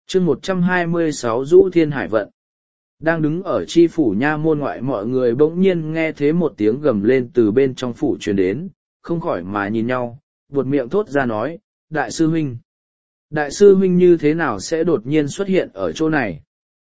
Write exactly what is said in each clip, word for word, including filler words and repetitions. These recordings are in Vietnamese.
chương một trăm hai mươi sáu Dũ Thiên Hải Vận. Đang đứng ở chi phủ nha môn ngoại, mọi người bỗng nhiên nghe thấy một tiếng gầm lên từ bên trong phủ truyền đến, không khỏi mà nhìn nhau, buột miệng thốt ra nói, đại sư huynh. Đại sư huynh như thế nào sẽ đột nhiên xuất hiện ở chỗ này?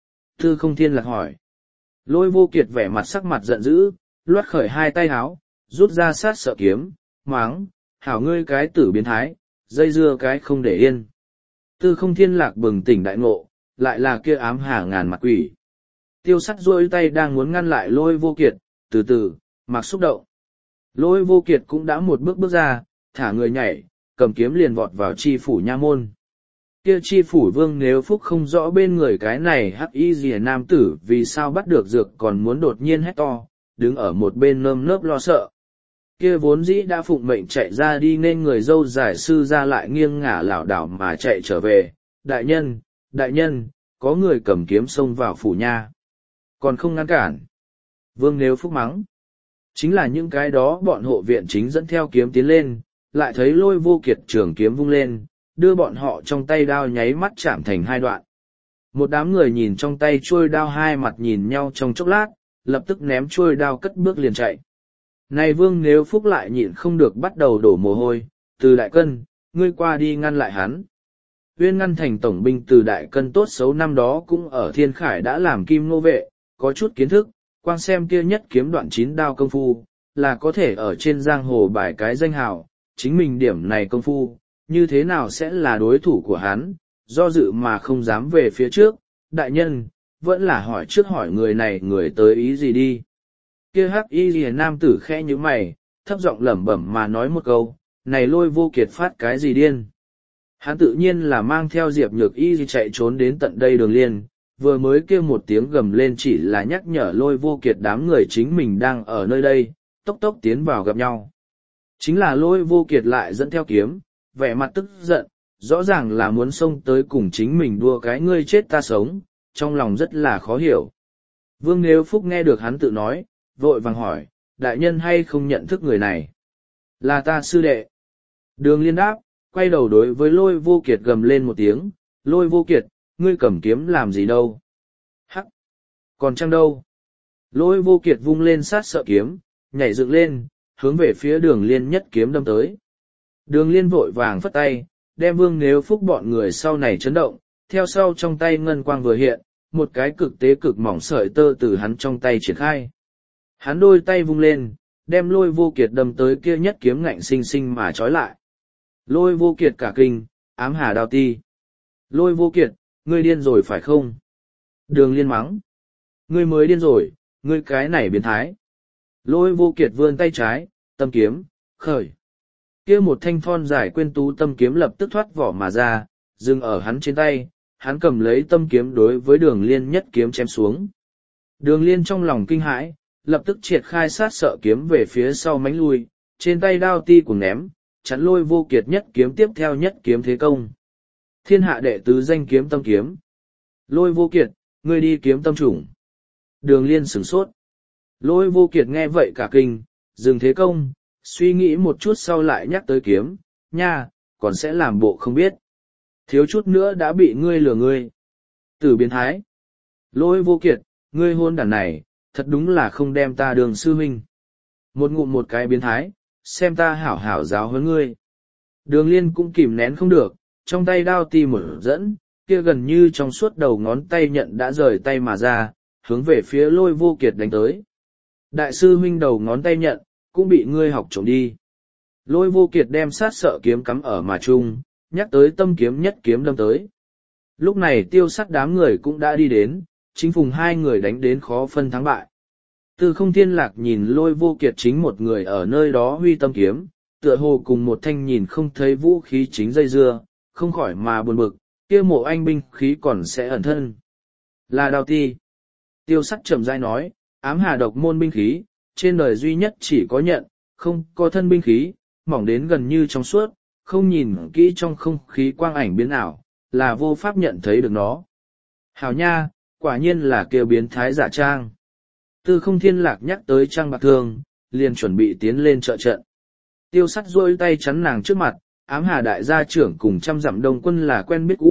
Tư Không Thiên Lạc hỏi. Lôi Vô Kiệt vẻ mặt sắc mặt giận dữ, loát khởi hai tay háo, rút ra sát sợ kiếm, máng, hảo ngươi cái tử biến thái, dây dưa cái không để yên. Tư Không Thiên Lạc bừng tỉnh đại ngộ, lại là kia ám hà ngàn mặt quỷ. Tiêu Sắt duỗi tay đang muốn ngăn lại Lôi Vô Kiệt, từ từ, mặc xúc động. Lôi Vô Kiệt cũng đã một bước bước ra, thả người nhảy, cầm kiếm liền vọt vào chi phủ nha môn. Kia chi phủ vương nếu phúc không rõ bên người cái này hắc y rìa nam tử vì sao bắt được dược còn muốn đột nhiên hét to, đứng ở một bên nơm nớp lo sợ. Kia vốn dĩ đã phụng mệnh chạy ra đi nên người dâu giải sư ra lại nghiêng ngả lảo đảo mà chạy trở về. Đại nhân, đại nhân, có người cầm kiếm xông vào phủ nha. Còn không ngăn cản. Vương nếu phúc mắng. Chính là những cái đó bọn hộ viện chính dẫn theo kiếm tiến lên, lại thấy Lôi Vô Kiệt trường kiếm vung lên, đưa bọn họ trong tay đao nháy mắt chạm thành hai đoạn. Một đám người nhìn trong tay trôi đao hai mặt nhìn nhau trong chốc lát, lập tức ném trôi đao cất bước liền chạy. Này Vương nếu phúc lại nhịn không được bắt đầu đổ mồ hôi, Từ Đại Cân, ngươi qua đi ngăn lại hắn. Uyên Ngăn Thành tổng binh Từ Đại Cân tốt xấu năm đó cũng ở Thiên Khải đã làm kim nô vệ, có chút kiến thức, quang xem kia nhất kiếm đoạn chín đao công phu, là có thể ở trên giang hồ bài cái danh hào, chính mình điểm này công phu, như thế nào sẽ là đối thủ của hắn, do dự mà không dám về phía trước. Đại nhân, vẫn là hỏi trước hỏi người này người tới ý gì đi. Kia hắc y lìa nam tử khẽ như mày, thấp giọng lẩm bẩm mà nói một câu, này Lôi Vô Kiệt phát cái gì điên. Hắn tự nhiên là mang theo Diệp Nhược Y chạy trốn đến tận đây Đường Liên, vừa mới kêu một tiếng gầm lên chỉ là nhắc nhở Lôi Vô Kiệt đám người chính mình đang ở nơi đây, tốc tốc tiến vào gặp nhau. Chính là Lôi Vô Kiệt lại dẫn theo kiếm, vẻ mặt tức giận, rõ ràng là muốn xông tới cùng chính mình đua cái ngươi chết ta sống, trong lòng rất là khó hiểu. Vương Nếu Phúc nghe được hắn tự nói, vội vàng hỏi, đại nhân hay không nhận thức người này? Là ta sư đệ. Đường Liên đáp, quay đầu đối với Lôi Vô Kiệt gầm lên một tiếng, Lôi Vô Kiệt, ngươi cầm kiếm làm gì đâu? Hắc! Còn chăng đâu? Lôi Vô Kiệt vung lên sát sợ kiếm, nhảy dựng lên, hướng về phía Đường Liên nhất kiếm đâm tới. Đường Liên vội vàng phất tay, đem Vương Nếu Phúc bọn người sau này chấn động, theo sau trong tay ngân quang vừa hiện, một cái cực tế cực mỏng sợi tơ từ hắn trong tay triển khai. Hắn đôi tay vung lên, đem Lôi Vô Kiệt đâm tới kia nhất kiếm ngạnh sinh sinh mà trói lại. Lôi Vô Kiệt cả kinh, ám hà đao ti. Lôi Vô Kiệt, ngươi điên rồi phải không? Đường Liên mắng. Ngươi mới điên rồi, ngươi cái này biến thái. Lôi Vô Kiệt vươn tay trái, tâm kiếm, khởi. Kia một thanh thon dài quyên tú tâm kiếm lập tức thoát vỏ mà ra, dừng ở hắn trên tay, hắn cầm lấy tâm kiếm đối với Đường Liên nhất kiếm chém xuống. Đường Liên trong lòng kinh hãi, lập tức triệt khai sát sợ kiếm về phía sau mánh lui, trên tay đao ti cùng ném, chắn Lôi Vô Kiệt nhất kiếm tiếp theo nhất kiếm thế công. Thiên hạ đệ tứ danh kiếm tâm kiếm. Lôi Vô Kiệt, ngươi đi kiếm tâm chủng. Đường Liên sửng sốt. Lôi Vô Kiệt nghe vậy cả kinh, dừng thế công, suy nghĩ một chút sau lại nhắc tới kiếm, nha, còn sẽ làm bộ không biết. Thiếu chút nữa đã bị ngươi lừa ngươi. Tử biến thái. Lôi Vô Kiệt, ngươi hôn đàn này, thật đúng là không đem ta đường sư huynh. Một ngụm một cái biến thái, xem ta hảo hảo giáo huấn ngươi. Đường Liên cũng kìm nén không được, trong tay đao ti mở dẫn, kia gần như trong suốt đầu ngón tay nhận đã rời tay mà ra, hướng về phía Lôi Vô Kiệt đánh tới. Đại sư huynh đầu ngón tay nhận, cũng bị ngươi học trộm đi. Lôi Vô Kiệt đem sát sợ kiếm cắm ở mà chung, nhắc tới tâm kiếm nhất kiếm đâm tới. Lúc này Tiêu Sắt đám người cũng đã đi đến, chính phùng hai người đánh đến khó phân thắng bại. Tư Không Thiên Lạc nhìn Lôi Vô Kiệt chính một người ở nơi đó huy tâm kiếm, tựa hồ cùng một thanh nhìn không thấy vũ khí chính dây dưa, không khỏi mà buồn bực, kia mộ anh binh khí còn sẽ ẩn thân. Là đao ti. Tiêu Sắt trầm rãi nói, ám hà độc môn binh khí, trên đời duy nhất chỉ có nhận, không có thân binh khí, mỏng đến gần như trong suốt, không nhìn kỹ trong không khí quang ảnh biến ảo, là vô pháp nhận thấy được nó. Hảo nha, quả nhiên là kêu biến thái giả trang. Tư Không Thiên Lạc nhắc tới Trang Bạc Thương, liền chuẩn bị tiến lên trợ trận. Tiêu Sắt duỗi tay chắn nàng trước mặt, ám hà đại gia trưởng cùng trăm dặm đông quân là quen biết cũ,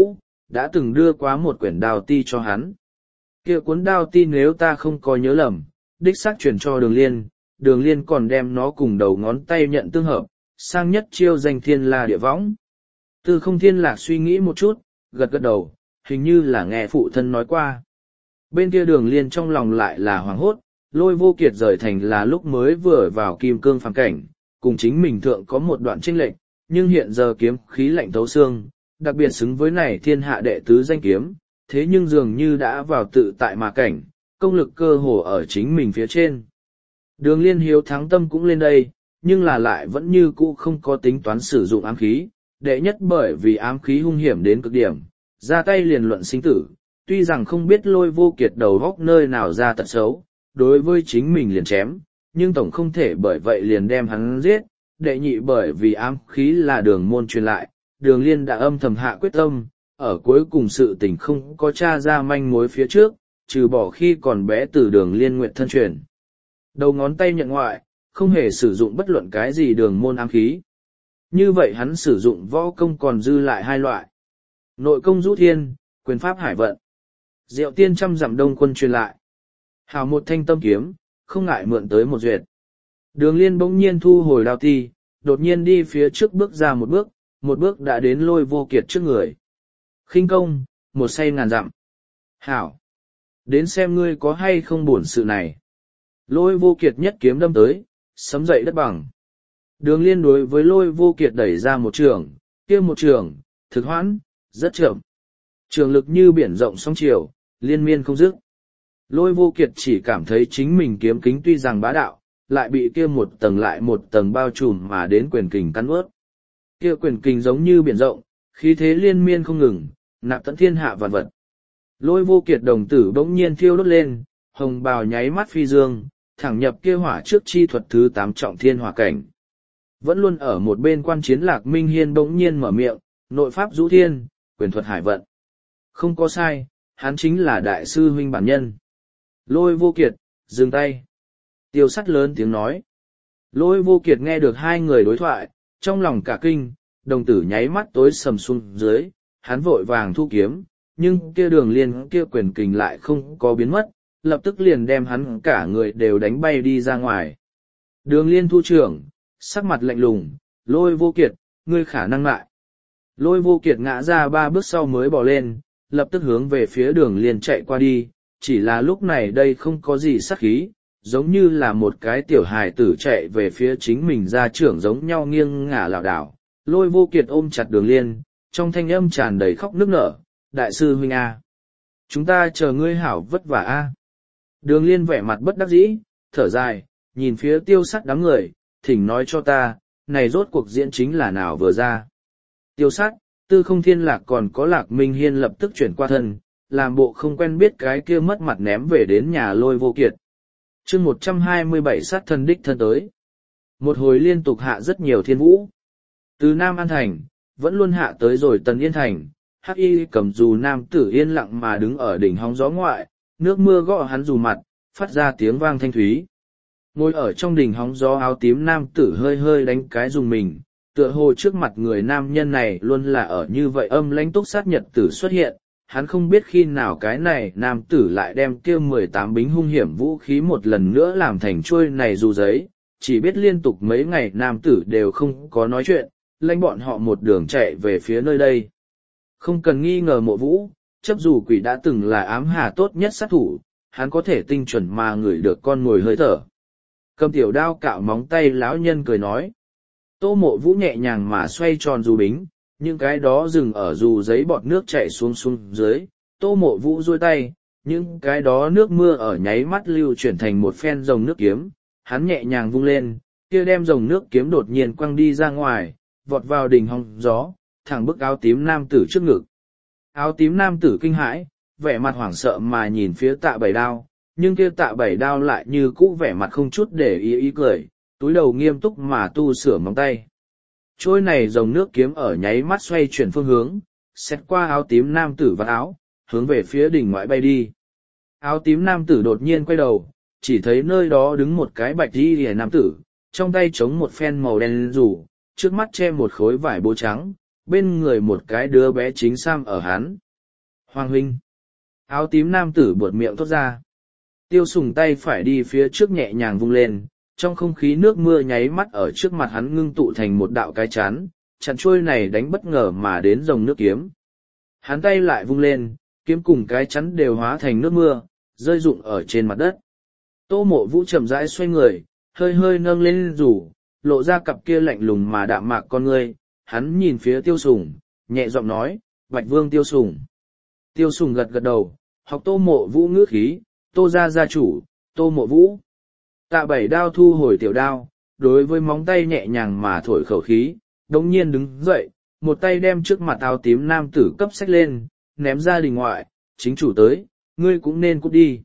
đã từng đưa quá một quyển đao ti cho hắn. Kia cuốn đao ti nếu ta không có nhớ lầm, đích xác chuyển cho đường liên, đường liên còn đem nó cùng đầu ngón tay nhận tương hợp, sang nhất chiêu danh thiên la địa võng. Tư không thiên lạc suy nghĩ một chút, gật gật đầu, hình như là nghe phụ thân nói qua. Bên kia đường liên trong lòng lại là hoảng hốt, Lôi Vô Kiệt rời thành là lúc mới vừa vào kim cương phàm cảnh, cùng chính mình thượng có một đoạn chênh lệch, nhưng hiện giờ kiếm khí lạnh thấu xương, đặc biệt xứng với này thiên hạ đệ tứ danh kiếm, thế nhưng dường như đã vào tự tại mà cảnh, công lực cơ hồ ở chính mình phía trên. Đường liên hiếu thắng tâm cũng lên đây, nhưng là lại vẫn như cũ không có tính toán sử dụng ám khí, đệ nhất bởi vì ám khí hung hiểm đến cực điểm, ra tay liền luận sinh tử, tuy rằng không biết Lôi Vô Kiệt đầu góc nơi nào ra tật xấu, đối với chính mình liền chém, nhưng tổng không thể bởi vậy liền đem hắn giết, đệ nhị bởi vì ám khí là đường môn truyền lại, đường liên đã âm thầm hạ quyết tâm, ở cuối cùng sự tình không có tra ra manh mối phía trước, trừ bỏ khi còn bé từ đường liên nguyện thân truyền. Đầu ngón tay nhận ngoại, không hề sử dụng bất luận cái gì đường môn ám khí. Như vậy hắn sử dụng võ công còn dư lại hai loại. Nội công Dũ Thiên, quyền pháp hải vận. Diệu tiên trăm dặm đông quân truyền lại. Hào một thanh tâm kiếm, không ngại mượn tới một duyệt. Đường liên bỗng nhiên thu hồi đao ti, đột nhiên đi phía trước bước ra một bước, một bước đã đến Lôi Vô Kiệt trước người. Khinh công, một say ngàn dặm. Hảo! Đến xem ngươi có hay không buồn sự này. Lôi Vô Kiệt nhất kiếm đâm tới, sấm dậy đất bằng. Đường liên đối với Lôi Vô Kiệt đẩy ra một trường, kia một trường, thực hoãn, rất chậm. Trường lực như biển rộng sóng chiều, liên miên không dứt. Lôi Vô Kiệt chỉ cảm thấy chính mình kiếm kính tuy rằng bá đạo, lại bị kia một tầng lại một tầng bao trùm mà đến quyền kình cắn ướt. Kia quyền kình giống như biển rộng, khí thế liên miên không ngừng, nạp tận thiên hạ vạn vật. Lôi Vô Kiệt đồng tử bỗng nhiên thiêu đốt lên, hồng bào nháy mắt phi dương, thẳng nhập kia hỏa trước chi thuật thứ tám trọng thiên hỏa cảnh. Vẫn luôn ở một bên quan chiến Lạc Minh Hiên bỗng nhiên mở miệng, nội pháp Dũ Thiên, quyền thuật hải vận. Không có sai, hắn chính là đại sư huynh bản nhân. Lôi Vô Kiệt, dừng tay. Tiêu Sắt lớn tiếng nói. Lôi Vô Kiệt nghe được hai người đối thoại, trong lòng cả kinh, đồng tử nháy mắt tối sầm xuống dưới, hắn vội vàng thu kiếm, nhưng kia đường liên kia quyền kình lại không có biến mất, lập tức liền đem hắn cả người đều đánh bay đi ra ngoài. Đường liên thu trưởng, sắc mặt lạnh lùng, Lôi Vô Kiệt, ngươi khả năng lại. Lôi Vô Kiệt ngã ra ba bước sau mới bỏ lên, lập tức hướng về phía đường liên chạy qua đi, chỉ là lúc này đây không có gì sát khí, giống như là một cái tiểu hài tử chạy về phía chính mình ra trưởng giống nhau nghiêng ngả lảo đảo. Lôi Vô Kiệt ôm chặt đường liên, trong thanh âm tràn đầy khóc nức nở, đại sư huynh A. Chúng ta chờ ngươi hảo vất vả A. Đường liên vẻ mặt bất đắc dĩ, thở dài, nhìn phía Tiêu Sắt đám người, thỉnh nói cho ta, này rốt cuộc diễn chính là nào vừa ra. Tiêu Sắt, Tư Không Thiên Lạc còn có Lạc Minh Hiên lập tức chuyển qua thân, làm bộ không quen biết cái kia mất mặt ném về đến nhà Lôi Vô Kiệt. chương một trăm hai mươi bảy sát thân đích thân tới. Một hồi liên tục hạ rất nhiều thiên vũ. Từ Nam An Thành, vẫn luôn hạ tới rồi Tần Yên Thành, Hắc Y cầm dù nam tử yên lặng mà đứng ở đỉnh hóng gió ngoại, nước mưa gõ hắn dù mặt, phát ra tiếng vang thanh thúy. Ngồi ở trong đỉnh hóng gió áo tím nam tử hơi hơi đánh cái dùng mình, tựa hồ trước mặt người nam nhân này luôn là ở như vậy âm lãnh túc sát nhật tử xuất hiện. Hắn không biết khi nào cái này nam tử lại đem kia mười tám bính hung hiểm vũ khí một lần nữa làm thành chuôi này dù giấy, chỉ biết liên tục mấy ngày nam tử đều không có nói chuyện, lãnh bọn họ một đường chạy về phía nơi đây. Không cần nghi ngờ Mộ Vũ, chấp dù quỷ đã từng là ám hà tốt nhất sát thủ, hắn có thể tinh chuẩn mà ngửi được con mồi hơi thở. Cầm tiểu đao cạo móng tay lão nhân cười nói. Tô Mộ Vũ nhẹ nhàng mà xoay tròn dù bính, những cái đó dừng ở dù giấy bọt nước chảy xuống xuống dưới, Tô Mộ Vũ duỗi tay, những cái đó nước mưa ở nháy mắt lưu chuyển thành một phen rồng nước kiếm, hắn nhẹ nhàng vung lên, kia đem rồng nước kiếm đột nhiên quăng đi ra ngoài, vọt vào đỉnh hóng gió, thẳng bức áo tím nam tử trước ngực. Áo tím nam tử kinh hãi, vẻ mặt hoảng sợ mà nhìn phía Tạ Bảy Đao, nhưng kia Tạ Bảy Đao lại như cũ vẻ mặt không chút để ý ý cười, túi đầu nghiêm túc mà tu sửa móng tay. Trôi này dòng nước kiếm ở nháy mắt xoay chuyển phương hướng, xét qua áo tím nam tử và áo, hướng về phía đỉnh ngoại bay đi. Áo tím nam tử đột nhiên quay đầu, chỉ thấy nơi đó đứng một cái bạch y liễu nam tử, trong tay chống một phen màu đen rủ, trước mắt che một khối vải bố trắng, bên người một cái đứa bé chính sam ở hắn, Hoàng huynh. Áo tím nam tử buột miệng thốt ra. Tiêu Sùng tay phải đi phía trước nhẹ nhàng vung lên, trong không khí nước mưa nháy mắt ở trước mặt hắn ngưng tụ thành một đạo cái chắn, chặn trôi này đánh bất ngờ mà đến dòng nước kiếm. Hắn tay lại vung lên, kiếm cùng cái chắn đều hóa thành nước mưa, rơi rụng ở trên mặt đất. Tô Mộ Vũ chậm rãi xoay người, hơi hơi nâng lên rủ, lộ ra cặp kia lạnh lùng mà đạm mạc con ngươi, hắn nhìn phía Tiêu Sùng, nhẹ giọng nói, Bạch Vương Tiêu Sùng. Tiêu Sùng gật gật đầu, học Tô Mộ Vũ ngữ khí, Tô gia gia chủ, Tô Mộ Vũ. Tạ Bảy Đao thu hồi tiểu đao, đối với móng tay nhẹ nhàng mà thổi khẩu khí, đồng nhiên đứng dậy, một tay đem trước mặt áo tím nam tử cấp sách lên, ném ra đình ngoại, chính chủ tới, ngươi cũng nên cút đi.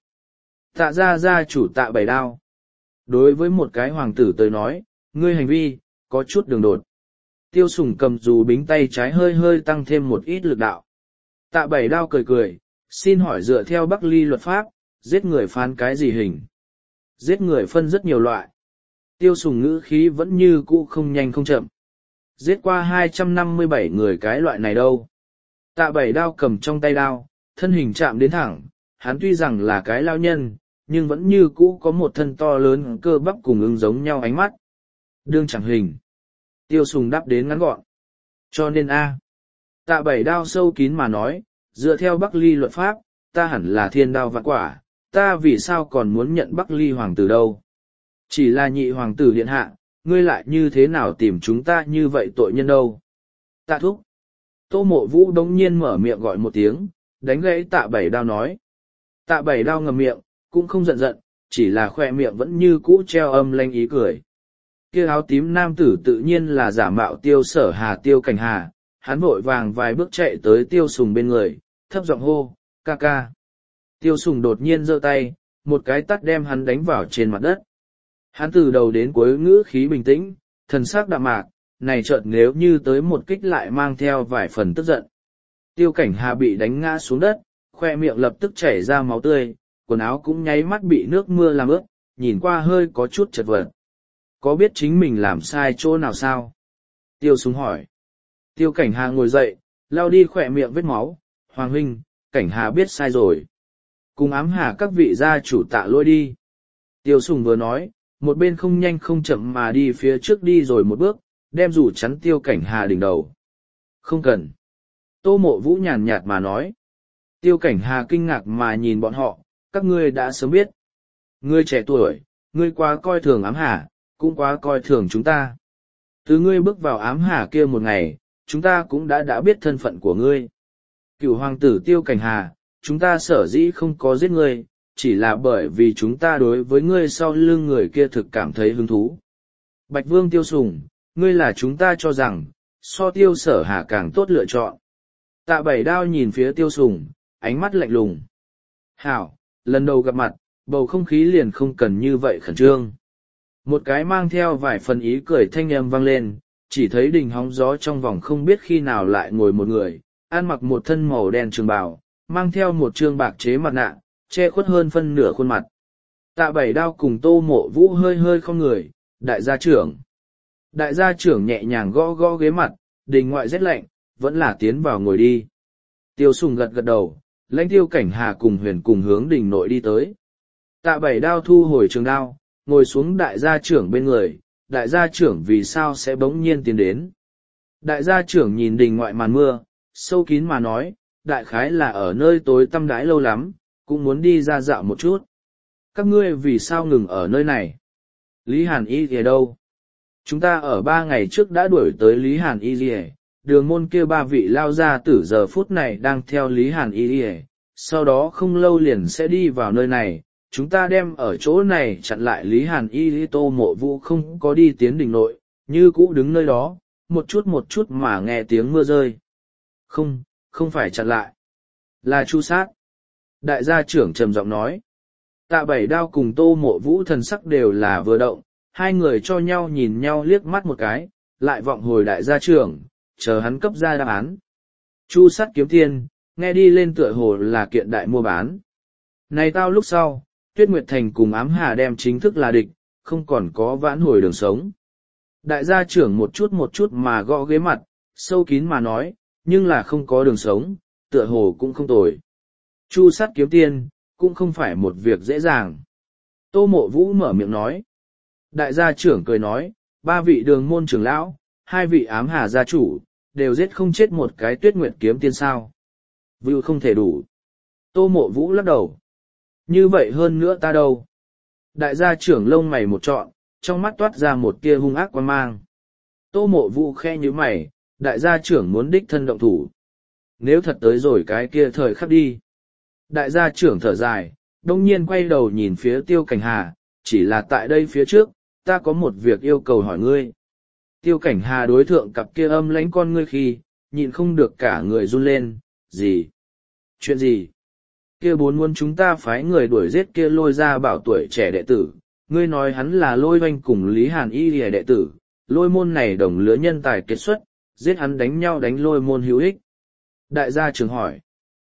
Tạ gia gia chủ Tạ Bảy Đao. Đối với một cái hoàng tử tới nói, ngươi hành vi, có chút đường đột. Tiêu Sùng cầm dù bính tay trái hơi hơi tăng thêm một ít lực đạo. Tạ Bảy Đao cười cười, xin hỏi dựa theo Bắc Ly luật pháp, giết người phán cái gì hình? Giết người phân rất nhiều loại. Tiêu Sùng ngữ khí vẫn như cũ không nhanh không chậm. Giết qua hai trăm năm mươi bảy người cái loại này đâu. Tạ Bảy Đao cầm trong tay đao, thân hình chạm đến thẳng, hắn tuy rằng là cái lao nhân, nhưng vẫn như cũ có một thân to lớn cơ bắp cùng ứng giống nhau ánh mắt. Đương chẳng hình. Tiêu Sùng đáp đến ngắn gọn. Cho nên a, Tạ Bảy Đao sâu kín mà nói, dựa theo Bắc Ly luật pháp, ta hẳn là thiên đao vạn quả, ta vì sao còn muốn nhận Bắc Ly hoàng tử đâu? Chỉ là nhị hoàng tử điện hạ, ngươi lại như thế nào tìm chúng ta như vậy tội nhân đâu? Tạ thúc. Tô Mộ Vũ đống nhiên mở miệng gọi một tiếng, đánh gãy Tạ Bảy Đao nói. Tạ Bảy Đao ngậm miệng, cũng không giận giận, chỉ là khoe miệng vẫn như cũ treo âm lanh ý cười. Kia áo tím nam tử tự nhiên là giả mạo Tiêu Sở Hà Tiêu Cảnh Hà, hắn vội vàng vài bước chạy tới Tiêu Sùng bên người, thấp giọng hô, ca ca. Tiêu Sùng đột nhiên giơ tay, một cái tát đem hắn đánh vào trên mặt đất. Hắn từ đầu đến cuối ngữ khí bình tĩnh, thần sắc đạm mạc, này chợt nếu như tới một kích lại mang theo vài phần tức giận. Tiêu Cảnh Hà bị đánh ngã xuống đất, khoe miệng lập tức chảy ra máu tươi, quần áo cũng nháy mắt bị nước mưa làm ướt, nhìn qua hơi có chút chật vật. Có biết chính mình làm sai chỗ nào sao? Tiêu Sùng hỏi. Tiêu Cảnh Hà ngồi dậy, lau đi khỏe miệng vết máu, Hoàng huynh, Cảnh Hà biết sai rồi. Cùng ám hà các vị gia chủ tạ lỗi đi. Tiêu Sùng vừa nói, một bên không nhanh không chậm mà đi phía trước đi rồi một bước, đem rủ chắn Tiêu Cảnh Hà đỉnh đầu. Không cần. Tô Mộ Vũ nhàn nhạt mà nói. Tiêu Cảnh Hà kinh ngạc mà nhìn bọn họ, các ngươi đã sớm biết. Ngươi trẻ tuổi, ngươi quá coi thường ám hà, cũng quá coi thường chúng ta. Từ ngươi bước vào ám hà kia một ngày, chúng ta cũng đã đã biết thân phận của ngươi. Cựu hoàng tử Tiêu Cảnh Hà, chúng ta sở dĩ không có giết ngươi, chỉ là bởi vì chúng ta đối với ngươi sau lưng người kia thực cảm thấy hứng thú. Bạch Vương Tiêu Sùng, ngươi là chúng ta cho rằng, so Tiêu Sở Hà càng tốt lựa chọn. Tạ Bảy Đao nhìn phía Tiêu Sùng, ánh mắt lạnh lùng. Hảo, lần đầu gặp mặt, bầu không khí liền không cần như vậy khẩn trương. Một cái mang theo vài phần ý cười thanh âm vang lên, chỉ thấy đình hóng gió trong vòng không biết khi nào lại ngồi một người, ăn mặc một thân màu đen trường bào, mang theo một trương bạc chế mặt nạ, che khuất hơn phân nửa khuôn mặt. Tạ Bảy Đao cùng Tô Mộ Vũ hơi hơi không người, đại gia trưởng. Đại gia trưởng nhẹ nhàng gõ gõ ghế mặt, đình ngoại rét lạnh, vẫn là tiến vào ngồi đi. Tiêu Sùng gật gật đầu, lãnh Tiêu Cảnh Hà cùng huyền cùng hướng đình nội đi tới. Tạ Bảy Đao thu hồi trường đao, ngồi xuống đại gia trưởng bên người, đại gia trưởng vì sao sẽ bỗng nhiên tiến đến. Đại gia trưởng nhìn đình ngoại màn mưa, sâu kín mà nói, đại khái là ở nơi tối tăm đãi lâu lắm, cũng muốn đi ra dạo một chút. Các ngươi vì sao ngừng ở nơi này? Lý Hàn Y thì đâu? Chúng ta ở ba ngày trước đã đuổi tới Lý Hàn Y thì đường môn kia ba vị lao ra tử giờ phút này đang theo Lý Hàn Y thì sau đó không lâu liền sẽ đi vào nơi này. Chúng ta đem ở chỗ này chặn lại Lý Hàn Y thì Tô Mộ Vũ không có đi tiến đình nội, như cũ đứng nơi đó, một chút một chút mà nghe tiếng mưa rơi. Không, không phải chặn lại, là chu sát. Đại gia trưởng trầm giọng nói. Tạ Bảy Đao cùng Tô Mộ Vũ thần sắc đều là vừa động, hai người cho nhau nhìn nhau liếc mắt một cái, lại vọng hồi đại gia trưởng, chờ hắn cấp ra đáp án. Chu sát kiếm tiền, nghe đi lên tựa hồ là kiện đại mua bán. Này tao lúc sau, Tuyết Nguyệt Thành cùng ám hà đem chính thức là địch, không còn có vãn hồi đường sống. Đại gia trưởng một chút một chút mà gõ ghế mặt, sâu kín mà nói, nhưng là không có đường sống, tựa hồ cũng không tồi. Chu sắt kiếm tiên, cũng không phải một việc dễ dàng. Tô Mộ Vũ mở miệng nói. Đại gia trưởng cười nói, ba vị đường môn trưởng lão, hai vị ám hà gia chủ, đều giết không chết một cái Tuyết Nguyệt kiếm tiên sao. Vưu không thể đủ. Tô Mộ Vũ lắc đầu. Như vậy hơn nữa ta đâu. Đại gia trưởng lông mày một trọn, trong mắt toát ra một tia hung ác quan mang. Tô Mộ Vũ khe như mày, đại gia trưởng muốn đích thân động thủ. Nếu thật tới rồi cái kia thời khắc đi. Đại gia trưởng thở dài, đông nhiên quay đầu nhìn phía Tiêu Cảnh Hà, chỉ là tại đây phía trước, ta có một việc yêu cầu hỏi ngươi. Tiêu Cảnh Hà đối thượng cặp kia âm lãnh con ngươi khi, nhịn không được cả người run lên, gì? Chuyện gì? Kia bốn muốn chúng ta phái người đuổi giết kia Lôi ra bảo tuổi trẻ đệ tử, ngươi nói hắn là Lôi Hoanh cùng Lý Hàn Y lìa đệ tử, Lôi môn này đồng lứa nhân tài kết xuất, giết hắn đánh nhau đánh Lôi môn hữu ích. Đại gia trưởng hỏi,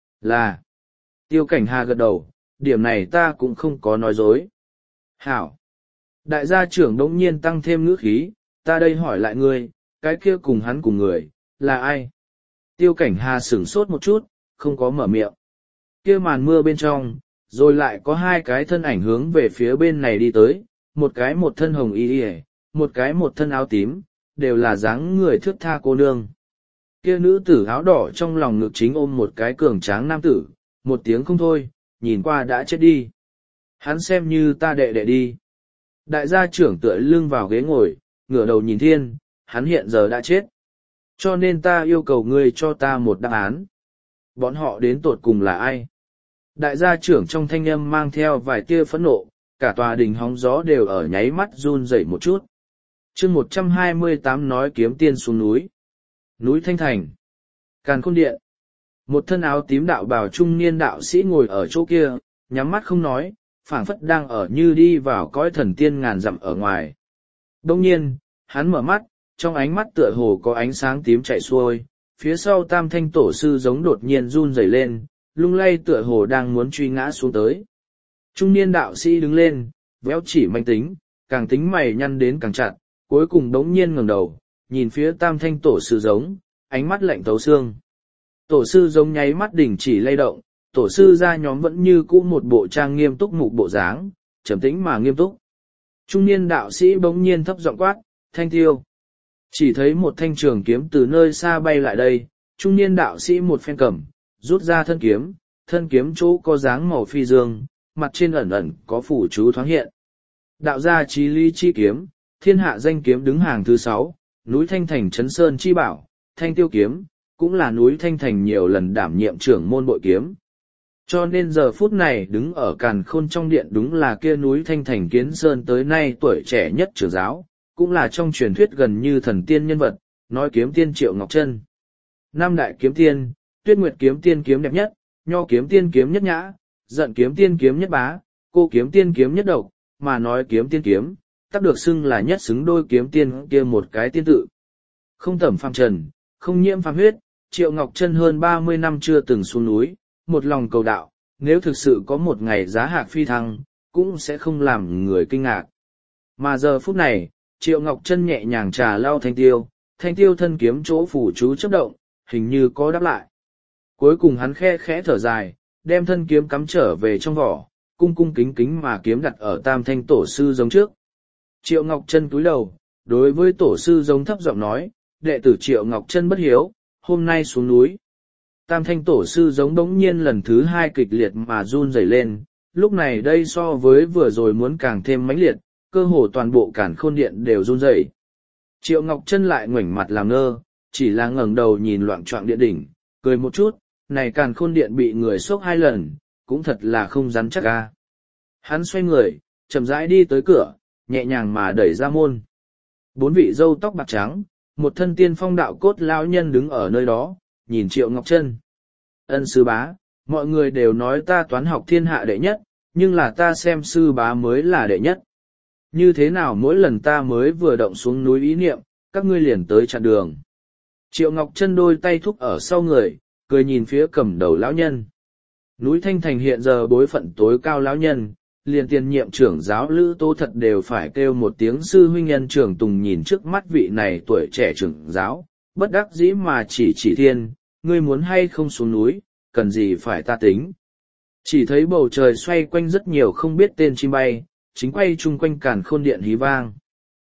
là, Tiêu Cảnh Hà gật đầu, điểm này ta cũng không có nói dối. Hảo. Đại gia trưởng đống nhiên tăng thêm ngữ khí, ta đây hỏi lại ngươi, cái kia cùng hắn cùng người, là ai? Tiêu Cảnh Hà sửng sốt một chút, không có mở miệng. Kia màn mưa bên trong, rồi lại có hai cái thân ảnh hướng về phía bên này đi tới, một cái một thân hồng y y, một cái một thân áo tím, đều là dáng người thước tha cô nương. Kia nữ tử áo đỏ trong lòng ngực chính ôm một cái cường tráng nam tử, một tiếng không thôi, nhìn qua đã chết đi. Hắn xem như ta đệ đệ đi. Đại gia trưởng tựa lưng vào ghế ngồi, ngửa đầu nhìn thiên, hắn hiện giờ đã chết. Cho nên ta yêu cầu ngươi cho ta một đáp án. Bọn họ đến tột cùng là ai? Đại gia trưởng trong thanh âm mang theo vài tia phẫn nộ, cả tòa đình hóng gió đều ở nháy mắt run rẩy một chút. chương một trăm hai mươi tám nói kiếm tiên xuống núi. Núi Thanh Thành. Càn Khôn Điện. Một thân áo tím đạo bào trung niên đạo sĩ ngồi ở chỗ kia, nhắm mắt không nói, phảng phất đang ở như đi vào cõi thần tiên ngàn dặm ở ngoài. Đông nhiên, hắn mở mắt, trong ánh mắt tựa hồ có ánh sáng tím chạy xuôi, phía sau tam thanh tổ sư giống đột nhiên run rẩy lên, lung lay tựa hồ đang muốn truy ngã xuống tới. Trung niên đạo sĩ đứng lên, véo chỉ manh tính, càng tính mày nhăn đến càng chặt, cuối cùng đống nhiên ngẩng đầu, nhìn phía tam thanh tổ sư giống, ánh mắt lạnh thấu xương. Tổ sư giống nháy mắt đỉnh chỉ lay động, tổ sư ra nhóm vẫn như cũ một bộ trang nghiêm túc mục bộ dáng, trầm tĩnh mà nghiêm túc. Trung niên đạo sĩ bỗng nhiên thấp giọng quát, Thanh Tiêu. Chỉ thấy một thanh trường kiếm từ nơi xa bay lại đây, trung niên đạo sĩ một phen cầm, rút ra thân kiếm, thân kiếm chỗ có dáng màu phi dương, mặt trên ẩn ẩn có phủ chú thoáng hiện. Đạo gia chí lý chi kiếm, thiên hạ danh kiếm đứng hàng thứ sáu, núi Thanh Thành Trấn Sơn chi bảo, Thanh Tiêu kiếm, cũng là núi Thanh Thành nhiều lần đảm nhiệm trưởng môn bội kiếm. Cho nên giờ phút này đứng ở Càn Khôn trong điện đúng là kia núi Thanh Thành Kiến Sơn tới nay tuổi trẻ nhất trưởng giáo, cũng là trong truyền thuyết gần như thần tiên nhân vật, nói kiếm tiên Triệu Ngọc Trân. Năm đại kiếm tiên, Tuyết Nguyệt kiếm tiên kiếm đẹp nhất, Nho kiếm tiên kiếm nhất nhã, Giận kiếm tiên kiếm nhất bá, Cô kiếm tiên kiếm nhất độc, mà nói kiếm tiên kiếm, tắc được xưng là nhất xứng đôi kiếm tiên kia một cái tiên tự. Không tẩm phàm trần, không nhiễm phàm huyết, Triệu Ngọc Trân hơn ba mươi năm chưa từng xuống núi, một lòng cầu đạo, nếu thực sự có một ngày giá hạc phi thăng, cũng sẽ không làm người kinh ngạc. Mà giờ phút này, Triệu Ngọc Trân nhẹ nhàng trà lau Thanh Tiêu, Thanh Tiêu thân kiếm chỗ phủ chú chấp động, hình như có đáp lại. Cuối cùng hắn khe khẽ thở dài, đem thân kiếm cắm trở về trong vỏ, cung cung kính kính mà kiếm đặt ở tam thanh tổ sư giống trước. Triệu Ngọc Trân cúi đầu, đối với tổ sư giống thấp giọng nói, đệ tử Triệu Ngọc Trân bất hiếu, hôm nay xuống núi. Tam thanh tổ sư giống đống nhiên lần thứ hai kịch liệt mà run rẩy lên, lúc này đây so với vừa rồi muốn càng thêm mãnh liệt, cơ hồ toàn bộ Càn Khôn điện đều run rẩy. Triệu Ngọc Trân lại ngoảnh mặt làm ngơ, chỉ là ngẩng đầu nhìn loạng choạng điện đỉnh, cười một chút, này Càn Khôn điện bị người xốc hai lần, cũng thật là không rắn chắc a. Hắn xoay người, chậm rãi đi tới cửa, nhẹ nhàng mà đẩy ra môn. Bốn vị râu tóc bạc trắng, một thân tiên phong đạo cốt lão nhân đứng ở nơi đó, nhìn Triệu Ngọc Trân. Ân sư bá, mọi người đều nói ta toán học thiên hạ đệ nhất, nhưng là ta xem sư bá mới là đệ nhất. Như thế nào mỗi lần ta mới vừa động xuống núi ý niệm, các ngươi liền tới chặn đường. Triệu Ngọc Trân đôi tay thúc ở sau người, cười nhìn phía cầm đầu lão nhân. Núi Thanh Thành hiện giờ bối phận tối cao lão nhân, liền tiền nhiệm trưởng giáo Lữ Tô thật đều phải kêu một tiếng sư huynh nhân trưởng Tùng nhìn trước mắt vị này tuổi trẻ trưởng giáo, bất đắc dĩ mà chỉ chỉ thiên, ngươi muốn hay không xuống núi, cần gì phải ta tính. Chỉ thấy bầu trời xoay quanh rất nhiều không biết tên chim bay, chính quay chung quanh càn khôn điện hí vang.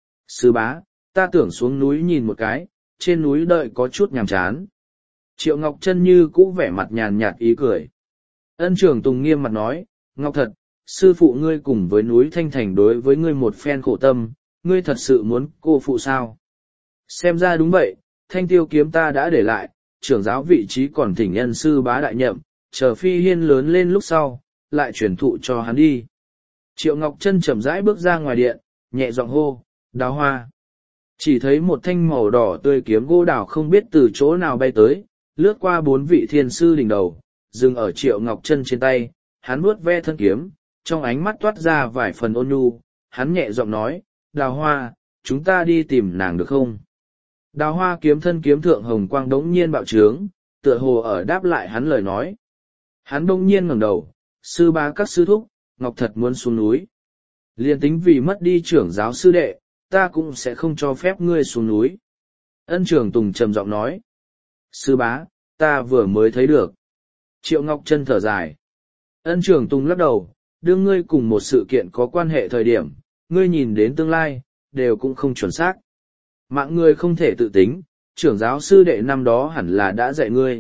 Sư bá, ta tưởng xuống núi nhìn một cái, trên núi đợi có chút nhàm chán. Triệu Ngọc Trân như cũ vẻ mặt nhàn nhạt ý cười. Ân Trường Tùng nghiêm mặt nói, Ngọc thật, sư phụ ngươi cùng với núi Thanh Thành đối với ngươi một phen khổ tâm, ngươi thật sự muốn cô phụ sao? Xem ra đúng vậy, thanh tiêu kiếm ta đã để lại, trưởng giáo vị trí còn thỉnh nhân sư bá đại nhậm, chờ Phi Hiên lớn lên lúc sau, lại chuyển thụ cho hắn đi. Triệu Ngọc Trân chậm rãi bước ra ngoài điện, nhẹ giọng hô, Đào Hoa. Chỉ thấy một thanh màu đỏ tươi kiếm gỗ đào không biết từ chỗ nào bay tới, lướt qua bốn vị thiên sư đỉnh đầu, dừng ở Triệu Ngọc Trân trên tay, hắn vuốt ve thân kiếm, trong ánh mắt toát ra vài phần ôn nhu, hắn nhẹ giọng nói, Đào Hoa, chúng ta đi tìm nàng được không? Đào Hoa kiếm thân kiếm thượng hồng quang đống nhiên bạo trướng, tựa hồ ở đáp lại hắn lời nói. Hắn đống nhiên ngẩng đầu, sư bá các sư thúc, Ngọc thật muốn xuống núi. Liên tính vì mất đi trưởng giáo sư đệ, ta cũng sẽ không cho phép ngươi xuống núi. Ân Trường Tùng trầm giọng nói. Sư bá, ta vừa mới thấy được. Triệu Ngọc Trân thở dài. Ân Trường Tùng lắc đầu, đưa ngươi cùng một sự kiện có quan hệ thời điểm, ngươi nhìn đến tương lai, đều cũng không chuẩn xác. Mạng ngươi không thể tự tính, trưởng giáo sư đệ năm đó hẳn là đã dạy ngươi.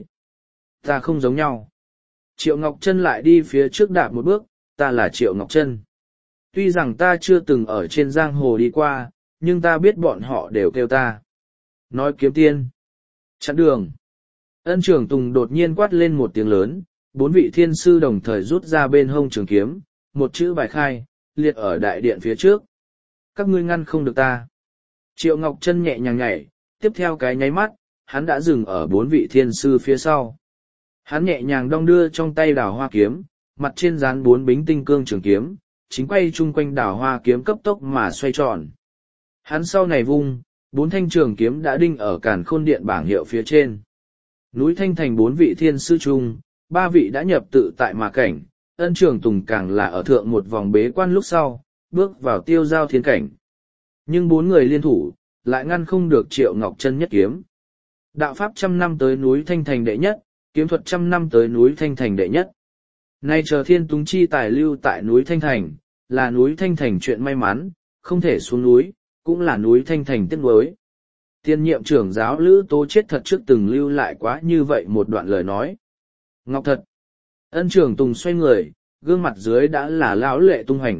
Ta không giống nhau. Triệu Ngọc Trân lại đi phía trước đạp một bước, ta là Triệu Ngọc Trân. Tuy rằng ta chưa từng ở trên giang hồ đi qua, nhưng ta biết bọn họ đều kêu ta. Nói kiếm tiên. Chặn đường. Ân Trường Tùng đột nhiên quát lên một tiếng lớn, bốn vị thiên sư đồng thời rút ra bên hông trường kiếm, một chữ bài khai, liệt ở đại điện phía trước. Các ngươi ngăn không được ta. Triệu Ngọc Trân nhẹ nhàng nhảy, tiếp theo cái nháy mắt, hắn đã dừng ở bốn vị thiên sư phía sau. Hắn nhẹ nhàng đong đưa trong tay đào hoa kiếm, mặt trên dán bốn bính tinh cương trường kiếm, chính quay chung quanh đào hoa kiếm cấp tốc mà xoay tròn. Hắn sau này vung, bốn thanh trường kiếm đã đinh ở càn khôn điện bảng hiệu phía trên. Núi Thanh Thành bốn vị thiên sư chung, ba vị đã nhập tự tại mà cảnh, Ân Trường Tùng càng là ở thượng một vòng bế quan lúc sau, bước vào tiêu giao thiên cảnh. Nhưng bốn người liên thủ, lại ngăn không được Triệu Ngọc Trân nhất kiếm. Đạo pháp trăm năm tới núi Thanh Thành đệ nhất, kiếm thuật trăm năm tới núi Thanh Thành đệ nhất. Nay chờ thiên túng chi tài lưu tại núi Thanh Thành, là núi Thanh Thành chuyện may mắn, không thể xuống núi, cũng là núi Thanh Thành tiếc nuối. Tiên nhiệm trưởng giáo Lữ Tố chết thật trước từng lưu lại quá như vậy một đoạn lời nói. Ngọc thật. Ân Trường Tùng xoay người, gương mặt dưới đã là lão lệ tung hành.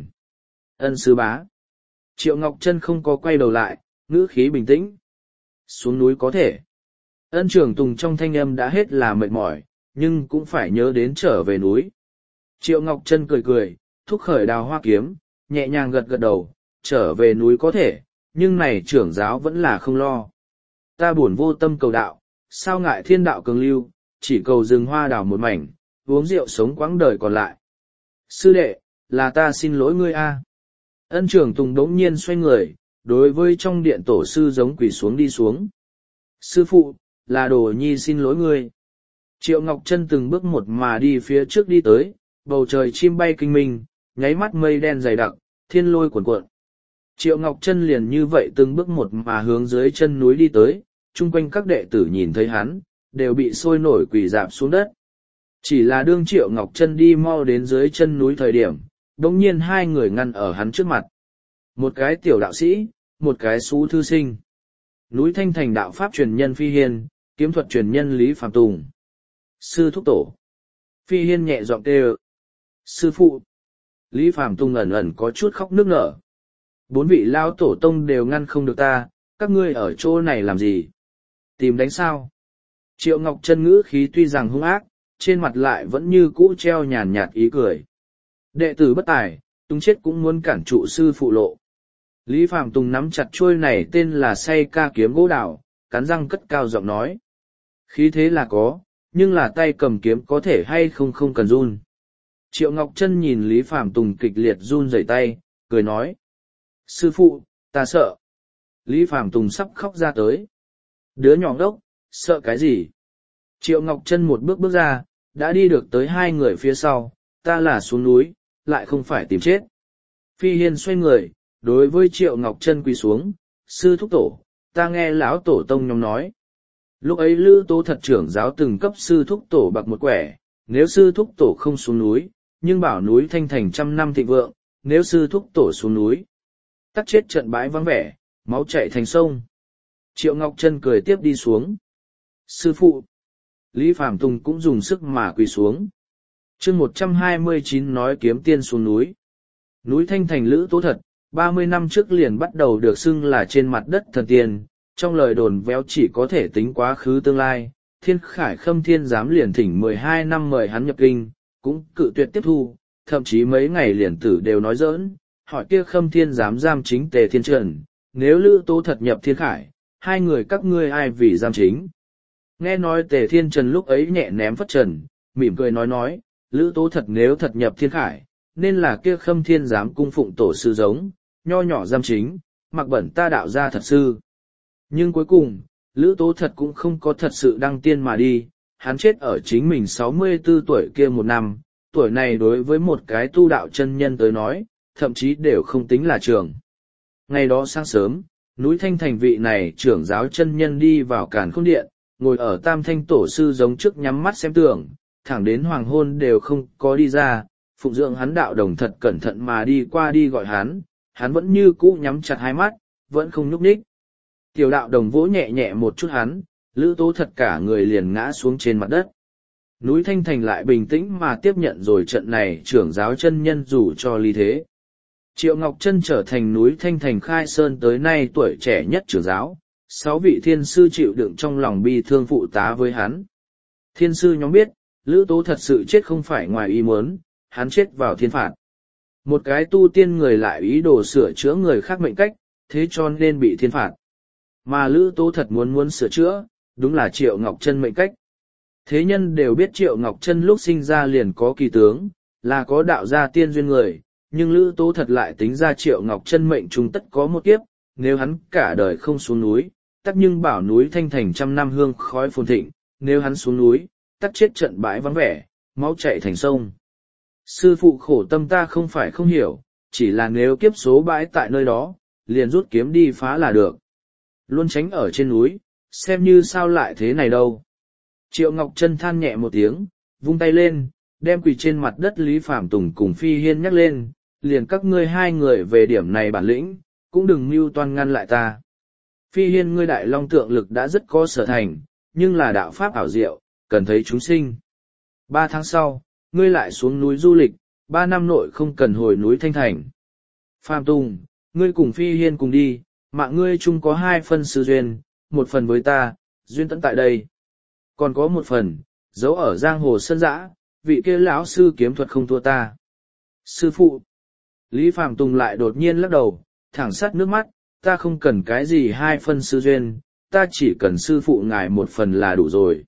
Ân sư bá. Triệu Ngọc Trân không có quay đầu lại, ngữ khí bình tĩnh. Xuống núi có thể. Ân Trường Tùng trong thanh âm đã hết là mệt mỏi, nhưng cũng phải nhớ đến trở về núi. Triệu Ngọc Trân cười cười, thúc khởi đào hoa kiếm, nhẹ nhàng gật gật đầu, trở về núi có thể, nhưng này trưởng giáo vẫn là không lo. Ta buồn vô tâm cầu đạo, sao ngại thiên đạo cường lưu, chỉ cầu rừng hoa đào một mảnh, uống rượu sống quãng đời còn lại. Sư đệ, là ta xin lỗi ngươi a. Ân Trường Tùng đống nhiên xoay người, đối với trong điện tổ sư giống quỳ xuống đi xuống. Sư phụ, là Đồ Nhi xin lỗi ngươi. Triệu Ngọc Trân từng bước một mà đi phía trước đi tới, bầu trời chim bay kinh minh, nháy mắt mây đen dày đặc, thiên lôi cuồn cuộn. Triệu Ngọc Trân liền như vậy từng bước một mà hướng dưới chân núi đi tới, chung quanh các đệ tử nhìn thấy hắn, đều bị sôi nổi quỳ rạp xuống đất. Chỉ là đương Triệu Ngọc Trân đi mau đến dưới chân núi thời điểm, đồng nhiên hai người ngăn ở hắn trước mặt. Một cái tiểu đạo sĩ, một cái xú thư sinh. Núi Thanh Thành đạo pháp truyền nhân Phi Hiên, kiếm thuật truyền nhân Lý Phạm Tùng. Sư thúc tổ. Phi Hiên nhẹ giọng kêu. Sư phụ. Lý Phạm Tùng ẩn ẩn có chút khóc nức nở. Bốn vị lao tổ tông đều ngăn không được ta, các ngươi ở chỗ này làm gì? Tìm đánh sao? Triệu Ngọc Trân ngữ khí tuy rằng hung ác, trên mặt lại vẫn như cũ treo nhàn nhạt ý cười. Đệ tử bất tài, Tùng chết cũng muốn cản trụ sư phụ lộ. Lý Phạm Tùng nắm chặt chuôi này tên là say ca kiếm gỗ đào, cắn răng cất cao giọng nói. Khí thế là có, nhưng là tay cầm kiếm có thể hay không không cần run. Triệu Ngọc Trân nhìn Lý Phạm Tùng kịch liệt run rẩy tay, cười nói. Sư phụ, ta sợ. Lý Phạm Tùng sắp khóc ra tới. Đứa nhỏ ngốc, sợ cái gì? Triệu Ngọc Trân một bước bước ra, đã đi được tới hai người phía sau, ta là xuống núi, lại không phải tìm chết. Phi Hiên xoay người, đối với Triệu Ngọc Trân quỳ xuống, sư thúc tổ, ta nghe lão tổ tông nhóm nói. Lúc ấy Lữ Tố thật trưởng giáo từng cấp sư thúc tổ bạc một quẻ, nếu sư thúc tổ không xuống núi, nhưng bảo núi Thanh Thành trăm năm thịnh vượng, nếu sư thúc tổ xuống núi. Tắc chết trận bãi vắng vẻ, máu chảy thành sông. Triệu Ngọc Trân cười tiếp đi xuống. Sư phụ. Lý Phạm Tùng cũng dùng sức mà quỳ xuống. chương một trăm hai mươi chín nói kiếm tiên xuống núi. Núi Thanh Thành Lữ Tố Thật, ba mươi năm trước liền bắt đầu được xưng là trên mặt đất thần tiên, trong lời đồn véo chỉ có thể tính quá khứ tương lai. Thiên Khải Khâm Thiên Giám liền thỉnh mười hai năm mời hắn nhập kinh, cũng cự tuyệt tiếp thu, thậm chí mấy ngày liền tử đều nói giỡn, hỏi kia Khâm Thiên Giám giam chính Tề Thiên Trần, nếu Lữ Tố Thật nhập Thiên Khải, hai người các ngươi ai vì giam chính. Nghe nói Tề Thiên Trần lúc ấy nhẹ ném phất trần, mỉm cười nói nói, Lữ Tố Thật nếu thật nhập Thiên Khải, nên là kia Khâm Thiên Giám cung phụng tổ sư giống, nho nhỏ giam chính, mặc bẩn ta đạo ra thật sư. Nhưng cuối cùng, Lữ Tố Thật cũng không có thật sự đăng tiên mà đi, hắn chết ở chính mình sáu mươi tư tuổi kia một năm, tuổi này đối với một cái tu đạo chân nhân tới nói, thậm chí đều không tính là trường. Ngày đó sáng sớm, núi Thanh Thành vị này trưởng giáo chân nhân đi vào Càn Khôn Điện, ngồi ở Tam Thanh Tổ sư giống trước nhắm mắt xem tưởng, thẳng đến hoàng hôn đều không có đi ra, phụng dưỡng hắn đạo đồng thật cẩn thận mà đi qua đi gọi hắn, hắn vẫn như cũ nhắm chặt hai mắt, vẫn không nhúc nhích. Tiểu đạo đồng vỗ nhẹ nhẹ một chút hắn, Lữ Tố Thật cả người liền ngã xuống trên mặt đất. Núi Thanh Thành lại bình tĩnh mà tiếp nhận rồi trận này trưởng giáo chân nhân rủ cho ly thế. Triệu Ngọc Trân trở thành núi Thanh Thành khai sơn tới nay tuổi trẻ nhất trưởng giáo, sáu vị thiên sư chịu đựng trong lòng bi thương phụ tá với hắn. Thiên sư nhóm biết, Lữ Tố thật sự chết không phải ngoài ý muốn, hắn chết vào thiên phạt. Một cái tu tiên người lại ý đồ sửa chữa người khác mệnh cách, thế cho nên bị thiên phạt. Mà Lữ Tố thật muốn muốn sửa chữa, đúng là Triệu Ngọc Trân mệnh cách. Thế nhân đều biết Triệu Ngọc Trân lúc sinh ra liền có kỳ tướng, là có đạo gia tiên duyên người, nhưng Lữ Tố thật lại tính ra Triệu Ngọc Trân mệnh trung tất có một kiếp, nếu hắn cả đời không xuống núi, tắc nhưng bảo núi Thanh Thành trăm năm hương khói phồn thịnh, nếu hắn xuống núi, tắc chết trận bãi vắng vẻ, máu chảy thành sông. Sư phụ khổ tâm ta không phải không hiểu, chỉ là nếu kiếp số bãi tại nơi đó, liền rút kiếm đi phá là được. Luôn tránh ở trên núi, xem như sao lại thế này đâu. Triệu Ngọc Trân than nhẹ một tiếng, vung tay lên, đem quỳ trên mặt đất Lý Phạm Tùng cùng Phi Hiên nhắc lên, liền các ngươi hai người về điểm này bản lĩnh, cũng đừng mưu toan ngăn lại ta. Phi Hiên ngươi đại long tượng lực đã rất có sở thành, nhưng là đạo pháp ảo diệu, cần thấy chúng sinh. Ba tháng sau, ngươi lại xuống núi du lịch, ba năm nội không cần hồi núi Thanh Thành. Phạm Tùng, ngươi cùng Phi Hiên cùng đi, mạng ngươi chung có hai phần sư duyên, một phần với ta, duyên tận tại đây. Còn có một phần, giấu ở giang hồ sơn dã, vị kia lão sư kiếm thuật không thua ta. Sư phụ. Lý Phạm Tùng lại đột nhiên lắc đầu, thẳng sắt nước mắt, ta không cần cái gì hai phân sư duyên, ta chỉ cần sư phụ ngài một phần là đủ rồi.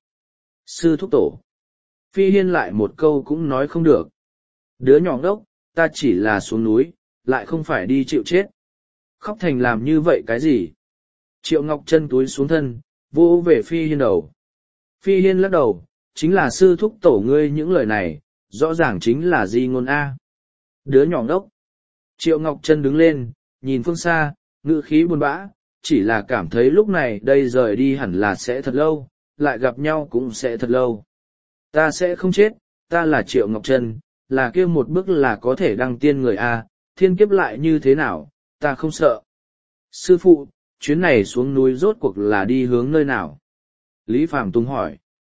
Sư thúc tổ. Phi Hiên lại một câu cũng nói không được. Đứa nhỏ ngốc, ta chỉ là xuống núi, lại không phải đi chịu chết. Khóc thành làm như vậy cái gì? Triệu Ngọc Trân túi xuống thân, vô về Phi Hiên đầu. Phi Hiên lắc đầu, chính là sư thúc tổ ngươi những lời này, rõ ràng chính là di ngôn A. Đứa nhỏ ngốc. Triệu Ngọc Trân đứng lên, nhìn phương xa, ngữ khí buồn bã, chỉ là cảm thấy lúc này đây rời đi hẳn là sẽ thật lâu, lại gặp nhau cũng sẽ thật lâu. Ta sẽ không chết, ta là Triệu Ngọc Trân, là kia một bước là có thể đăng tiên người A, thiên kiếp lại như thế nào, ta không sợ. Sư phụ, chuyến này xuống núi rốt cuộc là đi hướng nơi nào? Lý Phạm Tùng hỏi.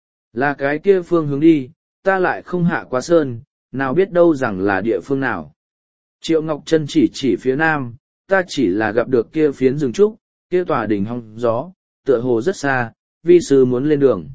Là cái kia phương hướng đi, ta lại không hạ quá sơn, nào biết đâu rằng là địa phương nào. Triệu Ngọc Trân chỉ chỉ phía nam, ta chỉ là gặp được kia phiến rừng trúc, kia tòa đỉnh hong gió, tựa hồ rất xa, vi sư muốn lên đường.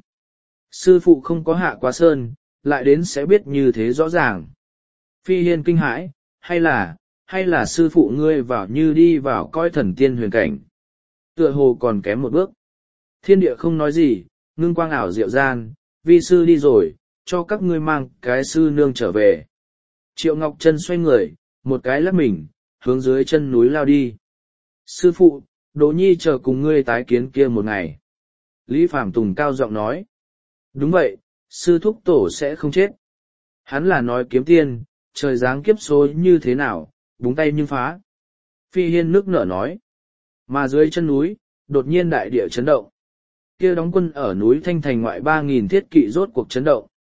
Sư phụ không có hạ quá sơn, lại đến sẽ biết như thế rõ ràng. Phi Hiên kinh hãi, hay là, hay là sư phụ ngươi vào như đi vào coi thần tiên huyền cảnh. Tựa hồ còn kém một bước. Thiên địa không nói gì, ngưng quang ảo diệu gian, vi sư đi rồi, cho các ngươi mang cái sư nương trở về. Triệu Ngọc Trân xoay người, một cái lắc mình, hướng dưới chân núi lao đi. Sư phụ, Đỗ Nhi chờ cùng ngươi tái kiến kia một ngày. Lý Phạm Tùng cao giọng nói. Đúng vậy, sư thúc tổ sẽ không chết. Hắn là nói kiếm tiên, trời giáng kiếp số như thế nào, búng tay nhưng phá. Phi Hiên nước nở nói. Mà dưới chân núi, đột nhiên đại địa chấn động. Kia đóng quân ở núi Thanh Thành ngoại ba nghìn thiết kỵ rốt cuộc chấn động.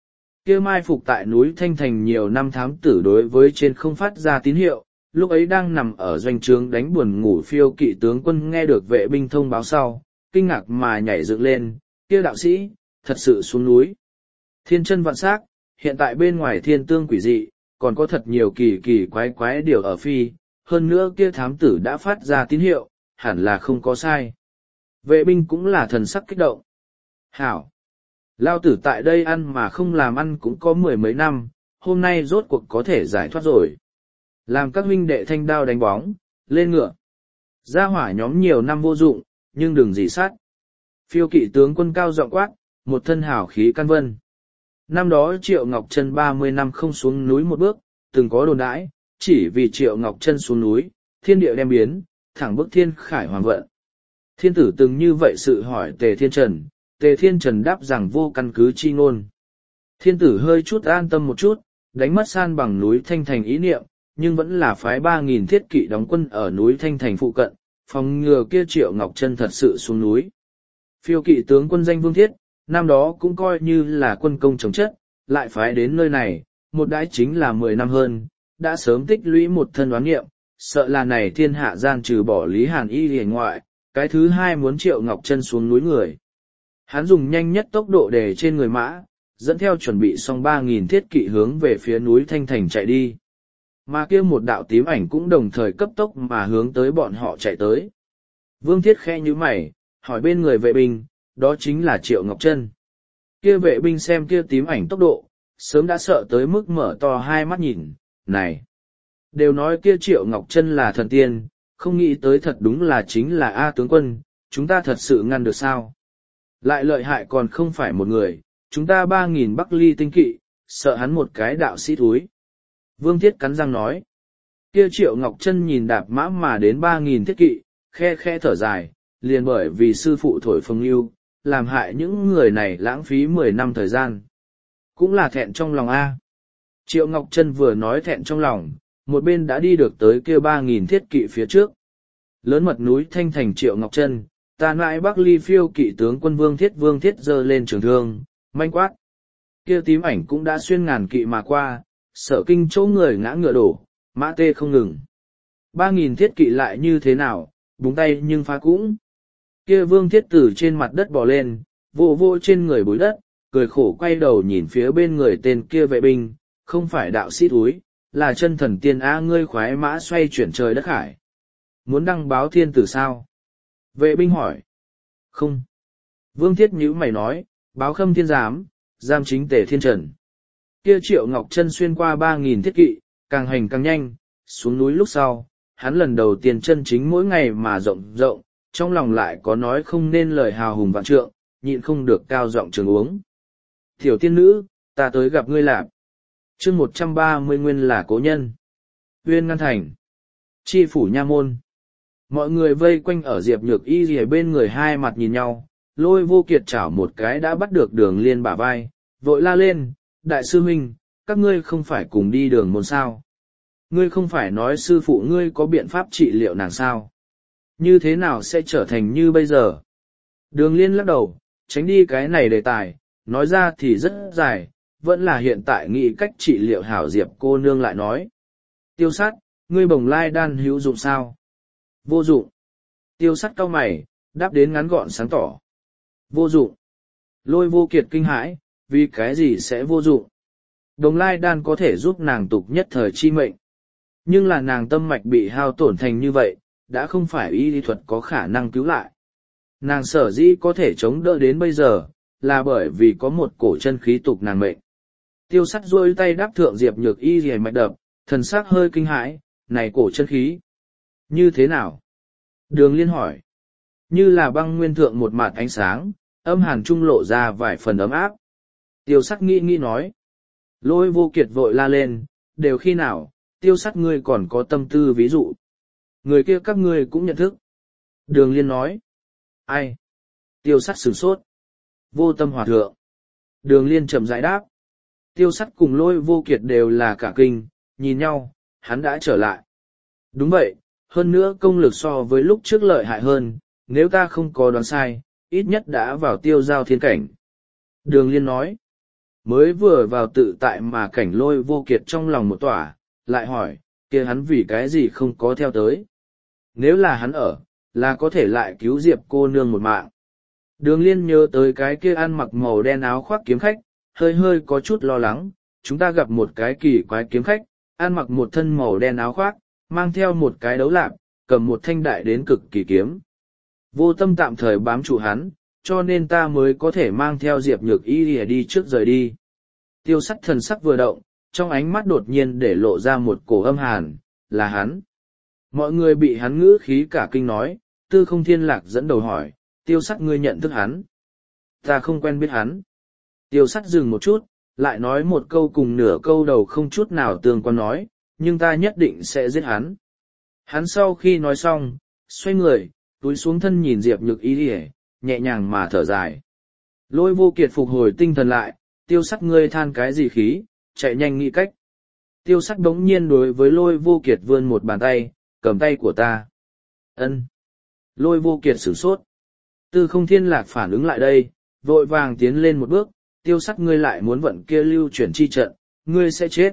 Kia mai phục tại núi Thanh Thành nhiều năm thám tử đối với trên không phát ra tín hiệu, lúc ấy đang nằm ở doanh trướng đánh buồn ngủ Phiêu Kỵ tướng quân nghe được vệ binh thông báo sau, kinh ngạc mà nhảy dựng lên, kia đạo sĩ, thật sự xuống núi. Thiên chân vạn sắc, hiện tại bên ngoài thiên tương quỷ dị, còn có thật nhiều kỳ kỳ quái quái điều ở phi, hơn nữa kia thám tử đã phát ra tín hiệu, hẳn là không có sai. Vệ binh cũng là thần sắc kích động. Hảo! Lao tử tại đây ăn mà không làm ăn cũng có mười mấy năm, hôm nay rốt cuộc có thể giải thoát rồi. Làm các huynh đệ thanh đao đánh bóng, lên ngựa. Gia hỏa nhóm nhiều năm vô dụng, nhưng đừng gì sát. Phiêu Kỵ tướng quân cao giọng quát, một thân hảo khí căn vân. Năm đó Triệu Ngọc Trân ba mươi năm không xuống núi một bước, từng có đồn đãi, chỉ vì Triệu Ngọc Trân xuống núi, thiên địa đem biến, thẳng bức thiên khải hoàng vận. Thiên tử từng như vậy sự hỏi Tề Thiên Trần, Tề Thiên Trần đáp rằng vô căn cứ chi ngôn. Thiên tử hơi chút an tâm một chút, đánh mất san bằng núi Thanh Thành ý niệm, nhưng vẫn là phái ba nghìn thiết kỵ đóng quân ở núi Thanh Thành phụ cận, phòng ngừa kia Triệu Ngọc Trân thật sự xuống núi. Phiêu Kỵ tướng quân danh Vương Thiết, năm đó cũng coi như là quân công chống chất, lại phái đến nơi này, một đãi chính là mười năm hơn, đã sớm tích lũy một thân đoán nghiệm, sợ là này thiên hạ gian trừ bỏ Lý Hàn Y liền ngoại, cái thứ hai muốn Triệu Ngọc Trân xuống núi người. Hắn dùng nhanh nhất tốc độ để trên người mã, dẫn theo chuẩn bị xong ba nghìn thiết kỵ hướng về phía núi Thanh Thành chạy đi. Mà kia một đạo tím ảnh cũng đồng thời cấp tốc mà hướng tới bọn họ chạy tới. Vương Thiết khẽ như mày, hỏi bên người vệ binh, đó chính là Triệu Ngọc Trân. Kia vệ binh xem kia tím ảnh tốc độ, sớm đã sợ tới mức mở to hai mắt nhìn, này. Đều nói kia Triệu Ngọc Trân là thần tiên, không nghĩ tới thật đúng là chính là A tướng quân, chúng ta thật sự ngăn được sao. Lại lợi hại còn không phải một người, chúng ta ba nghìn Bắc Ly tinh kỵ, sợ hắn một cái đạo sĩ thúi. Vương Thiết cắn răng nói. Kia Triệu Ngọc Trân nhìn đạp mã mà đến ba nghìn thiết kỵ, khe khe thở dài, liền bởi vì sư phụ thổi phồng yêu, làm hại những người này lãng phí mười năm thời gian. Cũng là thẹn trong lòng A. Triệu Ngọc Trân vừa nói thẹn trong lòng, một bên đã đi được tới kia ba nghìn thiết kỵ phía trước. Lớn mật núi Thanh Thành Triệu Ngọc Trân, ta nại Bắc Ly Phiêu Kỵ tướng quân Vương Thiết Vương Thiết giơ lên trường thương, manh quát. Kia tím ảnh cũng đã xuyên ngàn kỵ mà qua, sở kinh chỗ người ngã ngựa đổ, mã tê không ngừng. Ba nghìn thiết kỵ lại như thế nào, búng tay nhưng phá cũng. Kia Vương Thiết từ trên mặt đất bò lên, vô vô trên người bối đất, cười khổ quay đầu nhìn phía bên người tên kia vệ binh, không phải đạo sĩ thúi, là chân thần tiên á ngươi khoái mã xoay chuyển trời đất hải. Muốn đăng báo thiên tử sao? Vệ binh hỏi. Không. Vương Thiết nhíu mày nói, báo khâm thiên giám, giam chính Tề Thiên Trần. Kia Triệu Ngọc Trân xuyên qua ba nghìn thiết kỵ, càng hành càng nhanh, xuống núi lúc sau, hắn lần đầu tiên chân chính mỗi ngày mà rộng rộng, trong lòng lại có nói không nên lời hào hùng vạn trượng, nhịn không được cao giọng trường uống. Tiểu tiên nữ, ta tới gặp ngươi lạp. Chương một trăm ba mươi nguyên là cố nhân. Uyên Ngăn Thành. Chi phủ nha môn. Mọi người vây quanh ở Diệp Nhược Y rìa bên người hai mặt nhìn nhau, Lôi Vô Kiệt chảo một cái đã bắt được Đường Liên bả vai, vội la lên, đại sư huynh, các ngươi không phải cùng đi đường môn sao? Ngươi không phải nói sư phụ ngươi có biện pháp trị liệu nàng sao? Như thế nào sẽ trở thành như bây giờ? Đường Liên lắc đầu, tránh đi cái này đề tài, nói ra thì rất dài, vẫn là hiện tại nghĩ cách trị liệu hảo Diệp cô nương lại nói. Tiêu Sắt, ngươi bồng lai đan hữu dụng sao? Vô dụng. Tiêu Sắt cau mày, đáp đến ngắn gọn sáng tỏ. Vô dụng. Lôi Vô Kiệt kinh hãi, vì cái gì sẽ vô dụng? Đồng lai đan có thể giúp nàng tục nhất thời chi mệnh. Nhưng là nàng tâm mạch bị hao tổn thành như vậy, đã không phải y lý thuật có khả năng cứu lại. Nàng sở dĩ có thể chống đỡ đến bây giờ, là bởi vì có một cổ chân khí tục nàng mệnh. Tiêu Sắt duỗi tay đáp thượng Diệp Nhược Y rìa mạch đập, thần sắc hơi kinh hãi, này cổ chân khí. Như thế nào? Đường Liên hỏi. Như là băng nguyên thượng một mạt ánh sáng, âm hàn trung lộ ra vài phần ấm áp. Tiêu Sắt nghĩ nghĩ nói. Lôi Vô Kiệt vội la lên, đều khi nào, Tiêu Sắt ngươi còn có tâm tư ví dụ. Người kia các ngươi cũng nhận thức. Đường Liên nói. Ai? Tiêu Sắt sửng sốt. Vô Tâm Hòa Thượng. Đường Liên chậm rãi đáp. Tiêu Sắt cùng Lôi Vô Kiệt đều là cả kinh, nhìn nhau, hắn đã trở lại. Đúng vậy, hơn nữa công lực so với lúc trước lợi hại hơn, nếu ta không có đoán sai, ít nhất đã vào tiêu giao thiên cảnh. Đường Liên nói. Mới vừa vào tự tại mà cảnh Lôi Vô Kiệt trong lòng một tỏa, lại hỏi, kia hắn vì cái gì không có theo tới. Nếu là hắn ở, là có thể lại cứu Diệp cô nương một mạng. Đường Liên nhớ tới cái kia ăn mặc màu đen áo khoác kiếm khách, hơi hơi có chút lo lắng, chúng ta gặp một cái kỳ quái kiếm khách, ăn mặc một thân màu đen áo khoác, mang theo một cái đấu lạp, cầm một thanh đại đến cực kỳ kiếm. Vô Tâm tạm thời bám trụ hắn, cho nên ta mới có thể mang theo Diệp Nhược Y đi trước rời đi. Tiêu Sắt thần sắc vừa động, trong ánh mắt đột nhiên để lộ ra một cổ âm hàn, là hắn. Mọi người bị hắn ngữ khí cả kinh nói, Tư Không Thiên Lạc dẫn đầu hỏi, Tiêu Sắt ngươi nhận thức hắn. Ta không quen biết hắn. Tiêu Sắt dừng một chút, lại nói một câu cùng nửa câu đầu không chút nào tương quan nói, nhưng ta nhất định sẽ giết hắn. Hắn sau khi nói xong, xoay người, túi xuống thân nhìn Diệp Nhược Y đi, nhẹ nhàng mà thở dài. Lôi Vô Kiệt phục hồi tinh thần lại, Tiêu Sắt ngươi than cái gì khí, chạy nhanh nghĩ cách. Tiêu Sắt đống nhiên đối với Lôi Vô Kiệt vươn một bàn tay, cầm tay của ta. Ân. Lôi Vô Kiệt sửng sốt. Tư Không Thiên Lạc phản ứng lại đây, vội vàng tiến lên một bước, Tiêu Sắt ngươi lại muốn vận kia lưu chuyển chi trận, ngươi sẽ chết.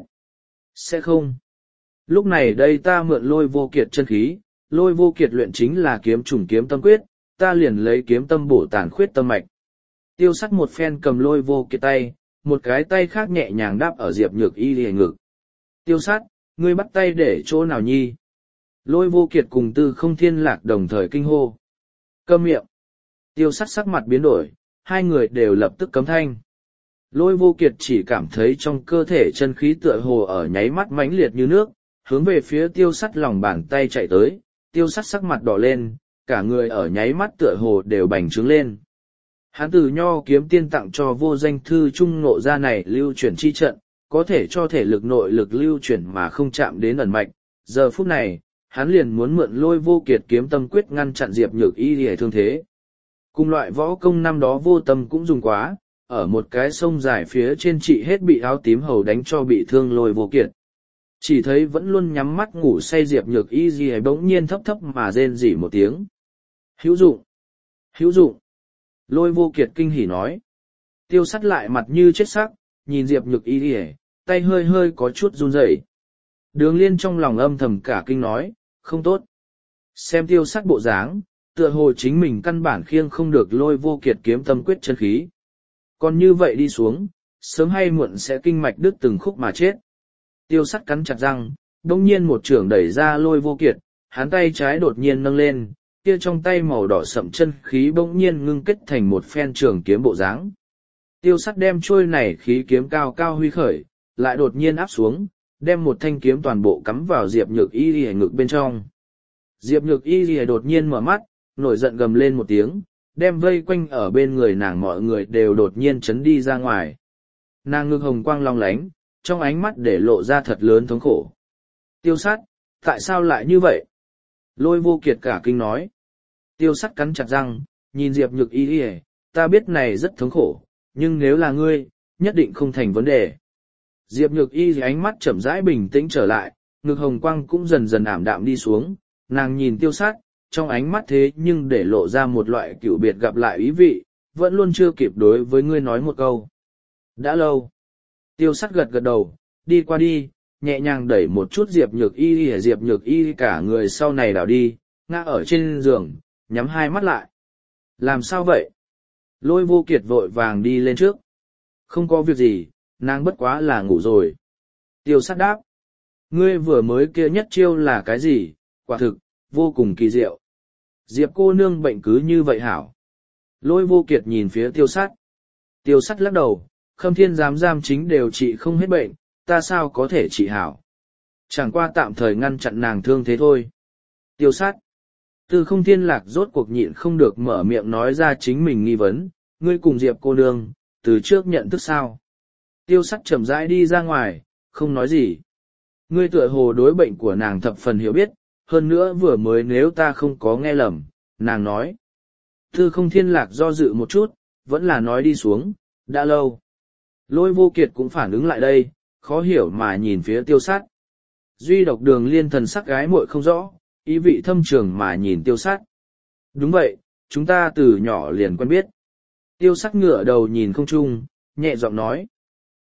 Sẽ không. Lúc này đây ta mượn Lôi Vô Kiệt chân khí, Lôi Vô Kiệt luyện chính là kiếm trùng kiếm tâm quyết, ta liền lấy kiếm tâm bổ tàn khuyết tâm mạch. Tiêu Sắt một phen cầm Lôi Vô Kiệt tay, một cái tay khác nhẹ nhàng đáp ở Diệp Nhược Y lìa ngực. Tiêu Sắt, ngươi bắt tay để chỗ nào nhi? Lôi Vô Kiệt cùng Tư Không Thiên Lạc đồng thời kinh hô. Câm miệng. Tiêu Sắt sắc mặt biến đổi, hai người đều lập tức cấm thanh. Lôi Vô Kiệt chỉ cảm thấy trong cơ thể chân khí tựa hồ ở nháy mắt mãnh liệt như nước, hướng về phía Tiêu Sắt lòng bàn tay chạy tới, Tiêu Sắt sắc mặt đỏ lên, cả người ở nháy mắt tựa hồ đều bành trướng lên. Hắn từ Nho Kiếm Tiên tặng cho vô danh thư trung ngộ ra này lưu chuyển chi trận, có thể cho thể lực nội lực lưu chuyển mà không chạm đến ẩn mạch. Giờ phút này, hắn liền muốn mượn Lôi Vô Kiệt kiếm tâm quyết ngăn chặn Diệp Nhược Y để thương thế. Cùng loại võ công năm đó Vô Tâm cũng dùng quá, ở một cái sông dài phía trên trị hết bị áo tím hầu đánh cho bị thương Lôi Vô Kiệt. Chỉ thấy vẫn luôn nhắm mắt ngủ say Diệp Nhược Y gì bỗng nhiên thấp thấp mà rên rỉ một tiếng. Hữu dụng! Hữu dụng! Lôi Vô Kiệt kinh hỉ nói. Tiêu Sắt lại mặt như chết sắc, nhìn Diệp Nhược Y gì, tay hơi hơi có chút run rẩy. Đường Liên trong lòng âm thầm cả kinh nói, không tốt. Xem Tiêu Sắt bộ dáng, tựa hồ chính mình căn bản khiêng không được Lôi Vô Kiệt kiếm tâm quyết chân khí. Còn như vậy đi xuống, sớm hay muộn sẽ kinh mạch đứt từng khúc mà chết. Tiêu Sắt cắn chặt răng, đông nhiên một chưởng đẩy ra Lôi Vô Kiệt, hắn tay trái đột nhiên nâng lên, kia trong tay màu đỏ sậm chân khí bỗng nhiên ngưng kết thành một phen trường kiếm bộ dáng. Tiêu Sắt đem trôi này khí kiếm cao cao huy khởi, lại đột nhiên áp xuống, đem một thanh kiếm toàn bộ cắm vào Diệp Nhược Y lìa ngực bên trong. Diệp Nhược Y lìa đột nhiên mở mắt, nổi giận gầm lên một tiếng, đem vây quanh ở bên người nàng mọi người đều đột nhiên chấn đi ra ngoài. Nàng ngực hồng quang long lánh, trong ánh mắt để lộ ra thật lớn thống khổ. Tiêu Sắt, tại sao lại như vậy? Lôi Vô Kiệt cả kinh nói. Tiêu Sắt cắn chặt răng, nhìn Diệp Nhược Y lìa, ta biết này rất thống khổ, nhưng nếu là ngươi, nhất định không thành vấn đề. Diệp Nhược Y ánh mắt chậm rãi bình tĩnh trở lại, ngực hồng quang cũng dần dần ảm đạm đi xuống, nàng nhìn Tiêu Sắt, trong ánh mắt thế nhưng để lộ ra một loại cựu biệt gặp lại ý vị, vẫn luôn chưa kịp đối với ngươi nói một câu. Đã lâu. Tiêu Sắt gật gật đầu, đi qua đi, nhẹ nhàng đẩy một chút Diệp Nhược Y để Diệp Nhược Y cả người sau này đảo đi, ngã ở trên giường, nhắm hai mắt lại. Làm sao vậy? Lôi Vô Kiệt vội vàng đi lên trước. Không có việc gì, nàng bất quá là ngủ rồi. Tiêu Sắt đáp. Ngươi vừa mới kia nhất chiêu là cái gì? Quả thực, vô cùng kỳ diệu. Diệp cô nương bệnh cứ như vậy hảo. Lôi Vô Kiệt nhìn phía Tiêu Sắt. Tiêu Sắt lắc đầu, Khâm Thiên giám giam chính đều trị không hết bệnh, ta sao có thể trị hảo. Chẳng qua tạm thời ngăn chặn nàng thương thế thôi. Tiêu Sắt. Tư Không Thiên Lạc rốt cuộc nhịn không được mở miệng nói ra chính mình nghi vấn, ngươi cùng Diệp cô nương, từ trước nhận thức sao. Tiêu Sắt chậm rãi đi ra ngoài, không nói gì. Ngươi tựa hồ đối bệnh của nàng thập phần hiểu biết, hơn nữa vừa mới nếu ta không có nghe lầm, nàng nói. Tư Không Thiên Lạc do dự một chút, vẫn là nói đi xuống, đã lâu. Lôi Vô Kiệt cũng phản ứng lại đây, khó hiểu mà nhìn phía Tiêu Sắt. Duy độc Đường Liên thần sắc gái muội không rõ, ý vị thâm trường mà nhìn Tiêu Sắt. Đúng vậy, chúng ta từ nhỏ liền quen biết. Tiêu Sắt ngửa đầu nhìn không trung, nhẹ giọng nói.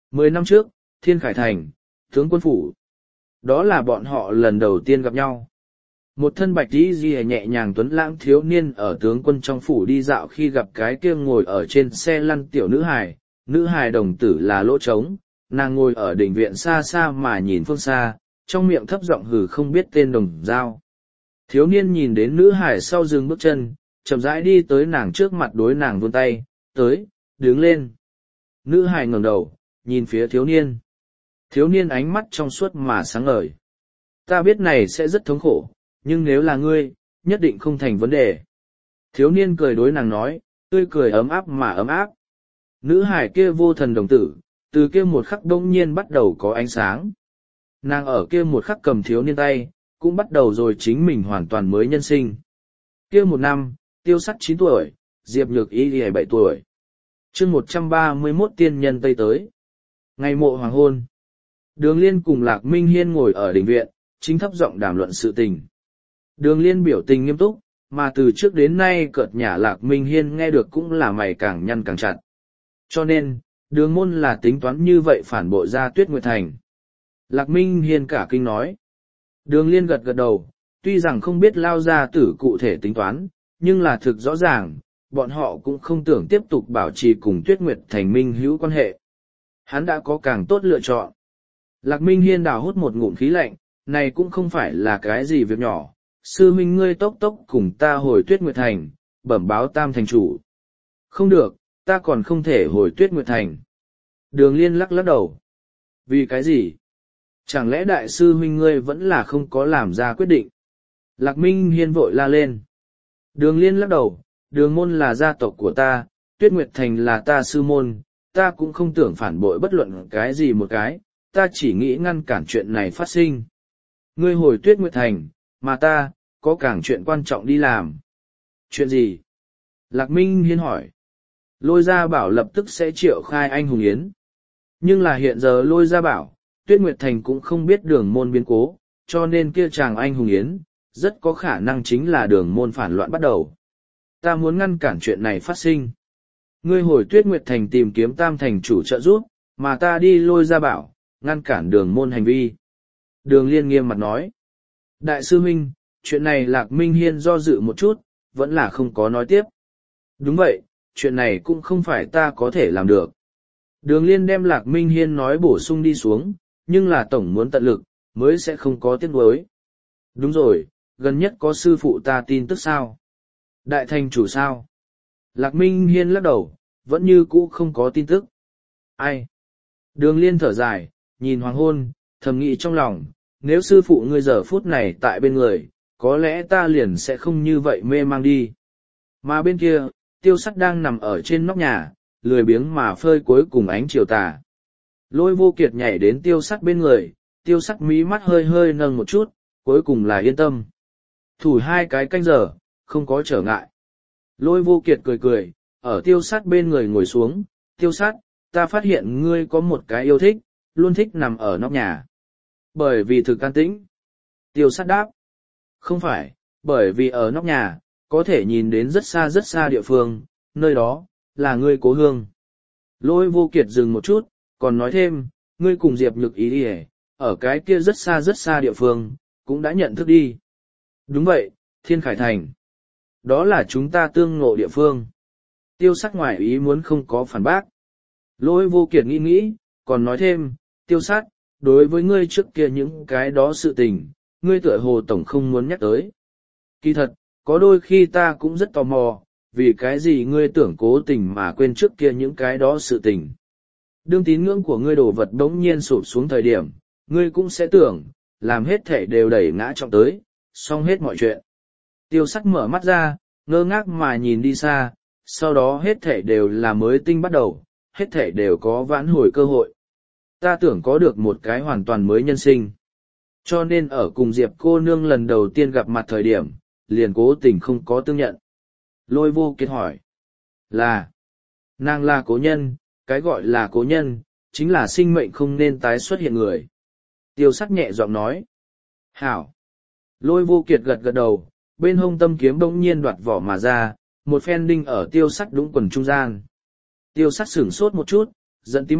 Mười năm trước, Thiên Khải Thành, tướng quân phủ. Đó là bọn họ lần đầu tiên gặp nhau. Một thân bạch y ghi nhẹ nhàng tuấn lãng thiếu niên ở tướng quân trong phủ đi dạo khi gặp cái kia ngồi ở trên xe lăn tiểu nữ hài, nữ hài đồng tử là lỗ trống, nàng ngồi ở đỉnh viện xa xa mà nhìn phương xa, trong miệng thấp giọng hừ không biết tên đồng dao. Thiếu niên nhìn đến nữ hài sau dừng bước chân, chậm rãi đi tới nàng trước mặt đối nàng vươn tay, tới, đứng lên. Nữ hài ngẩng đầu, nhìn phía thiếu niên. Thiếu niên ánh mắt trong suốt mà sáng ngời. Ta biết này sẽ rất thống khổ, nhưng nếu là ngươi, nhất định không thành vấn đề. Thiếu niên cười đối nàng nói, tươi cười ấm áp mà ấm áp. Nữ hải kia vô thần đồng tử, từ kia một khắc đông nhiên bắt đầu có ánh sáng. Nàng ở kia một khắc cầm thiếu niên tay, cũng bắt đầu rồi chính mình hoàn toàn mới nhân sinh. Kia một năm, Tiêu Sắt chín tuổi, Diệp Nhược Y bảy tuổi. chương một trăm ba mươi mốt tiên nhân Tây tới. Ngày mộ hoàng hôn. Đường Liên cùng Lạc Minh Hiên ngồi ở đình viện, chính thấp giọng đàm luận sự tình. Đường Liên biểu tình nghiêm túc, mà từ trước đến nay cợt nhả Lạc Minh Hiên nghe được cũng là mày càng nhăn càng chặt. Cho nên, đường môn là tính toán như vậy phản bội ra Tuyết Nguyệt Thành. Lạc Minh Hiên cả kinh nói. Đường Liên gật gật đầu, tuy rằng không biết lao ra tử cụ thể tính toán, nhưng là thực rõ ràng, bọn họ cũng không tưởng tiếp tục bảo trì cùng Tuyết Nguyệt Thành minh hữu quan hệ. Hắn đã có càng tốt lựa chọn. Lạc Minh Hiên đào hút một ngụm khí lạnh, này cũng không phải là cái gì việc nhỏ. Sư huynh ngươi tốc tốc cùng ta hồi Tuyết Nguyệt Thành, bẩm báo Tam thành chủ. Không được, ta còn không thể hồi Tuyết Nguyệt Thành. Đường Liên lắc lắc đầu. Vì cái gì? Chẳng lẽ đại sư huynh ngươi vẫn là không có làm ra quyết định? Lạc Minh Hiên vội la lên. Đường Liên lắc đầu, đường môn là gia tộc của ta, Tuyết Nguyệt Thành là ta sư môn, ta cũng không tưởng phản bội bất luận cái gì một cái, ta chỉ nghĩ ngăn cản chuyện này phát sinh. Ngươi hồi Tuyết Nguyệt Thành, mà ta, có càng chuyện quan trọng đi làm. Chuyện gì? Lạc Minh Hiên hỏi. Lôi Gia Bảo lập tức sẽ triệu khai anh hùng yến. Nhưng là hiện giờ Lôi Gia Bảo, Tuyết Nguyệt Thành cũng không biết đường môn biến cố, cho nên kia chàng anh hùng yến, rất có khả năng chính là đường môn phản loạn bắt đầu. Ta muốn ngăn cản chuyện này phát sinh. Ngươi hồi Tuyết Nguyệt Thành tìm kiếm Tam thành chủ trợ giúp, mà ta đi Lôi Gia Bảo, ngăn cản đường môn hành vi. Đường Liên nghiêm mặt nói. Đại sư huynh, chuyện này Lạc Minh Hiên do dự một chút, vẫn là không có nói tiếp. Đúng vậy, chuyện này cũng không phải ta có thể làm được. Đường Liên đem Lạc Minh Hiên nói bổ sung đi xuống, nhưng là tổng muốn tận lực, mới sẽ không có tiếc nuối. Đúng rồi, gần nhất có sư phụ ta tin tức sao? Đại thành chủ sao? Lạc Minh Hiên lắc đầu, vẫn như cũ không có tin tức. Ai? Đường Liên thở dài, nhìn hoàng hôn, thầm nghĩ trong lòng, nếu sư phụ ngươi giờ phút này tại bên người, có lẽ ta liền sẽ không như vậy mê mang đi. Mà bên kia, Tiêu Sắt đang nằm ở trên nóc nhà, lười biếng mà phơi cuối cùng ánh chiều tà. Lôi Vô Kiệt nhảy đến Tiêu Sắt bên người, Tiêu Sắt mí mắt hơi hơi nâng một chút, cuối cùng là yên tâm. Thủ hai cái canh giờ, không có trở ngại. Lôi Vô Kiệt cười cười, ở Tiêu Sắt bên người ngồi xuống, Tiêu Sắt, ta phát hiện ngươi có một cái yêu thích, luôn thích nằm ở nóc nhà. Bởi vì thực an tĩnh. Tiêu Sắt đáp. Không phải, bởi vì ở nóc nhà, có thể nhìn đến rất xa rất xa địa phương, nơi đó, là ngươi cố hương. Lôi Vô Kiệt dừng một chút, còn nói thêm, ngươi cùng Diệp Nhược Y đi ở cái kia rất xa rất xa địa phương, cũng đã nhận thức đi. Đúng vậy, Thiên Khải Thành. Đó là chúng ta tương ngộ địa phương. Tiêu Sắt ngoài ý muốn không có phản bác. Lôi Vô Kiệt nghĩ nghĩ, còn nói thêm, Tiêu Sắt, đối với ngươi trước kia những cái đó sự tình, ngươi tựa hồ tổng không muốn nhắc tới. Kỳ thật, có đôi khi ta cũng rất tò mò, vì cái gì ngươi tưởng cố tình mà quên trước kia những cái đó sự tình. Đương tín ngưỡng của ngươi đổ vật đống nhiên sụp xuống thời điểm, ngươi cũng sẽ tưởng, làm hết thể đều đẩy ngã trọng tới, xong hết mọi chuyện. Tiêu Sắt mở mắt ra, ngơ ngác mà nhìn đi xa, sau đó hết thể đều là mới tinh bắt đầu, hết thể đều có vãn hồi cơ hội. Ta tưởng có được một cái hoàn toàn mới nhân sinh. Cho nên ở cùng Diệp cô nương lần đầu tiên gặp mặt thời điểm, liền cố tình không có tương nhận. Lôi Vô Kiệt hỏi. Là. Nàng là cố nhân, cái gọi là cố nhân, chính là sinh mệnh không nên tái xuất hiện người. Tiêu Sắt nhẹ giọng nói. Hảo. Lôi Vô Kiệt gật gật đầu, bên hông tâm kiếm bỗng nhiên đoạt vỏ mà ra, một phen đinh ở Tiêu Sắt đúng quần trung gian. Tiêu Sắt sửng sốt một chút, giận tí mặt,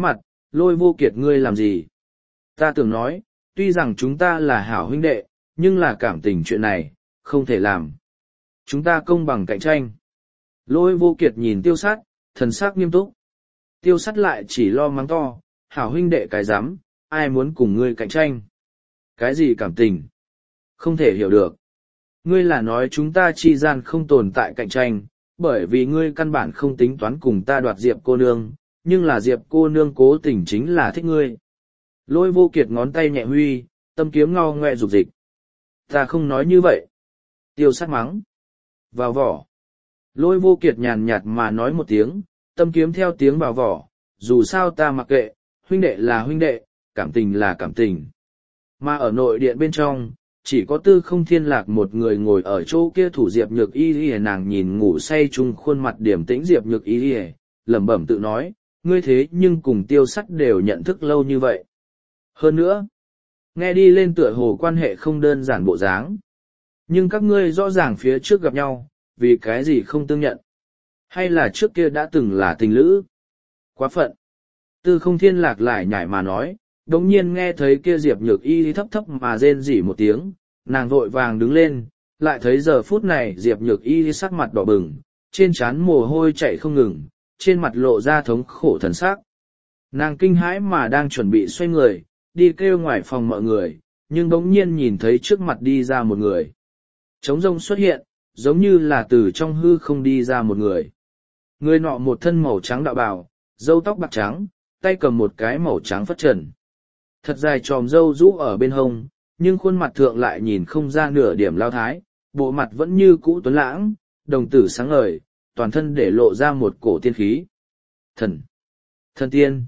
Lôi Vô Kiệt ngươi làm gì? Ta tưởng nói, tuy rằng chúng ta là hảo huynh đệ, nhưng là cảm tình chuyện này, không thể làm. Chúng ta công bằng cạnh tranh. Lôi Vô Kiệt nhìn Tiêu Sắt, thần sắc nghiêm túc. Tiêu Sắt lại chỉ lo mắng to, hảo huynh đệ cái dám, ai muốn cùng ngươi cạnh tranh? Cái gì cảm tình? Không thể hiểu được. Ngươi là nói chúng ta chi gian không tồn tại cạnh tranh, bởi vì ngươi căn bản không tính toán cùng ta đoạt Diệp cô nương, nhưng là Diệp cô nương cố tình chính là thích ngươi. Lôi Vô Kiệt ngón tay nhẹ huy, tâm kiếm ngao ngoe rục dịch. Ta không nói như vậy. Tiêu Sắt mắng. Vào vỏ. Lôi Vô Kiệt nhàn nhạt mà nói một tiếng, tâm kiếm theo tiếng vào vỏ, dù sao ta mặc kệ, huynh đệ là huynh đệ, cảm tình là cảm tình. Mà ở nội điện bên trong, chỉ có Tư Không Thiên Lạc một người ngồi ở chỗ kia thủ Diệp Nhược Y Y, nàng nhìn ngủ say chung khuôn mặt điềm tĩnh Diệp Nhược Y Y, lẩm bẩm tự nói, ngươi thế nhưng cùng Tiêu Sắt đều nhận thức lâu như vậy. Hơn nữa, nghe đi lên tựa hồ quan hệ không đơn giản bộ dáng. Nhưng các ngươi rõ ràng phía trước gặp nhau, vì cái gì không tương nhận? Hay là trước kia đã từng là tình lữ? Quá phận. Tư Không Thiên Lạc lại nhảy mà nói, đống nhiên nghe thấy kia Diệp Nhược Y thấp thấp mà rên rỉ một tiếng, nàng vội vàng đứng lên, lại thấy giờ phút này Diệp Nhược Y sắc mặt đỏ bừng, trên trán mồ hôi chạy không ngừng, trên mặt lộ ra thống khổ thần sắc. Nàng kinh hãi mà đang chuẩn bị xoay người, đi kêu ngoài phòng mọi người, nhưng bỗng nhiên nhìn thấy trước mặt đi ra một người. Trống rông xuất hiện, giống như là từ trong hư không đi ra một người. Người nọ một thân màu trắng đạo bào, râu tóc bạc trắng, tay cầm một cái màu trắng phất trần. Thật dài tròm râu rũ ở bên hông, nhưng khuôn mặt thượng lại nhìn không ra nửa điểm lao thái, bộ mặt vẫn như cũ tuấn lãng, đồng tử sáng ngời, toàn thân để lộ ra một cổ tiên khí. Thần! Thần tiên!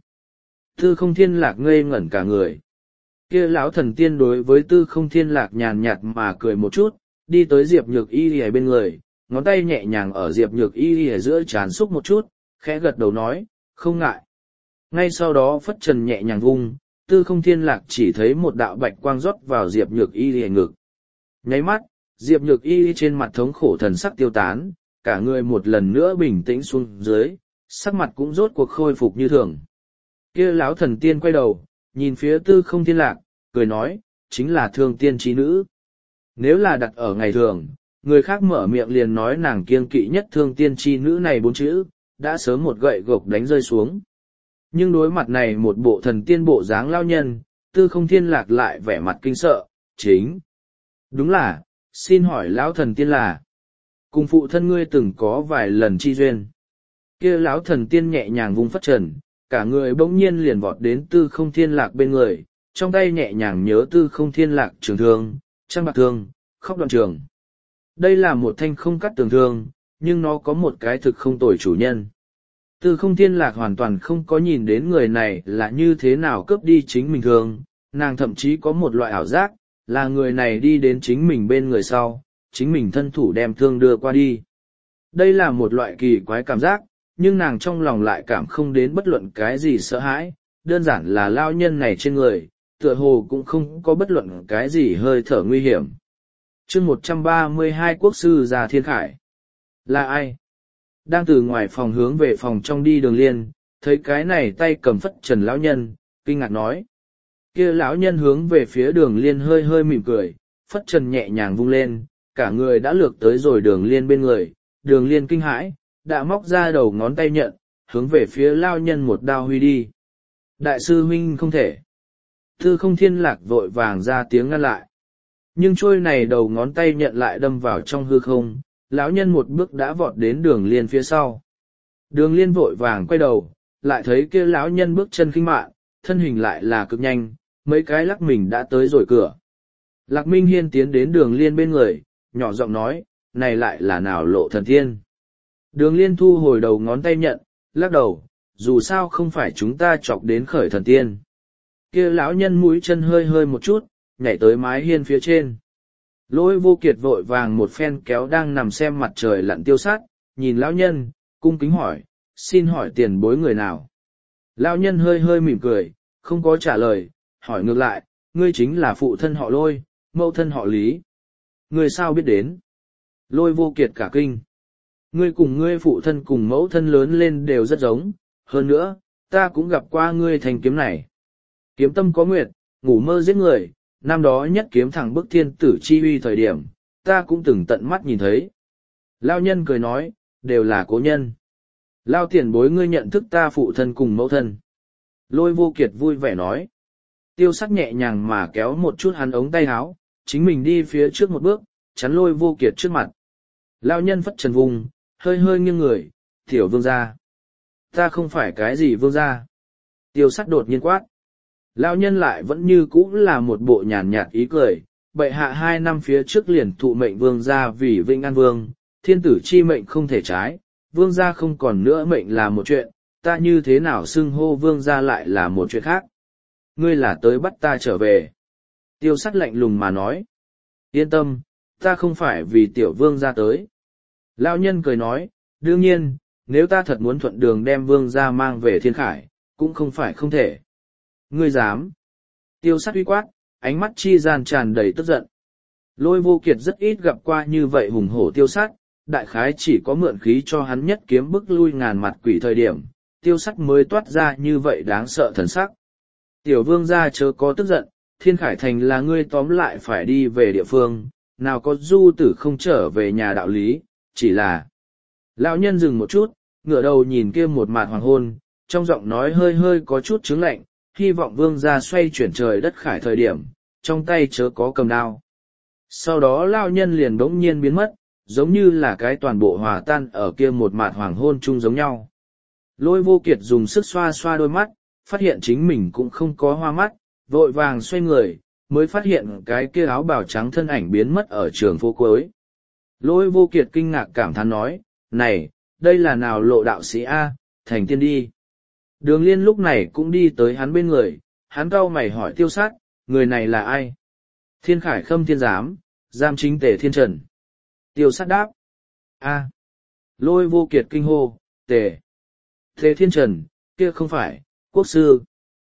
Tư Không Thiên Lạc ngây ngẩn cả người. Kia lão thần tiên đối với Tư Không Thiên Lạc nhàn nhạt mà cười một chút, đi tới Diệp Nhược Y lìa bên người, ngón tay nhẹ nhàng ở Diệp Nhược Y lìa giữa trán xúc một chút, khẽ gật đầu nói, không ngại. Ngay sau đó phất trần nhẹ nhàng vung, Tư Không Thiên Lạc chỉ thấy một đạo bạch quang rót vào Diệp Nhược Y lìa ngực. Nháy mắt, Diệp Nhược Y trên mặt thống khổ thần sắc tiêu tán, cả người một lần nữa bình tĩnh xuống dưới, sắc mặt cũng rốt cuộc khôi phục như thường. Kia lão thần tiên quay đầu, nhìn phía Tư Không Thiên Lạc, cười nói, chính là thương tiên trí nữ. Nếu là đặt ở ngày thường, người khác mở miệng liền nói nàng kiêng kỵ nhất thương tiên chi nữ này bốn chữ, đã sớm một gậy gộc đánh rơi xuống. Nhưng đối mặt này một bộ thần tiên bộ dáng lao nhân, Tư Không Thiên Lạc lại vẻ mặt kinh sợ, chính. Đúng là, xin hỏi lão thần tiên là, cùng phụ thân ngươi từng có vài lần chi duyên. Kia lão thần tiên nhẹ nhàng vung phất trần, cả người bỗng nhiên liền vọt đến Tư Không Thiên Lạc bên người, trong tay nhẹ nhàng nhớ Tư Không Thiên Lạc trường thương, trăng bạc thương, khóc đoạn trường. Đây là một thanh không cắt tường thương, nhưng nó có một cái thực không tồi chủ nhân. Tư Không Thiên Lạc hoàn toàn không có nhìn đến người này là như thế nào cướp đi chính mình thương, nàng thậm chí có một loại ảo giác, là người này đi đến chính mình bên người sau, chính mình thân thủ đem thương đưa qua đi. Đây là một loại kỳ quái cảm giác, nhưng nàng trong lòng lại cảm không đến bất luận cái gì sợ hãi, đơn giản là lao nhân này trên người, tựa hồ cũng không có bất luận cái gì hơi thở nguy hiểm. Chương một trăm ba mươi hai Quốc sư già thiên khải. Là ai? Đang từ ngoài phòng hướng về phòng trong đi Đường Liên, thấy cái này tay cầm phất trần lão nhân, kinh ngạc nói. Kia lão nhân hướng về phía Đường Liên hơi hơi mỉm cười, phất trần nhẹ nhàng vung lên, cả người đã lược tới rồi Đường Liên bên người, Đường Liên kinh hãi, đã móc ra đầu ngón tay nhận, hướng về phía lão nhân một đao huy đi. Đại sư huynh không thể. Tư Không Thiên Lạc vội vàng ra tiếng ngăn lại. Nhưng trôi này đầu ngón tay nhận lại đâm vào trong hư không, lão nhân một bước đã vọt đến Đường Liên phía sau. Đường Liên vội vàng quay đầu, lại thấy kia lão nhân bước chân khinh mạn, thân hình lại là cực nhanh, mấy cái lắc mình đã tới rồi cửa. Lạc Minh Hiên tiến đến Đường Liên bên người, nhỏ giọng nói, này lại là nào lộ thần tiên. Đường Liên thu hồi đầu ngón tay nhận, lắc đầu, dù sao không phải chúng ta chọc đến khởi thần tiên. Kia lão nhân mũi chân hơi hơi một chút, nhảy tới mái hiên phía trên. Lôi Vô Kiệt vội vàng một phen kéo đang nằm xem mặt trời lặn Tiêu Sát, nhìn lão nhân, cung kính hỏi, xin hỏi tiền bối người nào. Lão nhân hơi hơi mỉm cười, không có trả lời, hỏi ngược lại, ngươi chính là phụ thân họ Lôi, mẫu thân họ Lý. Ngươi sao biết đến? Lôi Vô Kiệt cả kinh. Ngươi cùng ngươi phụ thân cùng mẫu thân lớn lên đều rất giống, hơn nữa, ta cũng gặp qua ngươi thanh kiếm này. Kiếm tâm có nguyệt, ngủ mơ giết người, năm đó nhất kiếm thẳng bức thiên tử chi uy thời điểm, ta cũng từng tận mắt nhìn thấy. Lao nhân cười nói, đều là cố nhân. Lao tiền bối ngươi nhận thức ta phụ thân cùng mẫu thân. Lôi vô kiệt vui vẻ nói. Tiêu sắc nhẹ nhàng mà kéo một chút hắn ống tay áo, chính mình đi phía trước một bước, chắn lôi vô kiệt trước mặt. Lao nhân phất trần vùng, hơi hơi nghiêng người, tiểu vương gia. Ta không phải cái gì vương gia. Tiêu sắc đột nhiên quát. Lao nhân lại vẫn như cũ là một bộ nhàn nhạt ý cười, bệ hạ hai năm phía trước liền thụ mệnh vương gia vì Vĩnh An Vương, thiên tử chi mệnh không thể trái, vương gia không còn nữa mệnh là một chuyện, ta như thế nào xưng hô vương gia lại là một chuyện khác. Ngươi là tới bắt ta trở về. Tiêu sắt lạnh lùng mà nói. Yên tâm, ta không phải vì tiểu vương gia tới. Lao nhân cười nói, đương nhiên, nếu ta thật muốn thuận đường đem vương gia mang về thiên khải, cũng không phải không thể. Ngươi dám. Tiêu sắt uy quát, ánh mắt chi gian tràn đầy tức giận. Lôi vô kiệt rất ít gặp qua như vậy hùng hổ tiêu sắt, đại khái chỉ có mượn khí cho hắn nhất kiếm bức lui ngàn mặt quỷ thời điểm, tiêu sắt mới toát ra như vậy đáng sợ thần sắc. Tiểu vương gia chớ có tức giận, thiên khải thành là ngươi tóm lại phải đi về địa phương, nào có du tử không trở về nhà đạo lý, chỉ là. Lão nhân dừng một chút, ngửa đầu nhìn kia một mạt hoàng hôn, trong giọng nói hơi hơi có chút chứng lạnh, hy vọng vương gia xoay chuyển trời đất khải thời điểm, trong tay chớ có cầm đao. Sau đó lão nhân liền bỗng nhiên biến mất, giống như là cái toàn bộ hòa tan ở kia một mạt hoàng hôn chung giống nhau. Lôi vô kiệt dùng sức xoa xoa đôi mắt, phát hiện chính mình cũng không có hoa mắt, vội vàng xoay người, mới phát hiện cái kia áo bào trắng thân ảnh biến mất ở trường phố cuối. Lôi vô kiệt kinh ngạc cảm thán nói, này, đây là nào lộ đạo sĩ A, thành tiên đi. Đường liên lúc này cũng đi tới hắn bên người, hắn cau mày hỏi tiêu sát, người này là ai? Thiên khải khâm thiên giám, giam chính tề thiên trần. Tiêu sát đáp, A. Lôi vô kiệt kinh hô, tề. Tề thiên trần, kia không phải, quốc sư.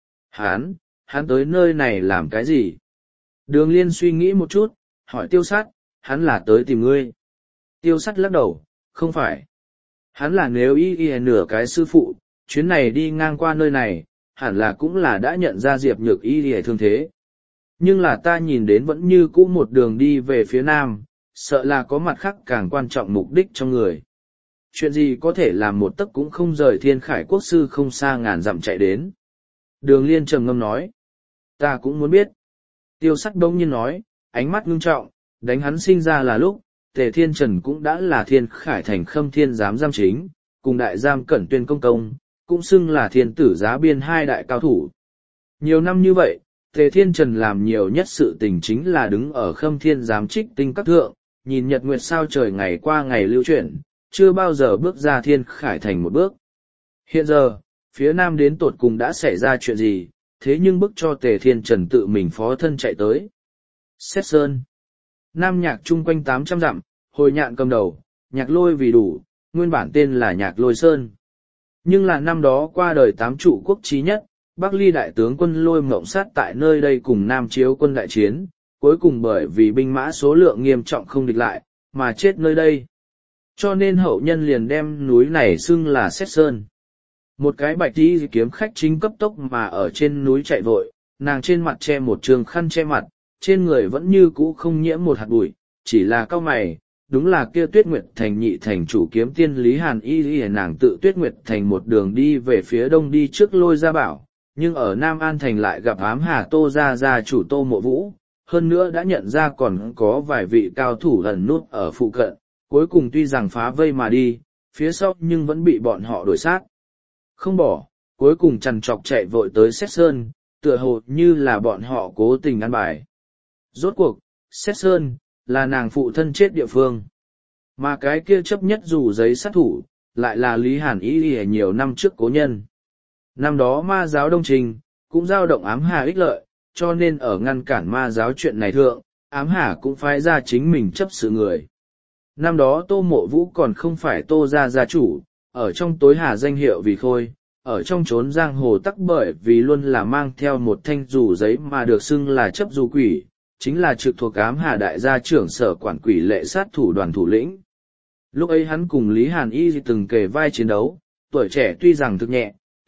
Hán, hắn tới nơi này làm cái gì? Đường liên suy nghĩ một chút, hỏi tiêu sát, hắn là tới tìm ngươi. Tiêu sát lắc đầu, không phải. Hắn là nếu y y nửa cái sư phụ, chuyến này đi ngang qua nơi này, hẳn là cũng là đã nhận ra Diệp Nhược y y thương thế. Nhưng là ta nhìn đến vẫn như cũ một đường đi về phía nam, sợ là có mặt khác càng quan trọng mục đích trong người. Chuyện gì có thể làm một tấc cũng không rời thiên khải quốc sư không xa ngàn dặm chạy đến. Đường liên trầm ngâm nói. Ta cũng muốn biết. Tiêu sắc bỗng nhiên nói, ánh mắt ngưng trọng, đánh hắn sinh ra là lúc, Tề Thiên Trần cũng đã là thiên khải thành khâm thiên giám giam chính, cùng đại giam cẩn tuyên công công, cũng xưng là thiên tử giá biên hai đại cao thủ. Nhiều năm như vậy, Tề Thiên Trần làm nhiều nhất sự tình chính là đứng ở khâm thiên giám trích tinh các thượng, nhìn nhật nguyệt sao trời ngày qua ngày lưu chuyển, chưa bao giờ bước ra thiên khải thành một bước. Hiện giờ, phía nam đến tột cùng đã xảy ra chuyện gì, thế nhưng bức cho Tề Thiên Trần tự mình phó thân chạy tới. Xét Sơn. Nam nhạc chung quanh tám trăm dặm, hồi nhạn cầm đầu, nhạc lôi vì đủ, nguyên bản tên là nhạc lôi sơn. Nhưng là năm đó qua đời tám trụ quốc trí nhất, Bắc Ly đại tướng quân lôi mộng sát tại nơi đây cùng Nam Chiếu quân đại chiến, cuối cùng bởi vì binh mã số lượng nghiêm trọng không địch lại, mà chết nơi đây. Cho nên hậu nhân liền đem núi này xưng là Xét Sơn. Một cái bạch đi kiếm khách chính cấp tốc mà ở trên núi chạy vội, nàng trên mặt che một trường khăn che mặt, trên người vẫn như cũ không nhiễm một hạt bụi, chỉ là cao mày, đúng là kia Tuyết Nguyệt Thành nhị thành chủ kiếm tiên Lý Hàn Y Y nàng tự Tuyết Nguyệt Thành một đường đi về phía đông đi trước Lôi Gia Bảo, nhưng ở Nam An Thành lại gặp ám hà Tô Gia Gia chủ Tô Mộ Vũ, hơn nữa đã nhận ra còn có vài vị cao thủ ẩn nút ở phụ cận, cuối cùng tuy rằng phá vây mà đi, phía sau nhưng vẫn bị bọn họ đuổi sát. Không bỏ, cuối cùng chằn trọc chạy vội tới Xét Sơn, tựa hồ như là bọn họ cố tình ăn bài. Rốt cuộc, Xét Sơn, là nàng phụ thân chết địa phương. Mà cái kia chấp nhất dù giấy sát thủ, lại là Lý Hàn Y Y nhiều năm trước cố nhân. Năm đó ma giáo Đông Trình, cũng dao động ám hà ích lợi, cho nên ở ngăn cản ma giáo chuyện này thượng, ám hà cũng phái ra chính mình chấp sự người. Năm đó Tô Mộ Vũ còn không phải Tô gia gia chủ, ở trong tối hà danh hiệu vì khôi, ở trong chốn giang hồ tắc bởi vì luôn là mang theo một thanh dù giấy mà được xưng là chấp dù quỷ, chính là trực thuộc ám hà đại gia trưởng sở quản quỷ lệ sát thủ đoàn thủ lĩnh. Lúc ấy hắn cùng Lý Hàn Y từng kề vai chiến đấu, tuổi trẻ tuy rằng thực nhẹ,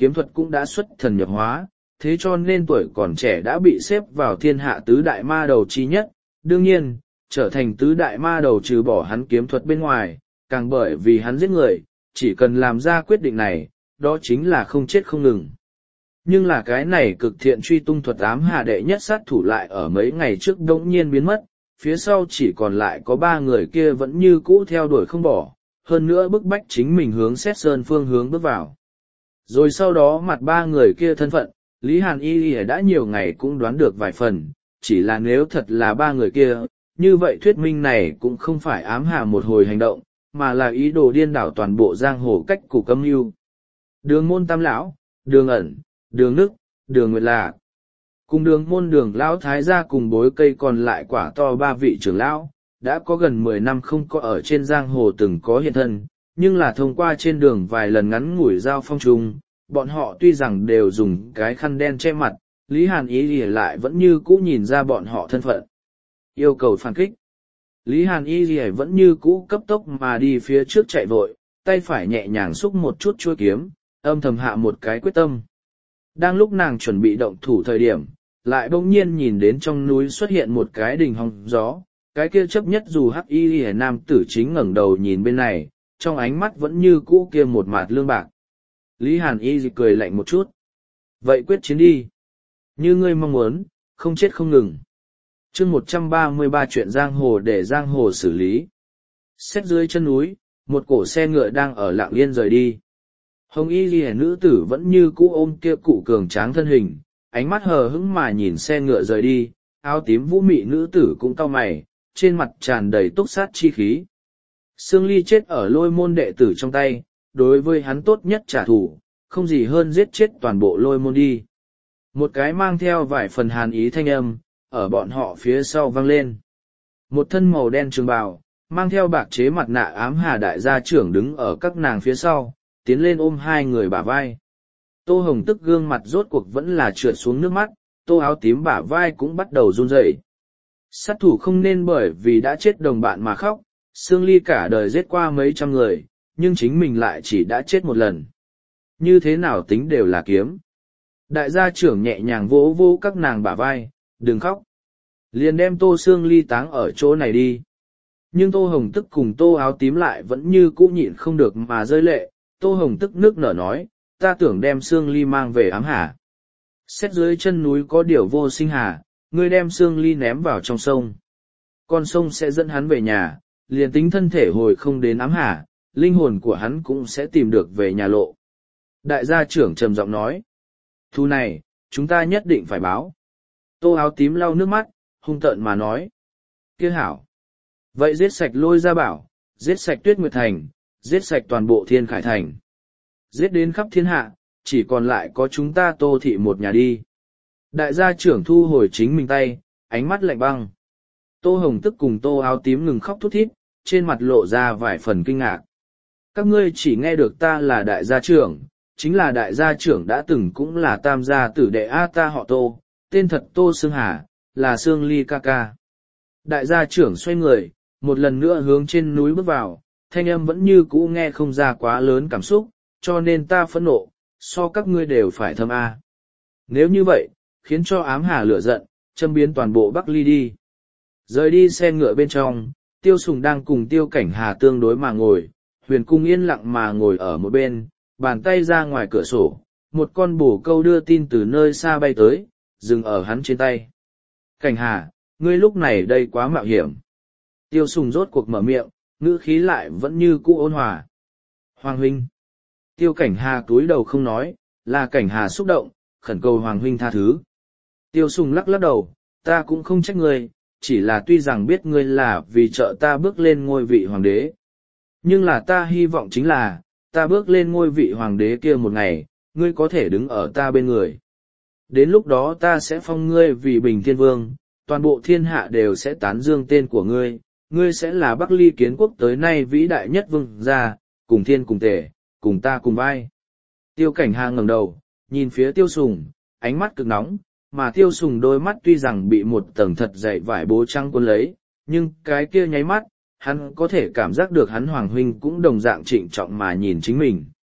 kiếm thuật cũng đã xuất thần nhập hóa, thế cho nên tuổi còn trẻ đã bị xếp vào thiên hạ tứ đại ma đầu chi nhất. Đương nhiên, trở thành tứ đại ma đầu trừ bỏ hắn kiếm thuật bên ngoài, càng bởi vì hắn giết người, chỉ cần làm ra quyết định này, đó chính là không chết không ngừng. Nhưng là cái này cực thiện truy tung thuật ám hà đệ nhất sát thủ lại ở mấy ngày trước đống nhiên biến mất, phía sau chỉ còn lại có ba người kia vẫn như cũ theo đuổi không bỏ, hơn nữa bức bách chính mình hướng xét sơn phương hướng bước vào. Rồi sau đó mặt ba người kia thân phận, Lý Hàn Y Y đã nhiều ngày cũng đoán được vài phần, chỉ là nếu thật là ba người kia, như vậy thuyết minh này cũng không phải ám hà một hồi hành động, mà là ý đồ điên đảo toàn bộ giang hồ cách cục âm mưu. Đường môn tam lão, đường ẩn, đường nức, đường nguyệt lạc. Cùng đường môn đường lão thái gia cùng bối cây còn lại quả to ba vị trưởng lão, đã có gần mười năm không có ở trên giang hồ từng có hiện thân, nhưng là thông qua trên đường vài lần ngắn ngủi giao phong trùng, bọn họ tuy rằng đều dùng cái khăn đen che mặt, Lý Hàn Ý Y lại vẫn như cũ nhìn ra bọn họ thân phận. Yêu cầu phản kích. Lý Hàn Y Y vẫn như cũ cấp tốc mà đi phía trước chạy vội, tay phải nhẹ nhàng xúc một chút chuôi kiếm, âm thầm hạ một cái quyết tâm. Đang lúc nàng chuẩn bị động thủ thời điểm, lại bỗng nhiên nhìn đến trong núi xuất hiện một cái đình hòng gió, cái kia chấp nhất dù hắc y y nam tử chính ngẩng đầu nhìn bên này, trong ánh mắt vẫn như cũ kia một mạt lương bạc. Lý Hàn Y cười lạnh một chút. Vậy quyết chiến đi. Như ngươi mong muốn, không chết không ngừng. chương một trăm ba mươi ba chuyện giang hồ để giang hồ xử lý. Xét dưới chân núi, một cổ xe ngựa đang ở lặng yên rời đi. Hồng y ghi nữ tử vẫn như cũ ôm kia cụ cường tráng thân hình, ánh mắt hờ hững mà nhìn xe ngựa rời đi, áo tím vũ mị nữ tử cũng cau mày, trên mặt tràn đầy túc sát chi khí. Sương Ly chết ở lôi môn đệ tử trong tay, đối với hắn tốt nhất trả thù, không gì hơn giết chết toàn bộ lôi môn đi. Một cái mang theo vài phần hàn ý thanh âm, ở bọn họ phía sau vang lên. Một thân màu đen trường bào, mang theo bạc chế mặt nạ ám hà đại gia trưởng đứng ở các nàng phía sau, tiến lên ôm hai người bả vai. Tô Hồng Tức gương mặt rốt cuộc vẫn là trượt xuống nước mắt, tô áo tím bả vai cũng bắt đầu run rẩy. Sát thủ không nên bởi vì đã chết đồng bạn mà khóc, Sương Ly cả đời giết qua mấy trăm người, nhưng chính mình lại chỉ đã chết một lần. Như thế nào tính đều là kiếm. Đại gia trưởng nhẹ nhàng vỗ vỗ các nàng bả vai, đừng khóc. Liền đem Tô Sương Ly táng ở chỗ này đi. Nhưng Tô Hồng Tức cùng Tô áo tím lại vẫn như cũ nhịn không được mà rơi lệ. Tô Hồng Tức nước nở nói, ta tưởng đem Sương Ly mang về ám hà. Xét dưới chân núi có điều vô sinh hà, ngươi đem Sương Ly ném vào trong sông. Con sông sẽ dẫn hắn về nhà, liền tính thân thể hồi không đến ám hà, linh hồn của hắn cũng sẽ tìm được về nhà lộ. Đại gia trưởng trầm giọng nói, thu này, chúng ta nhất định phải báo. Tô áo tím lau nước mắt, hung tợn mà nói, kia hảo. Vậy giết sạch Lôi Gia Bảo, giết sạch Tuyết Nguyệt Thành, giết sạch toàn bộ Thiên Khải Thành. Giết đến khắp thiên hạ, chỉ còn lại có chúng ta Tô thị một nhà đi. Đại gia trưởng thu hồi chính mình tay, ánh mắt lạnh băng. Tô Hồng Tức cùng Tô áo tím ngừng khóc thút thít, trên mặt lộ ra vài phần kinh ngạc. Các ngươi chỉ nghe được ta là đại gia trưởng, chính là đại gia trưởng đã từng cũng là tam gia tử đệ A ta họ Tô, tên thật Tô Sương Hà, là Sương Ly ca ca. Đại gia trưởng xoay người, một lần nữa hướng trên núi bước vào, thanh âm vẫn như cũ nghe không ra quá lớn cảm xúc, cho nên ta phẫn nộ, so các ngươi đều phải thâm A. Nếu như vậy, khiến cho ám hà lửa giận, châm biến toàn bộ Bắc Ly đi. Rời đi xe ngựa bên trong, Tiêu Sùng đang cùng Tiêu Cảnh Hà tương đối mà ngồi, Huyền Cung yên lặng mà ngồi ở một bên, bàn tay ra ngoài cửa sổ, một con bồ câu đưa tin từ nơi xa bay tới, dừng ở hắn trên tay. Cảnh Hà, ngươi lúc này đây quá mạo hiểm. Tiêu Sùng rốt cuộc mở miệng, ngữ khí lại vẫn như cũ ôn hòa. Hoàng huynh. Tiêu Cảnh Hà cúi đầu không nói, là Cảnh Hà xúc động, khẩn cầu Hoàng huynh tha thứ. Tiêu Sùng lắc lắc đầu, ta cũng không trách ngươi, chỉ là tuy rằng biết ngươi là vì trợ ta bước lên ngôi vị hoàng đế. Nhưng là ta hy vọng chính là, ta bước lên ngôi vị hoàng đế kia một ngày, ngươi có thể đứng ở ta bên người. Đến lúc đó ta sẽ phong ngươi vì Bình Thiên Vương, toàn bộ thiên hạ đều sẽ tán dương tên của ngươi, ngươi sẽ là Bắc Ly kiến quốc tới nay vĩ đại nhất vương gia, cùng thiên cùng tể, cùng ta cùng vai. Tiêu Cảnh Hà ngẩng đầu, nhìn phía Tiêu Sùng, ánh mắt cực nóng, mà Tiêu Sùng đôi mắt tuy rằng bị một tầng thật dày vải bố trắng cuốn lấy, nhưng cái kia nháy mắt, hắn có thể cảm giác được hắn Hoàng huynh cũng đồng dạng trịnh trọng mà nhìn chính mình.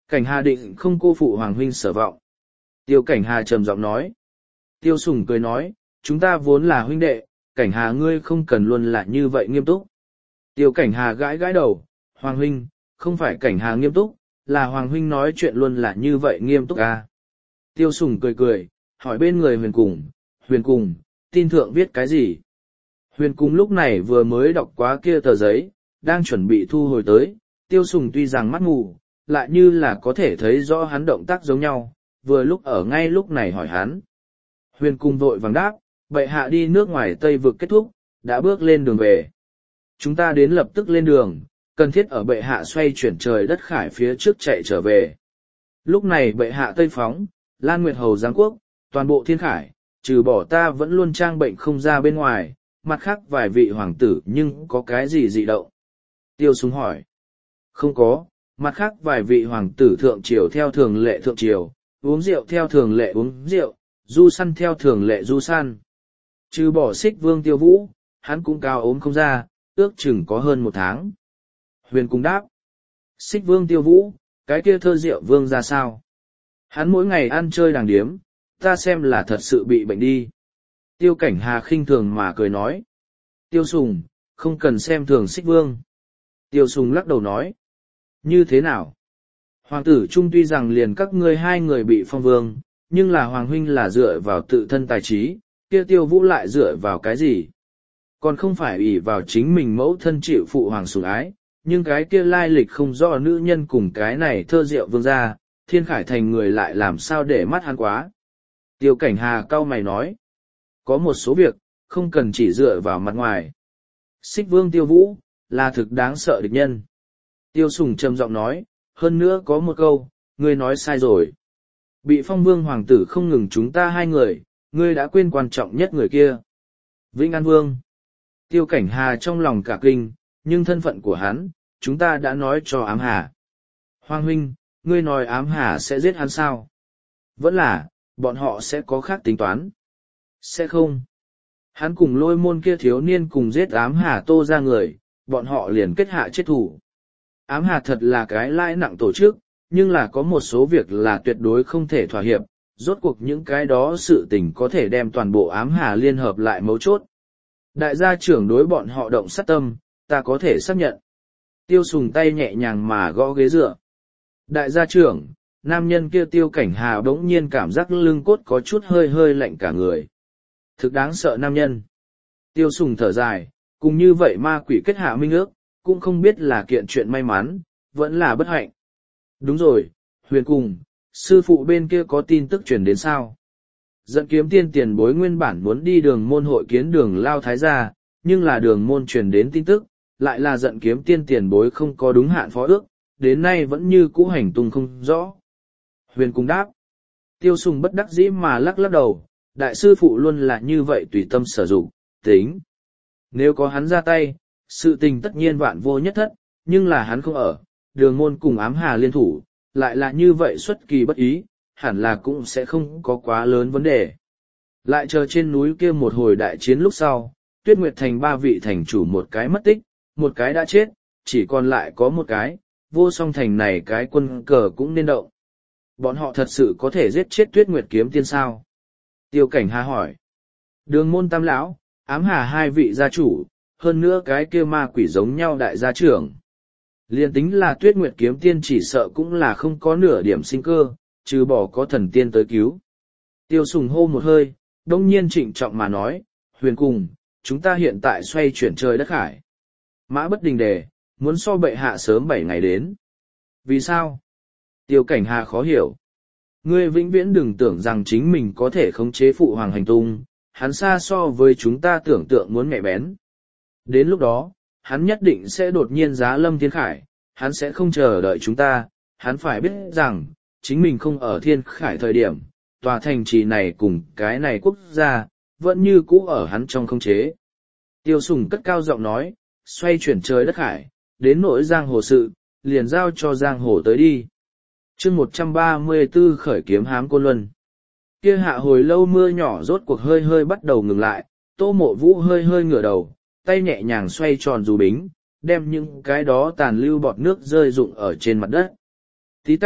Cảnh Hà định không cô phụ Hoàng huynh sở vọng. Tiêu Cảnh Hà trầm giọng nói. Tiêu Sùng cười nói, chúng ta vốn là huynh đệ, Cảnh Hà ngươi không cần luôn là như vậy nghiêm túc. Tiêu Cảnh Hà gãi gãi đầu, Hoàng huynh, không phải Cảnh Hà nghiêm túc, là Hoàng huynh nói chuyện luôn là như vậy nghiêm túc à. Tiêu Sùng cười cười, hỏi bên người Huyền Cùng, Huyền Cùng, tin thượng viết cái gì? Huyền Cùng lúc này vừa mới đọc quá kia tờ giấy, đang chuẩn bị thu hồi tới, Tiêu Sùng tuy rằng mắt mù, lại như là có thể thấy rõ hắn động tác giống nhau, vừa lúc ở ngay lúc này hỏi hắn. Huyền Cung vội vàng đáp, bệ hạ đi nước ngoài Tây vực kết thúc, đã bước lên đường về. Chúng ta đến lập tức lên đường, cần thiết ở bệ hạ xoay chuyển trời đất khải phía trước chạy trở về. Lúc này bệ hạ Tây phóng, Lan Nguyệt Hầu giáng quốc, toàn bộ thiên khải, trừ bỏ ta vẫn luôn trang bệnh không ra bên ngoài, mặt khác vài vị hoàng tử nhưng có cái gì dị động? Tiêu Sùng hỏi. Không có, mặt khác vài vị hoàng tử thượng triều theo thường lệ thượng triều, uống rượu theo thường lệ uống rượu, du săn theo thường lệ du săn. Trừ bỏ Xích Vương Tiêu Vũ, hắn cũng cao ốm không ra, ước chừng có hơn một tháng. Huyền Cung đáp. Xích Vương Tiêu Vũ, cái kia thơ rượu vương ra sao? Hắn mỗi ngày ăn chơi đàng điếm, ta xem là thật sự bị bệnh đi. Tiêu Cảnh Hà khinh thường mà cười nói. Tiêu Sùng, không cần xem thường Xích Vương. Tiêu Sùng lắc đầu nói. Như thế nào? Hoàng tử trung tuy rằng liền các ngươi hai người bị phong vương, nhưng là Hoàng huynh là dựa vào tự thân tài trí, kia Tiêu Vũ lại dựa vào cái gì? Còn không phải ủy vào chính mình mẫu thân chịu phụ hoàng sủng ái, nhưng cái kia lai lịch không rõ nữ nhân cùng cái này thơ rượu vương ra, thiên khải thành người lại làm sao để mắt hắn quá. Tiêu Cảnh Hà cau mày nói. Có một số việc, không cần chỉ dựa vào mặt ngoài. Xích Vương Tiêu Vũ, là thực đáng sợ địch nhân. Tiêu Sùng trầm giọng nói, hơn nữa có một câu, ngươi nói sai rồi. Bị phong vương hoàng tử không ngừng chúng ta hai người, ngươi đã quên quan trọng nhất người kia. Vĩnh An Vương. Tiêu Cảnh Hà trong lòng cả kinh, nhưng thân phận của hắn, chúng ta đã nói cho ám hà. Hoàng huynh, ngươi nói ám hà sẽ giết hắn sao? Vẫn là, bọn họ sẽ có khác tính toán. Sẽ không. Hắn cùng Lôi Môn kia thiếu niên cùng giết ám hà Tô ra người, bọn họ liền kết hạ chết thủ. Ám hà thật là cái lãi nặng tổ chức, nhưng là có một số việc là tuyệt đối không thể thỏa hiệp, rốt cuộc những cái đó sự tình có thể đem toàn bộ ám hà liên hợp lại mấu chốt. Đại gia trưởng đối bọn họ động sát tâm, ta có thể xác nhận. Tiêu Sùng tay nhẹ nhàng mà gõ ghế dựa. Đại gia trưởng, nam nhân kia Tiêu Cảnh Hà bỗng nhiên cảm giác lưng cốt có chút hơi hơi lạnh cả người. Thực đáng sợ nam nhân. Tiêu Sùng thở dài, cùng như vậy ma quỷ kết hạ minh ước, cũng không biết là kiện chuyện may mắn, vẫn là bất hạnh. Đúng rồi, Huyền Cùng, sư phụ bên kia có tin tức truyền đến sao? Dẫn kiếm tiên tiền bối nguyên bản muốn đi đường môn hội kiến đường lao thái gia, nhưng là đường môn truyền đến tin tức, lại là dẫn kiếm tiên tiền bối không có đúng hạn phó ước, đến nay vẫn như cũ hành tung không rõ. Huyền Cung đáp. Tiêu Sùng bất đắc dĩ mà lắc lắc đầu, đại sư phụ luôn là như vậy tùy tâm sử dụng, tính. Nếu có hắn ra tay, sự tình tất nhiên vạn vô nhất thất, nhưng là hắn không ở, đường môn cùng ám hà liên thủ, lại là như vậy xuất kỳ bất ý, hẳn là cũng sẽ không có quá lớn vấn đề. Lại chờ trên núi kia một hồi đại chiến lúc sau, Tuyết Nguyệt Thành ba vị thành chủ một cái mất tích, một cái đã chết, chỉ còn lại có một cái, vô song thành này cái quân cờ cũng nên động. Bọn họ thật sự có thể giết chết Tuyết Nguyệt kiếm tiên sao? Tiêu Cảnh Hà hỏi. Đường môn tam lão, ám hà hai vị gia chủ, hơn nữa cái kia ma quỷ giống nhau đại gia trưởng. Liên tính là Tuyết Nguyệt kiếm tiên chỉ sợ cũng là không có nửa điểm sinh cơ, trừ bỏ có thần tiên tới cứu. Tiêu Sùng hô một hơi, đông nhiên trịnh trọng mà nói, Huyền Cùng, chúng ta hiện tại xoay chuyển trời đất khải. Mã bất đình đề, muốn so bệ hạ sớm bảy ngày đến. Vì sao? Tiêu Cảnh Hà khó hiểu. Ngươi vĩnh viễn đừng tưởng rằng chính mình có thể khống chế phụ hoàng hành tung, hắn xa so với chúng ta tưởng tượng muốn mẹ bén. Đến lúc đó, hắn nhất định sẽ đột nhiên giá lâm thiên khải, hắn sẽ không chờ đợi chúng ta, hắn phải biết rằng, chính mình không ở thiên khải thời điểm, tòa thành trì này cùng cái này quốc gia, vẫn như cũ ở hắn trong khống chế. Tiêu Sùng cất cao giọng nói, xoay chuyển trời đất khải, đến nỗi giang hồ sự, liền giao cho giang hồ tới đi. chương một trăm ba mươi tư khởi kiếm hám Côn Luân. Kia hạ hồi lâu mưa nhỏ rốt cuộc hơi hơi bắt đầu ngừng lại, Tô Mộ Vũ hơi hơi ngửa đầu, tay nhẹ nhàng xoay tròn dù bính, đem những cái đó tàn lưu bọt nước rơi rụng ở trên mặt đất. Tí tách,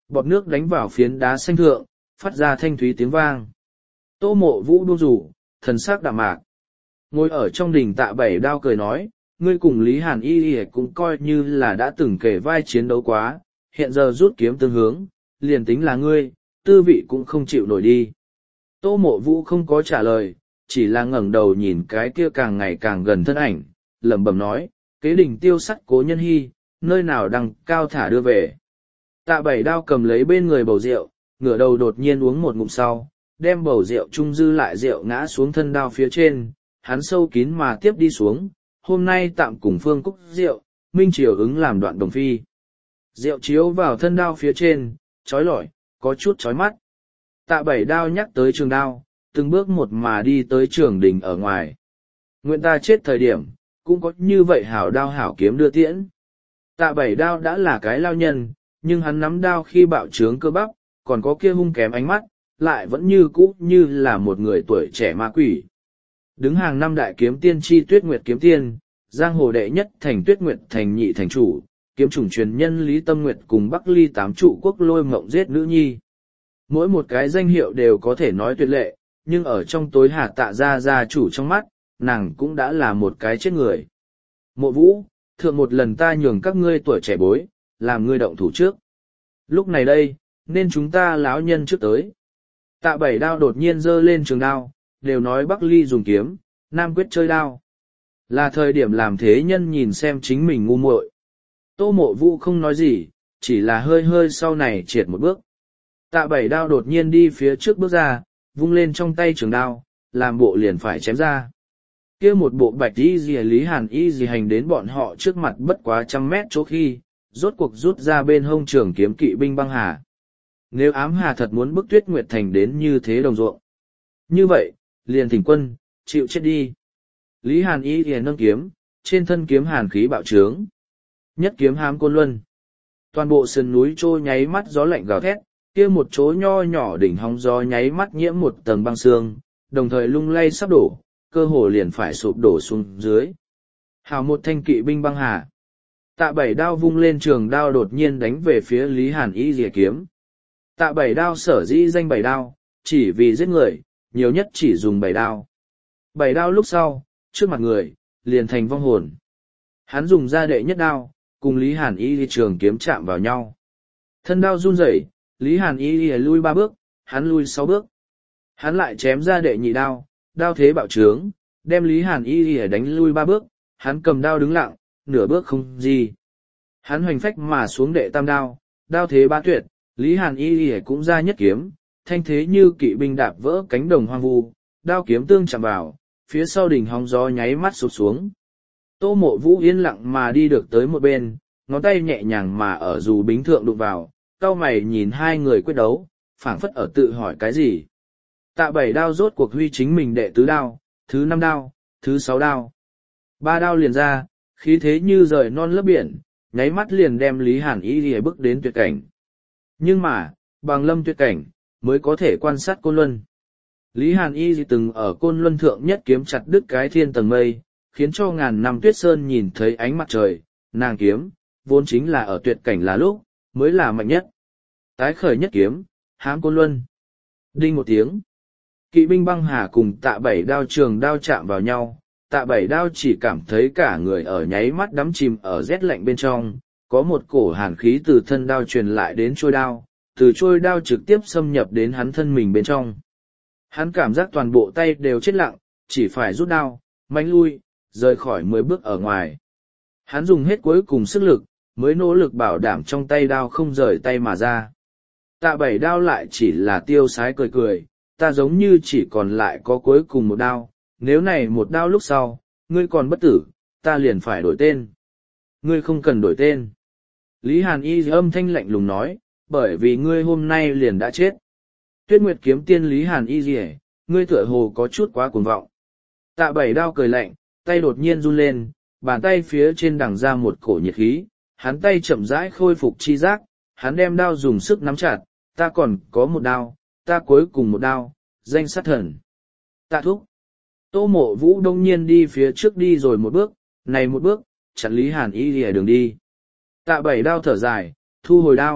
bọt nước đánh vào phiến đá xanh thượng, phát ra thanh thúy tiếng vang. Tô Mộ Vũ buông rủ, thần sắc đạm mạc. Ngồi ở trong đình Tạ Bảy Đao cười nói, ngươi cùng Lý Hàn Y Y cũng coi như là đã từng kể vai chiến đấu quá, hiện giờ rút kiếm tương hướng, liền tính là ngươi, tư vị cũng không chịu nổi đi. Tô Mộ Vũ không có trả lời, chỉ là ngẩng đầu nhìn cái kia càng ngày càng gần thân ảnh, lẩm bẩm nói, kế đình tiêu sắt cố nhân hy, nơi nào đằng cao thả đưa về. Tạ Bảy Đao cầm lấy bên người bầu rượu, ngửa đầu đột nhiên uống một ngụm sau, đem bầu rượu trung dư lại rượu ngã xuống thân đao phía trên, hắn sâu kín mà tiếp đi xuống, hôm nay tạm cùng Phương Cúc rượu, minh triều ứng làm đoạn đồng phi. Rượu chiếu vào thân đao phía trên, trói lọi, có chút trói mắt. Tạ Bảy Đao nhắc tới trường đao, từng bước một mà đi tới trường đình ở ngoài. Nguyện ta chết thời điểm, cũng có như vậy hảo đao hảo kiếm đưa tiễn. Tạ Bảy Đao đã là cái lao nhân, nhưng hắn nắm đao khi bạo trướng cơ bắp, còn có kia hung kém ánh mắt, lại vẫn như cũ như là một người tuổi trẻ ma quỷ. Đứng hàng năm đại kiếm tiên chi Tuyết Nguyệt kiếm tiên, giang hồ đệ nhất thành Tuyết Nguyệt thành nhị thành chủ, kiếm chủng truyền nhân Lý Tâm Nguyệt cùng Bắc Ly tám trụ quốc lôi mộng giết nữ nhi. Mỗi một cái danh hiệu đều có thể nói tuyệt lệ, nhưng ở trong tối Hà Tạ gia gia chủ trong mắt, nàng cũng đã là một cái chết người. Mộ Vũ, thượng một lần ta nhường các ngươi tuổi trẻ bối, làm ngươi động thủ trước. Lúc này đây, nên chúng ta lão nhân trước tới. Tạ Bảy Đao đột nhiên giơ lên trường đao, đều nói Bắc Ly dùng kiếm, Nam Quyết chơi đao. Là thời điểm làm thế nhân nhìn xem chính mình ngu muội. Tô Mộ Vũ không nói gì, chỉ là hơi hơi sau này triệt một bước. Tạ Bảy Đao đột nhiên đi phía trước bước ra, vung lên trong tay trường đao, làm bộ liền phải chém ra. Kia một bộ bạch y dì Lý Hàn y dì hành đến bọn họ trước mặt bất quá trăm mét chỗ khi, rốt cuộc rút ra bên hông trường kiếm kỵ binh băng hà. Nếu ám hà thật muốn bức Tuyết Nguyệt thành đến như thế đồng ruộng. Như vậy, liền thỉnh quân, chịu chết đi. Lý Hàn y dì nâng kiếm, trên thân kiếm hàn khí bạo trướng. Nhất kiếm hám Côn Luân. Toàn bộ sườn núi trôi nháy mắt gió lạnh gào thét, kia một chỗ nho nhỏ đỉnh hóng gió nháy mắt nhiễm một tầng băng sương, đồng thời lung lay sắp đổ, cơ hồ liền phải sụp đổ xuống dưới. Hào một thanh kỵ binh băng hà. Tạ Bảy Đao vung lên trường đao đột nhiên đánh về phía Lý Hàn y rìa kiếm. Tạ Bảy Đao sở dĩ danh Bảy Đao, chỉ vì giết người, nhiều nhất chỉ dùng bảy đao. Bảy đao lúc sau, trước mặt người, liền thành vong hồn. Hắn dùng ra đệ nhất đao, cùng Lý Hàn y trường kiếm chạm vào nhau. Thân đao run rẩy, Lý Hàn y lui ba bước, hắn lui sáu bước. Hắn lại chém ra đệ nhị đao, đao thế bạo trướng, đem Lý Hàn y đánh lui ba bước, hắn cầm đao đứng lặng, nửa bước không gì. Hắn hoành phách mà xuống đệ tam đao, đao thế ba tuyệt, Lý Hàn y cũng ra nhất kiếm, thanh thế như kỵ binh đạp vỡ cánh đồng hoang vu, đao kiếm tương chạm vào, phía sau đỉnh hóng gió nháy mắt sụp xuống. Tô Mộ Vũ yên lặng mà đi được tới một bên, ngón tay nhẹ nhàng mà ở dù bính thượng đụng vào, cau mày nhìn hai người quyết đấu, phảng phất ở tự hỏi cái gì. Tạ Bảy Đao rốt cuộc huy chính mình đệ tứ đao, thứ năm đao, thứ sáu đao. Ba đao liền ra, khí thế như rời non lấp biển, nháy mắt liền đem Lý Hàn y lìa bước đến tuyệt cảnh. Nhưng mà, bằng lâm tuyệt cảnh, mới có thể quan sát Côn Luân. Lý Hàn y từng ở Côn Luân thượng nhất kiếm chặt đứt cái thiên tầng mây, khiến cho ngàn năm tuyết sơn nhìn thấy ánh mặt trời, nàng kiếm, vốn chính là ở tuyệt cảnh là lúc, mới là mạnh nhất. Tái khởi nhất kiếm, hãm Côn Luân. Đinh một tiếng. Kỵ binh băng hà cùng Tạ Bảy Đao trường đao chạm vào nhau, Tạ Bảy Đao chỉ cảm thấy cả người ở nháy mắt đắm chìm ở rét lạnh bên trong, có một cổ hàn khí từ thân đao truyền lại đến trôi đao, từ trôi đao trực tiếp xâm nhập đến hắn thân mình bên trong. Hắn cảm giác toàn bộ tay đều chết lặng, chỉ phải rút đao, mánh lui, rời khỏi mười bước ở ngoài. Hắn dùng hết cuối cùng sức lực, mới nỗ lực bảo đảm trong tay đao không rời tay mà ra. Tạ Bảy Đao lại chỉ là tiêu sái cười cười, ta giống như chỉ còn lại có cuối cùng một đao, nếu này một đao lúc sau, ngươi còn bất tử, ta liền phải đổi tên. Ngươi không cần đổi tên. Lý Hàn y âm thanh lạnh lùng nói, bởi vì ngươi hôm nay liền đã chết. Tuyết Nguyệt kiếm tiên Lý Hàn y gì ngươi tựa hồ có chút quá cuồng vọng. Tạ Bảy Đao cười lạnh, tay đột nhiên run lên, bàn tay phía trên đằng ra một cổ nhiệt khí, hắn tay chậm rãi khôi phục chi giác, hắn đem đao dùng sức nắm chặt, ta còn có một đao, ta cuối cùng một đao, danh sát thần. Tạ thúc. Tô Mộ Vũ đông nhiên đi phía trước đi rồi một bước, này một bước, chặn Lý Hàn y lìa đường đi. Tạ Bảy Đao thở dài, thu hồi đao,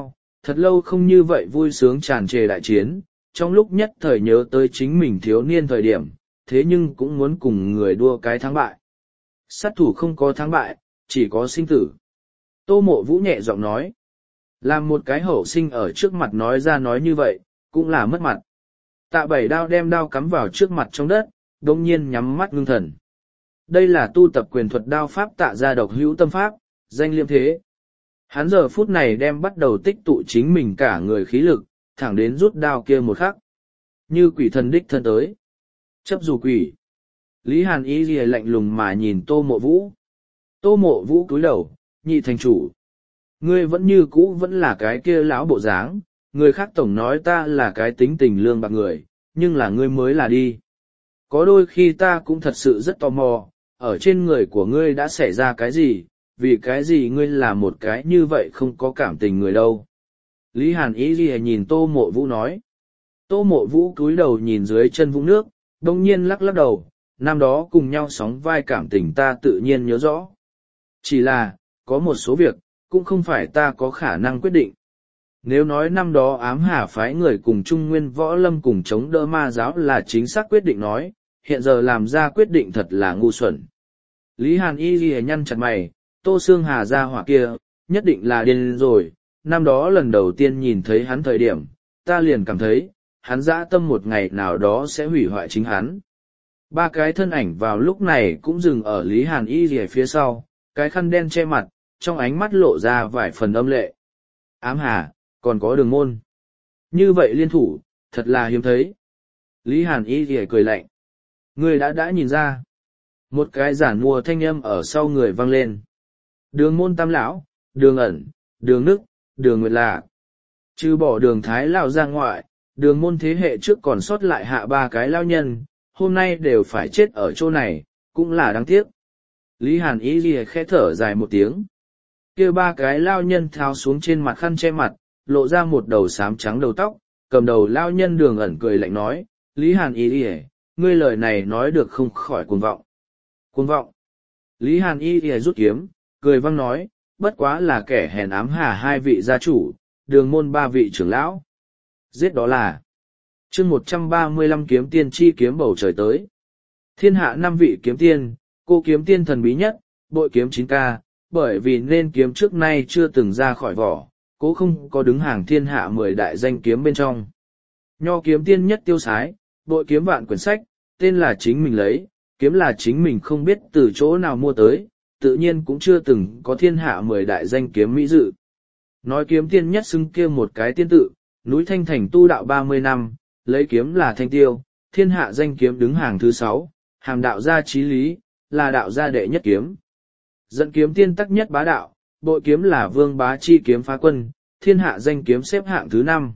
Thật lâu không như vậy vui sướng tràn trề đại chiến, trong lúc nhất thời nhớ tới chính mình thiếu niên thời điểm, thế nhưng cũng muốn cùng người đua cái thắng bại. Sát thủ không có thắng bại, chỉ có sinh tử. Tô Mộ Vũ nhẹ giọng nói. Làm một cái hậu sinh ở trước mặt nói ra nói như vậy, cũng là mất mặt. Tạ Bảy đao đem đao cắm vào trước mặt trong đất, đồng nhiên nhắm mắt ngưng thần. Đây là tu tập quyền thuật đao pháp Tạ gia độc hữu tâm pháp, danh liêm thế. Hắn giờ phút này đem bắt đầu tích tụ chính mình cả người khí lực, thẳng đến rút đao kia một khắc. Như quỷ thần đích thân tới. Chấp dù quỷ. Lý Hàn Y lìa lạnh lùng mà nhìn Tô Mộ Vũ. Tô Mộ Vũ cúi đầu, nhị thành chủ. Ngươi vẫn như cũ vẫn là cái kia lão bộ dáng, người khác tổng nói ta là cái tính tình lương bạc người, nhưng là ngươi mới là đi. Có đôi khi ta cũng thật sự rất tò mò, ở trên người của ngươi đã xảy ra cái gì, vì cái gì ngươi là một cái như vậy không có cảm tình người đâu. Lý Hàn Ý Ghi nhìn Tô Mộ Vũ nói. Tô Mộ Vũ cúi đầu nhìn dưới chân vũng nước, đông nhiên lắc lắc đầu, năm đó cùng nhau sóng vai cảm tình ta tự nhiên nhớ rõ. Chỉ là, có một số việc, cũng không phải ta có khả năng quyết định. Nếu nói năm đó ám hà phái người cùng Trung Nguyên Võ Lâm cùng chống đỡ ma giáo là chính xác quyết định nói, hiện giờ làm ra quyết định thật là ngu xuẩn. Lý Hàn Y ghi nhăn chặt mày, Tô Sương Hà ra hỏa kia, nhất định là điên rồi, năm đó lần đầu tiên nhìn thấy hắn thời điểm, ta liền cảm thấy, hắn dã tâm một ngày nào đó sẽ hủy hoại chính hắn. Ba cái thân ảnh vào lúc này cũng dừng ở Lý Hàn Y ghi phía sau, cái khăn đen che mặt, trong ánh mắt lộ ra vài phần âm lệ. Ám hà, còn có Đường Môn. Như vậy liên thủ, thật là hiếm thấy. Lý Hàn Y ghi cười lạnh. Người đã đã nhìn ra. Một cái giản mùa thanh âm ở sau người vang lên. Đường Môn Tam Lão, Đường Ẩn, Đường Nức, Đường Nguyệt Lạc. Trừ bỏ Đường Thái Lão ra ngoại, Đường Môn thế hệ trước còn sót lại hạ ba cái lao nhân, hôm nay đều phải chết ở chỗ này, cũng là đáng tiếc. Lý Hàn Y ghi khẽ thở dài một tiếng. Kia ba cái lao nhân tháo xuống trên mặt khăn che mặt, lộ ra một đầu xám trắng đầu tóc, cầm đầu lao nhân Đường Ẩn cười lạnh nói, Lý Hàn Y ghi, ngươi lời này nói được không khỏi cuồng vọng. Cuồng vọng. Lý Hàn Y ghi rút kiếm, cười văng nói, bất quá là kẻ hèn ám hà hai vị gia chủ, Đường Môn ba vị trưởng lão. Giết đó là chương một trăm ba mươi lăm kiếm tiên chi kiếm bầu trời tới. Thiên hạ năm vị kiếm tiên, cô kiếm tiên thần bí nhất, bội kiếm chín K, bởi vì nên kiếm trước nay chưa từng ra khỏi vỏ, cố không có đứng hàng thiên hạ mười đại danh kiếm bên trong. Nho kiếm tiên nhất tiêu sái, bội kiếm vạn quyển sách, tên là chính mình lấy, kiếm là chính mình không biết từ chỗ nào mua tới, tự nhiên cũng chưa từng có thiên hạ mười đại danh kiếm mỹ dự. Nói kiếm tiên nhất xưng kia một cái tiên tự, núi Thanh Thành tu đạo ba mươi năm, lấy kiếm là thanh tiêu, thiên hạ danh kiếm đứng hàng thứ sáu, hàm đạo gia chí lý, là đạo gia đệ nhất kiếm. Dẫn kiếm tiên tắc nhất bá đạo, bội kiếm là vương bá chi kiếm phá quân, thiên hạ danh kiếm xếp hạng thứ năm.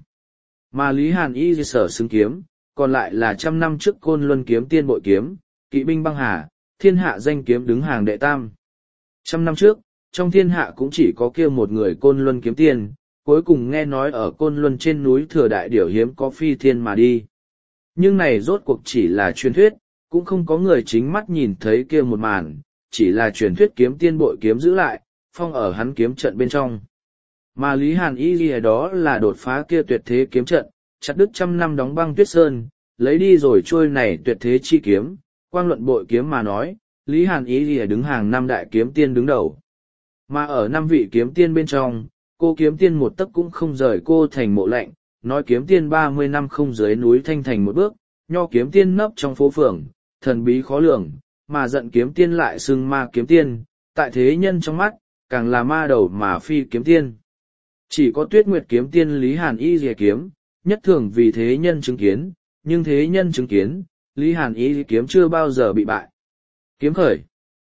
Mà Lý Hàn Y sở xứng kiếm, còn lại là trăm năm trước Côn Luân kiếm tiên bội kiếm, kỵ binh băng hà, thiên hạ danh kiếm đứng hàng đệ tam. Trăm năm trước, trong thiên hạ cũng chỉ có kia một người Côn Luân kiếm tiên, cuối cùng nghe nói ở Côn Luân trên núi Thừa Đại Điểu hiếm có phi thiên mà đi. Nhưng này rốt cuộc chỉ là truyền thuyết, cũng không có người chính mắt nhìn thấy kia một màn, chỉ là truyền thuyết kiếm tiên bội kiếm giữ lại, phong ở hắn kiếm trận bên trong. Mà Lý Hàn Y ghi đó là đột phá kia tuyệt thế kiếm trận, chặt đứt trăm năm đóng băng tuyết sơn, lấy đi rồi trôi này tuyệt thế chi kiếm, quang luận bội kiếm mà nói, Lý Hàn Y ghi đứng hàng năm đại kiếm tiên đứng đầu. Mà ở năm vị kiếm tiên bên trong, cô kiếm tiên một tấc cũng không rời cô thành mộ lạnh, nói kiếm tiên ba mươi năm không dưới núi Thanh Thành một bước, nho kiếm tiên nấp trong phố phường, thần bí khó lường, mà giận kiếm tiên lại xưng ma kiếm tiên, tại thế nhân trong mắt, càng là ma đầu mà phi kiếm tiên. Chỉ có Tuyết Nguyệt kiếm tiên Lý Hàn Y dìa kiếm, nhất thường vì thế nhân chứng kiến, nhưng thế nhân chứng kiến, Lý Hàn Y kiếm chưa bao giờ bị bại. Kiếm khởi.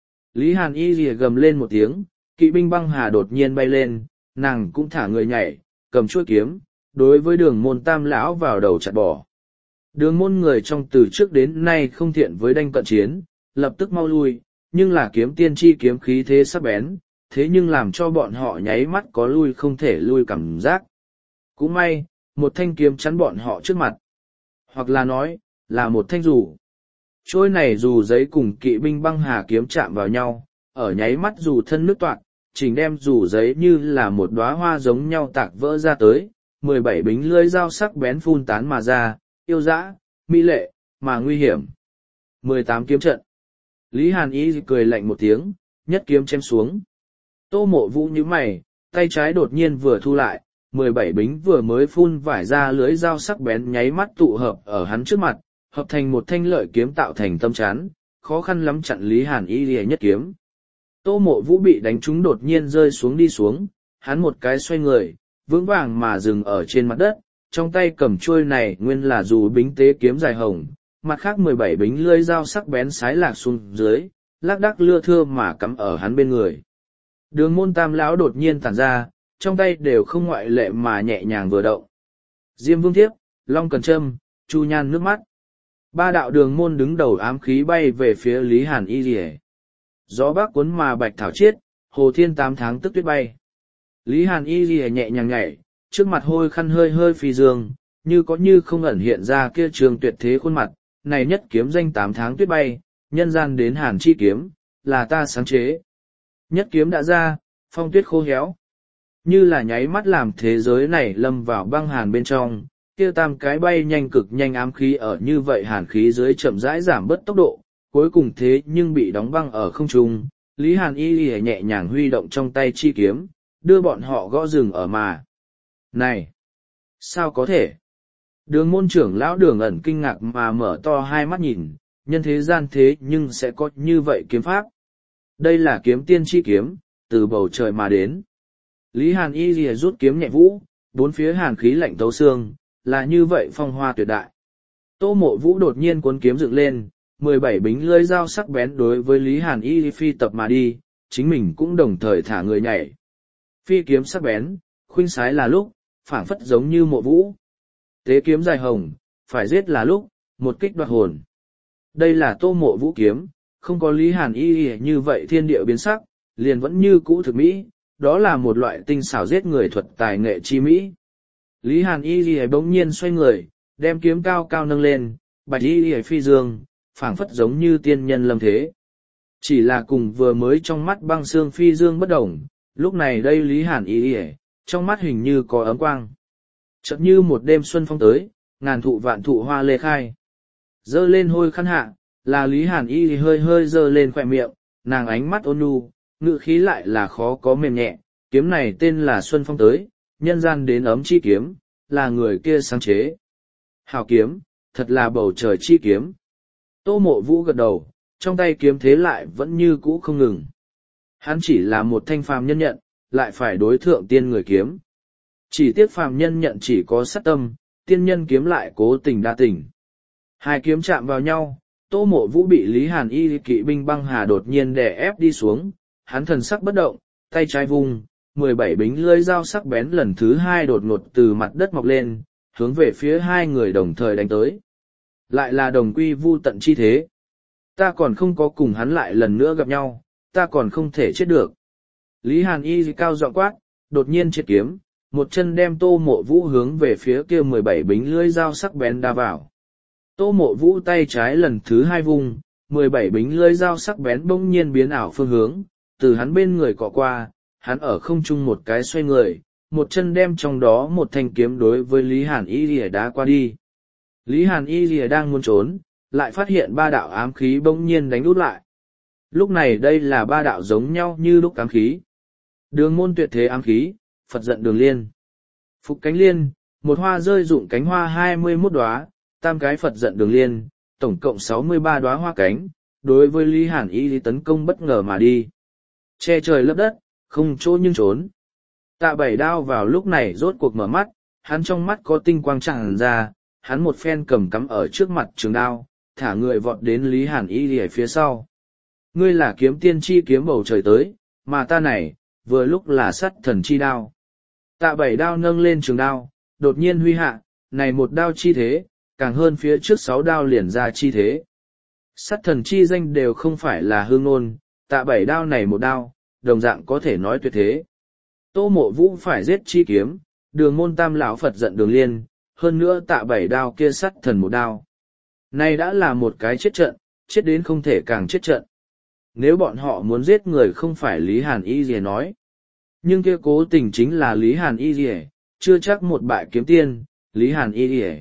Lý Hàn Y dìa gầm lên một tiếng, kỵ binh băng hà đột nhiên bay lên, nàng cũng thả người nhảy, cầm chuôi kiếm, đối với Đường Môn Tam lão vào đầu chặt bỏ. Đường Môn người trong từ trước đến nay không thiện với đanh cận chiến, lập tức mau lui, nhưng là kiếm tiên chi kiếm khí thế sắc bén, thế nhưng làm cho bọn họ nháy mắt có lui không thể lui cảm giác. Cũng may, một thanh kiếm chắn bọn họ trước mặt. Hoặc là nói, là một thanh dù. Trôi này dù giấy cùng kỵ binh băng hà kiếm chạm vào nhau, ở nháy mắt dù thân nước toạc, chỉnh đem dù giấy như là một đóa hoa giống nhau tạc vỡ ra tới, mười bảy bính lưỡi dao sắc bén phun tán mà ra, yêu dã, mỹ lệ, mà nguy hiểm. mười tám kiếm trận. Lý Hàn Y cười lạnh một tiếng, nhất kiếm chém xuống. Tô Mộ Vũ nhíu mày, tay trái đột nhiên vừa thu lại, mười bảy bính vừa mới phun vải ra lưới dao sắc bén nháy mắt tụ hợp ở hắn trước mặt, hợp thành một thanh lợi kiếm tạo thành tâm chắn, khó khăn lắm chặn Lý Hàn Y lìa nhất kiếm. Tô Mộ Vũ bị đánh trúng đột nhiên rơi xuống đi xuống, hắn một cái xoay người, vững vàng mà dừng ở trên mặt đất, trong tay cầm chuôi này nguyên là dù bính tế kiếm dài hồng, mặt khác mười bảy bính lưỡi dao sắc bén sái lạc xuống dưới, lác đác lưa thưa mà cắm ở hắn bên người. Đường môn tam lão đột nhiên tản ra, trong tay đều không ngoại lệ mà nhẹ nhàng vừa động. Diêm Vương Thiếp, Long Cần Trâm, Chu Nhan nước mắt. Ba đạo đường môn đứng đầu ám khí bay về phía Lý Hàn Y Lìa. Gió bắc cuốn mà bạch thảo chiết, hồ thiên tám tháng tức tuyết bay. Lý Hàn Y Lìa nhẹ nhàng nhảy, trước mặt hôi khăn hơi hơi phi dương, như có như không ẩn hiện ra kia trường tuyệt thế khuôn mặt, này nhất kiếm danh tám tháng tuyết bay, nhân gian đến Hàn chi kiếm, là ta sáng chế. Nhất kiếm đã ra, phong tuyết khô héo. Như là nháy mắt làm thế giới này lâm vào băng hàn bên trong, kia tam cái bay nhanh cực nhanh ám khí ở như vậy hàn khí dưới chậm rãi giảm bớt tốc độ, cuối cùng thế nhưng bị đóng băng ở không trung. Lý Hàn Y lìa nhẹ nhàng huy động trong tay chi kiếm, đưa bọn họ gõ rừng ở mà. Này! Sao có thể? Đường môn trưởng lão Đường ẩn kinh ngạc mà mở to hai mắt nhìn, nhân thế gian thế nhưng sẽ có như vậy kiếm pháp. Đây là kiếm tiên chi kiếm, từ bầu trời mà đến. Lý Hàn Y lìa rút kiếm nhẹ vũ, bốn phía hàn khí lạnh tấu xương, là như vậy phong hoa tuyệt đại. Tô Mộ Vũ đột nhiên cuốn kiếm dựng lên, mười bảy bính lưỡi dao sắc bén đối với Lý Hàn Y phi tập mà đi, chính mình cũng đồng thời thả người nhảy. Phi kiếm sắc bén, khuynh sái là lúc, phảng phất giống như Mộ Vũ. Tế kiếm dài hồng, phải giết là lúc, một kích đoạt hồn. Đây là Tô Mộ Vũ kiếm, không có Lý Hàn Y như vậy thiên địa biến sắc, liền vẫn như cũ thực mỹ, đó là một loại tinh xảo giết người thuật tài nghệ chi mỹ. Lý Hàn Y Ghi bỗng nhiên xoay người, đem kiếm cao cao nâng lên, bạch Y Ghi phi dương, phảng phất giống như tiên nhân lâm thế. Chỉ là cùng vừa mới trong mắt băng xương phi dương bất đồng, lúc này đây Lý Hàn Y Ghi, trong mắt hình như có ấm quang. Chợt như một đêm xuân phong tới, ngàn thụ vạn thụ hoa lê khai. Dơ lên hôi khăn hạ, là Lý Hàn Y Ghi hơi hơi dơ lên khỏe miệng, nàng ánh mắt ôn nhu, ngự khí lại là khó có mềm nhẹ, kiếm này tên là Xuân Phong tới, nhân gian đến ấm chi kiếm, là người kia sáng chế. Hào kiếm, thật là bầu trời chi kiếm. Tô Mộ Vũ gật đầu, trong tay kiếm thế lại vẫn như cũ không ngừng. Hắn chỉ là một thanh phàm nhân nhận, lại phải đối thượng tiên người kiếm. Chỉ tiếc phàm nhân nhận chỉ có sát tâm, tiên nhân kiếm lại cố tình đa tình. Hai kiếm chạm vào nhau, Tô Mộ Vũ bị Lý Hàn Y kỵ binh băng hà đột nhiên đè ép đi xuống, hắn thần sắc bất động, tay trái vung, mười bảy bính lưỡi dao sắc bén lần thứ hai đột ngột từ mặt đất mọc lên, hướng về phía hai người đồng thời đánh tới. Lại là đồng quy vu tận chi thế. Ta còn không có cùng hắn lại lần nữa gặp nhau, ta còn không thể chết được. Lý Hàn Y cao giọng quát, đột nhiên triệt kiếm, một chân đem Tô Mộ Vũ hướng về phía kia mười bảy bính lưỡi dao sắc bén đa vào. Tô Mộ Vũ tay trái lần thứ hai vung, mười bảy bính lưỡi dao sắc bén bỗng nhiên biến ảo phương hướng, từ hắn bên người cọ qua, hắn ở không trung một cái xoay người, một chân đem trong đó một thanh kiếm đối với Lý Hàn Y Lìa đá qua đi. Lý Hàn Y Lìa đang muốn trốn, lại phát hiện ba đạo ám khí bỗng nhiên đánh út lại. Lúc này đây là ba đạo giống nhau như lúc ám khí. Đường môn tuyệt thế ám khí, Phật giận đường liên. Phục cánh liên, một hoa rơi rụng cánh hoa hai mươi mốt đóa, tam cái Phật giận đường liên, tổng cộng sáu mươi ba đóa hoa cánh, đối với Lý Hàn Y Lìa tấn công bất ngờ mà đi. Che trời lấp đất, không chỗ nhưng trốn. Tạ Bảy Đao vào lúc này rốt cuộc mở mắt, hắn trong mắt có tinh quang tràn ra, hắn một phen cầm cắm ở trước mặt trường đao, thả người vọt đến Lý Hàn Y Lìa phía sau. Ngươi là kiếm tiên chi kiếm bầu trời tới, mà ta này, vừa lúc là sắt thần chi đao. Tạ Bảy Đao nâng lên trường đao, đột nhiên huy hạ, này một đao chi thế, càng hơn phía trước sáu đao liền ra chi thế. Sắt thần chi danh đều không phải là hương ngôn, Tạ Bảy Đao này một đao, đồng dạng có thể nói tuyệt thế. Tô Mộ Vũ phải giết chi kiếm, đường môn tam lão Phật giận đường liên, hơn nữa Tạ Bảy Đao kia sắt thần một đao. Này đã là một cái chết trận, chết đến không thể càng chết trận. Nếu bọn họ muốn giết người không phải Lý Hàn Y Lìa nói. Nhưng kia cố tình chính là Lý Hàn Y Lìa, chưa chắc một bại kiếm tiên, Lý Hàn Y Y.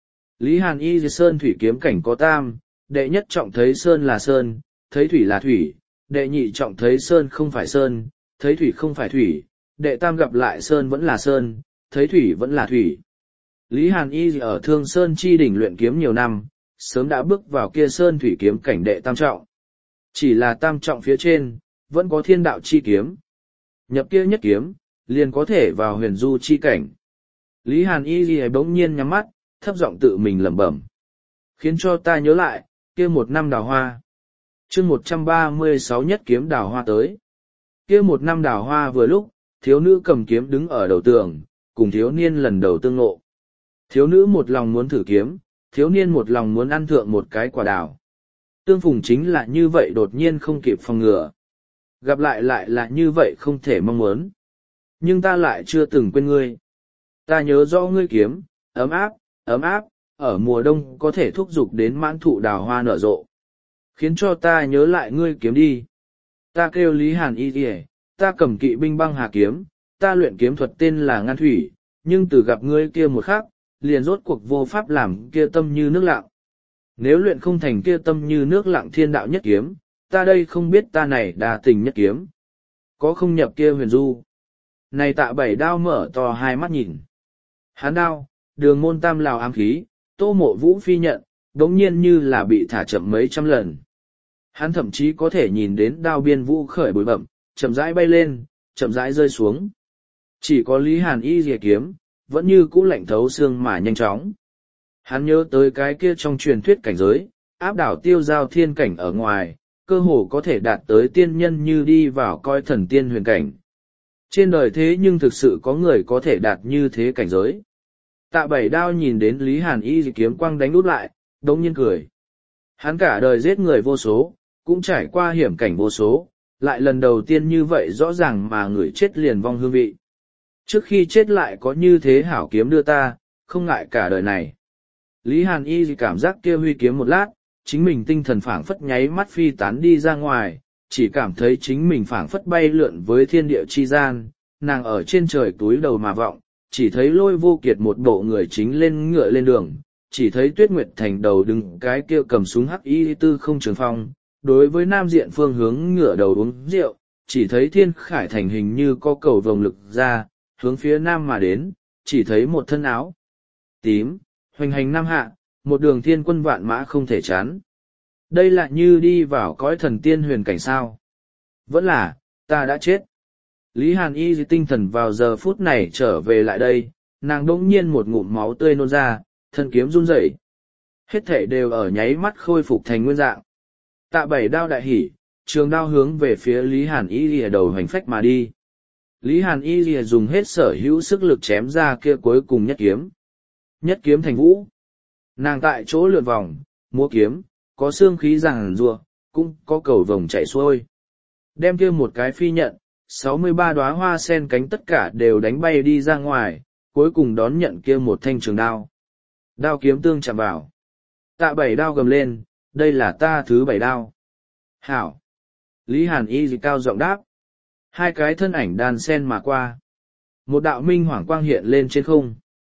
Lý Hàn Y Y sơn thủy kiếm cảnh có tam, đệ nhất trọng thấy sơn là sơn, thấy thủy là thủy, đệ nhị trọng thấy sơn không phải sơn, thấy thủy không phải thủy, đệ tam gặp lại sơn vẫn là sơn, thấy thủy vẫn là thủy. Lý Hàn Y ở Thương Sơn chi đỉnh luyện kiếm nhiều năm, sớm đã bước vào kia sơn thủy kiếm cảnh đệ tam trọng. Chỉ là tam trọng phía trên, vẫn có thiên đạo chi kiếm. Nhập kia nhất kiếm, liền có thể vào huyền du chi cảnh. Lý Hàn Y bỗng nhiên nhắm mắt, thấp giọng tự mình lẩm bẩm. Khiến cho ta nhớ lại, kia một năm đào hoa. chương một trăm ba mươi sáu nhất kiếm đào hoa tới. Kia một năm đào hoa vừa lúc, thiếu nữ cầm kiếm đứng ở đầu tường, cùng thiếu niên lần đầu tương ngộ. Thiếu nữ một lòng muốn thử kiếm, thiếu niên một lòng muốn ăn thượng một cái quả đào. Tương phùng chính là như vậy đột nhiên không kịp phòng ngừa. Gặp lại lại là như vậy không thể mong muốn. Nhưng ta lại chưa từng quên ngươi. Ta nhớ rõ ngươi kiếm, ấm áp, ấm áp, ở mùa đông có thể thúc giục đến mãn thụ đào hoa nở rộ. Khiến cho ta nhớ lại ngươi kiếm đi. Ta kêu Lý Hàn Y kìa, ta cầm kỵ binh băng hà kiếm, ta luyện kiếm thuật tên là Ngăn Thủy, nhưng từ gặp ngươi kia một khắc, liền rốt cuộc vô pháp làm kia tâm như nước lặng. Nếu luyện không thành kia tâm như nước lặng thiên đạo nhất kiếm, ta đây không biết ta này đà tình nhất kiếm. Có không nhập kia huyền du. Này Tạ Bảy Đao mở to hai mắt nhìn. Hán đao, đường môn tam lào ám khí, Tô Mộ Vũ phi nhận, đống nhiên như là bị thả chậm mấy trăm lần. Hắn thậm chí có thể nhìn đến đao biên vũ khởi bụi bậm, chậm rãi bay lên, chậm rãi rơi xuống. Chỉ có Lý Hàn Y rìa kiếm, vẫn như cũ lạnh thấu xương mà nhanh chóng. Hắn nhớ tới cái kia trong truyền thuyết cảnh giới, áp đảo tiêu giao thiên cảnh ở ngoài, cơ hồ có thể đạt tới tiên nhân như đi vào coi thần tiên huyền cảnh. Trên đời thế nhưng thực sự có người có thể đạt như thế cảnh giới. Tạ Bảy Đao nhìn đến Lý Hàn Y kiếm quang đánh út lại, đống nhiên cười. Hắn cả đời giết người vô số, cũng trải qua hiểm cảnh vô số, lại lần đầu tiên như vậy rõ ràng mà người chết liền vong hương vị. Trước khi chết lại có như thế hảo kiếm đưa ta, không ngại cả đời này. Lý Hàn Y cảm giác kia huy kiếm một lát, chính mình tinh thần phảng phất nháy mắt phi tán đi ra ngoài, chỉ cảm thấy chính mình phảng phất bay lượn với thiên địa chi gian, nàng ở trên trời túi đầu mà vọng, chỉ thấy Lôi Vô Kiệt một bộ người chính lên ngựa lên đường, chỉ thấy Tuyết Nguyệt Thành đầu đứng cái kia cầm súng hắc y tư không trường phong, đối với nam diện phương hướng ngựa đầu uống rượu, chỉ thấy Thiên Khải Thành hình như có cầu vồng lực ra, hướng phía nam mà đến, chỉ thấy một thân áo tím, hoành hành nam hạ, một đường thiên quân vạn mã không thể chán. Đây lại như đi vào cõi thần tiên huyền cảnh sao. Vẫn là, ta đã chết. Lý Hàn Y tinh thần vào giờ phút này trở về lại đây, nàng đỗng nhiên một ngụm máu tươi nôn ra, thân kiếm run rẩy. Hết thể đều ở nháy mắt khôi phục thành nguyên dạng. Tạ Bảy Đao đại hỉ, trường đao hướng về phía Lý Hàn Y lìa đầu hành phách mà đi. Lý Hàn Y lìa dùng hết sở hữu sức lực chém ra kia cuối cùng nhất kiếm. Nhất kiếm thành vũ. Nàng tại chỗ lượn vòng, múa kiếm, có xương khí ràng rùa, cũng có cầu vồng chạy xuôi. Đem kia một cái phi nhận, sáu mươi ba đóa hoa sen cánh tất cả đều đánh bay đi ra ngoài, cuối cùng đón nhận kia một thanh trường đao. Đao kiếm tương chạm vào. Tạ Bảy Đao gầm lên, đây là ta thứ bảy đao. Hảo. Lý Hàn Y gì cao giọng đáp. Hai cái thân ảnh đàn sen mà qua. Một đạo minh hoàng quang hiện lên trên không.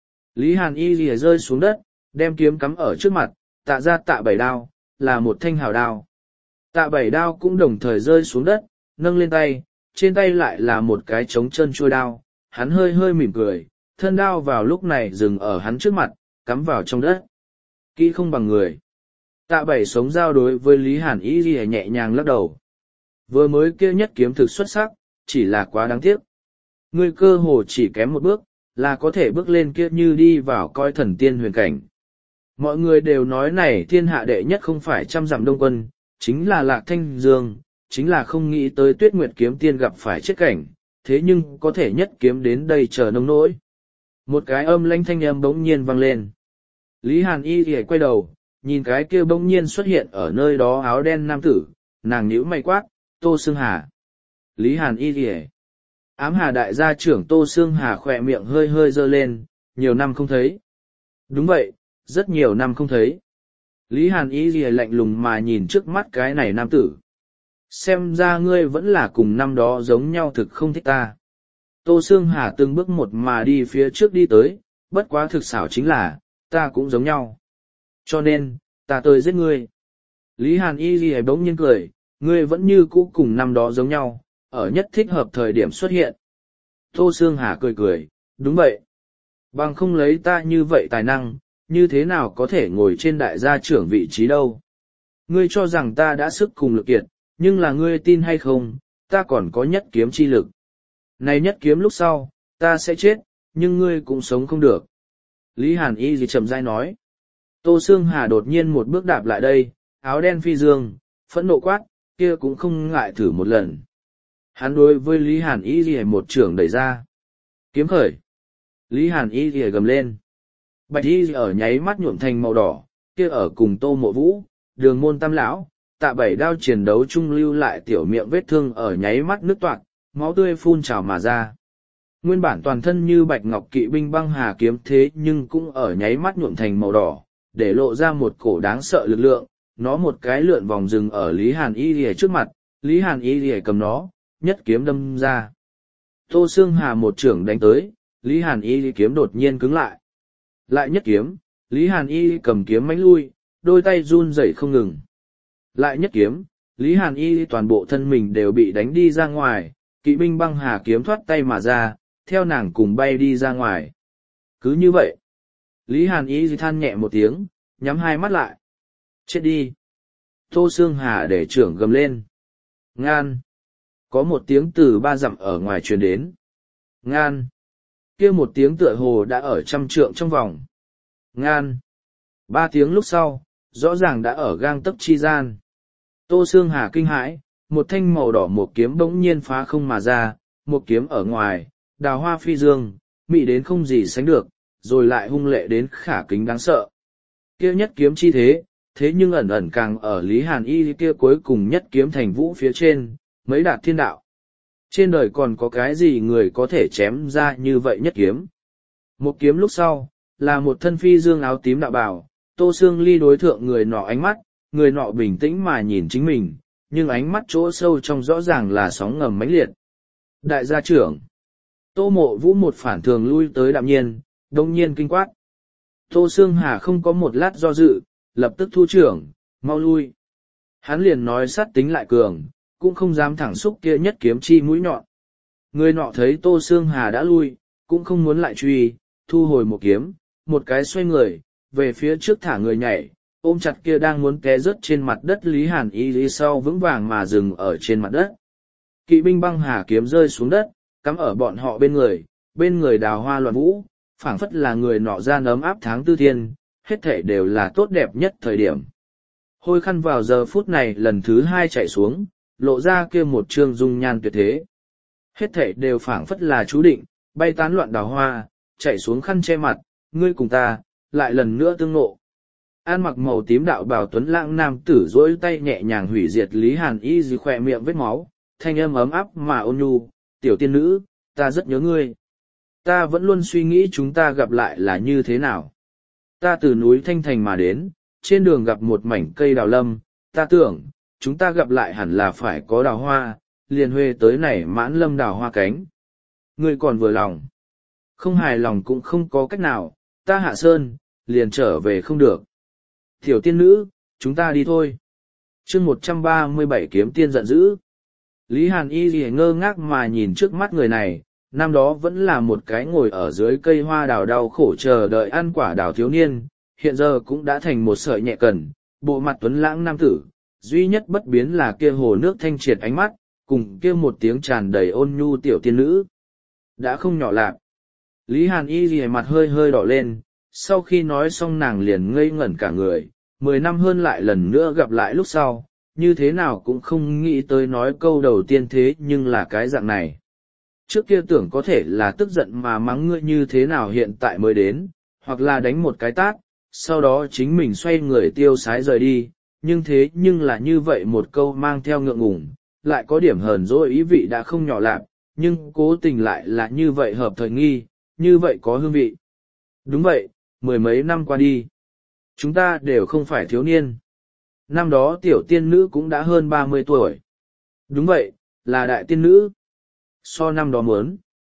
Lý Hàn Y gì rơi xuống đất, đem kiếm cắm ở trước mặt, tạ ra Tạ Bảy Đao, là một thanh hào đao. Tạ Bảy Đao cũng đồng thời rơi xuống đất, nâng lên tay, trên tay lại là một cái trống chân trôi đao, hắn hơi hơi mỉm cười, thân đao vào lúc này dừng ở hắn trước mặt, cắm vào trong đất. Kỹ không bằng người. Tạ Bảy sống giao đối với Lý Hàn Y gì nhẹ nhàng lắc đầu. Vừa mới kia nhất kiếm thực xuất sắc, chỉ là quá đáng tiếc. Ngươi cơ hồ chỉ kém một bước, là có thể bước lên kia như đi vào coi thần tiên huyền cảnh. Mọi người đều nói này thiên hạ đệ nhất không phải trăm dặm đông quân, chính là Lạc Thanh Dương, chính là không nghĩ tới Tuyết Nguyệt kiếm tiên gặp phải chết cảnh, thế nhưng có thể nhất kiếm đến đây chờ nông nỗi. Một cái âm lãnh thanh âm bỗng nhiên vang lên. Lý Hàn Y thì quay đầu, nhìn cái kia bỗng nhiên xuất hiện ở nơi đó áo đen nam tử, nàng nhíu mày quát, Tô Sương Hà. Lý Hàn Y thì ám hà đại gia trưởng Tô Sương Hà khỏe miệng hơi hơi dơ lên, nhiều năm không thấy. Đúng vậy, rất nhiều năm không thấy. Lý Hàn Y thì lạnh lùng mà nhìn trước mắt cái này nam tử. Xem ra ngươi vẫn là cùng năm đó giống nhau thực không thích ta. Tô Sương Hà từng bước một mà đi phía trước đi tới, bất quá thực xảo chính là, ta cũng giống nhau. Cho nên, ta tới giết ngươi. Lý Hàn Y Ghi bỗng nhiên cười, ngươi vẫn như cũ cùng năm đó giống nhau, ở nhất thích hợp thời điểm xuất hiện. Tô Sương Hà cười cười, đúng vậy. Bằng không lấy ta như vậy tài năng, như thế nào có thể ngồi trên đại gia trưởng vị trí đâu. Ngươi cho rằng ta đã sức cùng lực kiệt, nhưng là ngươi tin hay không, ta còn có nhất kiếm chi lực. Này nhất kiếm lúc sau, ta sẽ chết, nhưng ngươi cũng sống không được. Lý Hàn Y gì chậm rãi nói. Tô Sương Hà đột nhiên một bước đạp lại đây, áo đen phi dương, phẫn nộ quát, kia cũng không ngại thử một lần. Hắn đối với Lý Hàn Y gì một trường đẩy ra. Kiếm khởi. Lý Hàn Y gì gầm lên. Bạch Y ở nháy mắt nhuộm thành màu đỏ, kia ở cùng Tô Mộ Vũ, Đường Môn Tam Lão, Tạ Bảy đao chiến đấu chung lưu lại tiểu miệng vết thương ở nháy mắt nứt toạc, máu tươi phun trào mà ra. Nguyên bản toàn thân như bạch ngọc kỵ binh băng hà kiếm thế nhưng cũng ở nháy mắt nhuộm thành màu đỏ, để lộ ra một cổ đáng sợ lực lượng, nó một cái lượn vòng rừng ở Lý Hàn Y Lìa trước mặt, Lý Hàn Y Lìa cầm nó, nhất kiếm đâm ra. Tô Sương Hà một trưởng đánh tới, Lý Hàn Y Lìa kiếm đột nhiên cứng lại. Lại nhất kiếm, Lý Hàn Y cầm kiếm mánh lui, đôi tay run rẩy không ngừng. Lại nhất kiếm, Lý Hàn Y toàn bộ thân mình đều bị đánh đi ra ngoài, kỵ binh băng hà kiếm thoát tay mà ra, theo nàng cùng bay đi ra ngoài. Cứ như vậy, Lý Hàn Y than nhẹ một tiếng, nhắm hai mắt lại. Chết đi. Tô Sương Hà để trưởng gầm lên. Ngan. Có một tiếng từ ba dặm ở ngoài truyền đến. Ngan. Kia một tiếng tựa hồ đã ở trăm trượng trong vòng. Ngan. Ba tiếng lúc sau, rõ ràng đã ở gang tấc chi gian. Tô Sương Hà kinh hãi, một thanh màu đỏ một kiếm bỗng nhiên phá không mà ra, một kiếm ở ngoài, đào hoa phi dương, mị đến không gì sánh được, rồi lại hung lệ đến khả kính đáng sợ. Kia nhất kiếm chi thế, thế nhưng ẩn ẩn càng ở Lý Hàn Y kia cuối cùng nhất kiếm thành vũ phía trên, mấy đạt thiên đạo. Trên đời còn có cái gì người có thể chém ra như vậy nhất kiếm. Một kiếm lúc sau, là một thân phi dương áo tím đạo bào, Tô Sương Ly đối thượng người nọ ánh mắt, người nọ bình tĩnh mà nhìn chính mình, nhưng ánh mắt chỗ sâu trong rõ ràng là sóng ngầm mãnh liệt. Đại gia trưởng. Tô Mộ Vũ một phản thường lui tới đạm nhiên, đông nhiên kinh quát. Tô Sương Hà không có một lát do dự, lập tức thu trưởng, mau lui. Hắn liền nói sát tính lại cường, cũng không dám thẳng xúc kia nhất kiếm chi mũi nhọn. Người nọ thấy Tô Sương Hà đã lui, cũng không muốn lại truy, thu hồi một kiếm, một cái xoay người, về phía trước thả người nhảy, ôm chặt kia đang muốn té rớt trên mặt đất Lý Hàn Y lý sau vững vàng mà dừng ở trên mặt đất. Kỵ binh băng hà kiếm rơi xuống đất, cắm ở bọn họ bên người, bên người đào hoa loạn vũ, phảng phất là người nọ gian ấm áp tháng tư thiên, hết thể đều là tốt đẹp nhất thời điểm. Hôi khăn vào giờ phút này lần thứ hai chạy xuống, lộ ra kia một trương dung nhan tuyệt thế. Hết thể đều phảng phất là chú định, bay tán loạn đào hoa, chạy xuống khăn che mặt, ngươi cùng ta, lại lần nữa tương ngộ. An mặc màu tím đạo bào tuấn lãng nam tử dỗi tay nhẹ nhàng hủy diệt Lý Hàn Y dì khỏe miệng vết máu, thanh âm ấm áp mà ôn nhu, tiểu tiên nữ, ta rất nhớ ngươi. Ta vẫn luôn suy nghĩ chúng ta gặp lại là như thế nào. Ta từ núi Thanh Thành mà đến, trên đường gặp một mảnh cây đào lâm, ta tưởng, chúng ta gặp lại hẳn là phải có đào hoa, liền huê tới này mãn lâm đào hoa cánh. Ngươi còn vừa lòng. Không hài lòng cũng không có cách nào, ta hạ sơn, liền trở về không được. Tiểu tiên nữ, chúng ta đi thôi. chương một trăm ba mươi bảy kiếm tiên giận dữ. Lý Hàn Y lìa ngơ ngác mà nhìn trước mắt người này, năm đó vẫn là một cái ngồi ở dưới cây hoa đào đau khổ chờ đợi ăn quả đào thiếu niên, hiện giờ cũng đã thành một sợi nhẹ cần, bộ mặt tuấn lãng nam tử, duy nhất bất biến là kia hồ nước thanh triệt ánh mắt, cùng kia một tiếng tràn đầy ôn nhu tiểu tiên nữ. Đã không nhỏ lạc. Lý Hàn Y lìa mặt hơi hơi đỏ lên, sau khi nói xong nàng liền ngây ngẩn cả người, mười năm hơn lại lần nữa gặp lại lúc sau, như thế nào cũng không nghĩ tới nói câu đầu tiên thế nhưng là cái dạng này. Trước kia tưởng có thể là tức giận mà mắng ngươi như thế nào hiện tại mới đến, hoặc là đánh một cái tát, sau đó chính mình xoay người tiêu sái rời đi, nhưng thế nhưng là như vậy một câu mang theo ngượng ngùng, lại có điểm hờn dỗi ý vị đã không nhỏ lạc, nhưng cố tình lại là như vậy hợp thời nghi, như vậy có hương vị. Đúng vậy, mười mấy năm qua đi, chúng ta đều không phải thiếu niên. Năm đó tiểu tiên nữ cũng đã hơn ba mươi tuổi. Đúng vậy, là đại tiên nữ. So năm đó muốn,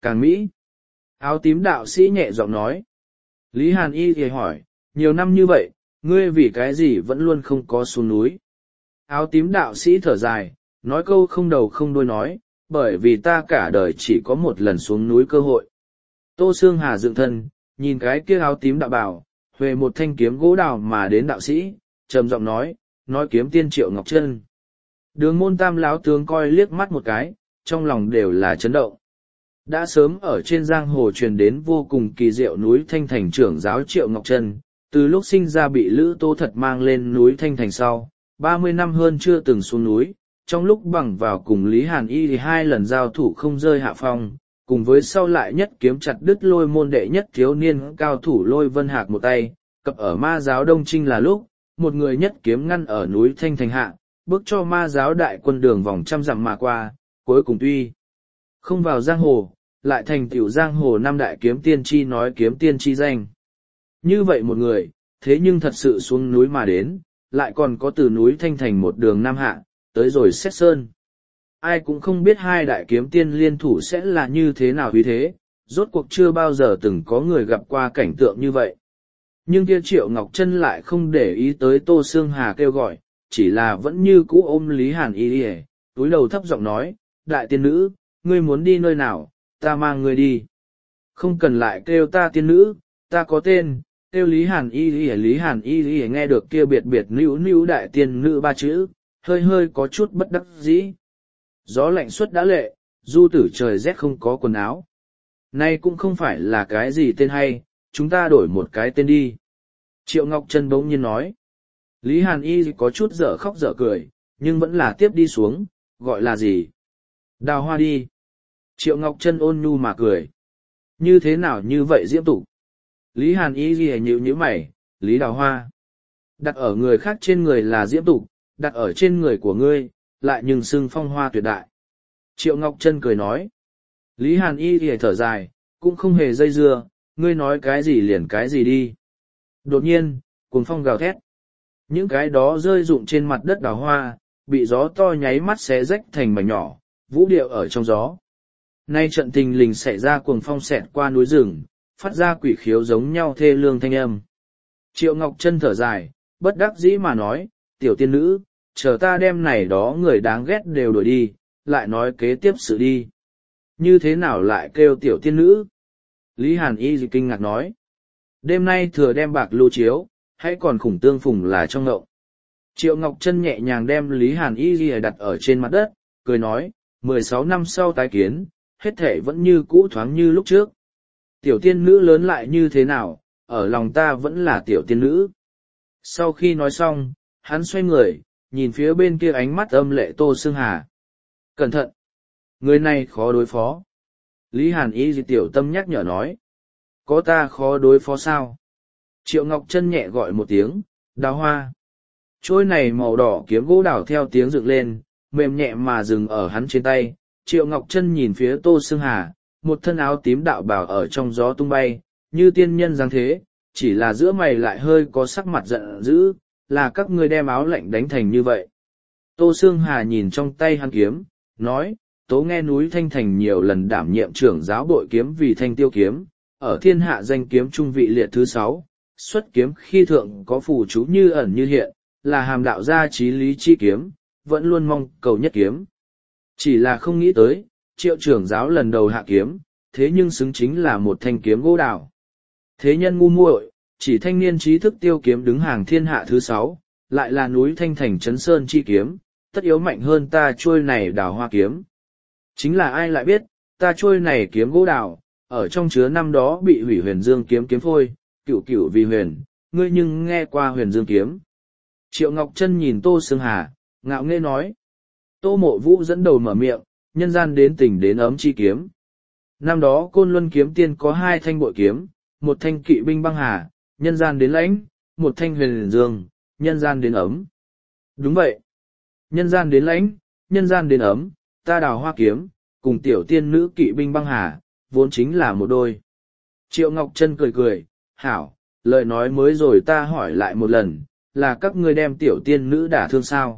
càng mỹ. Áo tím đạo sĩ nhẹ giọng nói. Lý Hàn Y thì hỏi, nhiều năm như vậy, ngươi vì cái gì vẫn luôn không có xuống núi? Áo tím đạo sĩ thở dài, nói câu không đầu không đuôi nói, bởi vì ta cả đời chỉ có một lần xuống núi cơ hội. Tô Sương Hà dựng thân, nhìn cái kia áo tím đạo bảo, huề một thanh kiếm gỗ đào mà đến đạo sĩ, trầm giọng nói, nói kiếm tiên Triệu Ngọc Trân. Đường môn tam lão tướng coi liếc mắt một cái, trong lòng đều là chấn động. Đã sớm ở trên giang hồ truyền đến vô cùng kỳ diệu núi Thanh Thành trưởng giáo Triệu Ngọc Trân, từ lúc sinh ra bị Lữ Tô Thật mang lên núi Thanh Thành sau, ba mươi năm hơn chưa từng xuống núi, trong lúc bằng vào cùng Lý Hàn Y thì hai lần giao thủ không rơi hạ phong, cùng với sau lại nhất kiếm chặt đứt lôi môn đệ nhất thiếu niên cao thủ lôi vân hạc một tay, cập ở ma giáo Đông Trinh là lúc, một người nhất kiếm ngăn ở núi Thanh Thành hạ, bước cho ma giáo đại quân đường vòng trăm dặm mà qua, cuối cùng tuy không vào giang hồ, lại thành tiểu giang hồ năm đại kiếm tiên chi nói kiếm tiên chi danh. Như vậy một người, thế nhưng thật sự xuống núi mà đến, lại còn có từ núi Thanh Thành một đường nam hạ, tới rồi xét sơn. Ai cũng không biết hai đại kiếm tiên liên thủ sẽ là như thế nào vì thế, rốt cuộc chưa bao giờ từng có người gặp qua cảnh tượng như vậy. Nhưng kia Triệu Ngọc Trân lại không để ý tới Tô Sương Hà kêu gọi, chỉ là vẫn như cũ ôm Lý Hàn Y đi, túi đầu thấp giọng nói, đại tiên nữ, ngươi muốn đi nơi nào, ta mang ngươi đi. Không cần lại kêu ta tiên nữ, ta có tên, kêu Lý Hàn Y đi. Lý Hàn Y đi nghe được kia biệt biệt níu níu đại tiên nữ ba chữ, hơi hơi có chút bất đắc dĩ. Gió lạnh suốt đã lệ, du tử trời rét không có quần áo. Nay cũng không phải là cái gì tên hay, chúng ta đổi một cái tên đi. Triệu Ngọc Trân bỗng nhiên nói. Lý Hàn Y có chút dở khóc dở cười, nhưng vẫn là tiếp đi xuống, gọi là gì? Đào hoa đi. Triệu Ngọc Trân ôn nhu mà cười. Như thế nào như vậy diễm tục? Lý Hàn Y ghi nhíu nhíu mày, Lý Đào Hoa. Đặt ở người khác trên người là diễm tục, đặt ở trên người của ngươi, lại nhưng xưng phong hoa tuyệt đại. Triệu Ngọc Trân cười nói. Lý Hàn Y ghi thở dài, cũng không hề dây dưa, ngươi nói cái gì liền cái gì đi. Đột nhiên, cuồng phong gào thét. Những cái đó rơi rụng trên mặt đất đào hoa, bị gió to nháy mắt xé rách thành mảnh nhỏ, vũ điệu ở trong gió. Nay trận tình lình xảy ra cuồng phong xẹt qua núi rừng, phát ra quỷ khiếu giống nhau thê lương thanh âm. Triệu Ngọc Trân thở dài, bất đắc dĩ mà nói, tiểu tiên nữ, chờ ta đem này đó người đáng ghét đều đuổi đi, lại nói kế tiếp sự đi. Như thế nào lại kêu tiểu tiên nữ? Lý Hàn Y kinh ngạc nói. Đêm nay thừa đem bạc lưu chiếu, hãy còn khủng tương phùng là trong ngộng. Triệu Ngọc Trân nhẹ nhàng đem Lý Hàn Y đặt ở trên mặt đất, cười nói, mười sáu năm sau tái kiến, hết thể vẫn như cũ thoáng như lúc trước. Tiểu tiên nữ lớn lại như thế nào, ở lòng ta vẫn là tiểu tiên nữ. Sau khi nói xong, hắn xoay người, nhìn phía bên kia ánh mắt âm lệ Tô Sương Hà. Cẩn thận! Người này khó đối phó. Lý Hàn Y tiểu tâm nhắc nhở nói. Có ta khó đối phó sao? Triệu Ngọc Trân nhẹ gọi một tiếng, đào hoa. Trôi này màu đỏ kiếm gỗ đào theo tiếng dựng lên, mềm nhẹ mà dừng ở hắn trên tay. Triệu Ngọc Trân nhìn phía Tô Sương Hà, một thân áo tím đạo bào ở trong gió tung bay, như tiên nhân dáng thế, chỉ là giữa mày lại hơi có sắc mặt giận dữ, là các ngươi đem áo lạnh đánh thành như vậy. Tô Sương Hà nhìn trong tay hắn kiếm, nói, tố nghe núi Thanh Thành nhiều lần đảm nhiệm trưởng giáo bội kiếm vì Thanh Tiêu kiếm, ở thiên hạ danh kiếm trung vị liệt thứ sáu, xuất kiếm khi thượng có phù chú như ẩn như hiện, là hàm đạo gia trí lý chi kiếm, vẫn luôn mong cầu nhất kiếm. Chỉ là không nghĩ tới, triệu trưởng giáo lần đầu hạ kiếm, thế nhưng xứng chính là một thanh kiếm gỗ đào. Thế nhân ngu muội, chỉ thanh niên trí thức tiêu kiếm đứng hàng thiên hạ thứ sáu, lại là núi Thanh Thành Trấn Sơn chi kiếm, tất yếu mạnh hơn ta trôi này đào hoa kiếm. Chính là ai lại biết, ta trôi này kiếm gỗ đào, ở trong chứa năm đó bị hủy huyền dương kiếm kiếm phôi, cửu cửu vì huyền, ngươi nhưng nghe qua huyền dương kiếm. Triệu Ngọc Trân nhìn Tô Sương Hà, ngạo nghễ nói. Tô Mộ Vũ dẫn đầu mở miệng, nhân gian đến tình đến ấm chi kiếm. Năm đó Côn Luân kiếm tiên có hai thanh bội kiếm, một thanh kỵ binh băng hà, nhân gian đến lãnh, một thanh huyền dương, nhân gian đến ấm. Đúng vậy. Nhân gian đến lãnh, nhân gian đến ấm, ta đào hoa kiếm, cùng tiểu tiên nữ kỵ binh băng hà, vốn chính là một đôi. Triệu Ngọc Trân cười cười, hảo, lời nói mới rồi ta hỏi lại một lần, là các ngươi đem tiểu tiên nữ đả thương sao?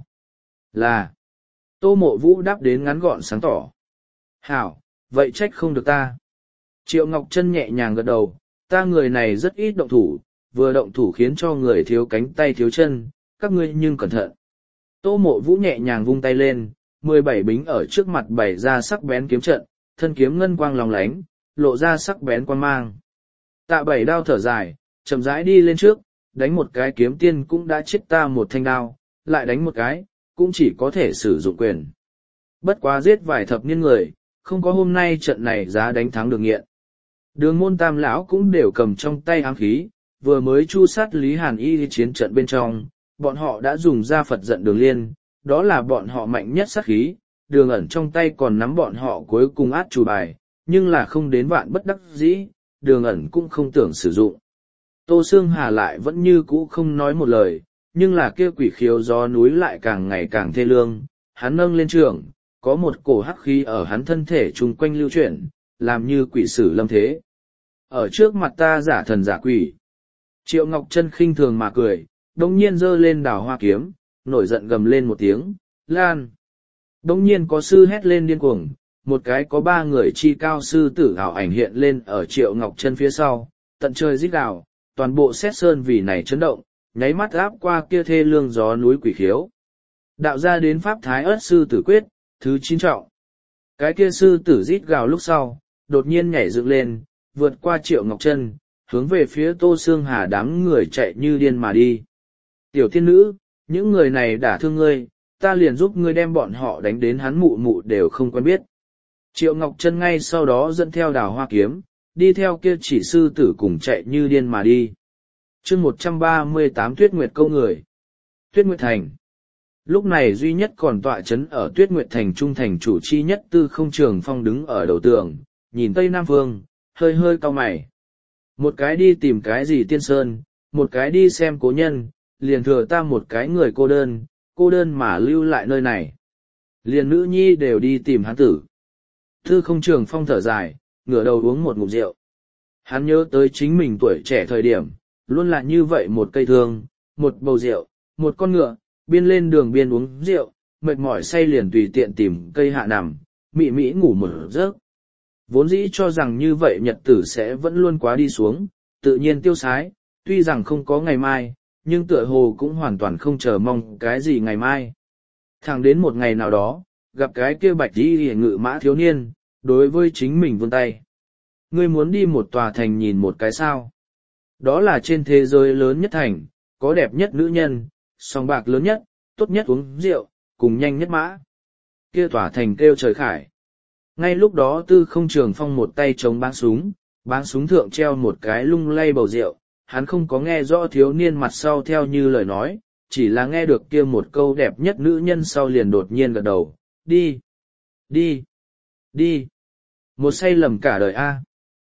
Là. Tô Mộ Vũ đáp đến ngắn gọn sáng tỏ. Hảo, vậy trách không được ta. Triệu Ngọc Trân nhẹ nhàng gật đầu, ta người này rất ít động thủ, vừa động thủ khiến cho người thiếu cánh tay thiếu chân, các ngươi nhưng cẩn thận. Tô Mộ Vũ nhẹ nhàng vung tay lên, mười bảy bính ở trước mặt bày ra sắc bén kiếm trận, thân kiếm ngân quang lòng lánh, lộ ra sắc bén quan mang. Tạ Bảy đao thở dài, chậm rãi đi lên trước, đánh một cái kiếm tiên cũng đã chết ta một thanh đao, lại đánh một cái, cũng chỉ có thể sử dụng quyền. Bất quá giết vài thập niên người, không có hôm nay trận này giá đánh thắng được nghiện. Đường môn tam lão cũng đều cầm trong tay ám khí, vừa mới chu sát Lý Hàn Y chiến trận bên trong, bọn họ đã dùng ra Phật giận đường liên, đó là bọn họ mạnh nhất sát khí, đường ẩn trong tay còn nắm bọn họ cuối cùng át chủ bài, nhưng là không đến vạn bất đắc dĩ, đường ẩn cũng không tưởng sử dụng. Tô Sương Hà lại vẫn như cũ không nói một lời, nhưng là kia quỷ khiếu gió núi lại càng ngày càng thê lương, hắn nâng lên trường, có một cổ hắc khí ở hắn thân thể chung quanh lưu chuyển, làm như quỷ sử lâm thế. Ở trước mặt ta giả thần giả quỷ. Triệu Ngọc Trân khinh thường mà cười, đồng nhiên giơ lên đào hoa kiếm, nổi giận gầm lên một tiếng, lan. Đồng nhiên có sư hét lên điên cuồng, một cái có ba người chi cao sư tử ảo ảnh hiện lên ở Triệu Ngọc Trân phía sau, tận trời rít gào, toàn bộ xét sơn vì này chấn động, nháy mắt áp qua kia thê lương gió núi quỷ khiếu. Đạo ra đến Pháp Thái Ất sư tử quyết, thứ chín trọng. Cái kia sư tử rít gào lúc sau, đột nhiên nhảy dựng lên, vượt qua Triệu Ngọc Trân, hướng về phía Tô Sương Hà đám người chạy như điên mà đi. Tiểu thiên nữ, những người này đả thương ngươi, ta liền giúp ngươi đem bọn họ đánh đến hắn mụ mụ đều không quen biết. Triệu Ngọc Trân ngay sau đó dẫn theo đào hoa kiếm, đi theo kia chỉ sư tử cùng chạy như điên mà đi. chương một trăm ba mươi tám Tuyết Nguyệt câu người. Tuyết Nguyệt Thành. Lúc này duy nhất còn tọa chấn ở Tuyết Nguyệt Thành trung thành chủ chi nhất Tư Không Trường Phong đứng ở đầu tường, nhìn Tây Nam Phương, hơi hơi cau mày. Một cái đi tìm cái gì tiên sơn, một cái đi xem cố nhân, liền thừa ta một cái người cô đơn, cô đơn mà lưu lại nơi này. Liền nữ nhi đều đi tìm hắn tử. Tư Không Trường Phong thở dài, ngửa đầu uống một ngụm rượu. Hắn nhớ tới chính mình tuổi trẻ thời điểm, luôn là như vậy một cây thương, một bầu rượu, một con ngựa, biên lên đường biên uống rượu, mệt mỏi say liền tùy tiện tìm cây hạ nằm, mị mị ngủ một giấc. Vốn dĩ cho rằng như vậy nhật tử sẽ vẫn luôn quá đi xuống, tự nhiên tiêu sái, tuy rằng không có ngày mai, nhưng tựa hồ cũng hoàn toàn không chờ mong cái gì ngày mai. Thẳng đến một ngày nào đó, gặp cái kia bạch đi hề ngự mã thiếu niên, đối với chính mình vươn tay. Ngươi muốn đi một tòa thành nhìn một cái sao? Đó là trên thế giới lớn nhất thành, có đẹp nhất nữ nhân, song bạc lớn nhất, tốt nhất uống rượu, cùng nhanh nhất mã. Kia tòa thành kêu trời khải. Ngay lúc đó Tư Không Trường Phong một tay chống báng súng, báng súng thượng treo một cái lung lay bầu rượu, hắn không có nghe rõ thiếu niên mặt sau theo như lời nói, chỉ là nghe được kia một câu đẹp nhất nữ nhân sau liền đột nhiên gật đầu, đi, đi, đi, một say lầm cả đời a.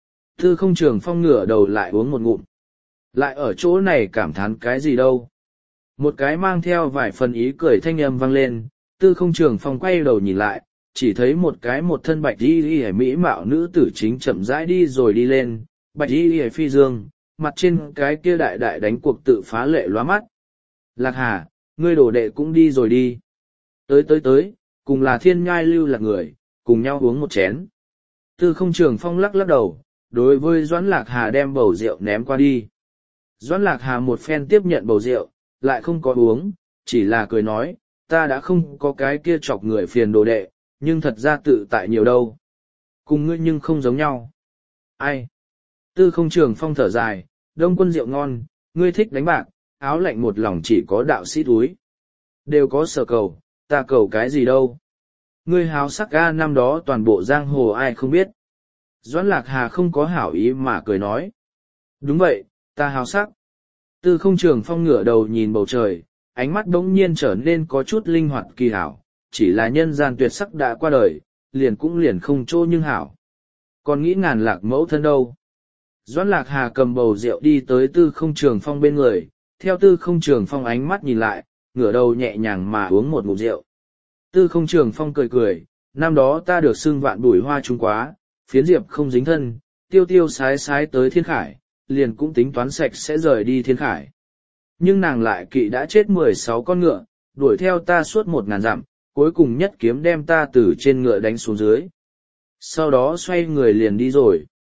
Tư Không Trường Phong ngửa đầu lại uống một ngụm, lại ở chỗ này cảm thán cái gì đâu. Một cái mang theo vài phần ý cười thanh âm vang lên, Tư Không Trường Phong quay đầu nhìn lại, chỉ thấy một cái một thân bạch y y mỹ mạo nữ tử chính chậm rãi đi rồi đi lên, bạch y y phi dương, mặt trên cái kia đại đại đánh cuộc tự phá lệ lóa mắt. Lạc Hà, ngươi đồ đệ cũng đi rồi đi. Tới tới tới, cùng là thiên nhai lưu lạc người, cùng nhau uống một chén. Tư Không Trường Phong lắc lắc đầu, đối với Doãn Lạc Hà đem bầu rượu ném qua đi. Doãn Lạc Hà một phen tiếp nhận bầu rượu, lại không có uống, chỉ là cười nói, ta đã không có cái kia chọc người phiền đồ đệ, nhưng thật ra tự tại nhiều đâu. Cùng ngươi nhưng không giống nhau. Ai? Tư Không Trường Phong thở dài, đông quân rượu ngon, ngươi thích đánh bạc, áo lạnh một lòng chỉ có đạo sĩ túi. Đều có sở cầu, ta cầu cái gì đâu. Ngươi háo sắc ga năm đó toàn bộ giang hồ ai không biết. Doãn Lạc Hà không có hảo ý mà cười nói. Đúng vậy, ta háo sắc. Tư Không Trường Phong ngửa đầu nhìn bầu trời, ánh mắt đống nhiên trở nên có chút linh hoạt kỳ hảo, chỉ là nhân gian tuyệt sắc đã qua đời, liền cũng liền không chỗ nhưng hảo. Còn nghĩ ngàn lạc mẫu thân đâu. Doãn Lạc Hà cầm bầu rượu đi tới Tư Không Trường Phong bên người, theo Tư Không Trường Phong ánh mắt nhìn lại, ngửa đầu nhẹ nhàng mà uống một ngụm rượu. Tư Không Trường Phong cười cười, năm đó ta được xưng vạn bùi hoa trung quá, phiến diệp không dính thân, tiêu tiêu sái sái tới thiên khải, liền cũng tính toán sạch sẽ rời đi thiên khải. Nhưng nàng lại kỵ đã chết mười sáu con ngựa, đuổi theo ta suốt một ngàn dặm, cuối cùng nhất kiếm đem ta từ trên ngựa đánh xuống dưới. Sau đó xoay người liền đi rồi.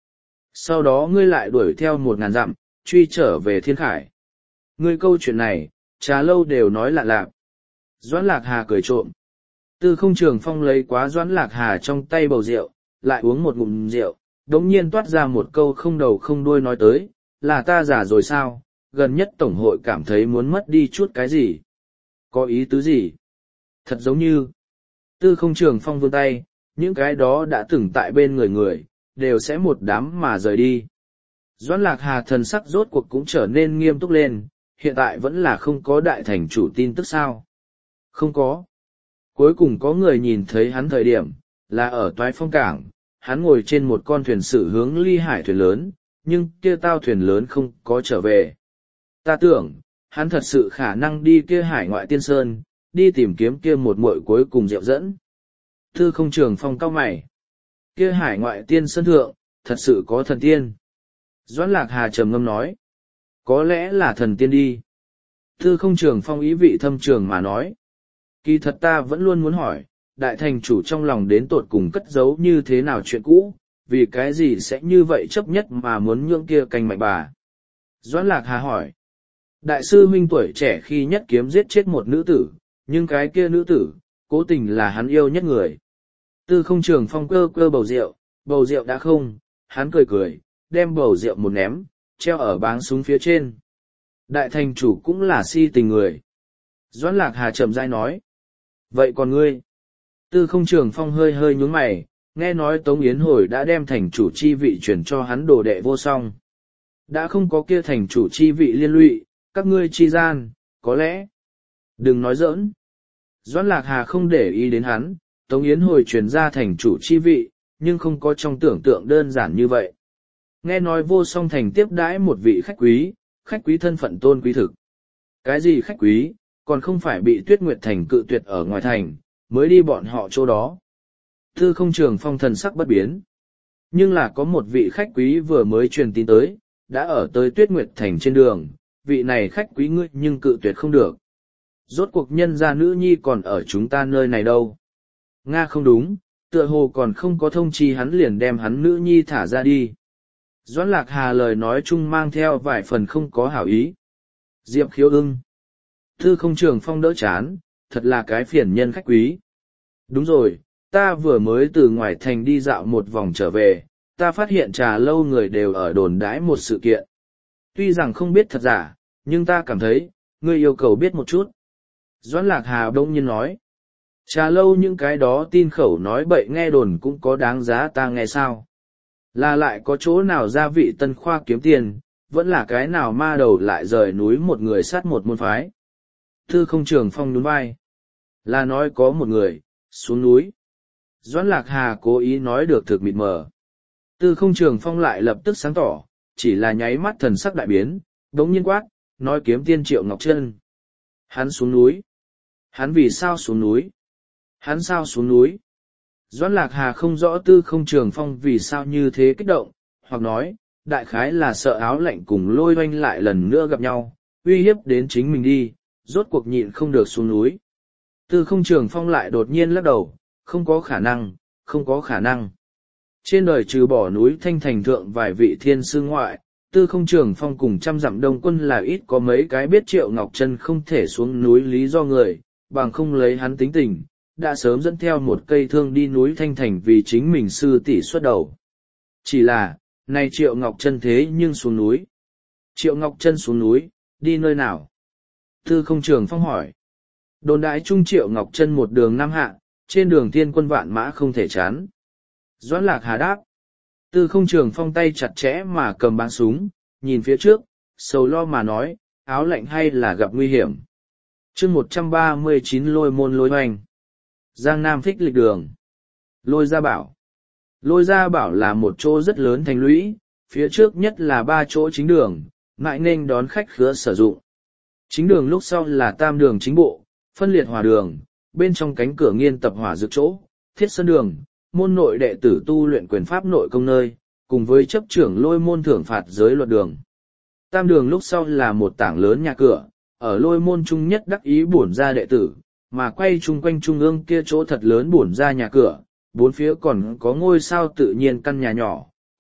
Sau đó ngươi lại đuổi theo một ngàn dặm, truy trở về thiên khải. Ngươi câu chuyện này, trà lâu đều nói lạ lạ. Doãn Lạc Hà cười trộm. Tư Không Trường Phong lấy quá Doãn Lạc Hà trong tay bầu rượu, lại uống một ngụm rượu, đống nhiên toát ra một câu không đầu không đuôi nói tới, là ta giả rồi sao, gần nhất Tổng hội cảm thấy muốn mất đi chút cái gì. Có ý tứ gì? Thật giống như, Tư Không Trường Phong vươn tay, những cái đó đã từng tại bên người người, đều sẽ một đám mà rời đi. Doãn Lạc Hà thần sắc rốt cuộc cũng trở nên nghiêm túc lên, hiện tại vẫn là không có đại thành chủ tin tức sao? Không có. Cuối cùng có người nhìn thấy hắn thời điểm, là ở Toái Phong Cảng, hắn ngồi trên một con thuyền sử hướng ly hải thuyền lớn, nhưng kia tao thuyền lớn không có trở về. Ta tưởng, hắn thật sự khả năng đi kia hải ngoại tiên sơn, đi tìm kiếm kia một muội cuối cùng rượu dẫn. Tư Không Trường Phong cau mày. Kia hải ngoại tiên sơn thượng, thật sự có thần tiên. Doãn Lạc Hà trầm ngâm nói. Có lẽ là thần tiên đi. Tư Không Trường Phong ý vị thâm trường mà nói. Kỳ thật ta vẫn luôn muốn hỏi, đại thành chủ trong lòng đến tột cùng cất giấu như thế nào chuyện cũ, vì cái gì sẽ như vậy chấp nhất mà muốn nhượng kia canh mạnh bà. Doãn Lạc Hà hỏi. Đại sư huynh tuổi trẻ khi nhất kiếm giết chết một nữ tử, nhưng cái kia nữ tử, cố tình là hắn yêu nhất người. Tư Không Trường Phong cơ cơ bầu rượu, bầu rượu đã không, hắn cười cười, đem bầu rượu một ném, treo ở báng súng phía trên. Đại thành chủ cũng là si tình người. Doãn Lạc Hà chậm rãi nói. Vậy còn ngươi? Tư Không Trường Phong hơi hơi nhướng mày, nghe nói Tống Yến Hồi đã đem thành chủ chi vị chuyển cho hắn đồ đệ Vô Song. Đã không có kia thành chủ chi vị liên lụy, các ngươi chi gian, có lẽ. Đừng nói giỡn. Doãn Lạc Hà không để ý đến hắn, Tống Yến Hồi chuyển ra thành chủ chi vị, nhưng không có trong tưởng tượng đơn giản như vậy. Nghe nói Vô Song thành tiếp đãi một vị khách quý, khách quý thân phận tôn quý thực. Cái gì khách quý, còn không phải bị Tuyết Nguyệt Thành cự tuyệt ở ngoài thành, mới đi bọn họ chỗ đó. Tư Không Trường Phong thần sắc bất biến. Nhưng là có một vị khách quý vừa mới truyền tin tới, đã ở tới Tuyết Nguyệt Thành trên đường, vị này khách quý ngươi nhưng cự tuyệt không được. Rốt cuộc nhân gia nữ nhi còn ở chúng ta nơi này đâu. Nga không đúng, tựa hồ còn không có thông chi hắn liền đem hắn nữ nhi thả ra đi. Doãn Lạc Hà lời nói chung mang theo vài phần không có hảo ý. Diệp Khiếu ưng. Tư Không Trường Phong đỡ chán, thật là cái phiền nhân khách quý. Đúng rồi, ta vừa mới từ ngoài thành đi dạo một vòng trở về, ta phát hiện trà lâu người đều ở đồn đãi một sự kiện. Tuy rằng không biết thật giả, nhưng ta cảm thấy, ngươi yêu cầu biết một chút. Doãn Lạc Hà đông nhiên nói. Trà lâu những cái đó tin khẩu nói bậy nghe đồn cũng có đáng giá ta nghe sao. Là lại có chỗ nào gia vị tân khoa kiếm tiền, vẫn là cái nào ma đầu lại rời núi một người sát một môn phái. Tư Không Trường Phong nhún vai. Là nói có một người, xuống núi. Doãn Lạc Hà cố ý nói được thực mịt mờ. Tư Không Trường Phong lại lập tức sáng tỏ, chỉ là nháy mắt thần sắc đại biến, đống nhiên quát, nói kiếm tiên Triệu Ngọc Trân. Hắn xuống núi. Hắn vì sao xuống núi? Hắn sao xuống núi? Doãn Lạc Hà không rõ Tư Không Trường Phong vì sao như thế kích động, hoặc nói, đại khái là sợ áo lạnh cùng Lôi Oanh lại lần nữa gặp nhau, uy hiếp đến chính mình đi, rốt cuộc nhịn không được xuống núi. Tư Không Trường Phong lại đột nhiên lắc đầu, không có khả năng, không có khả năng. Trên đời trừ bỏ núi Thanh Thành thượng vài vị thiên sư ngoại, Tư Không Trường Phong cùng trăm dặm đông quân là ít có mấy cái biết Triệu Ngọc Trân không thể xuống núi lý do người, bằng không lấy hắn tính tình, đã sớm dẫn theo một cây thương đi núi Thanh Thành vì chính mình sư tỷ xuất đầu. Chỉ là, này Triệu Ngọc Trân thế nhưng xuống núi. Triệu Ngọc Trân xuống núi, đi nơi nào? Tư Không Trường Phong hỏi. Đồn đại trung Triệu Ngọc Trân một đường năm hạ, trên đường thiên quân vạn mã không thể chán. Doãn Lạc Hà đáp. Tư Không Trường Phong tay chặt chẽ mà cầm báng súng, nhìn phía trước, sầu lo mà nói, áo lạnh hay là gặp nguy hiểm. chương một trăm ba mươi chín Lôi Môn Lôi Hoành. Giang Nam thích lịch đường. Lôi Gia Bảo. Lôi Gia Bảo là một chỗ rất lớn thành lũy, phía trước nhất là ba chỗ chính đường, mãi nên đón khách khứa sử dụng. Chính đường lúc sau là tam đường chính bộ, phân liệt hỏa đường, bên trong cánh cửa nghiên tập hỏa dược chỗ, thiết sơn đường, môn nội đệ tử tu luyện quyền pháp nội công nơi, cùng với chấp trưởng lôi môn thưởng phạt giới luật đường. Tam đường lúc sau là một tảng lớn nhà cửa, ở lôi môn trung nhất đắc ý bổn ra đệ tử, mà quay chung quanh trung ương kia chỗ thật lớn bổn ra nhà cửa, bốn phía còn có ngôi sao tự nhiên căn nhà nhỏ,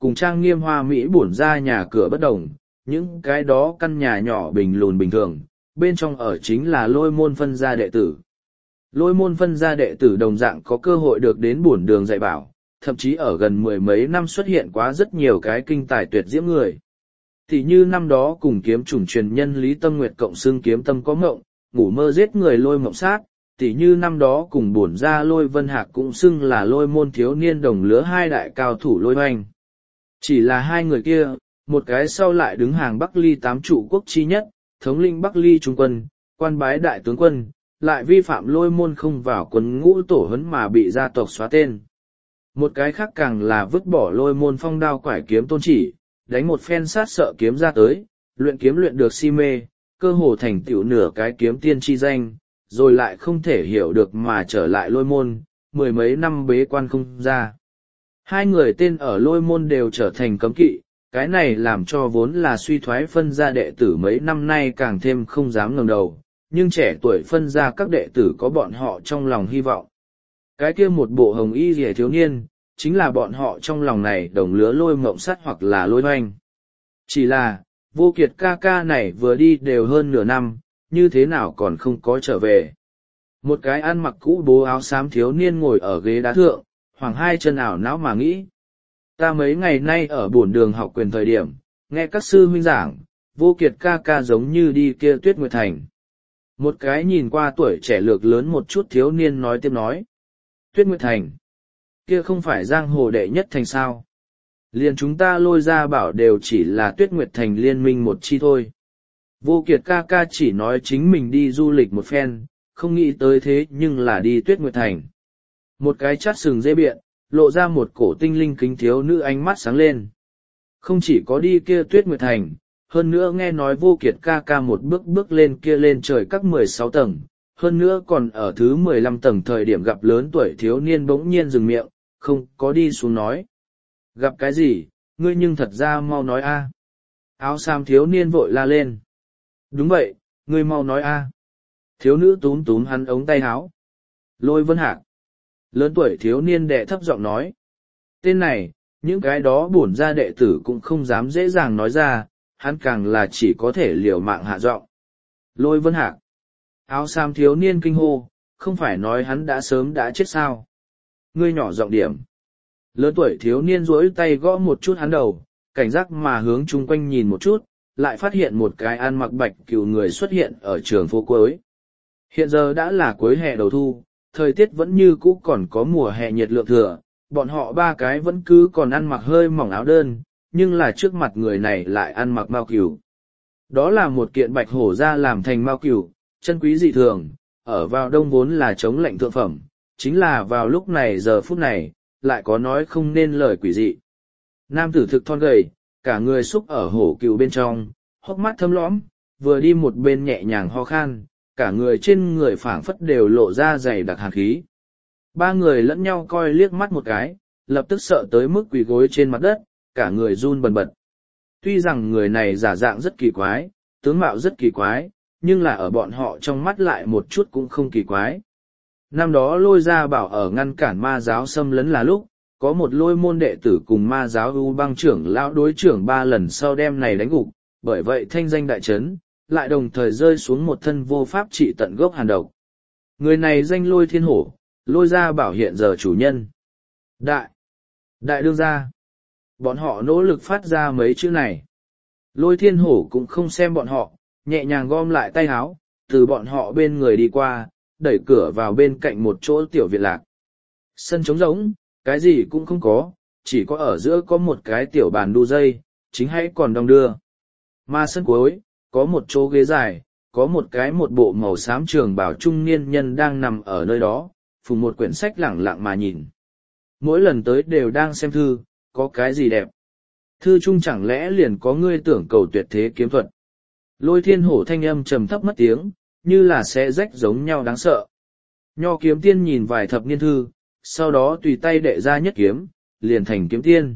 cùng trang nghiêm hoa mỹ bổn ra nhà cửa bất đồng, những cái đó căn nhà nhỏ bình lùn bình thường, bên trong ở chính là lôi môn phân gia đệ tử. Lôi môn phân gia đệ tử đồng dạng có cơ hội được đến bổn đường dạy bảo, thậm chí ở gần mười mấy năm xuất hiện quá rất nhiều cái kinh tài tuyệt diễm người. Tỷ như năm đó cùng kiếm chủng truyền nhân Lý Tâm Nguyệt cộng xưng kiếm tâm có ngộng, ngủ mơ giết người lôi mộng sát, tỷ như năm đó cùng bổn gia lôi vân hạc cũng xưng là lôi môn thiếu niên đồng lứa hai đại cao thủ lôi hoành. Chỉ là hai người kia, một cái sau lại đứng hàng Bắc Ly tám trụ quốc chi nhất, thống lĩnh Bắc Ly trung quân, quan bái đại tướng quân, lại vi phạm lôi môn không vào quân ngũ tổ huấn mà bị gia tộc xóa tên. Một cái khác càng là vứt bỏ lôi môn phong đao quải kiếm tôn chỉ, đánh một phen sát sợ kiếm ra tới, luyện kiếm luyện được si mê, cơ hồ thành tựu nửa cái kiếm tiên chi danh, rồi lại không thể hiểu được mà trở lại lôi môn, mười mấy năm bế quan không ra. Hai người tên ở lôi môn đều trở thành cấm kỵ, cái này làm cho vốn là suy thoái phân gia đệ tử mấy năm nay càng thêm không dám ngẩng đầu, nhưng trẻ tuổi phân gia các đệ tử có bọn họ trong lòng hy vọng. Cái kia một bộ hồng y rìa thiếu niên, chính là bọn họ trong lòng này đồng lứa lôi mộng sắt hoặc là lôi hoanh. Chỉ là, vô kiệt ca ca này vừa đi đều hơn nửa năm, như thế nào còn không có trở về. Một cái ăn mặc cũ bố áo xám thiếu niên ngồi ở ghế đá thượng, hoàng hai chân ảo não mà nghĩ. Ta mấy ngày nay ở bổn đường học quyền thời điểm, nghe các sư huynh giảng, vô kiệt ca ca giống như đi kia Tuyết Nguyệt Thành. Một cái nhìn qua tuổi trẻ lược lớn một chút thiếu niên nói tiếp nói. Tuyết Nguyệt Thành. Kia không phải giang hồ đệ nhất thành sao. Liền chúng ta lôi ra bảo đều chỉ là Tuyết Nguyệt Thành liên minh một chi thôi. Vô kiệt ca ca chỉ nói chính mình đi du lịch một phen, không nghĩ tới thế nhưng là đi Tuyết Nguyệt Thành. Một cái chát sừng dê biện, lộ ra một cổ tinh linh kính thiếu nữ ánh mắt sáng lên. Không chỉ có đi kia Tuyết Nguyệt Thành, hơn nữa nghe nói vô kiệt ca ca một bước bước lên kia lên trời các mười sáu tầng, hơn nữa còn ở thứ mười lăm tầng thời điểm gặp lớn tuổi thiếu niên bỗng nhiên dừng miệng, không có đi xuống nói. Gặp cái gì, ngươi nhưng thật ra mau nói a. Áo xám thiếu niên vội la lên. Đúng vậy, ngươi mau nói a. Thiếu nữ túm túm hắn ống tay áo. Lôi Vân Hạc. Lớn tuổi thiếu niên đệ thấp giọng nói. Tên này, những cái đó bổn ra đệ tử cũng không dám dễ dàng nói ra, hắn càng là chỉ có thể liều mạng hạ giọng. Lôi Vân Hạc. Áo xám thiếu niên kinh hô, không phải nói hắn đã sớm đã chết sao. Ngươi nhỏ giọng điểm. Lớn tuổi thiếu niên duỗi tay gõ một chút hắn đầu, cảnh giác mà hướng chung quanh nhìn một chút, lại phát hiện một cái ăn mặc bạch cừu người xuất hiện ở trường phố cuối. Hiện giờ đã là cuối hè đầu thu, thời tiết vẫn như cũ còn có mùa hè nhiệt lượng thừa, bọn họ ba cái vẫn cứ còn ăn mặc hơi mỏng áo đơn, nhưng là trước mặt người này lại ăn mặc mao cừu. Đó là một kiện bạch hổ da làm thành mao cừu, chân quý dị thường, ở vào đông vốn là chống lạnh thượng phẩm, chính là vào lúc này giờ phút này, lại có nói không nên lời quỷ dị. Nam tử thực thon gầy, cả người xúc ở hổ cừu bên trong, hốc mắt thâm lõm, vừa đi một bên nhẹ nhàng ho khan, cả người trên người phảng phất đều lộ ra dày đặc hàn khí. Ba người lẫn nhau coi liếc mắt một cái, lập tức sợ tới mức quỳ gối trên mặt đất, cả người run bần bật. Tuy rằng người này giả dạng rất kỳ quái, tướng mạo rất kỳ quái, nhưng là ở bọn họ trong mắt lại một chút cũng không kỳ quái. Năm đó lôi ra bảo ở ngăn cản ma giáo xâm lấn là lúc, có một lôi môn đệ tử cùng ma giáo ưu băng trưởng lão đối trưởng ba lần sau đem này đánh gục, bởi vậy thanh danh đại trấn, lại đồng thời rơi xuống một thân vô pháp trị tận gốc hàn độc. Người này danh lôi thiên hổ, lôi ra bảo hiện giờ chủ nhân. Đại, đại đương gia. Bọn họ nỗ lực phát ra mấy chữ này. Lôi thiên hổ cũng không xem bọn họ, nhẹ nhàng gom lại tay áo, từ bọn họ bên người đi qua, đẩy cửa vào bên cạnh một chỗ tiểu viện lạc. Sân trống rỗng, cái gì cũng không có, chỉ có ở giữa có một cái tiểu bàn đu dây, chính hãy còn đong đưa. Mà sân cuối, có một chỗ ghế dài, có một cái một bộ màu xám trường bào trung niên nhân đang nằm ở nơi đó, phùng một quyển sách lẳng lặng mà nhìn. Mỗi lần tới đều đang xem thư, có cái gì đẹp. Thư chung chẳng lẽ liền có ngươi tưởng cầu tuyệt thế kiếm thuật. Lôi thiên hổ thanh âm trầm thấp mất tiếng, như là sẽ rách giống nhau đáng sợ. Nho kiếm tiên nhìn vài thập niên thư, sau đó tùy tay đệ ra nhất kiếm, liền thành kiếm tiên.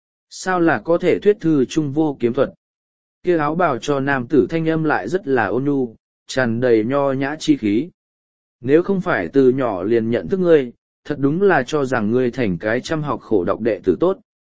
Sao là có thể thuyết thư trung vô kiếm thuật? Kia áo bào cho nam tử thanh âm lại rất là ôn nhu, tràn đầy nho nhã chi khí. Nếu không phải từ nhỏ liền nhận thức ngươi, thật đúng là cho rằng ngươi thành cái chăm học khổ đọc đệ tử tốt.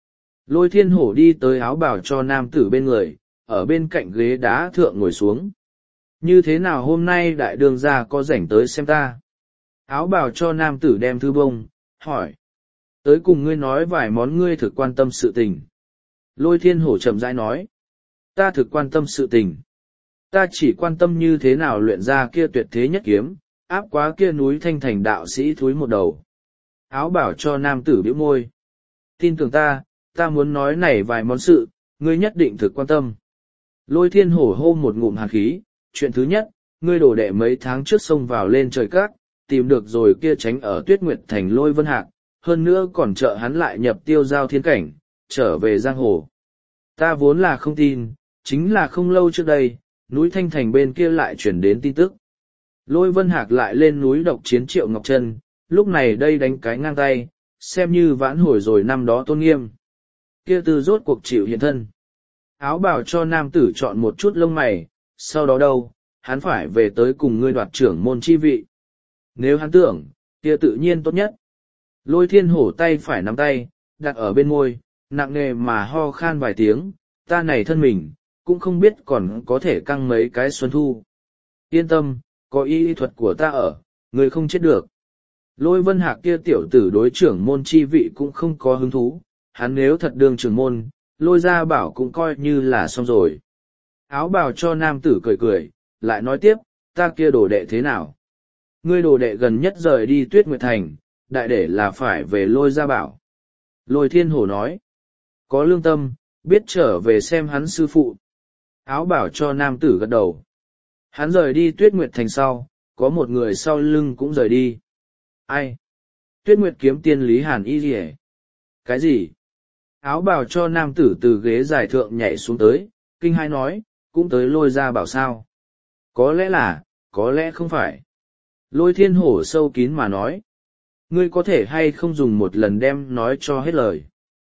Lôi thiên hổ đi tới áo bào cho nam tử bên người, ở bên cạnh ghế đá thượng ngồi xuống. Như thế nào hôm nay đại đường gia có rảnh tới xem ta? Áo bào cho nam tử đem thư bông, hỏi. Tới cùng ngươi nói vài món ngươi thực quan tâm sự tình. Lôi thiên hổ chậm rãi nói. Ta thực quan tâm sự tình. Ta chỉ quan tâm như thế nào luyện ra kia tuyệt thế nhất kiếm, áp quá kia núi thanh thành đạo sĩ thúi một đầu. Áo bảo cho nam tử bĩu môi. Tin tưởng ta, ta muốn nói này vài món sự, ngươi nhất định thực quan tâm. Lôi thiên hổ hô một ngụm hàn khí, chuyện thứ nhất, ngươi đổ đệ mấy tháng trước sông vào lên trời cát, tìm được rồi kia tránh ở Tuyết Nguyệt Thành Lôi Vân Hạc, hơn nữa còn trợ hắn lại nhập tiêu giao thiên cảnh, trở về giang hồ. Ta vốn là không tin, chính là không lâu trước đây, núi Thanh Thành bên kia lại chuyển đến tin tức. Lôi Vân Hạc lại lên núi độc chiến Triệu Ngọc Trân, lúc này đây đánh cái ngang tay, xem như vãn hồi rồi năm đó tôn nghiêm. Kia từ rốt cuộc chịu hiện thân. Áo bảo cho nam tử chọn một chút lông mày, sau đó đâu, hắn phải về tới cùng ngươi đoạt trưởng môn chi vị. Nếu hắn tưởng, kia tự nhiên tốt nhất. Lôi thiên hổ tay phải nắm tay, đặt ở bên môi, nặng nề mà ho khan vài tiếng, ta này thân mình, cũng không biết còn có thể căng mấy cái xuân thu. Yên tâm, có y thuật của ta ở, người không chết được. Lôi vân hạc kia tiểu tử đối trưởng môn chi vị cũng không có hứng thú, hắn nếu thật đương trưởng môn, lôi ra bảo cũng coi như là xong rồi. Áo bào cho nam tử cười cười, lại nói tiếp, ta kia đồ đệ thế nào? Ngươi đồ đệ gần nhất rời đi Tuyết Nguyệt Thành, đại để là phải về lôi ra bảo. Lôi thiên hổ nói, có lương tâm, biết trở về xem hắn sư phụ. Áo bảo cho nam tử gật đầu. Hắn rời đi Tuyết Nguyệt Thành sau, có một người sau lưng cũng rời đi. Ai? Tuyết Nguyệt kiếm tiên Lý Hàn Y gì hết? Cái gì? Áo bào cho nam tử từ ghế giải thượng nhảy xuống tới, kinh hai nói, cũng tới lôi ra bảo sao. Có lẽ là, có lẽ không phải. Lôi thiên hổ sâu kín mà nói. Ngươi có thể hay không dùng một lần đem nói cho hết lời.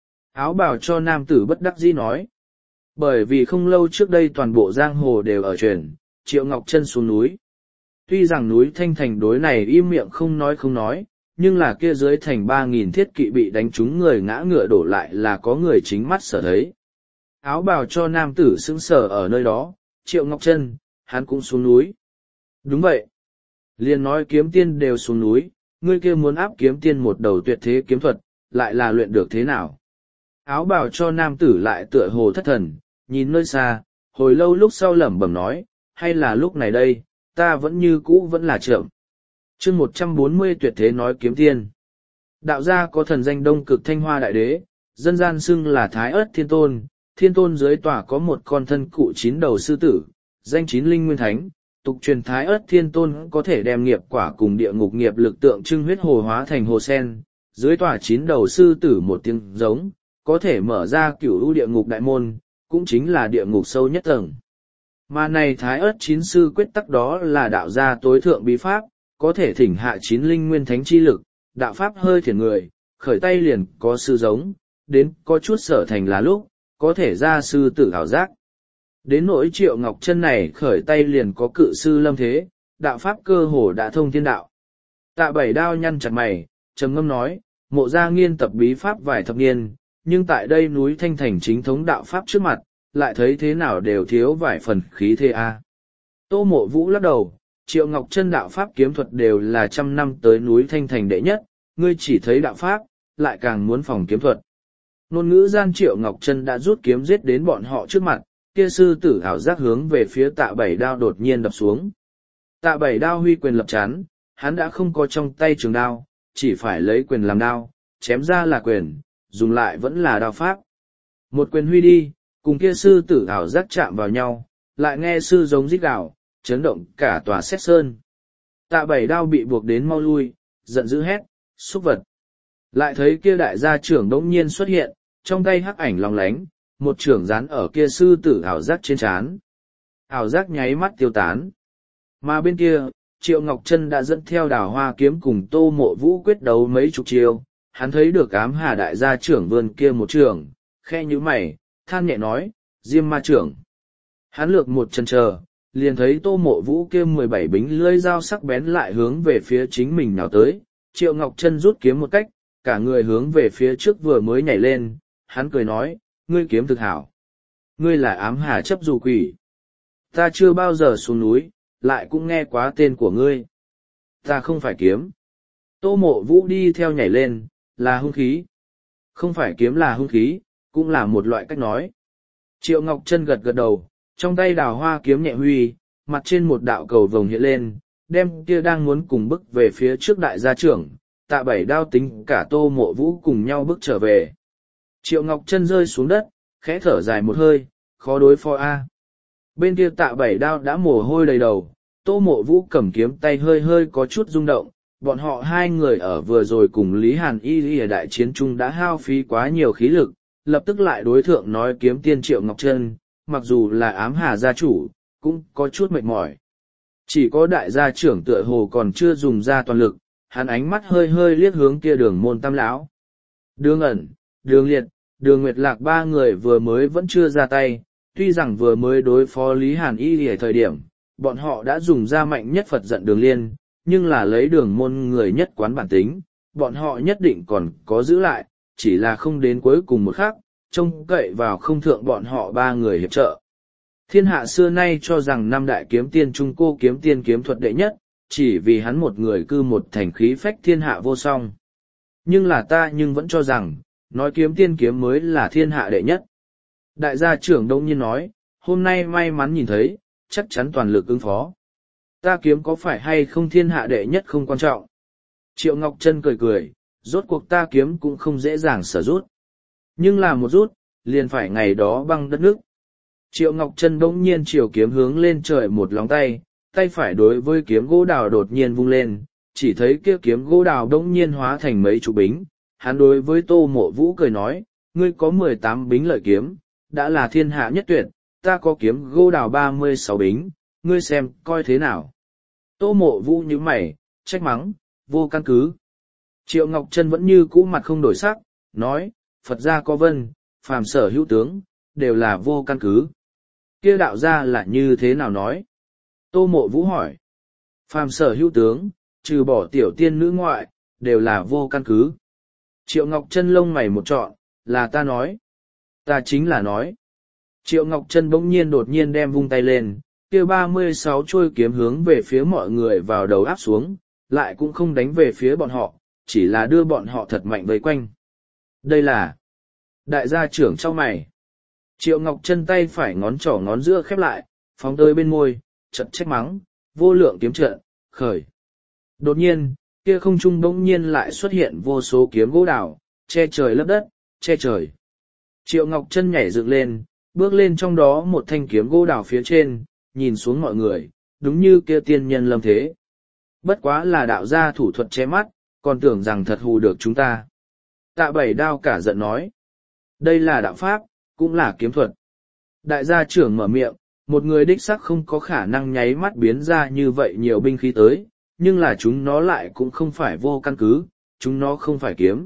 Áo bào cho nam tử bất đắc dĩ nói. Bởi vì không lâu trước đây toàn bộ giang hồ đều ở truyền, Triệu Ngọc Trân xuống núi. Tuy rằng núi Thanh Thành đối này im miệng không nói không nói, nhưng là kia dưới thành ba nghìn thiết kỵ bị đánh trúng người ngã ngựa đổ lại là có người chính mắt sở thấy. Áo bào cho nam tử sững sờ ở nơi đó, Triệu Ngọc Trân, hắn cũng xuống núi. Đúng vậy. Liền nói kiếm tiên đều xuống núi, ngươi kia muốn áp kiếm tiên một đầu tuyệt thế kiếm thuật, lại là luyện được thế nào? Áo bào cho nam tử lại tựa hồ thất thần, nhìn nơi xa, hồi lâu lúc sau lẩm bẩm nói, hay là lúc này đây, ta vẫn như cũ vẫn là trộm. Chương một trăm bốn mươi tuyệt thế nói kiếm tiên. Đạo gia có thần danh Đông Cực Thanh Hoa Đại Đế, dân gian xưng là Thái Ất Thiên Tôn, Thiên Tôn dưới tòa có một con thân cụ chín đầu sư tử, danh chín linh nguyên thánh. Tục truyền Thái Ất Thiên Tôn có thể đem nghiệp quả cùng địa ngục nghiệp lực tượng trưng huyết hồ hóa thành hồ sen, dưới tòa chín đầu sư tử một tiếng giống, có thể mở ra cửu u địa ngục đại môn, cũng chính là địa ngục sâu nhất tầng. Mà này Thái Ất chín sư quyết tắc đó là đạo gia tối thượng bí pháp, có thể thỉnh hạ chín linh nguyên thánh chi lực, đạo pháp hơi thiền người, khởi tay liền có sư giống, đến có chút sở thành là lúc, có thể ra sư tử ảo giác. Đến nỗi Triệu Ngọc Trân này khởi tay liền có cự sư lâm thế, đạo pháp cơ hồ đã thông thiên đạo. Tạ Bảy Đao nhăn chặt mày, trầm ngâm nói, mộ gia nghiên tập bí pháp vài thập niên, nhưng tại đây núi Thanh Thành chính thống đạo pháp trước mặt, lại thấy thế nào đều thiếu vài phần khí thế a. Tô Mộ Vũ lắc đầu, Triệu Ngọc Trân đạo pháp kiếm thuật đều là trăm năm tới núi Thanh Thành đệ nhất, ngươi chỉ thấy đạo pháp, lại càng muốn phòng kiếm thuật. Ngôn ngữ gian Triệu Ngọc Trân đã rút kiếm giết đến bọn họ trước mặt, kia sư tử ảo giác hướng về phía Tạ Bảy Đao đột nhiên đập xuống. Tạ Bảy Đao huy quyền lập chán, hắn đã không có trong tay trường đao, chỉ phải lấy quyền làm đao, chém ra là quyền, dùng lại vẫn là đao pháp. Một quyền huy đi, cùng kia sư tử ảo giác chạm vào nhau, lại nghe sư giống rít gào, chấn động cả tòa xét sơn. Tạ Bảy Đao bị buộc đến mau lui, giận dữ hét, xúc vật. Lại thấy kia đại gia trưởng đống nhiên xuất hiện, trong tay hắc ảnh long lánh, một trưởng dán ở kia sư tử ảo giác trên trán. Ảo giác nháy mắt tiêu tán. Mà bên kia, Triệu Ngọc Trân đã dẫn theo Đào Hoa kiếm cùng Tô Mộ Vũ quyết đấu mấy chục chiêu, hắn thấy được ám hà đại gia trưởng vươn kia một trưởng, khe như mày, than nhẹ nói, Diêm ma trưởng. Hắn lược một chân chờ, liền thấy Tô Mộ Vũ kia mười bảy bính lưỡi dao sắc bén lại hướng về phía chính mình nào tới, Triệu Ngọc Trân rút kiếm một cách, cả người hướng về phía trước vừa mới nhảy lên, hắn cười nói, ngươi kiếm thực hảo. Ngươi là ám hà chấp dù quỷ. Ta chưa bao giờ xuống núi, lại cũng nghe quá tên của ngươi. Ta không phải kiếm. Tô Mộ Vũ đi theo nhảy lên, là hung khí. Không phải kiếm là hung khí, cũng là một loại cách nói. Triệu Ngọc Trân gật gật đầu, trong tay đào hoa kiếm nhẹ huy, mặt trên một đạo cầu vồng hiện lên, đem kia đang muốn cùng bước về phía trước đại gia trưởng, Tạ Bảy Đao tính cả Tô Mộ Vũ cùng nhau bước trở về. Triệu Ngọc Trân rơi xuống đất, khẽ thở dài một hơi, khó đối phó a. Bên kia Tạ Bảy Đao đã mồ hôi đầy đầu, Tô Mộ Vũ cầm kiếm tay hơi hơi có chút rung động, bọn họ hai người ở vừa rồi cùng Lý Hàn Y Y ở đại chiến chung đã hao phí quá nhiều khí lực, lập tức lại đối thượng nói kiếm tiên Triệu Ngọc Trân, mặc dù là ám hà gia chủ, cũng có chút mệt mỏi. Chỉ có đại gia trưởng tựa hồ còn chưa dùng ra toàn lực, hắn ánh mắt hơi hơi liếc hướng kia đường môn tam lão. Đường ẩn, đường liệt, đường nguyệt lạc ba người vừa mới vẫn chưa ra tay, tuy rằng vừa mới đối phó Lý Hàn Y ở thời điểm, bọn họ đã dùng ra mạnh nhất Phật giận đường liên, nhưng là lấy đường môn người nhất quán bản tính, bọn họ nhất định còn có giữ lại, chỉ là không đến cuối cùng một khắc, trông cậy vào không thượng bọn họ ba người hiệp trợ. Thiên hạ xưa nay cho rằng năm đại kiếm tiên trung cô kiếm tiên kiếm thuật đệ nhất, chỉ vì hắn một người cư một thành khí phách thiên hạ vô song. Nhưng là ta nhưng vẫn cho rằng, nói kiếm tiên kiếm mới là thiên hạ đệ nhất. Đại gia trưởng đông nhiên nói, hôm nay may mắn nhìn thấy, chắc chắn toàn lực ứng phó. Ta kiếm có phải hay không thiên hạ đệ nhất không quan trọng. Triệu Ngọc Trân cười cười, rốt cuộc ta kiếm cũng không dễ dàng sở rút. Nhưng là một rút, liền phải ngày đó băng đất nước. Triệu Ngọc Trân bỗng nhiên chiều kiếm hướng lên trời một lóng tay, tay phải đối với kiếm gỗ đào đột nhiên vung lên, chỉ thấy kia kiếm gỗ đào bỗng nhiên hóa thành mấy chục bính. Hắn đối với Tô Mộ Vũ cười nói, ngươi có mười tám bính lợi kiếm, đã là thiên hạ nhất tuyệt, ta có kiếm gỗ đào ba mươi sáu bính, ngươi xem coi thế nào. Tô Mộ Vũ như mày, trách mắng, vô căn cứ. Triệu Ngọc Trân vẫn như cũ mặt không đổi sắc, nói, Phật gia có vân, phàm sở hữu tướng, đều là vô căn cứ. Kia đạo gia là như thế nào nói? Tô Mộ Vũ hỏi. Phàm sở hữu tướng, trừ bỏ tiểu tiên nữ ngoại, đều là vô căn cứ. Triệu Ngọc Trân lông mày một trọn, là ta nói. Ta chính là nói. Triệu Ngọc Trân bỗng nhiên đột nhiên đem vung tay lên, kia ba mươi sáu chuôi kiếm hướng về phía mọi người vào đầu áp xuống, lại cũng không đánh về phía bọn họ, chỉ là đưa bọn họ thật mạnh vây quanh. Đây là đại gia trưởng trong mày. Triệu Ngọc Trân tay phải ngón trỏ ngón giữa khép lại, phóng tới bên môi, trận trách mắng, vô lượng kiếm trận, khởi. Đột nhiên, kia không trung bỗng nhiên lại xuất hiện vô số kiếm gỗ đào, che trời lấp đất, che trời. Triệu Ngọc Trân nhảy dựng lên, bước lên trong đó một thanh kiếm gỗ đào phía trên, nhìn xuống mọi người, đúng như kia tiên nhân lâm thế. Bất quá là đạo gia thủ thuật che mắt, còn tưởng rằng thật hù được chúng ta. Tạ Bảy Đao cả giận nói. Đây là đạo pháp, cũng là kiếm thuật. Đại gia trưởng mở miệng, một người đích sắc không có khả năng nháy mắt biến ra như vậy nhiều binh khí tới, nhưng là chúng nó lại cũng không phải vô căn cứ, chúng nó không phải kiếm.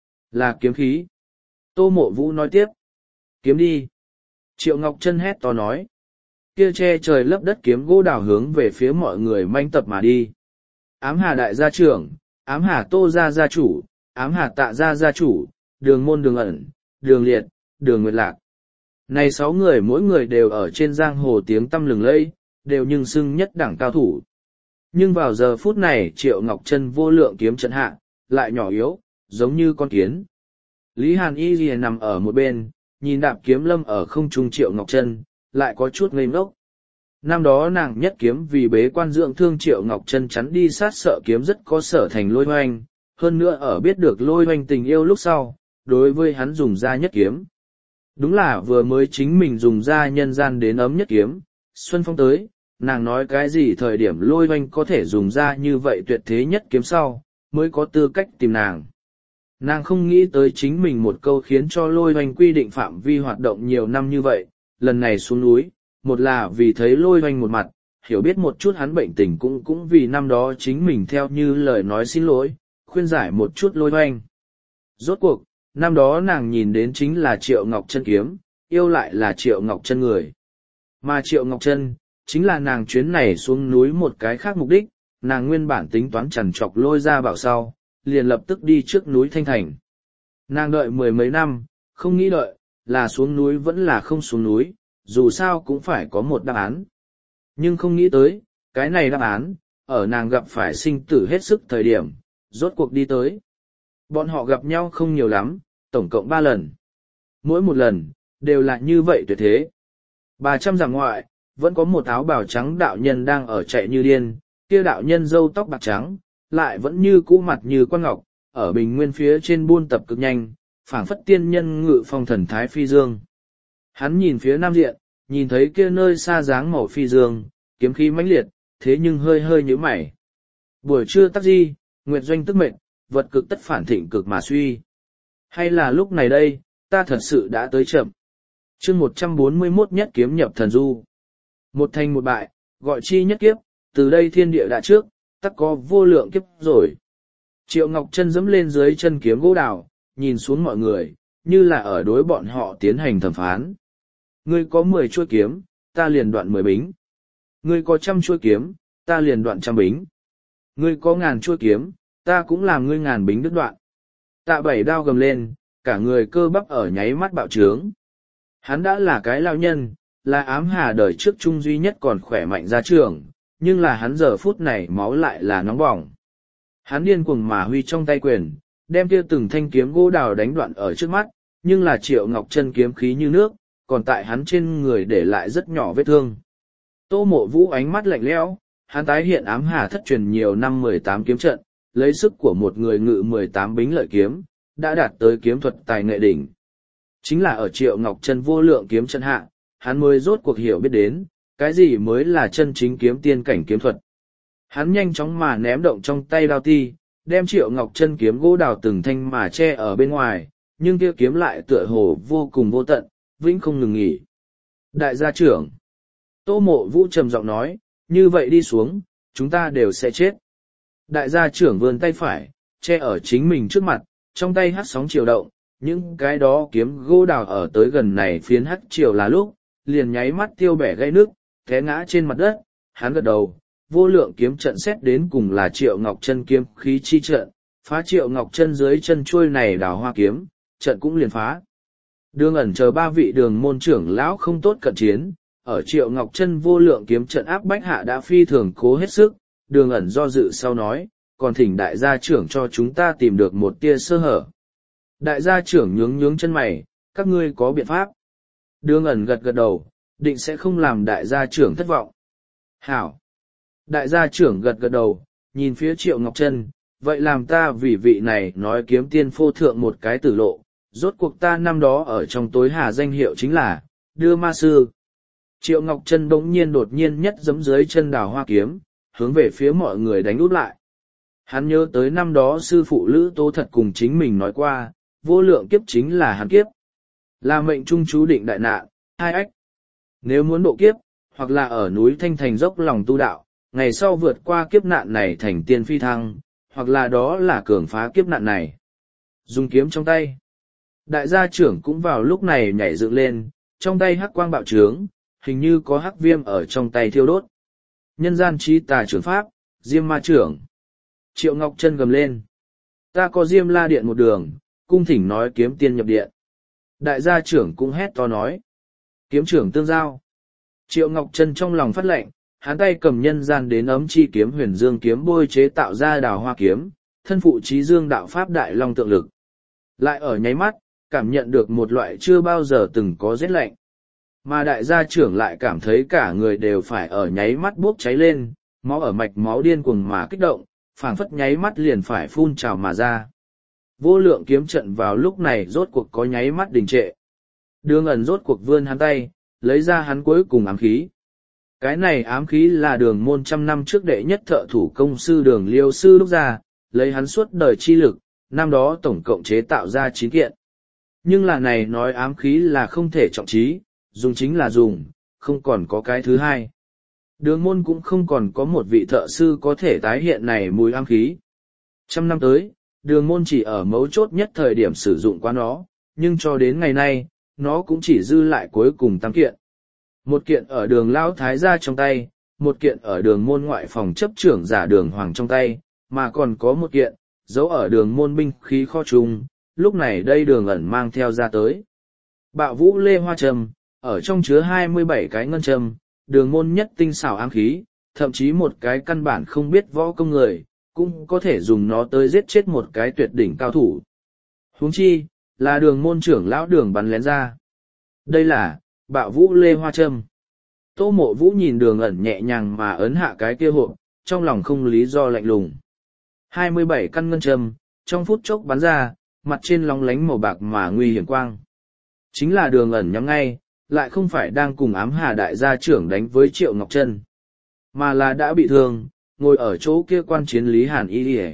Là kiếm khí. Tô Mộ Vũ nói tiếp. Kiếm đi. Triệu Ngọc Trân hét to nói. Kia che trời lấp đất kiếm gỗ đào hướng về phía mọi người manh tập mà đi. Ám Hà đại gia trưởng, Ám Hà Tô gia gia chủ, Ám Hà Tạ gia gia chủ, Đường Môn Đường Ẩn, Đường Liệt, Đường Nguyệt Lạc. Này sáu người mỗi người đều ở trên giang hồ tiếng tăm lừng lẫy, đều nhưng xưng nhất đẳng cao thủ. Nhưng vào giờ phút này Triệu Ngọc Trân vô lượng kiếm trận hạ, lại nhỏ yếu, giống như con kiến. Lý Hàn Y Ghi nằm ở một bên, nhìn đạp kiếm lâm ở không trung Triệu Ngọc Trân, lại có chút ngây ngốc. Năm đó nàng nhất kiếm vì bế quan dưỡng thương Triệu Ngọc Trân chắn đi sát sợ kiếm rất có sở thành Lôi Hoành, hơn nữa ở biết được Lôi Hoành tình yêu lúc sau, đối với hắn dùng ra nhất kiếm. Đúng là vừa mới chính mình dùng ra nhân gian đến ấm nhất kiếm, Xuân Phong tới, nàng nói cái gì thời điểm Lôi Hoành có thể dùng ra như vậy tuyệt thế nhất kiếm sau, mới có tư cách tìm nàng. Nàng không nghĩ tới chính mình một câu khiến cho Lôi Hoành quy định phạm vi hoạt động nhiều năm như vậy, lần này xuống núi, một là vì thấy Lôi Hoành một mặt, hiểu biết một chút hắn bệnh tình cũng cũng vì năm đó chính mình theo như lời nói xin lỗi, khuyên giải một chút Lôi Hoành. Rốt cuộc, năm đó nàng nhìn đến chính là Triệu Ngọc Trân kiếm, yêu lại là Triệu Ngọc Trân người. Mà Triệu Ngọc Trân, chính là nàng chuyến này xuống núi một cái khác mục đích, nàng nguyên bản tính toán chằn chọc Lôi ra bảo sau, liền lập tức đi trước núi Thanh Thành. Nàng đợi mười mấy năm, không nghĩ đợi, là xuống núi vẫn là không xuống núi, dù sao cũng phải có một đáp án. Nhưng không nghĩ tới, cái này đáp án, ở nàng gặp phải sinh tử hết sức thời điểm, rốt cuộc đi tới. Bọn họ gặp nhau không nhiều lắm, tổng cộng ba lần. Mỗi một lần, đều là như vậy tuyệt thế. Bà trăm dặm ngoại, vẫn có một áo bào trắng đạo nhân đang ở chạy như điên, kia đạo nhân râu tóc bạc trắng, lại vẫn như cũ mặt như quan ngọc, ở bình nguyên phía trên buôn tập cực nhanh, phảng phất tiên nhân ngự phong thần thái phi dương. Hắn nhìn phía nam diện, nhìn thấy kia nơi xa dáng màu phi dương, kiếm khí mãnh liệt, thế nhưng hơi hơi nhíu mày. Buổi trưa tắc di, nguyệt doanh tức mệnh, vật cực tất phản thịnh cực mà suy. Hay là lúc này đây, ta thật sự đã tới chậm. Chương một trăm bốn mươi mốt nhất kiếm nhập thần du. Một thành một bại, gọi chi nhất kiếp, từ đây thiên địa đã trước, tắc có vô lượng kiếp rồi. Triệu Ngọc Chân dẫm lên dưới chân kiếm gỗ đào, nhìn xuống mọi người, như là ở đối bọn họ tiến hành thẩm phán. Ngươi có mười chuôi kiếm, ta liền đoạn mười bính. Ngươi có trăm chuôi kiếm, ta liền đoạn trăm bính. Ngươi có ngàn chuôi kiếm, ta cũng làm ngươi ngàn bính đứt đoạn. Tạ Bảy đao gầm lên, cả người cơ bắp ở nháy mắt bạo trướng. Hắn đã là cái lao nhân, là ám hà đời trước trung duy nhất còn khỏe mạnh ra trường, nhưng là hắn giờ phút này máu lại là nóng bỏng. Hắn điên cuồng mà huy trong tay quyền, đem kia từng thanh kiếm gỗ đào đánh đoạn ở trước mắt, nhưng là Triệu Ngọc Chân kiếm khí như nước, còn tại hắn trên người để lại rất nhỏ vết thương. Tô Mộ Vũ ánh mắt lạnh lẽo, hắn tái hiện ám hà thất truyền nhiều năm mười tám kiếm trận, lấy sức của một người ngự mười tám bính lợi kiếm, đã đạt tới kiếm thuật tài nghệ đỉnh. Chính là ở Triệu Ngọc Chân vô lượng kiếm trận hạ, hắn mới rốt cuộc hiểu biết đến, cái gì mới là chân chính kiếm tiên cảnh kiếm thuật. Hắn nhanh chóng mà ném động trong tay đao ti, đem Triệu Ngọc Chân kiếm gỗ đào từng thanh mà che ở bên ngoài, nhưng kia kiếm lại tựa hồ vô cùng vô tận, vĩnh không ngừng nghỉ. Đại gia trưởng, Tô Mộ Vũ trầm giọng nói, như vậy đi xuống, chúng ta đều sẽ chết. Đại gia trưởng vươn tay phải, che ở chính mình trước mặt, trong tay hắt sóng chiều động, những cái đó kiếm gỗ đào ở tới gần này phiến hắt chiều là lúc, liền nháy mắt tiêu bẻ gây nước, té ngã trên mặt đất, hắn gật đầu, vô lượng kiếm trận xét đến cùng là Triệu Ngọc Chân kiếm khí chi trận, phá Triệu Ngọc Chân dưới chân chuôi này đào hoa kiếm, trận cũng liền phá. Đường ẩn chờ ba vị đường môn trưởng lão không tốt cận chiến, ở Triệu Ngọc Chân vô lượng kiếm trận áp bách hạ đã phi thường cố hết sức, đường ẩn do dự sau nói, còn thỉnh đại gia trưởng cho chúng ta tìm được một tia sơ hở. Đại gia trưởng nhướng nhướng chân mày, các ngươi có biện pháp. Đường ẩn gật gật đầu, định sẽ không làm đại gia trưởng thất vọng. Hảo. Đại gia trưởng gật gật đầu, nhìn phía Triệu Ngọc Chân, vậy làm ta vì vị này nói kiếm tiên phô thượng một cái tử lộ, rốt cuộc ta năm đó ở trong tối hà danh hiệu chính là, đưa ma sư. Triệu Ngọc Chân bỗng nhiên đột nhiên nhất giẫm dưới chân đào hoa kiếm, hướng về phía mọi người đánh úp lại. Hắn nhớ tới năm đó sư phụ Lữ Tố thật cùng chính mình nói qua, vô lượng kiếp chính là hắn kiếp. Là mệnh trung chú định đại nạn, hai ách. Nếu muốn độ kiếp, hoặc là ở núi Thanh Thành dốc lòng tu đạo, ngày sau vượt qua kiếp nạn này thành tiên phi thăng, hoặc là đó là cường phá kiếp nạn này. Dùng kiếm trong tay. Đại gia trưởng cũng vào lúc này nhảy dựng lên, trong tay hắc quang bạo trướng, hình như có hắc viêm ở trong tay thiêu đốt. Nhân gian trí tà trưởng pháp, Diêm Ma trưởng. Triệu Ngọc Chân gầm lên. Ta có Diêm La Điện một đường, cung thỉnh nói kiếm tiên nhập điện. Đại gia trưởng cũng hét to nói. Kiếm trưởng tương giao. Triệu Ngọc Chân trong lòng phát lệnh, hắn tay cầm nhân gian đến ấm chi kiếm huyền dương kiếm bôi chế tạo ra đào hoa kiếm, thân phụ trí dương đạo pháp đại long tượng lực. Lại ở nháy mắt, cảm nhận được một loại chưa bao giờ từng có rét lạnh. Mà đại gia trưởng lại cảm thấy cả người đều phải ở nháy mắt bốc cháy lên, máu ở mạch máu điên cuồng mà kích động, phảng phất nháy mắt liền phải phun trào mà ra. Vô lượng kiếm trận vào lúc này rốt cuộc có nháy mắt đình trệ. Đường ẩn rốt cuộc vươn hắn tay, lấy ra hắn cuối cùng ám khí. Cái này ám khí là đường môn trăm năm trước đệ nhất thợ thủ công sư đường liêu sư đúc ra, lấy hắn suốt đời chi lực, năm đó tổng cộng chế tạo ra chín kiện. Nhưng là này nói ám khí là không thể trọng trí, dùng chính là dùng, không còn có cái thứ hai. Đường môn cũng không còn có một vị thợ sư có thể tái hiện này mùi ám khí. Trăm năm tới, đường môn chỉ ở mấu chốt nhất thời điểm sử dụng qua nó, nhưng cho đến ngày nay, nó cũng chỉ dư lại cuối cùng tam kiện. Một kiện ở đường Lão Thái gia trong tay, một kiện ở đường môn ngoại phòng chấp trưởng giả đường Hoàng trong tay, mà còn có một kiện, giấu ở đường môn binh khí kho chung, lúc này đây đường ẩn mang theo ra tới. Bạo vũ lê hoa trầm, ở trong chứa hai mươi bảy cái ngân châm, đường môn nhất tinh xảo ám khí, thậm chí một cái căn bản không biết võ công người, cũng có thể dùng nó tới giết chết một cái tuyệt đỉnh cao thủ. Huống chi, là đường môn trưởng lão đường bắn lén ra. Đây là, bạo vũ lê hoa trâm. Tô Mộ Vũ nhìn đường ẩn nhẹ nhàng mà ấn hạ cái kia hộp, trong lòng không lý do lạnh lùng. hai mươi bảy căn ngân châm, trong phút chốc bắn ra, mặt trên lóng lánh màu bạc mà nguy hiểm quang. Chính là đường ẩn nhắm ngay, lại không phải đang cùng ám hà đại gia trưởng đánh với Triệu Ngọc Trân, mà là đã bị thương, ngồi ở chỗ kia quan chiến Lý Hàn Y Y.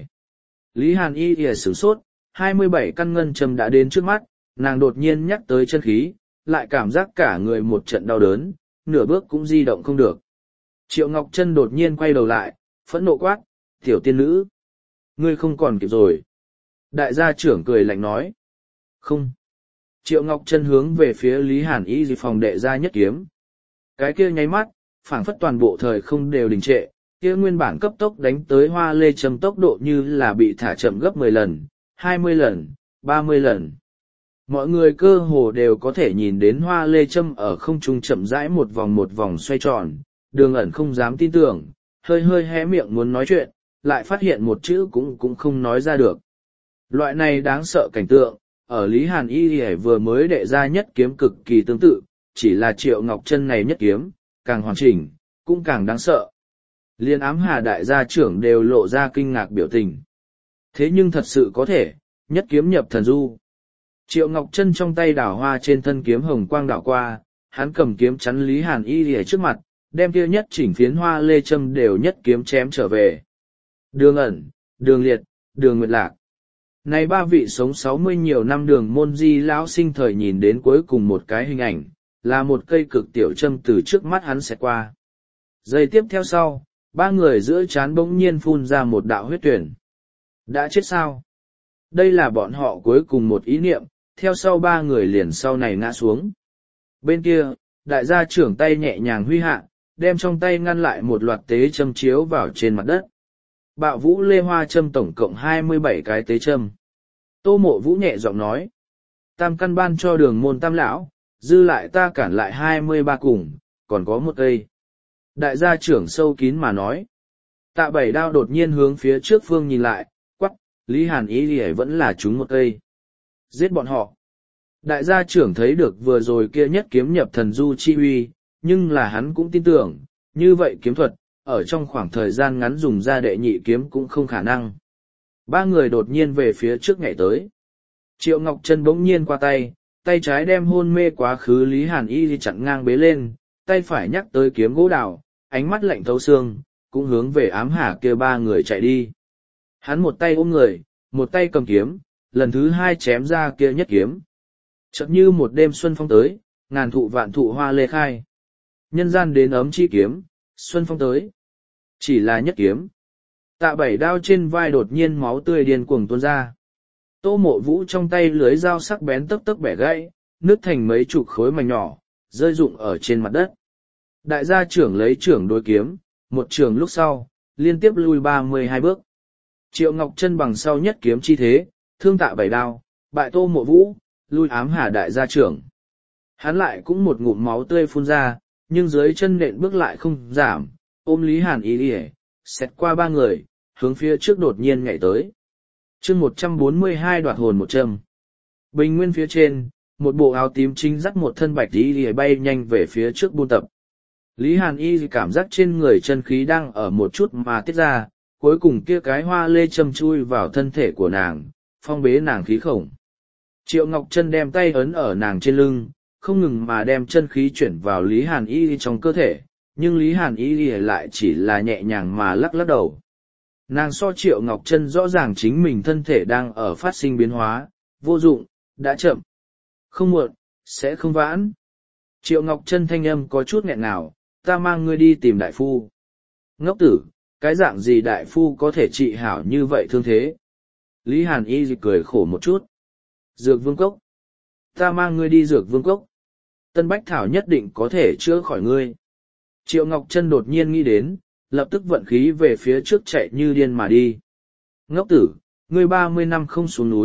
Lý Hàn Y Y sửng sốt, hai mươi bảy căn ngân châm đã đến trước mắt, nàng đột nhiên nhắc tới chân khí, lại cảm giác cả người một trận đau đớn, nửa bước cũng di động không được. Triệu Ngọc Trân đột nhiên quay đầu lại, phẫn nộ quát, tiểu tiên nữ, ngươi không còn kịp rồi. Đại gia trưởng cười lạnh nói, không. Triệu Ngọc Trân hướng về phía Lý Hàn Y di phòng đệ ra nhất kiếm. Cái kia nháy mắt, phảng phất toàn bộ thời không đều đình trệ, kia nguyên bản cấp tốc đánh tới hoa lê châm tốc độ như là bị thả chậm gấp mười lần, hai mươi lần, ba mươi lần. Mọi người cơ hồ đều có thể nhìn đến hoa lê châm ở không trung chậm rãi một vòng một vòng xoay tròn, đường ẩn không dám tin tưởng, hơi hơi hé miệng muốn nói chuyện, lại phát hiện một chữ cũng cũng không nói ra được. Loại này đáng sợ cảnh tượng, ở Lý Hàn Y Y vừa mới đệ ra nhất kiếm cực kỳ tương tự, chỉ là Triệu Ngọc Trân này nhất kiếm, càng hoàn chỉnh, cũng càng đáng sợ. Liên ám hà đại gia trưởng đều lộ ra kinh ngạc biểu tình. Thế nhưng thật sự có thể, nhất kiếm nhập thần du. Triệu Ngọc Trân trong tay đảo hoa trên thân kiếm hồng quang đảo qua, hắn cầm kiếm chắn Lý Hàn Y Y trước mặt, đem kia nhất chỉnh phiến hoa lê châm đều nhất kiếm chém trở về. Đường ẩn, đường liệt, đường nguyệt lạc. Này ba vị sống sáu mươi nhiều năm đường môn di lão sinh thời nhìn đến cuối cùng một cái hình ảnh, là một cây cực tiểu châm từ trước mắt hắn xẹt qua. Giây tiếp theo sau, ba người giữa trán bỗng nhiên phun ra một đạo huyết tuyển. Đã chết sao? Đây là bọn họ cuối cùng một ý niệm, theo sau ba người liền sau này ngã xuống. Bên kia, đại gia trưởng tay nhẹ nhàng huy hạ, đem trong tay ngăn lại một loạt tế châm chiếu vào trên mặt đất. Bạo vũ lê hoa châm tổng cộng hai mươi bảy cái tế châm. Tô Mộ Vũ nhẹ giọng nói, tam căn ban cho đường môn tam lão, dư lại ta cản lại hai mươi ba cùng, còn có một cây. Đại gia trưởng sâu kín mà nói. Tạ Bảy Đao đột nhiên hướng phía trước phương nhìn lại, quắc, Lý Hàn Ý Lì vẫn là chúng một cây. Giết bọn họ. Đại gia trưởng thấy được vừa rồi kia nhất kiếm nhập thần du chi uy, nhưng là hắn cũng tin tưởng, như vậy kiếm thuật, ở trong khoảng thời gian ngắn dùng ra đệ nhị kiếm cũng không khả năng. Ba người đột nhiên về phía trước nhảy tới. Triệu Ngọc Trân bỗng nhiên qua tay, tay trái đem hôn mê quá khứ Lý Hàn Y đi chặn ngang bế lên, tay phải nhắc tới kiếm gỗ đào, ánh mắt lạnh thấu xương, cũng hướng về ám hà kia ba người chạy đi. Hắn một tay ôm người, một tay cầm kiếm, lần thứ hai chém ra kia nhất kiếm. Chợt như một đêm xuân phong tới, ngàn thụ vạn thụ hoa lê khai. Nhân gian đến ấm chi kiếm, xuân phong tới. Chỉ là nhất kiếm. Tạ Bảy Đao trên vai đột nhiên máu tươi điên cuồng tuôn ra. Tô Mộ Vũ trong tay lưới dao sắc bén tấc tấc bẻ gãy, nứt thành mấy chục khối mảnh nhỏ, rơi rụng ở trên mặt đất. Đại gia trưởng lấy trưởng đối kiếm, một trường lúc sau, liên tiếp lui ba mươi hai bước. Triệu Ngọc Trân bằng sau nhất kiếm chi thế, thương Tạ Bảy Đao, bại Tô Mộ Vũ, lui ám hà đại gia trưởng. Hắn lại cũng một ngụm máu tươi phun ra, nhưng dưới chân nện bước lại không giảm, ôm Lý Hàn ý đi xét qua ba người, hướng phía trước đột nhiên nhảy tới. chương một trăm bốn mươi hai đoạt hồn một châm. Bình nguyên phía trên, một bộ áo tím chính dắt một thân bạch y đi bay nhanh về phía trước buôn tập. Lý Hàn Y cảm giác trên người chân khí đang ở một chút mà tiết ra, cuối cùng kia cái hoa lê châm chui vào thân thể của nàng, phong bế nàng khí khổng. Triệu Ngọc Trân đem tay ấn ở nàng trên lưng, không ngừng mà đem chân khí chuyển vào Lý Hàn Y trong cơ thể, nhưng Lý Hàn Y lại chỉ là nhẹ nhàng mà lắc lắc đầu. Nàng so Triệu Ngọc Trân rõ ràng chính mình thân thể đang ở phát sinh biến hóa, vô dụng, đã chậm. Không muộn, sẽ không vãn. Triệu Ngọc Trân thanh âm có chút nghẹn ngào, ta mang ngươi đi tìm đại phu. Ngốc tử, cái dạng gì đại phu có thể trị hảo như vậy thương thế? Lý Hàn Y cười khổ một chút. Dược vương cốc. Ta mang ngươi đi dược vương cốc. Tân Bách Thảo nhất định có thể chữa khỏi ngươi. Triệu Ngọc Trân đột nhiên nghĩ đến, lập tức vận khí về phía trước chạy như điên mà đi. Ngốc tử, ngươi ba mươi năm không xuống núi,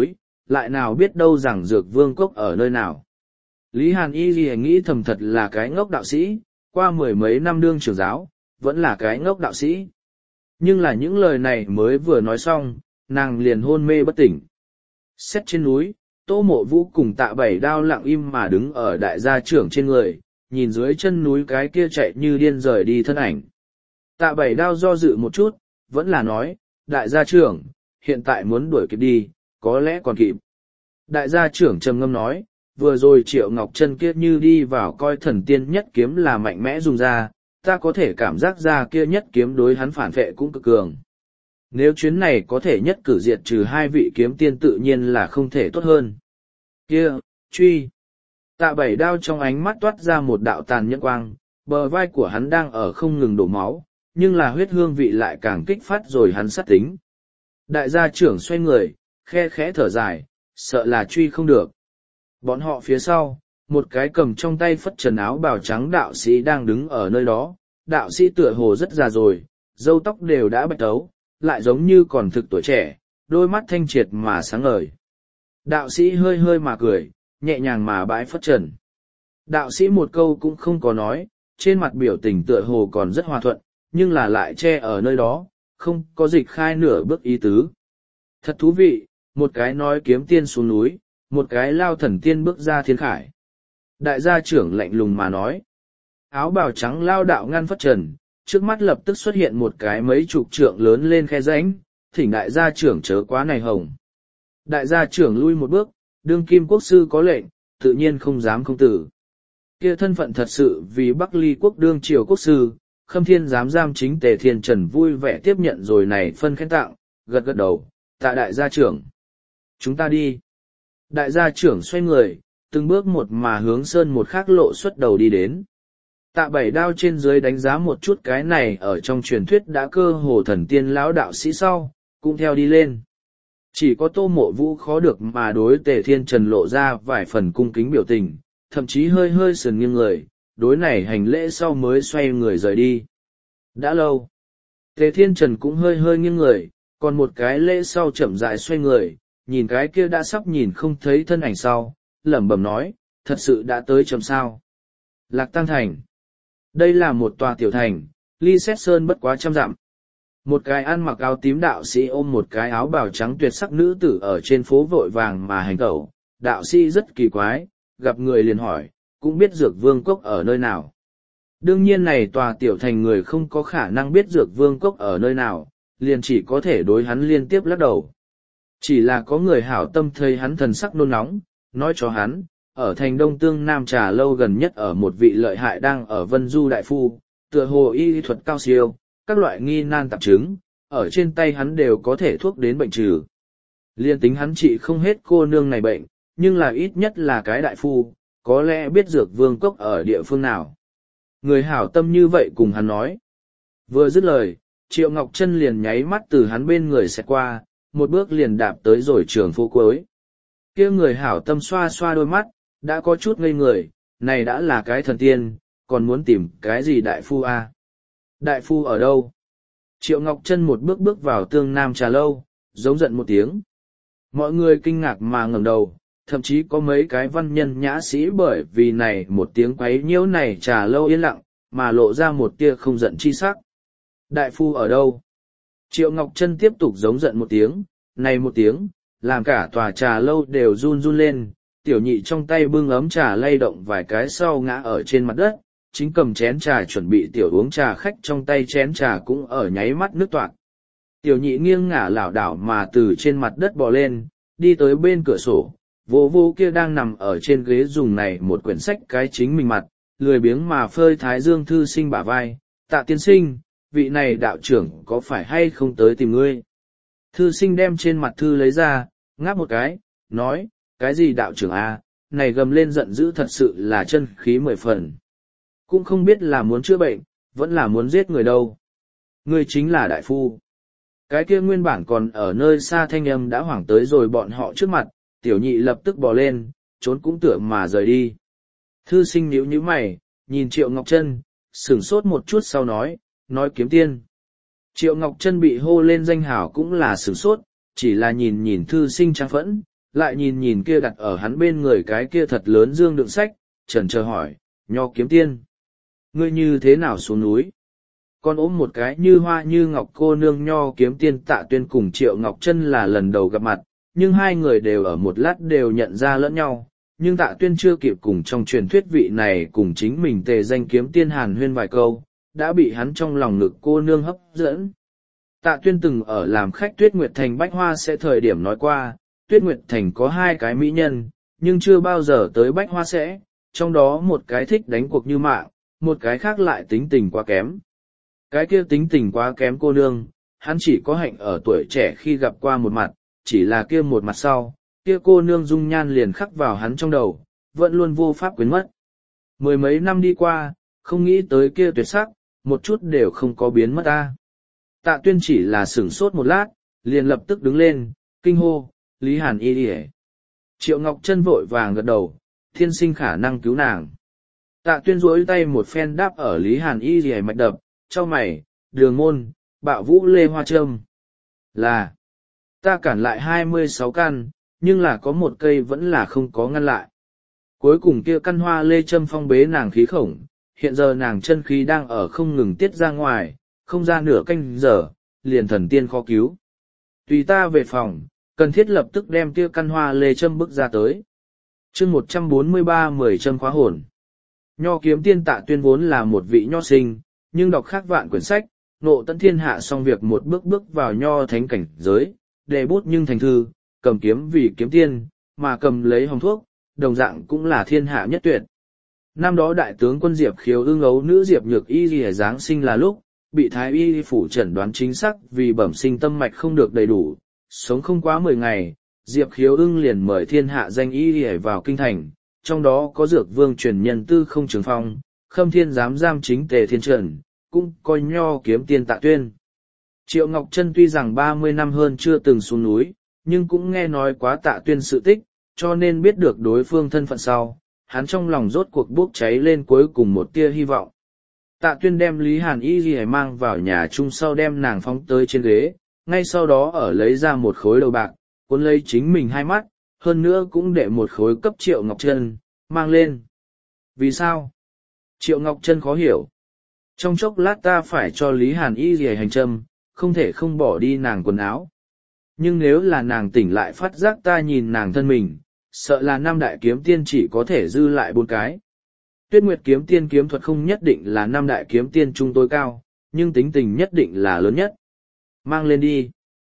lại nào biết đâu rằng dược vương cốc ở nơi nào. Lý Hàn Y gì nghĩ thầm thật là cái ngốc đạo sĩ, qua mười mấy năm đương trưởng giáo, vẫn là cái ngốc đạo sĩ. Nhưng là những lời này mới vừa nói xong, nàng liền hôn mê bất tỉnh. Xét trên núi, Tô Mộ Vũ cùng Tạ Bảy Đao lặng im mà đứng ở đại gia trưởng trên người, nhìn dưới chân núi cái kia chạy như điên rời đi thân ảnh. Tạ Bảy Đao do dự một chút, vẫn là nói, đại gia trưởng, hiện tại muốn đuổi kịp đi, có lẽ còn kịp. Đại gia trưởng trầm ngâm nói, vừa rồi Triệu Ngọc Trân kia như đi vào coi thần tiên nhất kiếm là mạnh mẽ dùng ra, ta có thể cảm giác ra kia nhất kiếm đối hắn phản vệ cũng cực cường. Nếu chuyến này có thể nhất cử diệt trừ hai vị kiếm tiên tự nhiên là không thể tốt hơn. Kia, truy. Tạ Bảy Đao trong ánh mắt toát ra một đạo tàn nhẫn quang, bờ vai của hắn đang ở không ngừng đổ máu, nhưng là huyết hương vị lại càng kích phát rồi hắn sát tính. Đại gia trưởng xoay người, khe khẽ thở dài, sợ là truy không được. Bọn họ phía sau, một cái cầm trong tay phất trần áo bào trắng đạo sĩ đang đứng ở nơi đó, đạo sĩ tựa hồ rất già rồi, râu tóc đều đã bạch tấu, lại giống như còn thực tuổi trẻ, đôi mắt thanh triệt mà sáng ngời. Đạo sĩ hơi hơi mà cười, nhẹ nhàng mà bãi phất trần. Đạo sĩ một câu cũng không có nói, trên mặt biểu tình tựa hồ còn rất hòa thuận, nhưng là lại che ở nơi đó, không có dịch khai nửa bước ý tứ. Thật thú vị, một cái nói kiếm tiên xuống núi, một cái lao thần tiên bước ra thiên khải. Đại gia trưởng lạnh lùng mà nói. Áo bào trắng lao đạo ngăn phất trần, trước mắt lập tức xuất hiện một cái mấy chục trượng lớn lên khe rãnh, thỉnh đại gia trưởng chớ quá này hồng. Đại gia trưởng lui một bước, đương kim quốc sư có lệnh, tự nhiên không dám không tử. Kia thân phận thật sự vì Bắc Ly quốc đương triều quốc sư, Khâm Thiên giám giam chính Tề Thiên Trần vui vẻ tiếp nhận rồi này phân khen tặng, gật gật đầu, tạ đại gia trưởng. Chúng ta đi. Đại gia trưởng xoay người, từng bước một mà hướng sơn một khác lộ xuất đầu đi đến. Tạ Bảy Đao trên dưới đánh giá một chút cái này ở trong truyền thuyết đã cơ hồ thần tiên lão đạo sĩ sau, cũng theo đi lên. Chỉ có Tô Mộ Vũ khó được mà đối Tề Thiên Trần lộ ra vài phần cung kính biểu tình, thậm chí hơi hơi sườn nghiêng người, đối này hành lễ sau mới xoay người rời đi. Đã lâu, Tề Thiên Trần cũng hơi hơi nghiêng người, còn một cái lễ sau chậm rãi xoay người, nhìn cái kia đã sắp nhìn không thấy thân ảnh sau, lẩm bẩm nói, thật sự đã tới chậm sao. Lạc Tăng Thành. Đây là một tòa tiểu thành, ly Xét Sơn bất quá trăm dặm. Một cái ăn mặc áo tím đạo sĩ ôm một cái áo bào trắng tuyệt sắc nữ tử ở trên phố vội vàng mà hành tẩu. Đạo sĩ rất kỳ quái, gặp người liền hỏi, cũng biết dược vương cốc ở nơi nào. Đương nhiên này tòa tiểu thành người không có khả năng biết dược vương cốc ở nơi nào, liền chỉ có thể đối hắn liên tiếp lắc đầu. Chỉ là có người hảo tâm thấy hắn thần sắc nôn nóng, nói cho hắn, ở thành Đông Tương Nam Trà Lâu gần nhất ở một vị lợi hại đang ở Vân Du Đại Phu, tựa hồ y thuật cao siêu, các loại nghi nan tạp chứng, ở trên tay hắn đều có thể thuốc đến bệnh trừ. Liên tính hắn trị không hết cô nương này bệnh, nhưng là ít nhất là cái đại phu, có lẽ biết dược vương cốc ở địa phương nào. Người hảo tâm như vậy cùng hắn nói. Vừa dứt lời, Triệu Ngọc Trân liền nháy mắt từ hắn bên người xẹt qua, một bước liền đạp tới rồi trường phố cuối. Kia người hảo tâm xoa xoa đôi mắt, đã có chút ngây người, này đã là cái thần tiên, còn muốn tìm cái gì đại phu a? À? Đại phu ở đâu? Triệu Ngọc Trân một bước bước vào Tương Nam Trà Lâu, giống giận một tiếng. Mọi người kinh ngạc mà ngẩng đầu, thậm chí có mấy cái văn nhân nhã sĩ bởi vì này một tiếng quấy nhiễu này Trà Lâu yên lặng, mà lộ ra một tia không giận chi sắc. Đại phu ở đâu? Triệu Ngọc Trân tiếp tục giống giận một tiếng, này một tiếng, làm cả tòa Trà Lâu đều run run lên, tiểu nhị trong tay bưng ấm trà lay động vài cái sau ngã ở trên mặt đất, chính cầm chén trà chuẩn bị tiểu uống trà khách trong tay chén trà cũng ở nháy mắt nước toạc. Tiểu nhị nghiêng ngả lảo đảo mà từ trên mặt đất bò lên, đi tới bên cửa sổ, vô vô kia đang nằm ở trên ghế dùng này một quyển sách cái chính mình mặt, lười biếng mà phơi thái dương thư sinh bả vai, tạ tiên sinh, vị này đạo trưởng có phải hay không tới tìm ngươi? Thư sinh đem trên mặt thư lấy ra, ngáp một cái, nói, cái gì đạo trưởng a, này gầm lên giận dữ thật sự là chân khí mười phần. Cũng không biết là muốn chữa bệnh, vẫn là muốn giết người đâu. Ngươi chính là đại phu. Cái kia nguyên bản còn ở nơi xa thanh âm đã hoảng tới rồi bọn họ trước mặt, tiểu nhị lập tức bò lên, trốn cũng tưởng mà rời đi. Thư sinh nhíu nhíu mày, nhìn Triệu Ngọc Trân, sửng sốt một chút sau nói, nói kiếm tiên. Triệu Ngọc Trân bị hô lên danh hảo cũng là sửng sốt, chỉ là nhìn nhìn thư sinh trang phẫn, lại nhìn nhìn kia đặt ở hắn bên người cái kia thật lớn dương đựng sách, trần chờ hỏi, Nho kiếm tiên. Ngươi như thế nào xuống núi? Con ốm một cái như hoa như ngọc cô nương Nho kiếm tiên Tạ Tuyên cùng Triệu Ngọc Trân là lần đầu gặp mặt, nhưng hai người đều ở một lát đều nhận ra lẫn nhau, nhưng Tạ Tuyên chưa kịp cùng trong truyền thuyết vị này cùng chính mình tề danh kiếm tiên hàn huyên vài câu, đã bị hắn trong lòng ngực cô nương hấp dẫn. Tạ Tuyên từng ở làm khách Tuyết Nguyệt Thành Bách Hoa sẽ thời điểm nói qua, Tuyết Nguyệt Thành có hai cái mỹ nhân, nhưng chưa bao giờ tới Bách Hoa sẽ, trong đó một cái thích đánh cuộc như mạng, một cái khác lại tính tình quá kém. Cái kia tính tình quá kém cô nương, hắn chỉ có hạnh ở tuổi trẻ khi gặp qua một mặt, chỉ là kia một mặt sau, kia cô nương dung nhan liền khắc vào hắn trong đầu, vẫn luôn vô pháp quên mất. Mười mấy năm đi qua, không nghĩ tới kia tuyệt sắc, một chút đều không có biến mất ta. Tạ Tuyên chỉ là sửng sốt một lát, liền lập tức đứng lên, kinh hô, Lý Hàn y đi. Triệu Ngọc Trân vội vàng gật đầu, thiên sinh khả năng cứu nàng. Tạ Tuyên duỗi tay một phen đáp ở Lý Hàn y đi mạch đập, cho mày, đường môn, bạo vũ lê hoa trâm. Là, ta cản lại hai mươi sáu căn, nhưng là có một cây vẫn là không có ngăn lại. Cuối cùng kia căn hoa lê châm phong bế nàng khí khổng, hiện giờ nàng chân khí đang ở không ngừng tiết ra ngoài, không ra nửa canh giờ, liền thần tiên khó cứu. Tùy ta về phòng, cần thiết lập tức đem kia căn hoa lê châm bức ra tới. chương một trăm bốn mươi ba mười châm khóa hồn. Nho kiếm tiên Tạ Tuyên vốn là một vị nho sinh, nhưng đọc khác vạn quyển sách, nộ tận thiên hạ xong việc một bước bước vào nho thánh cảnh giới, đề bút nhưng thành thư, cầm kiếm vì kiếm tiên, mà cầm lấy hồng thuốc, đồng dạng cũng là thiên hạ nhất tuyệt. Năm đó đại tướng quân Diệp Khiếu ưng ấu nữ Diệp Nhược Y lìa giáng sinh là lúc, bị thái y phủ chẩn đoán chính xác vì bẩm sinh tâm mạch không được đầy đủ, sống không quá mười ngày, Diệp Khiếu ưng liền mời thiên hạ danh y lìa vào kinh thành, trong đó có dược vương truyền nhân Tư Không Trường Phong, Khâm Thiên giám giam chính Tề Thiên Trần, cũng coi Nho kiếm tiên Tạ Tuyên. Triệu Ngọc Trân tuy rằng ba mươi năm hơn chưa từng xuống núi, nhưng cũng nghe nói quá Tạ Tuyên sự tích, cho nên biết được đối phương thân phận sau, hắn trong lòng rốt cuộc bốc cháy lên cuối cùng một tia hy vọng. Tạ Tuyên đem Lý Hàn Y Ghi mang vào nhà chung sau đem nàng phóng tới trên ghế, ngay sau đó ở lấy ra một khối đầu bạc, cuốn lấy chính mình hai mắt, hơn nữa cũng để một khối cấp Triệu Ngọc Trân, mang lên. Vì sao? Triệu Ngọc Trân khó hiểu. Trong chốc lát ta phải cho Lý Hàn Y Ghi hành châm, không thể không bỏ đi nàng quần áo. Nhưng nếu là nàng tỉnh lại phát giác ta nhìn nàng thân mình, sợ là năm đại kiếm tiên chỉ có thể dư lại bốn cái. Tuyết Nguyệt kiếm tiên kiếm thuật không nhất định là năm đại kiếm tiên trung tối cao, nhưng tính tình nhất định là lớn nhất. Mang lên đi.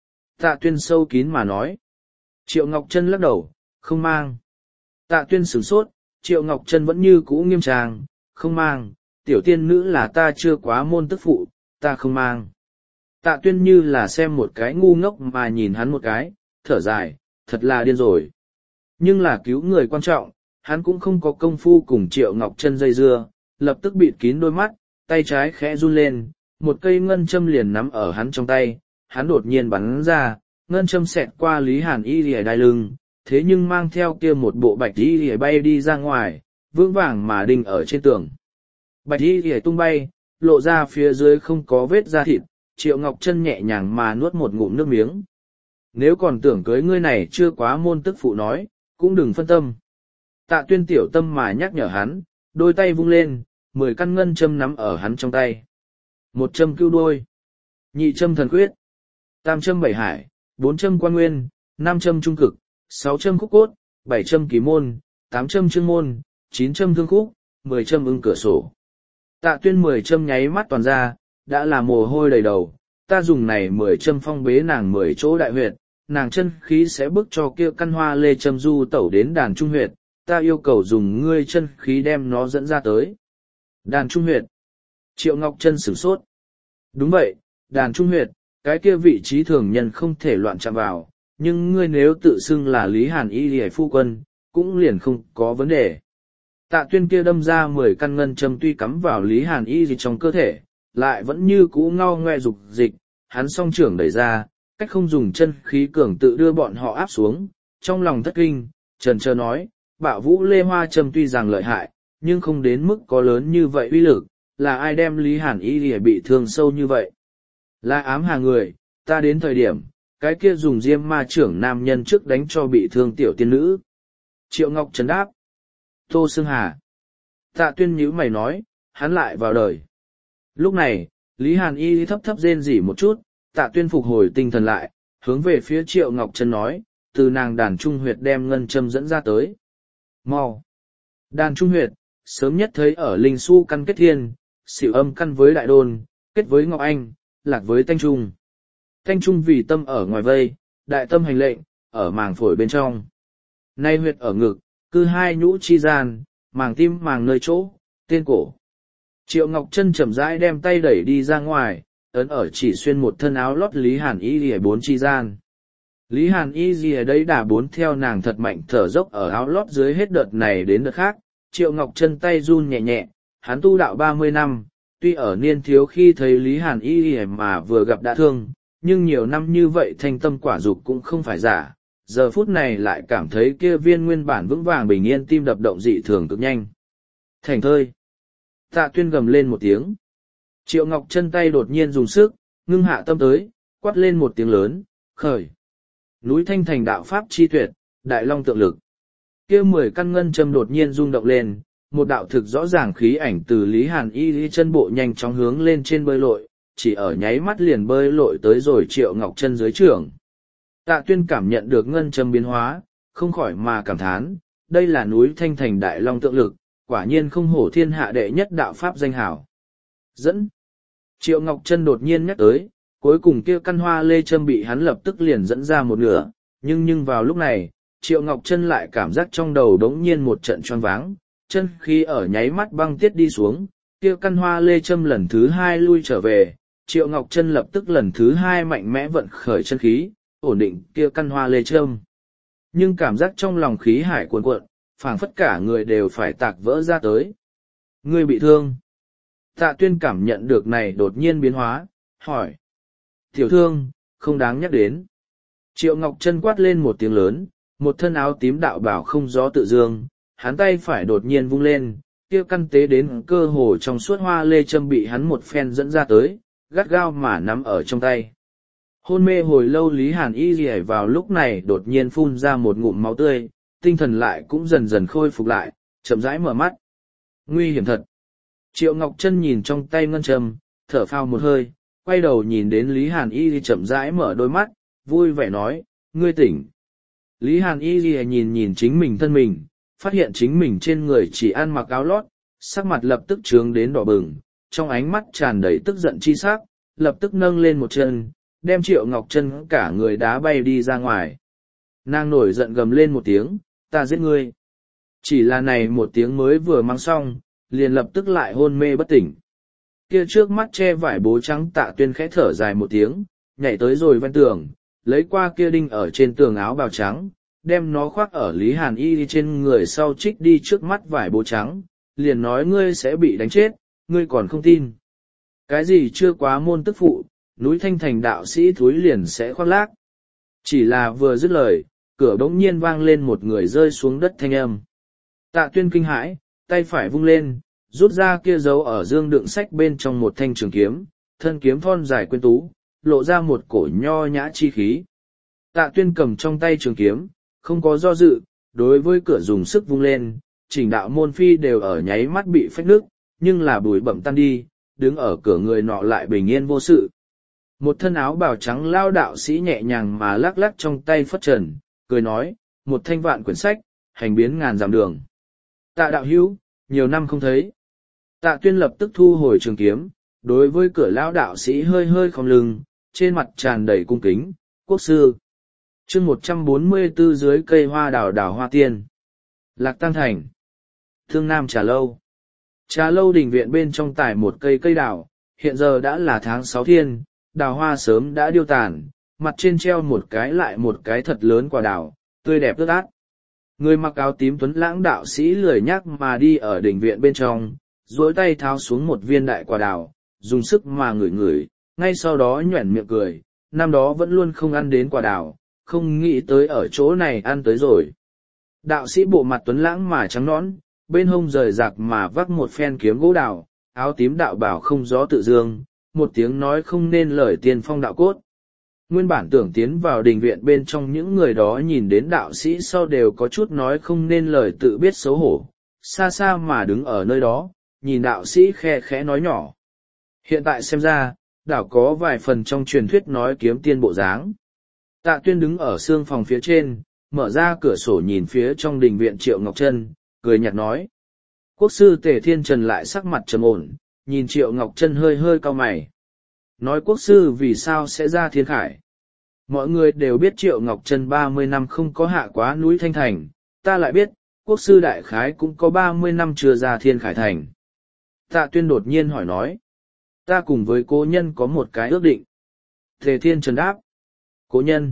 Tạ Tuyên sâu kín mà nói. Triệu Ngọc Trân lắc đầu, không mang. Tạ Tuyên sửng sốt, Triệu Ngọc Trân vẫn như cũ nghiêm trang, không mang, tiểu tiên nữ là ta chưa quá môn tức phụ, ta không mang. Tạ Tuyên như là xem một cái ngu ngốc mà nhìn hắn một cái, thở dài, thật là điên rồi. Nhưng là cứu người quan trọng, hắn cũng không có công phu cùng Triệu Ngọc Trân dây dưa, lập tức bịt kín đôi mắt, tay trái khẽ run lên, một cây ngân châm liền nắm ở hắn trong tay, hắn đột nhiên bắn ra, ngân châm xẹt qua Lý Hàn Y lìa đai lưng, thế nhưng mang theo kia một bộ bạch y lìa bay đi ra ngoài, vững vàng mà đinh ở trên tường. Bạch y lìa tung bay, lộ ra phía dưới không có vết da thịt, Triệu Ngọc Trân nhẹ nhàng mà nuốt một ngụm nước miếng. Nếu còn tưởng cưới ngươi này chưa quá môn tức phụ nói, cũng đừng phân tâm. Tạ Tuyên tiểu tâm mà nhắc nhở hắn, đôi tay vung lên, mười căn ngân châm nắm ở hắn trong tay. Một châm cưu đôi, nhị châm thần quyết, tam châm bảy hải, bốn châm quan nguyên, năm châm trung cực, sáu châm khúc cốt, bảy châm kỳ môn, tám châm chương môn, chín châm thương khúc, mười châm ưng cửa sổ. Tạ Tuyên mười châm nháy mắt toàn ra, đã là mồ hôi đầy đầu, ta dùng này mười châm phong bế nàng mười chỗ đại huyệt, nàng chân khí sẽ bước cho kia căn hoa lê châm du tẩu đến đàn trung huyệt, ta yêu cầu dùng ngươi chân khí đem nó dẫn ra tới. Đàn trung huyệt. Triệu Ngọc Trân sửng sốt. Đúng vậy, đàn trung huyệt, cái kia vị trí thường nhân không thể loạn chạm vào, nhưng ngươi nếu tự xưng là Lý Hàn Y lìa phu quân, cũng liền không có vấn đề. Tạ Tuyên kia đâm ra mười căn ngân châm tuy cắm vào Lý Hàn Y gì trong cơ thể, lại vẫn như cũ ngao ngoe dục dịch, hắn song trưởng đẩy ra, cách không dùng chân khí cường tự đưa bọn họ áp xuống, trong lòng thất kinh, trần trơ nói, bạo vũ lê hoa châm tuy rằng lợi hại, nhưng không đến mức có lớn như vậy uy lực, là ai đem Lý Hàn Y lìa bị thương sâu như vậy? Là ám hà người, ta đến thời điểm, cái kia dùng diêm ma trưởng nam nhân trước đánh cho bị thương tiểu tiên nữ. Triệu Ngọc Trân đáp. Tô Sương Hà. Tạ Tuyên nhíu mày nói, hắn lại vào đời. Lúc này, Lý Hàn Y thấp thấp rên rỉ một chút, Tạ Tuyên phục hồi tinh thần lại, hướng về phía Triệu Ngọc Trân nói, từ nàng đàn trung huyệt đem ngân châm dẫn ra tới. Mau. Đàn trung huyệt, sớm nhất thấy ở Linh Su căn kết thiên, xỉu âm căn với Đại Đôn, kết với Ngọc Anh, lạc với Thanh Trung. Thanh Trung vì tâm ở ngoài vây, đại tâm hành lệnh, ở màng phổi bên trong. Nay huyệt ở ngực, cư hai nhũ chi gian, màng tim màng nơi chỗ, tên cổ. Triệu Ngọc Trân chậm rãi đem tay đẩy đi ra ngoài, ấn ở chỉ xuyên một thân áo lót Lý Hàn Y lìa bốn chi gian. Lý Hàn Y lìa đấy đà bốn theo nàng thật mạnh thở dốc ở áo lót dưới hết đợt này đến đợt khác. Triệu Ngọc Trân tay run nhẹ nhẹ, hắn tu đạo ba mươi năm, tuy ở niên thiếu khi thấy Lý Hàn Y lìa mà vừa gặp đã thương, nhưng nhiều năm như vậy thanh tâm quả dục cũng không phải giả. Giờ phút này lại cảm thấy kia viên nguyên bản vững vàng bình yên tim đập động dị thường cực nhanh. Thành thơi. Tạ Tuyên gầm lên một tiếng. Triệu Ngọc Trân tay đột nhiên dùng sức, ngưng hạ tâm tới, quát lên một tiếng lớn, khởi. Núi Thanh Thành đạo pháp chi tuyệt, đại long tượng lực. Kia mười căn ngân châm đột nhiên rung động lên, một đạo thực rõ ràng khí ảnh từ Lý Hàn Y Lý chân bộ nhanh chóng hướng lên trên bơi lội, chỉ ở nháy mắt liền bơi lội tới rồi Triệu Ngọc Trân dưới trưởng. Tạ Tuyên cảm nhận được ngân châm biến hóa, không khỏi mà cảm thán, đây là núi Thanh Thành đại long tượng lực, quả nhiên không hổ thiên hạ đệ nhất đạo pháp danh hảo. Dẫn. Triệu Ngọc Trân đột nhiên nhắc tới, cuối cùng kia căn hoa lê châm bị hắn lập tức liền dẫn ra một nửa, nhưng nhưng vào lúc này, Triệu Ngọc Trân lại cảm giác trong đầu đống nhiên một trận choáng váng, chân khi ở nháy mắt băng tiết đi xuống, kia căn hoa lê châm lần thứ hai lui trở về, Triệu Ngọc Trân lập tức lần thứ hai mạnh mẽ vận khởi chân khí, ổn định kia căn hoa lê châm. Nhưng cảm giác trong lòng khí hải cuồn cuộn, phảng phất cả người đều phải tạc vỡ ra tới. Ngươi bị thương. Tạ Tuyên cảm nhận được này đột nhiên biến hóa, hỏi. Tiểu thương, không đáng nhắc đến. Triệu Ngọc Trân quát lên một tiếng lớn, một thân áo tím đạo bảo không gió tự dương, hắn tay phải đột nhiên vung lên, kia căn tế đến cơ hồ trong suốt hoa lê châm bị hắn một phen dẫn ra tới, gắt gao mà nắm ở trong tay. Hôn mê hồi lâu Lý Hàn Y rỉa vào lúc này đột nhiên phun ra một ngụm máu tươi, tinh thần lại cũng dần dần khôi phục lại, chậm rãi mở mắt. Nguy hiểm thật. Triệu Ngọc Trân nhìn trong tay ngân châm, thở phào một hơi, quay đầu nhìn đến Lý Hàn Y thì chậm rãi mở đôi mắt, vui vẻ nói, ngươi tỉnh. Lý Hàn Y thì nhìn nhìn chính mình thân mình, phát hiện chính mình trên người chỉ ăn mặc áo lót, sắc mặt lập tức trướng đến đỏ bừng, trong ánh mắt tràn đầy tức giận chi sắc, lập tức nâng lên một chân, đem Triệu Ngọc Trân cả người đá bay đi ra ngoài. Nàng nổi giận gầm lên một tiếng, ta giết ngươi. Chỉ là này một tiếng mới vừa mang xong, liền lập tức lại hôn mê bất tỉnh. Kia trước mắt che vải bố trắng Tạ Tuyên khẽ thở dài một tiếng, nhảy tới rồi ven tường, lấy qua kia đinh ở trên tường áo bào trắng, đem nó khoác ở Lý Hàn Y trên người sau trích đi trước mắt vải bố trắng, liền nói ngươi sẽ bị đánh chết, ngươi còn không tin. Cái gì chưa quá môn tức phụ, núi Thanh Thành đạo sĩ thúi liền sẽ khoác lác. Chỉ là vừa dứt lời, cửa bỗng nhiên vang lên một người rơi xuống đất thanh âm. Tạ Tuyên kinh hãi, tay phải vung lên, rút ra kia dấu ở dương đựng sách bên trong một thanh trường kiếm, thân kiếm thon dài quyến tú, lộ ra một cổ nho nhã chi khí. Tạ Tuyên cầm trong tay trường kiếm, không có do dự, đối với cửa dùng sức vung lên, chỉnh đạo môn phi đều ở nháy mắt bị phách nước, nhưng là bụi bẩm tan đi, đứng ở cửa người nọ lại bình yên vô sự. Một thân áo bào trắng lao đạo sĩ nhẹ nhàng mà lắc lắc trong tay phất trần, cười nói, một thanh vạn quyển sách, hành biến ngàn dặm đường. Tạ đạo hữu, nhiều năm không thấy. Tạ Tuyên lập tức thu hồi trường kiếm, đối với cửa lão đạo sĩ hơi hơi khom lưng, trên mặt tràn đầy cung kính, quốc sư. Chương một trăm bốn mươi tư dưới cây hoa đào đào hoa tiên. Lạc Tăng Thành. Thương Nam Trà Lâu. Trà Lâu đình viện bên trong tải một cây cây đào, hiện giờ đã là tháng sáu thiên, đào hoa sớm đã điêu tàn, mặt trên treo một cái lại một cái thật lớn quả đào, tươi đẹp ướt át. Người mặc áo tím tuấn lãng đạo sĩ lười nhác mà đi ở đình viện bên trong, duỗi tay tháo xuống một viên đại quả đào, dùng sức mà ngửi ngửi, ngay sau đó nhoẻn miệng cười, năm đó vẫn luôn không ăn đến quả đào, không nghĩ tới ở chỗ này ăn tới rồi. Đạo sĩ bộ mặt tuấn lãng mà trắng nõn, bên hông rời rạc mà vác một phen kiếm gỗ đào, áo tím đạo bảo không gió tự dương, một tiếng nói không nên lời tiên phong đạo cốt. Nguyên bản tưởng tiến vào đình viện bên trong, những người đó nhìn đến đạo sĩ sau đều có chút nói không nên lời, tự biết xấu hổ, xa xa mà đứng ở nơi đó, nhìn đạo sĩ khe khẽ nói nhỏ. Hiện tại xem ra, đảo có vài phần trong truyền thuyết nói kiếm tiên bộ dáng. Tạ Tuyên đứng ở xương phòng phía trên, mở ra cửa sổ nhìn phía trong đình viện Triệu Ngọc Trân, cười nhạt nói. Quốc sư Tề Thiên Trần lại sắc mặt trầm ổn, nhìn Triệu Ngọc Trân hơi hơi cau mày. Nói quốc sư vì sao sẽ ra thiên khải? Mọi người đều biết Triệu Ngọc Trân ba mươi năm không có hạ quá núi Thanh Thành, ta lại biết, quốc sư đại khái cũng có ba mươi năm chưa ra thiên khải thành. Tạ Tuyên đột nhiên hỏi nói. Ta cùng với cố nhân có một cái ước định. Tề Thiên Trần đáp. Cố nhân?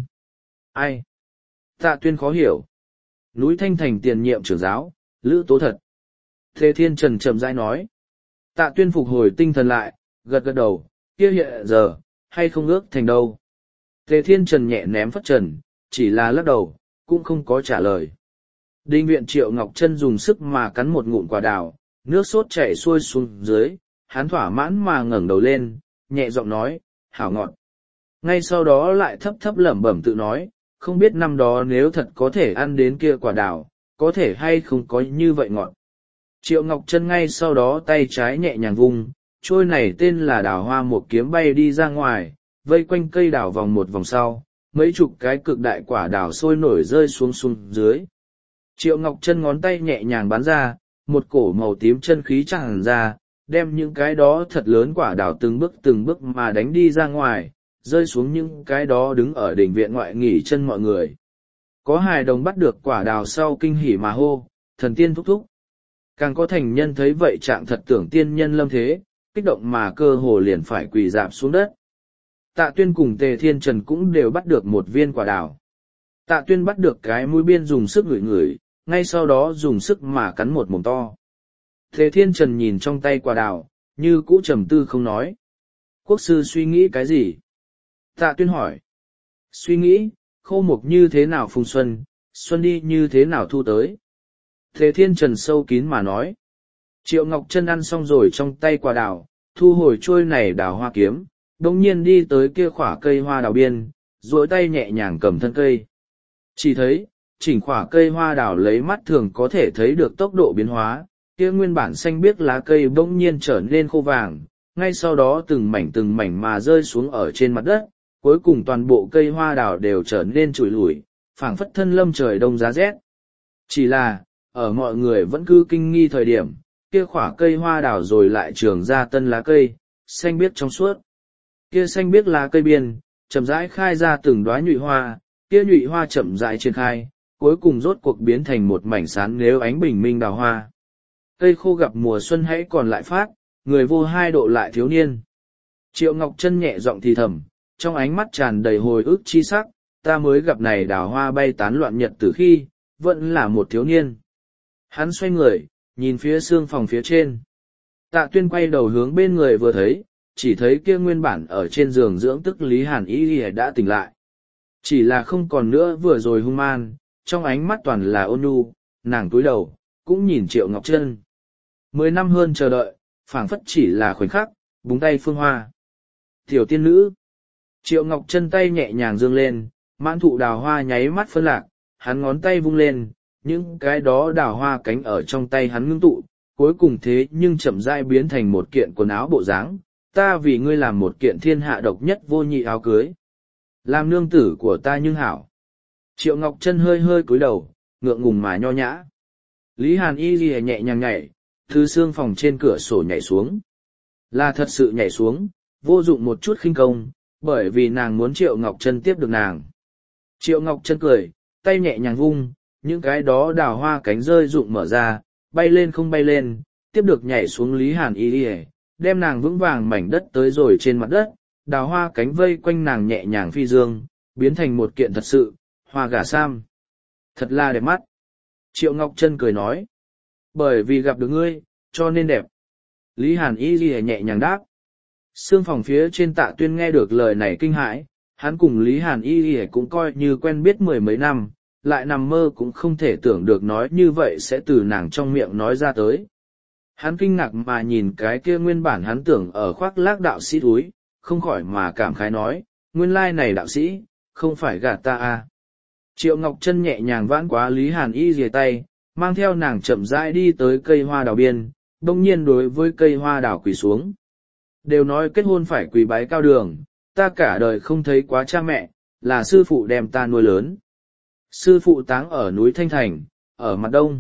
Ai? Tạ Tuyên khó hiểu. Núi Thanh Thành tiền nhiệm trưởng giáo, Lữ Tố Thật. Tề Thiên Trần chậm rãi nói. Tạ Tuyên phục hồi tinh thần lại, gật gật đầu, kia hiện giờ, hay không ước thành đâu. Tề Thiên Trần nhẹ ném phất trần, chỉ là lắc đầu, cũng không có trả lời. Đinh viện Triệu Ngọc Trân dùng sức mà cắn một ngụm quả đào, nước sốt chảy xuôi xuống dưới, hắn thỏa mãn mà ngẩng đầu lên, nhẹ giọng nói, hảo ngọt. Ngay sau đó lại thấp thấp lẩm bẩm tự nói, không biết năm đó nếu thật có thể ăn đến kia quả đào, có thể hay không có như vậy ngọt. Triệu Ngọc Trân ngay sau đó tay trái nhẹ nhàng vung, trôi này tên là đào hoa một kiếm bay đi ra ngoài, vây quanh cây đào vòng một vòng sau, mấy chục cái cực đại quả đào sôi nổi rơi xuống xuống dưới. Triệu Ngọc Trân ngón tay nhẹ nhàng bắn ra, một cổ màu tím chân khí tràn ra, đem những cái đó thật lớn quả đào từng bước từng bước mà đánh đi ra ngoài, rơi xuống những cái đó đứng ở đỉnh viện ngoại nghỉ chân mọi người. Có hài đồng bắt được quả đào sau kinh hỉ mà hô, thần tiên thúc thúc. Càng có thành nhân thấy vậy trạng thật tưởng tiên nhân lâm thế, kích động mà cơ hồ liền phải quỳ dạp xuống đất. Tạ Tuyên cùng Tề Thiên Trần cũng đều bắt được một viên quả đào. Tạ Tuyên bắt được cái mũi biên dùng sức ngửi ngửi, ngay sau đó dùng sức mà cắn một mồm to. Tề Thiên Trần nhìn trong tay quả đào, như cũ trầm tư không nói. Quốc sư suy nghĩ cái gì? Tạ Tuyên hỏi. Suy nghĩ, khô mục như thế nào phùng xuân, xuân đi như thế nào thu tới. Tề Thiên Trần sâu kín mà nói. Triệu Ngọc Trân ăn xong rồi trong tay quả đào, thu hồi trôi này đào hoa kiếm, đồng nhiên đi tới kia khỏa cây hoa đào biên, duỗi tay nhẹ nhàng cầm thân cây. Chỉ thấy, chỉnh khỏa cây hoa đào lấy mắt thường có thể thấy được tốc độ biến hóa, kia nguyên bản xanh biếc lá cây bỗng nhiên trở nên khô vàng, ngay sau đó từng mảnh từng mảnh mà rơi xuống ở trên mặt đất, cuối cùng toàn bộ cây hoa đào đều trở nên trụi lủi, phảng phất thân lâm trời đông giá rét. Chỉ là, ở mọi người vẫn cứ kinh nghi thời điểm, kia khỏa cây hoa đào rồi lại trường ra tân lá cây, xanh biếc trong suốt. Kia xanh biếc lá cây biên, chậm rãi khai ra từng đóa nhụy hoa, kia nhụy hoa chậm rãi triển khai, cuối cùng rốt cuộc biến thành một mảnh sáng nếu ánh bình minh đào hoa. Cây khô gặp mùa xuân hãy còn lại phát, người vô hai độ lại thiếu niên. Triệu Ngọc Trân nhẹ giọng thì thầm, trong ánh mắt tràn đầy hồi ức chi sắc, ta mới gặp này đào hoa bay tán loạn nhật từ khi, vẫn là một thiếu niên. Hắn xoay người, nhìn phía xương phòng phía trên. Tạ Tuyên quay đầu hướng bên người vừa thấy, chỉ thấy kia nguyên bản ở trên giường dưỡng tức Lý Hàn Y đã tỉnh lại. Chỉ là không còn nữa vừa rồi hung man, trong ánh mắt toàn là ôn nhu, nàng cúi đầu, cũng nhìn Triệu Ngọc Trân. Mười năm hơn chờ đợi, phảng phất chỉ là khoảnh khắc, búng tay phương hoa. Tiểu tiên nữ. Triệu Ngọc Trân tay nhẹ nhàng dương lên, mãn thụ đào hoa nháy mắt phân lạc, hắn ngón tay vung lên, những cái đó đào hoa cánh ở trong tay hắn ngưng tụ, cuối cùng thế nhưng chậm rãi biến thành một kiện quần áo bộ dáng. Ta vì ngươi làm một kiện thiên hạ độc nhất vô nhị áo cưới. Làm nương tử của ta nhưng hảo. Triệu Ngọc Trân hơi hơi cúi đầu, ngượng ngùng mà nho nhã. Lý Hàn Y ghi nhẹ nhàng nhảy, từ xương phòng trên cửa sổ nhảy xuống. Là thật sự nhảy xuống, vô dụng một chút khinh công, bởi vì nàng muốn Triệu Ngọc Trân tiếp được nàng. Triệu Ngọc Trân cười, tay nhẹ nhàng vung, những cái đó đào hoa cánh rơi rụng mở ra, bay lên không bay lên, tiếp được nhảy xuống Lý Hàn Y ghi, đem nàng vững vàng mảnh đất tới rồi trên mặt đất, đào hoa cánh vây quanh nàng nhẹ nhàng phi dương, biến thành một kiện thật sự, hoa gả sam. Thật là đẹp mắt. Triệu Ngọc Trân cười nói. Bởi vì gặp được ngươi, cho nên đẹp. Lý Hàn Y ghi nhẹ nhàng đáp. Sương phòng phía trên Tạ Tuyên nghe được lời này kinh hãi, hắn cùng Lý Hàn Y ghi cũng coi như quen biết mười mấy năm, lại nằm mơ cũng không thể tưởng được nói như vậy sẽ từ nàng trong miệng nói ra tới. Hắn kinh ngạc mà nhìn cái kia nguyên bản hắn tưởng ở khoác lác đạo sĩ túi, không khỏi mà cảm khái nói, nguyên lai này đạo sĩ, không phải gạt ta à. Triệu Ngọc Trân nhẹ nhàng vãn quá Lý Hàn Y rìa tay, mang theo nàng chậm rãi đi tới cây hoa đào biên, đông nhiên đối với cây hoa đào quỳ xuống. Đều nói kết hôn phải quỳ bái cao đường, ta cả đời không thấy quá cha mẹ, là sư phụ đem ta nuôi lớn. Sư phụ táng ở núi Thanh Thành, ở mặt đông.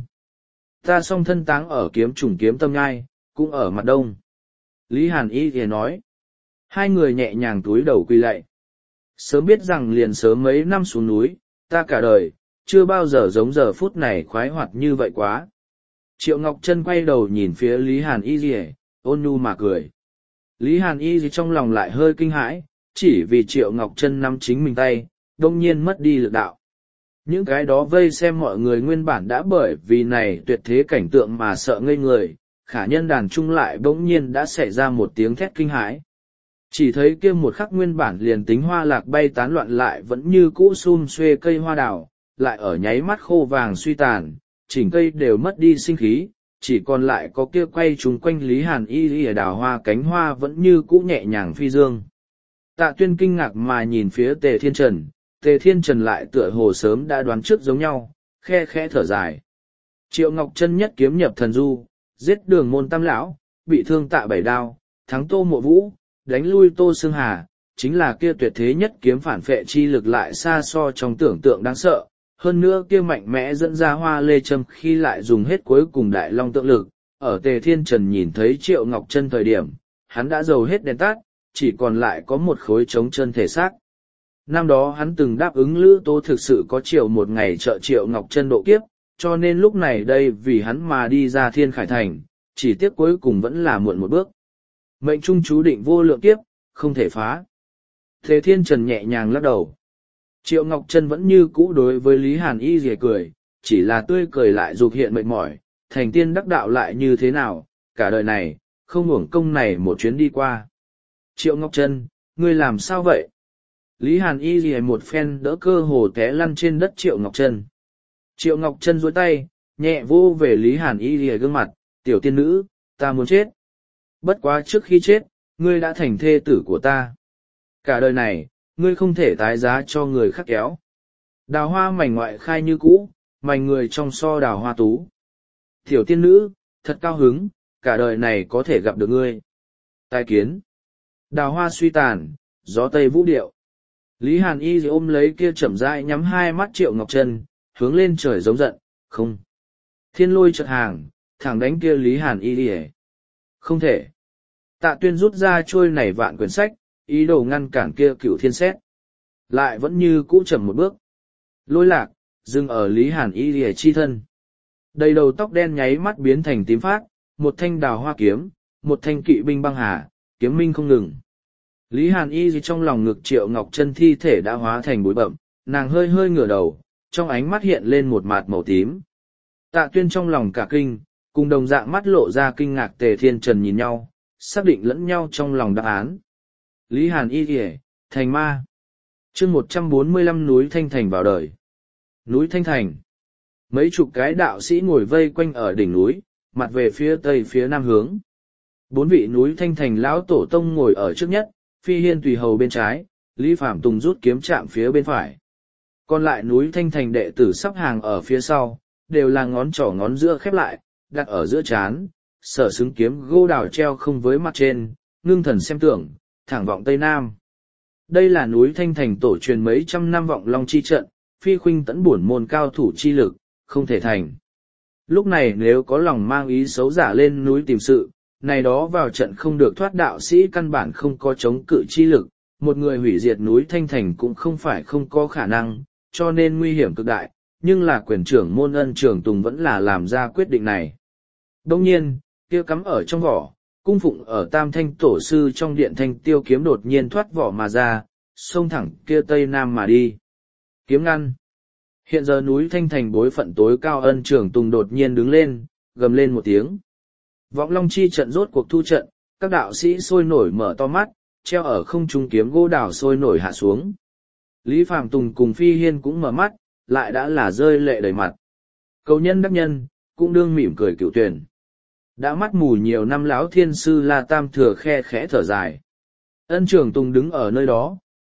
Ta song thân táng ở kiếm trùng kiếm tâm ngai, cũng ở mặt đông. Lý Hàn Y thì nói. Hai người nhẹ nhàng túi đầu quỳ lạy. Sớm biết rằng liền sớm mấy năm xuống núi, ta cả đời, chưa bao giờ giống giờ phút này khoái hoạt như vậy quá. Triệu Ngọc Trân quay đầu nhìn phía Lý Hàn Y gì ôn nhu mà cười. Lý Hàn Y gì trong lòng lại hơi kinh hãi, chỉ vì Triệu Ngọc Trân nắm chính mình tay, đông nhiên mất đi lực đạo. Những cái đó vây xem mọi người nguyên bản đã bởi vì này tuyệt thế cảnh tượng mà sợ ngây người, khả nhân đàn trung lại bỗng nhiên đã xảy ra một tiếng thét kinh hãi. Chỉ thấy kia một khắc nguyên bản liền tính hoa lạc bay tán loạn lại vẫn như cũ sum xuê cây hoa đào, lại ở nháy mắt khô vàng suy tàn, chỉnh cây đều mất đi sinh khí, chỉ còn lại có kia quay trúng quanh Lý Hàn Y Y ở đào hoa cánh hoa vẫn như cũ nhẹ nhàng phi dương. Tạ Tuyên kinh ngạc mà nhìn phía Tề Thiên Trần, Tề Thiên Trần lại tựa hồ sớm đã đoán trước giống nhau, khe khẽ thở dài. Triệu Ngọc Trân nhất kiếm nhập thần du, giết đường môn tam lão, bị thương Tạ Bảy Đao, thắng Tô Mộ Vũ, đánh lui Tô Xương Hà, chính là kia tuyệt thế nhất kiếm phản phệ chi lực lại xa so trong tưởng tượng đáng sợ. Hơn nữa kia mạnh mẽ dẫn ra hoa lê châm khi lại dùng hết cuối cùng đại long tượng lực, ở Tề Thiên Trần nhìn thấy Triệu Ngọc Trân thời điểm, hắn đã dầu hết đèn tắt, chỉ còn lại có một khối trống chân thể xác. Năm đó hắn từng đáp ứng Lữ Tố thực sự có Triệu một ngày trợ Triệu Ngọc Trân độ kiếp, cho nên lúc này đây vì hắn mà đi ra Thiên Khải Thành, chỉ tiếc cuối cùng vẫn là muộn một bước. Mệnh trung chú định vô lượng kiếp, không thể phá. Tề Thiên Trần nhẹ nhàng lắc đầu. Triệu Ngọc Trân vẫn như cũ đối với Lý Hàn Y rìa cười, chỉ là tươi cười lại dục hiện mệt mỏi, thành tiên đắc đạo lại như thế nào, cả đời này, không uổng công này một chuyến đi qua. Triệu Ngọc Trân, ngươi làm sao vậy? Lý Hàn Y rìa một phen đỡ cơ hồ té lăn trên đất Triệu Ngọc Trân. Triệu Ngọc Trân duỗi tay, nhẹ vô về Lý Hàn Y rìa gương mặt, tiểu tiên nữ, ta muốn chết. Bất quá trước khi chết, ngươi đã thành thê tử của ta. Cả đời này, ngươi không thể tái giá cho người khác kéo. Đào hoa mảnh ngoại khai như cũ, mảnh người trong so đào hoa tú. Tiểu tiên nữ, thật cao hứng, cả đời này có thể gặp được ngươi. Tai kiến. Đào hoa suy tàn, gió tây vũ điệu. Lý Hàn Y ôm lấy kia chậm rãi nhắm hai mắt Triệu Ngọc Trân, hướng lên trời giống giận, không. Thiên lôi chợt hàng, thẳng đánh kia Lý Hàn Y đi hề. Không thể. Tạ Tuyên rút ra trôi nảy vạn quyển sách, ý đồ ngăn cản kia cửu thiên xét. Lại vẫn như cũ chậm một bước. Lôi lạc, dừng ở Lý Hàn Y lìa chi thân. Đầy đầu tóc đen nháy mắt biến thành tím phát, một thanh đào hoa kiếm, một thanh kỵ binh băng hà, kiếm minh không ngừng. Lý Hàn Y gì trong lòng ngực Triệu Ngọc Trân thi thể đã hóa thành bụi bậm, nàng hơi hơi ngửa đầu, trong ánh mắt hiện lên một mạt màu tím. Tạ Tuyên trong lòng cả kinh, cùng đồng dạng mắt lộ ra kinh ngạc Tề Thiên Trần nhìn nhau, xác định lẫn nhau trong lòng đáp án. Lý Hàn Y kìa, thành ma. chương một trăm bốn mươi lăm núi Thanh Thành vào đời. Núi Thanh Thành. Mấy chục cái đạo sĩ ngồi vây quanh ở đỉnh núi, mặt về phía tây phía nam hướng. Bốn vị núi Thanh Thành lão tổ tông ngồi ở trước nhất, Phi Hiên tùy hầu bên trái, Lý Phạm Tùng rút kiếm chạm phía bên phải. Còn lại núi Thanh Thành đệ tử sắp hàng ở phía sau, đều là ngón trỏ ngón giữa khép lại, đặt ở giữa chán, sở xứng kiếm gô đào treo không với mặt trên, ngưng thần xem tưởng, thẳng vọng Tây Nam. Đây là núi Thanh Thành tổ truyền mấy trăm năm vọng long chi trận, phi khuynh tẫn bổn môn cao thủ chi lực, không thể thành. Lúc này nếu có lòng mang ý xấu giả lên núi tìm sự, này đó vào trận không được thoát đạo sĩ căn bản không có chống cự chi lực, một người hủy diệt núi Thanh Thành cũng không phải không có khả năng, cho nên nguy hiểm cực đại, nhưng là quyền trưởng môn ân trưởng Tùng vẫn là làm ra quyết định này. Đồng nhiên, kia cắm ở trong vỏ, cung phụng ở tam thanh tổ sư trong điện thanh tiêu kiếm đột nhiên thoát vỏ mà ra, xông thẳng kia tây nam mà đi. Kiếm ngăn. Hiện giờ núi Thanh Thành bối phận tối cao ân trưởng Tùng đột nhiên đứng lên, gầm lên một tiếng. Vọng Long chi trận rốt cuộc thu trận, các đạo sĩ sôi nổi mở to mắt, treo ở không trung kiếm gỗ đào sôi nổi hạ xuống. Lý Phạm Tùng cùng Phi Hiên cũng mở mắt, lại đã là rơi lệ đầy mặt. Cầu nhân đắc nhân, cũng đương mỉm cười cựu tuyển. Đã mắt mù nhiều năm lão thiên sư La Tam thừa khe khẽ thở dài. Ân trưởng Tùng đứng ở nơi đó,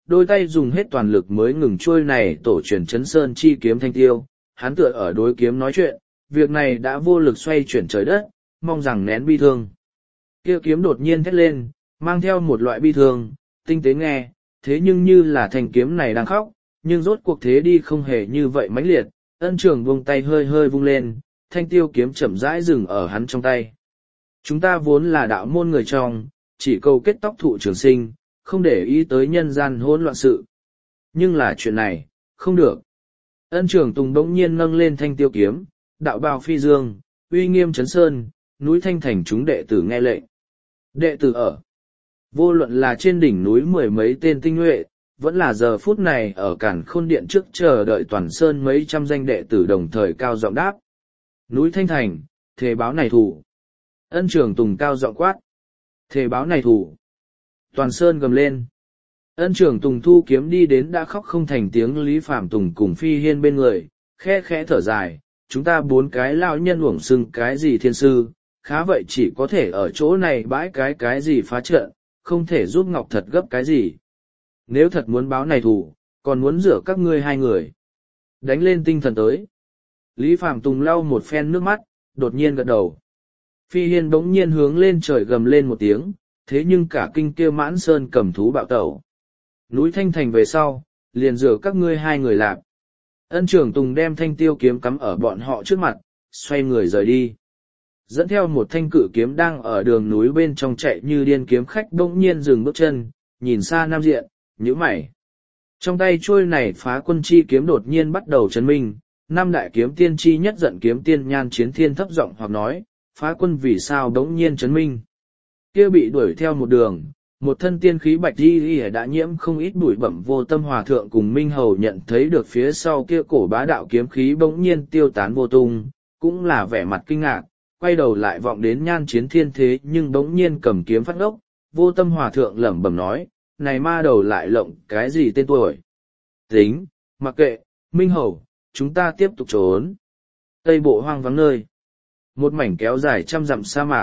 đôi tay dùng hết toàn lực mới ngừng trôi này tổ truyền chấn sơn chi kiếm thanh tiêu, hắn tựa ở đối kiếm nói chuyện, việc này đã vô lực xoay chuyển trời đất, mong rằng nén bi thương. Kia kiếm đột nhiên thét lên, mang theo một loại bi thương, tinh tế nghe, thế nhưng như là thanh kiếm này đang khóc, nhưng rốt cuộc thế đi không hề như vậy mãnh liệt, Ân Trường vung tay hơi hơi vung lên, thanh tiêu kiếm chậm rãi dừng ở hắn trong tay. Chúng ta vốn là đạo môn người trong, chỉ cầu kết tóc thụ trường sinh, không để ý tới nhân gian hỗn loạn sự. Nhưng là chuyện này, không được. Ân Trường Tùng bỗng nhiên nâng lên thanh tiêu kiếm, đạo bào phi dương, uy nghiêm chấn sơn, núi Thanh Thành chúng đệ tử nghe lệnh. Đệ tử ở. Vô luận là trên đỉnh núi mười mấy tên tinh nhuệ, vẫn là giờ phút này ở cản khôn điện trước chờ đợi toàn sơn mấy trăm danh đệ tử đồng thời cao giọng đáp. Núi Thanh Thành, thề báo này thủ. Ân Trường Tùng cao giọng quát. Thề báo này thủ. Toàn sơn gầm lên. Ân Trường Tùng thu kiếm đi đến đã khóc không thành tiếng Lý Phạm Tùng cùng Phi Hiên bên người, khe khẽ thở dài, chúng ta bốn cái lao nhân uổng xưng cái gì thiên sư, khá vậy chỉ có thể ở chỗ này bãi cái cái gì phá trận, không thể giúp Ngọc Thật gấp cái gì. Nếu thật muốn báo này thủ, còn muốn rửa các ngươi hai người. Đánh lên tinh thần tới. Lý Phạm Tùng lau một phen nước mắt, đột nhiên gật đầu. Phi Hiên bỗng nhiên hướng lên trời gầm lên một tiếng, thế nhưng cả kinh kia mãn sơn cầm thú bạo tẩu. Núi Thanh Thành về sau, liền rửa các ngươi hai người lạp. Ân Trường Tùng đem thanh tiêu kiếm cắm ở bọn họ trước mặt, xoay người rời đi. Dẫn theo một thanh cự kiếm đang ở đường núi bên trong chạy như điên kiếm khách bỗng nhiên dừng bước chân, nhìn xa nam diện, nhíu mày. Trong tay trôi này phá quân chi kiếm đột nhiên bắt đầu chấn minh, năm đại kiếm tiên chi nhất giận kiếm tiên Nhan Chiến Thiên thấp giọng hoặc nói, phá quân vì sao đống nhiên chấn minh. Kia bị đuổi theo một đường, một thân tiên khí bạch đi đi đã nhiễm không ít bụi bẩm Vô Tâm Hòa Thượng cùng Minh Hầu nhận thấy được phía sau kia cổ bá đạo kiếm khí bỗng nhiên tiêu tán vô tung, cũng là vẻ mặt kinh ngạc, quay đầu lại vọng đến Nhan Chiến Thiên thế nhưng bỗng nhiên cầm kiếm phát ngốc, Vô Tâm Hòa Thượng lẩm bẩm nói, này ma đầu lại lộng cái gì tên tuổi. Tính, mặc kệ, Minh Hầu, chúng ta tiếp tục trốn. Tây bộ hoang vắng nơi. Một mảnh kéo dài trăm dặm sa mạc.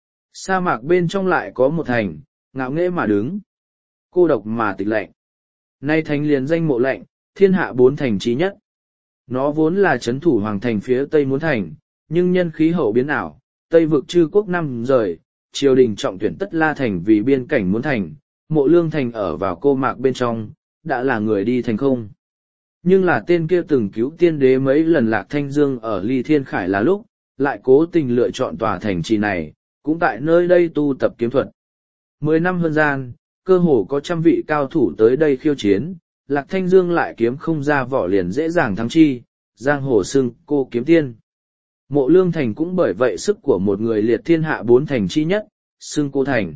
Sa mạc bên trong lại có một thành, ngạo nghễ mà đứng. Cô độc mà tịch lạnh. Nay thành liền danh mộ lạnh, thiên hạ bốn thành trí nhất. Nó vốn là trấn thủ hoàng thành phía tây muốn thành, nhưng nhân khí hậu biến ảo, tây vực chư quốc năm rời, triều đình trọng tuyển Tất La thành vì biên cảnh muốn thành, mộ lương thành ở vào cô mạc bên trong, đã là người đi thành không. Nhưng là tên kia từng cứu tiên đế mấy lần Lạc Thanh Dương ở Ly Thiên Khải là lúc, lại cố tình lựa chọn tòa thành trì này, cũng tại nơi đây tu tập kiếm thuật. Mười năm hơn gian, cơ hồ có trăm vị cao thủ tới đây khiêu chiến, Lạc Thanh Dương lại kiếm không ra vỏ liền dễ dàng thắng chi, giang hồ xưng cô kiếm tiên. Mộ lương thành cũng bởi vậy sức của một người liệt thiên hạ bốn thành chi nhất, xưng cô thành.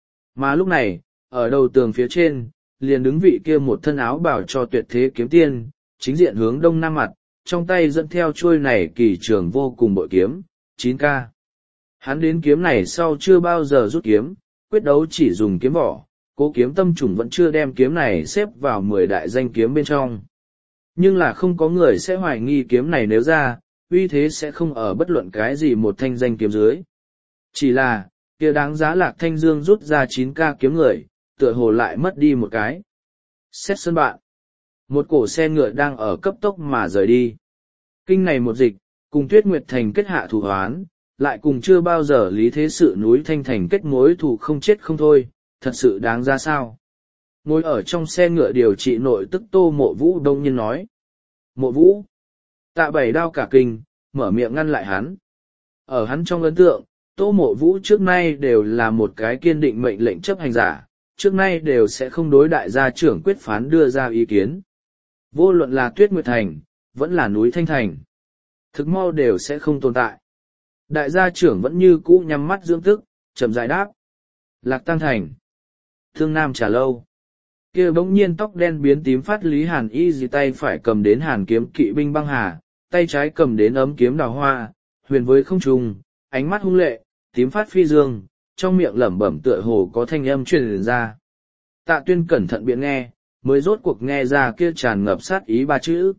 Mà lúc này, ở đầu tường phía trên, liền đứng vị kia một thân áo bảo cho tuyệt thế kiếm tiên, chính diện hướng đông nam mặt, trong tay dẫn theo chuôi này kỳ trường vô cùng bội kiếm, chín K. Hắn đến kiếm này sau chưa bao giờ rút kiếm, quyết đấu chỉ dùng kiếm vỏ, cố kiếm tâm trùng vẫn chưa đem kiếm này xếp vào mười đại danh kiếm bên trong. Nhưng là không có người sẽ hoài nghi kiếm này nếu ra, uy thế sẽ không ở bất luận cái gì một thanh danh kiếm dưới. Chỉ là, kia đáng giá Lạc Thanh Dương rút ra chín K kiếm người, tựa hồ lại mất đi một cái. Xét sân bạn. Một cổ xe ngựa đang ở cấp tốc mà rời đi. Kinh này một dịch, cùng Tuyết Nguyệt Thành kết hạ thù hoán, lại cùng chưa bao giờ lý thế sự núi Thanh Thành kết mối thù không chết không thôi, thật sự đáng ra sao. Ngồi ở trong xe ngựa điều trị nội tức Tô Mộ Vũ đông nhiên nói. Mộ Vũ. Tạ Bảy đao cả kinh, mở miệng ngăn lại hắn. Ở hắn trong ấn tượng, Tô Mộ Vũ trước nay đều là một cái kiên định mệnh lệnh chấp hành giả, trước nay đều sẽ không đối đại gia trưởng quyết phán đưa ra ý kiến. Vô luận là Tuyết Nguyệt Thành, vẫn là núi Thanh Thành. Thực mau đều sẽ không tồn tại. Đại gia trưởng vẫn như cũ nhắm mắt dưỡng tức, chậm rãi đáp. Lạc Tăng Thành. Thương Nam Trà Lâu. Kia bỗng nhiên tóc đen biến tím phát Lý Hàn Y dì tay phải cầm đến hàn kiếm kỵ binh băng hà, tay trái cầm đến ấm kiếm đào hoa, huyền với không trùng, ánh mắt hung lệ, tím phát phi dương, trong miệng lẩm bẩm tựa hồ có thanh âm truyền ra. Tạ Tuyên cẩn thận biện nghe, mới rốt cuộc nghe ra kia tràn ngập sát ý ba chữ.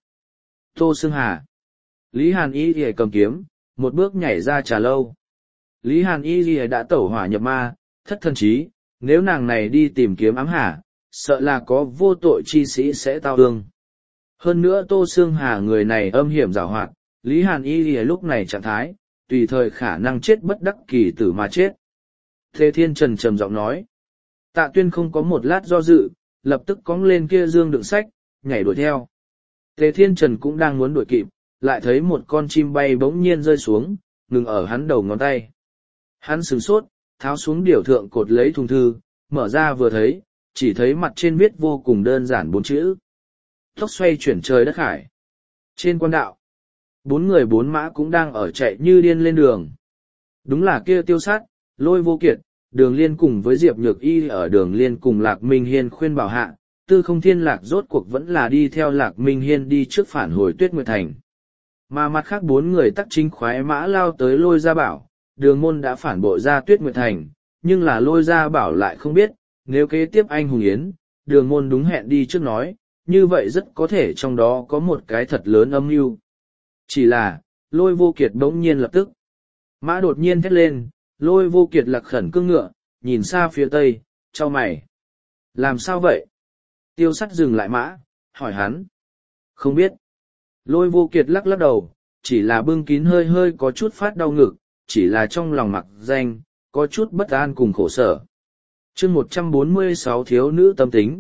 Tô Xương Hà. Lý Hàn Y dì cầm kiếm, một bước nhảy ra Trà Lâu. Lý Hàn Y dì đã tẩu hỏa nhập ma, thất thần trí, nếu nàng này đi tìm kiếm ám hà, sợ là có vô tội chi sĩ sẽ tao ương. Hơn nữa Tô Xương Hà người này âm hiểm giảo hoạt, Lý Hàn Y lìa lúc này trạng thái, tùy thời khả năng chết bất đắc kỳ tử mà chết. Thế Thiên Trần trầm giọng nói. Tạ Tuyên không có một lát do dự, lập tức cõng lên kia dương đựng sách, nhảy đuổi theo. Tề Thiên Trần cũng đang muốn đuổi kịp, lại thấy một con chim bay bỗng nhiên rơi xuống, ngừng ở hắn đầu ngón tay. Hắn sửng sốt, tháo xuống điểu thượng cột lấy thùng thư, mở ra vừa thấy, chỉ thấy mặt trên viết vô cùng đơn giản bốn chữ. Tốc xoay chuyển trời đất khải. Trên quan đạo, bốn người bốn mã cũng đang ở chạy như điên lên đường. Đúng là kia Tiêu Sát, Lôi Vô Kiệt, Đường Liên cùng với Diệp Nhược Y ở Đường Liên cùng Lạc Minh Hiên khuyên bảo hạ, Tư Không Thiên Lạc rốt cuộc vẫn là đi theo Lạc Minh Hiên đi trước phản hồi Tuyết Nguyệt Thành. Mà mặt khác bốn người tắc chính khoái mã lao tới Lôi Gia Bảo, Đường Môn đã phản bội ra Tuyết Nguyệt Thành, nhưng là Lôi Gia Bảo lại không biết, nếu kế tiếp anh hùng yến, Đường Môn đúng hẹn đi trước nói, như vậy rất có thể trong đó có một cái thật lớn âm mưu. Chỉ là, Lôi Vô Kiệt bỗng nhiên lập tức. Mã đột nhiên thét lên, Lôi Vô Kiệt lạc khẩn cương ngựa, nhìn xa phía tây, chau mày. Làm sao vậy? Tiêu Sắt dừng lại mã, hỏi hắn. Không biết. Lôi Vô Kiệt lắc lắc đầu, chỉ là bưng kín hơi hơi có chút phát đau ngực, chỉ là trong lòng mặc danh, có chút bất an cùng khổ sở. chương một trăm bốn mươi sáu thiếu nữ tâm tính.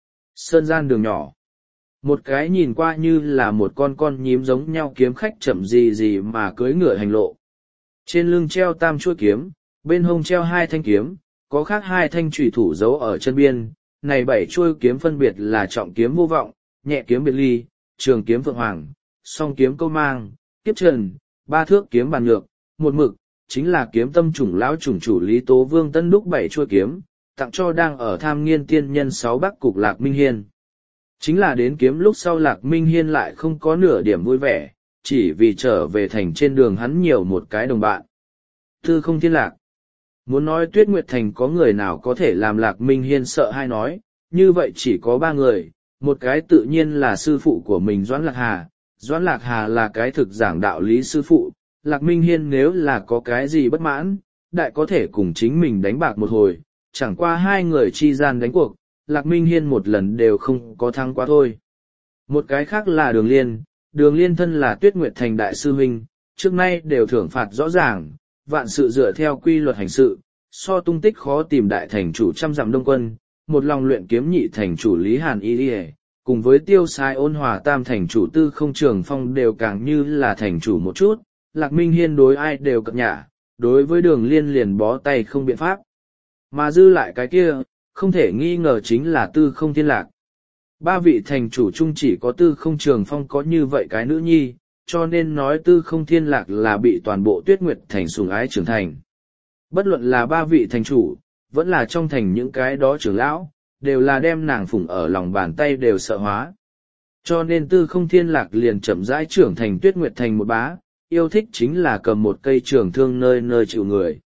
Sơn gian đường nhỏ. Một cái nhìn qua như là một con con nhím giống nhau kiếm khách chậm gì gì mà cưỡi ngựa hành lộ. Trên lưng treo tam chuôi kiếm, bên hông treo hai thanh kiếm, có khác hai thanh chủy thủ giấu ở chân biên. Này bảy chuôi kiếm phân biệt là trọng kiếm vô vọng, nhẹ kiếm biệt ly, trường kiếm phượng hoàng, song kiếm câu mang, kiếp trần, ba thước kiếm bàn nhược, một mực, chính là kiếm tâm chủng lão chủng chủ Lý Tố Vương Tân Đúc bảy chuôi kiếm, tặng cho đang ở tham nghiên tiên nhân sáu bắc cục Lạc Minh Hiên. Chính là đến kiếm lúc sau Lạc Minh Hiên lại không có nửa điểm vui vẻ, chỉ vì trở về thành trên đường hắn nhiều một cái đồng bạn. Tư Không Thiên Lạc. Muốn nói Tuyết Nguyệt Thành có người nào có thể làm Lạc Minh Hiên sợ hay nói, như vậy chỉ có ba người, một cái tự nhiên là sư phụ của mình Doãn Lạc Hà. Doãn Lạc Hà là cái thực giảng đạo lý sư phụ, Lạc Minh Hiên nếu là có cái gì bất mãn, đại có thể cùng chính mình đánh bạc một hồi, chẳng qua hai người chi gian đánh cuộc, Lạc Minh Hiên một lần đều không có thắng quá thôi. Một cái khác là Đường Liên, Đường Liên thân là Tuyết Nguyệt Thành đại sư huynh, trước nay đều thưởng phạt rõ ràng, vạn sự dựa theo quy luật hành sự, so tung tích khó tìm đại thành chủ trăm dặm đông quân, một lòng luyện kiếm nhị thành chủ Lý Hàn Y Lì cùng với tiêu sai ôn hòa tam thành chủ Tư Không Trường Phong đều càng như là thành chủ một chút, Lạc Minh Hiên đối ai đều cập nhã, đối với Đường Liên liền bó tay không biện pháp. Mà dư lại cái kia, không thể nghi ngờ chính là Tư Không Thiên Lạc. Ba vị thành chủ chung chỉ có Tư Không Trường Phong có như vậy cái nữ nhi, cho nên nói Tư Không Thiên Lạc là bị toàn bộ Tuyết Nguyệt Thành sủng ái trưởng thành. Bất luận là ba vị thành chủ, vẫn là trong thành những cái đó trưởng lão, đều là đem nàng phụng ở lòng bàn tay đều sợ hóa. Cho nên Tư Không Thiên Lạc liền chậm rãi trưởng thành Tuyết Nguyệt Thành một bá, yêu thích chính là cầm một cây trường thương nơi nơi chịu người.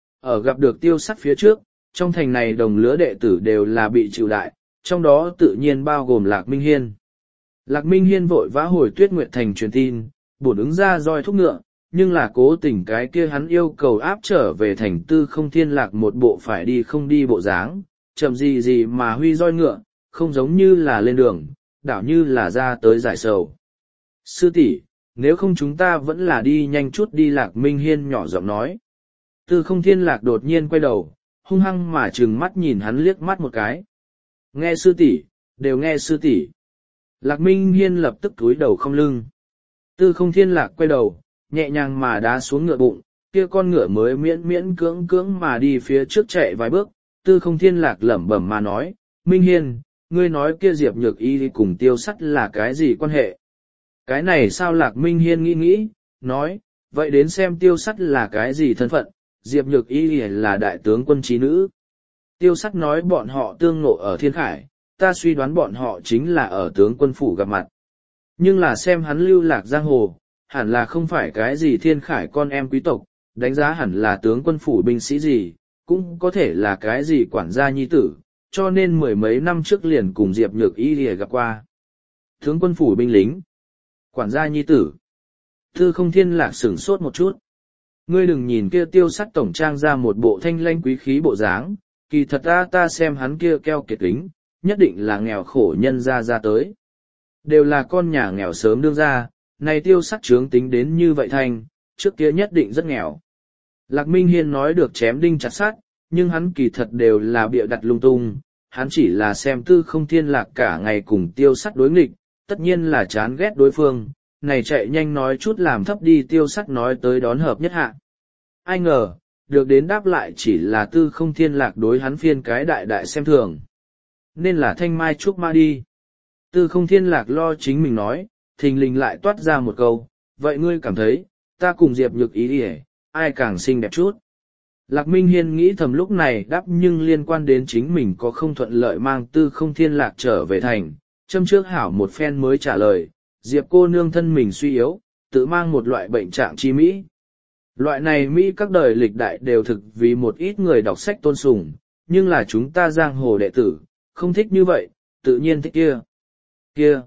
Ở gặp được Tiêu Sắt phía trước, trong thành này đồng lứa đệ tử đều là bị chịu đại, trong đó tự nhiên bao gồm Lạc Minh Hiên. Lạc Minh Hiên vội vã hồi Tuyết Nguyệt Thành truyền tin, bổn ứng ra roi thúc ngựa, nhưng là cố tình cái kia hắn yêu cầu áp trở về thành Tư Không Thiên Lạc một bộ phải đi không đi bộ dáng, chậm gì gì mà huy roi ngựa, không giống như là lên đường, đảo như là ra tới giải sầu. Sư tỷ, nếu không chúng ta vẫn là đi nhanh chút đi. Lạc Minh Hiên nhỏ giọng nói. Tư Không Thiên Lạc đột nhiên quay đầu, hung hăng mà trừng mắt nhìn hắn liếc mắt một cái. Nghe sư tỷ, đều nghe sư tỷ. Lạc Minh Hiên lập tức cúi đầu không lưng. Tư Không Thiên Lạc quay đầu, nhẹ nhàng mà đá xuống ngựa bụng, kia con ngựa mới miễn miễn cưỡng cưỡng mà đi phía trước chạy vài bước. Tư Không Thiên Lạc lẩm bẩm mà nói, Minh Hiên, ngươi nói kia Diệp Nhược Y cùng Tiêu Sắt là cái gì quan hệ? Cái này sao? Lạc Minh Hiên nghĩ nghĩ, nói, vậy đến xem Tiêu Sắt là cái gì thân phận, Diệp Nhược Y là đại tướng quân trí nữ. Tiêu Sắt nói bọn họ tương ngộ ở Thiên Khải, ta suy đoán bọn họ chính là ở tướng quân phủ gặp mặt. Nhưng là xem hắn lưu lạc giang hồ, hẳn là không phải cái gì Thiên Khải con em quý tộc, đánh giá hẳn là tướng quân phủ binh sĩ gì, cũng có thể là cái gì quản gia nhi tử, cho nên mười mấy năm trước liền cùng Diệp Nhược Y lìa gặp qua. Tướng quân phủ binh lính, quản gia nhi tử. Tư Không Thiên Lạc sửng sốt một chút. Ngươi đừng nhìn kia Tiêu Sắt tổng trang ra một bộ thanh lanh quý khí bộ dáng, kỳ thật ta ta xem hắn kia keo kiệt kính, nhất định là nghèo khổ nhân ra ra tới. Đều là con nhà nghèo sớm đương ra, này tiêu sắc trướng tính đến như vậy thành, trước kia nhất định rất nghèo. Lạc Minh Hiên nói được chém đinh chặt sắt, nhưng hắn kỳ thật đều là bịa đặt lung tung, hắn chỉ là xem Tư Không Thiên Lạc cả ngày cùng tiêu sắt đối nghịch, tất nhiên là chán ghét đối phương, này chạy nhanh nói chút làm thấp đi tiêu sắt nói tới đón hợp nhất hạ. Ai ngờ, được đến đáp lại chỉ là Tư Không Thiên Lạc đối hắn phiên cái đại đại xem thường. Nên là thanh mai trúc ma đi. Tư Không Thiên Lạc lo chính mình nói, thình lình lại toát ra một câu, vậy ngươi cảm thấy, ta cùng Diệp Nhược ý đi ai càng xinh đẹp chút. Lạc Minh Hiên nghĩ thầm lúc này đáp nhưng liên quan đến chính mình có không thuận lợi mang Tư Không Thiên Lạc trở về thành, châm trước hảo một phen mới trả lời, Diệp cô nương thân mình suy yếu, tự mang một loại bệnh trạng chi Mỹ. Loại này Mỹ các đời lịch đại đều thực vì một ít người đọc sách tôn sùng, nhưng là chúng ta giang hồ đệ tử, không thích như vậy, tự nhiên thích kia. Kia.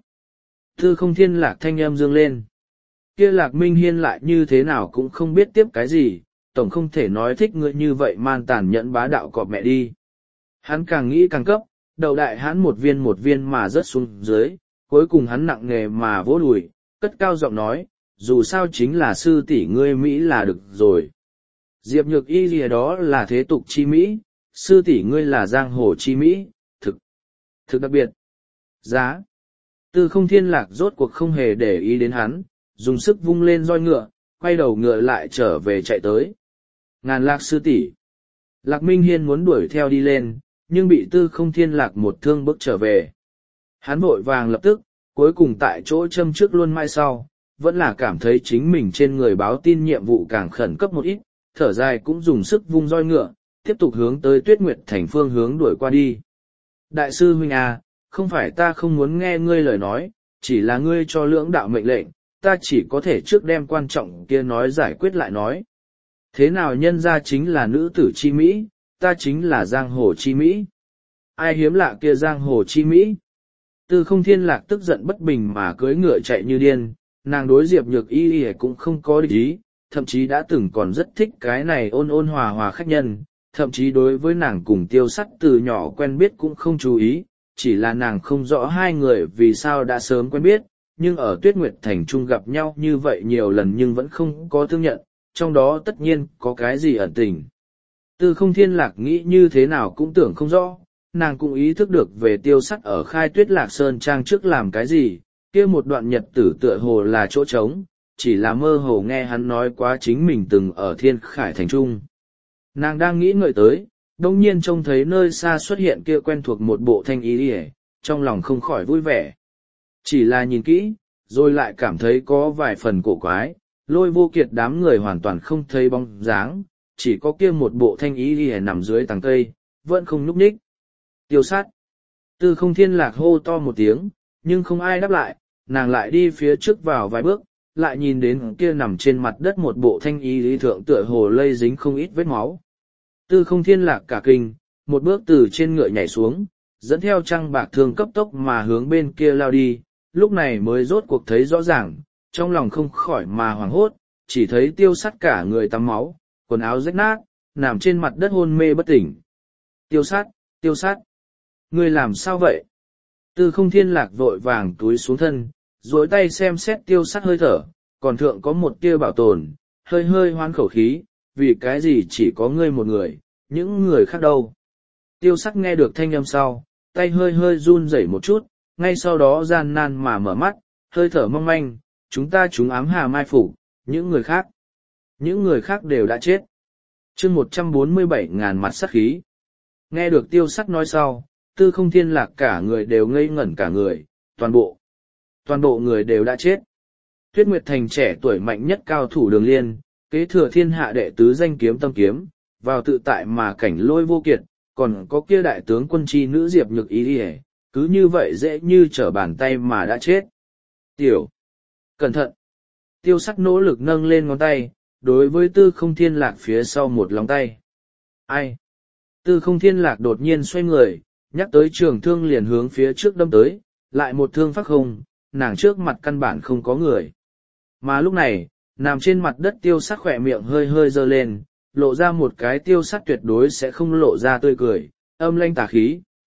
Tư Không Thiên Lạc thanh âm dương lên. Kia Lạc Minh Hiên lại như thế nào cũng không biết tiếp cái gì, tổng không thể nói thích người như vậy man tàn nhẫn bá đạo cọp mẹ đi. Hắn càng nghĩ càng cấp, đầu đại hắn một viên một viên mà rớt xuống dưới, cuối cùng hắn nặng nề mà vỗ đùi, cất cao giọng nói, dù sao chính là sư tỷ ngươi Mỹ là được rồi. Diệp Nhược y gì đó là thế tục chi Mỹ, sư tỷ ngươi là giang hồ chi Mỹ, thực, thực đặc biệt. Giá. Tư Không Thiên Lạc rốt cuộc không hề để ý đến hắn, dùng sức vung lên roi ngựa, quay đầu ngựa lại trở về chạy tới. Ngàn Lạc sư tỷ. Lạc Minh Hiên muốn đuổi theo đi lên, nhưng bị Tư Không Thiên Lạc một thương bước trở về. Hắn vội vàng lập tức, cuối cùng tại chỗ châm trước luôn mai sau, vẫn là cảm thấy chính mình trên người báo tin nhiệm vụ càng khẩn cấp một ít, thở dài cũng dùng sức vung roi ngựa, tiếp tục hướng tới Tuyết Nguyệt Thành phương hướng đuổi qua đi. Đại sư huynh à, không phải ta không muốn nghe ngươi lời nói, chỉ là ngươi cho lưỡng đạo mệnh lệnh, ta chỉ có thể trước đem quan trọng kia nói giải quyết lại nói. Thế nào nhân ra chính là nữ tử chi Mỹ, ta chính là giang hồ chi Mỹ. Ai hiếm lạ kia giang hồ chi Mỹ? Tư Không Thiên Lạc tức giận bất bình mà cưỡi ngựa chạy như điên, nàng đối Diệp Nhược y y cũng không có địch ý, thậm chí đã từng còn rất thích cái này ôn ôn hòa hòa khách nhân, thậm chí đối với nàng cùng tiêu sắt từ nhỏ quen biết cũng không chú ý, chỉ là nàng không rõ hai người vì sao đã sớm quen biết, nhưng ở Tuyết Nguyệt Thành Trung gặp nhau như vậy nhiều lần nhưng vẫn không có thương nhận, trong đó tất nhiên có cái gì ẩn tình. Tư Không Thiên Lạc nghĩ như thế nào cũng tưởng không rõ, nàng cũng ý thức được về tiêu sắt ở Khai Tuyết Lạc Sơn Trang trước làm cái gì, kia một đoạn nhật tử tựa hồ là chỗ trống, chỉ là mơ hồ nghe hắn nói quá chính mình từng ở Thiên Khải Thành Trung. Nàng đang nghĩ ngợi tới, đông nhiên trông thấy nơi xa xuất hiện kia quen thuộc một bộ thanh ý đi, trong lòng không khỏi vui vẻ. Chỉ là nhìn kỹ, rồi lại cảm thấy có vài phần cổ quái, Lôi Vô Kiệt đám người hoàn toàn không thấy bóng dáng, chỉ có kia một bộ thanh ý đi nằm dưới tàng cây, vẫn không nhúc nhích. Tiêu sát. Tư Không Thiên Lạc hô to một tiếng, nhưng không ai đáp lại, nàng lại đi phía trước vào vài bước, lại nhìn đến kia nằm trên mặt đất một bộ thanh ý lý thượng tựa hồ lây dính không ít vết máu. Tư Không Thiên Lạc cả kinh, một bước từ trên ngựa nhảy xuống, dẫn theo trăng bạc thương cấp tốc mà hướng bên kia lao đi, lúc này mới rốt cuộc thấy rõ ràng, trong lòng không khỏi mà hoảng hốt, chỉ thấy tiêu sắt cả người tắm máu, quần áo rách nát, nằm trên mặt đất hôn mê bất tỉnh. Tiêu sát, tiêu sát, ngươi làm sao vậy? Tư Không Thiên Lạc vội vàng túi xuống thân, duỗi tay xem xét tiêu sát hơi thở, còn thượng có một tia bảo tồn, hơi hơi hoán khẩu khí, vì cái gì chỉ có ngươi một người, những người khác đâu. Tiêu sắc nghe được thanh âm sau, tay hơi hơi run rẩy một chút, ngay sau đó gian nan mà mở mắt, hơi thở mong manh, chúng ta chúng ám hà mai phục, những người khác. Những người khác đều đã chết. chương một trăm bốn mươi bảy ngàn mặt sát khí. Nghe được tiêu sắc nói sau, Tư Không Thiên Lạc cả người đều ngây ngẩn cả người, toàn bộ. Toàn bộ người đều đã chết. Tuyết Nguyệt Thành trẻ tuổi mạnh nhất cao thủ Đường Liên, kế thừa thiên hạ đệ tứ danh kiếm tâm kiếm, vào tự tại mà cảnh Lôi Vô Kiệt, còn có kia đại tướng quân chi nữ Diệp Nhược ý đi cứ như vậy dễ như trở bàn tay mà đã chết. Tiểu! Cẩn thận! Tiêu sắc nỗ lực nâng lên ngón tay, đối với Tư Không Thiên Lạc phía sau một lòng tay. Ai? Tư Không Thiên Lạc đột nhiên xoay người, nhắc tới trường thương liền hướng phía trước đâm tới, lại một thương phát hùng, nàng trước mặt căn bản không có người. Mà lúc này, nằm trên mặt đất tiêu sắc khỏe miệng hơi hơi dơ lên, lộ ra một cái tiêu sắc tuyệt đối sẽ không lộ ra tươi cười, âm lanh tà khí.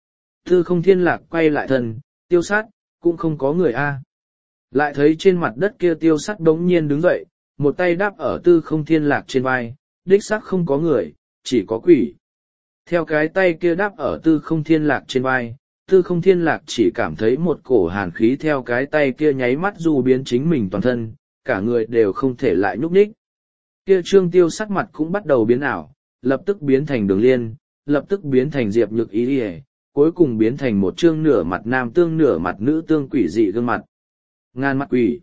Tư không thiên lạc quay lại thân, tiêu sát, cũng không có người a. Lại thấy trên mặt đất kia tiêu sát đống nhiên đứng dậy, một tay đáp ở tư không thiên lạc trên vai, đích xác không có người, chỉ có quỷ. Theo cái tay kia đáp ở tư không thiên lạc trên vai, tư không thiên lạc chỉ cảm thấy một cổ hàn khí theo cái tay kia nháy mắt dù biến chính mình toàn thân, cả người đều không thể lại nhúc nhích. Kia trương tiêu sắc mặt cũng bắt đầu biến ảo, lập tức biến thành đường liên, lập tức biến thành diệp nhược ý ỉa, cuối cùng biến thành một trương nửa mặt nam tương nửa mặt nữ tương quỷ dị gương mặt. Ngàn mặt quỷ.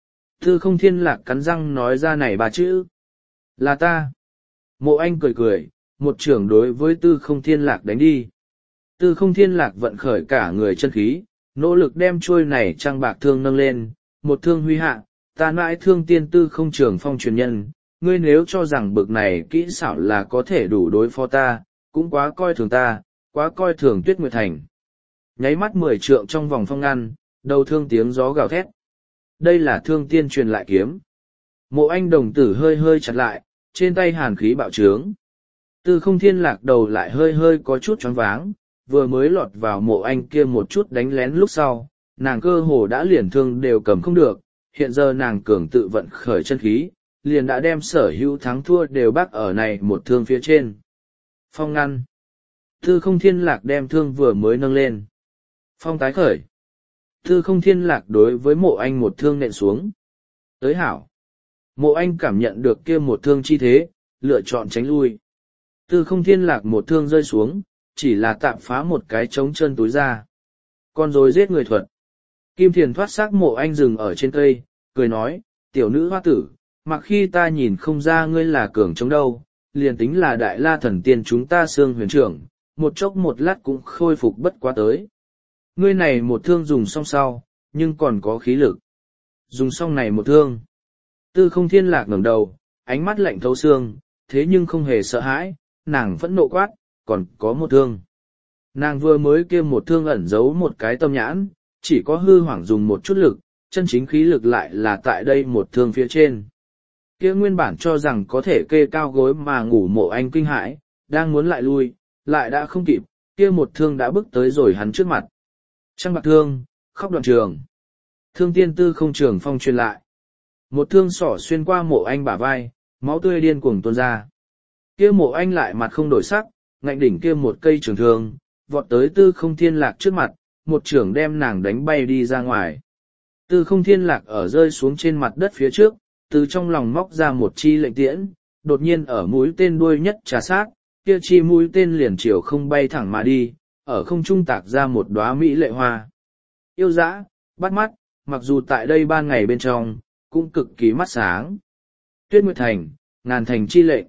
Tư không thiên lạc cắn răng nói ra này ba chữ. Là ta. Mộ Anh cười cười, một trưởng đối với tư không thiên lạc đánh đi. Tư không thiên lạc vận khởi cả người chân khí, nỗ lực đem trôi này trăng bạc thương nâng lên, một thương huy hạ, ta mãi thương tiên tư không trường phong truyền nhân, ngươi nếu cho rằng bực này kỹ xảo là có thể đủ đối phó ta, cũng quá coi thường ta, quá coi thường Tuyết Nguyệt Thành. Nháy mắt mười trượng trong vòng phong ngăn, đầu thương tiếng gió gào thét. Đây là thương tiên truyền lại kiếm. Mộ Anh đồng tử hơi hơi chặt lại, trên tay hàn khí bạo trướng. Tư không thiên lạc đầu lại hơi hơi có chút choáng váng, vừa mới lọt vào mộ Anh kia một chút đánh lén lúc sau, nàng cơ hồ đã liền thương đều cầm không được, hiện giờ nàng cường tự vận khởi chân khí, liền đã đem sở hữu thắng thua đều bác ở này một thương phía trên. Phong ngăn. Tư không thiên lạc đem thương vừa mới nâng lên. Phong tái khởi. Tư không thiên lạc đối với mộ Anh một thương nện xuống. Tới hảo. Mộ Anh cảm nhận được kia một thương chi thế, lựa chọn tránh lui. Tư không thiên lạc một thương rơi xuống, chỉ là tạm phá một cái trống chân túi ra. Con rồi giết người thuật. Kim Thiền thoát xác mộ Anh dừng ở trên cây, cười nói, tiểu nữ hoa tử, mặc khi ta nhìn không ra ngươi là cường chống đâu, liền tính là đại la thần tiên chúng ta xương huyền trưởng, một chốc một lát cũng khôi phục bất quá tới. Ngươi này một thương dùng xong sau, nhưng còn có khí lực. Dùng xong này một thương. Tư không thiên lạc ngẩng đầu, ánh mắt lạnh thấu xương, thế nhưng không hề sợ hãi, nàng vẫn nộ quát, còn có một thương. Nàng vừa mới kia một thương ẩn giấu một cái tâm nhãn, chỉ có hư hoảng dùng một chút lực, chân chính khí lực lại là tại đây một thương phía trên. Kia nguyên bản cho rằng có thể kê cao gối mà ngủ mộ Anh kinh hãi, đang muốn lại lui, lại đã không kịp, kia một thương đã bước tới rồi hắn trước mặt. Trăng bạc thương, khóc đoạn trường. Thương tiên tư không trường phong truyền lại. Một thương sỏ xuyên qua mộ Anh bả vai, máu tươi điên cuồng tuôn ra. Kia mộ Anh lại mặt không đổi sắc, ngạnh đỉnh kia một cây trường thương, vọt tới tư không thiên lạc trước mặt, một trưởng đem nàng đánh bay đi ra ngoài. Tư không thiên lạc ở rơi xuống trên mặt đất phía trước, từ trong lòng móc ra một chi lệnh tiễn, đột nhiên ở mũi tên đuôi nhất trà sát, kia chi mũi tên liền chiều không bay thẳng mà đi, ở không trung tạc ra một đóa mỹ lệ hoa. Yêu dã, bắt mắt, mặc dù tại đây ban ngày bên trong, cũng cực kỳ mắt sáng. Tuyết Nguyệt Thành, ngàn thành chi lệnh.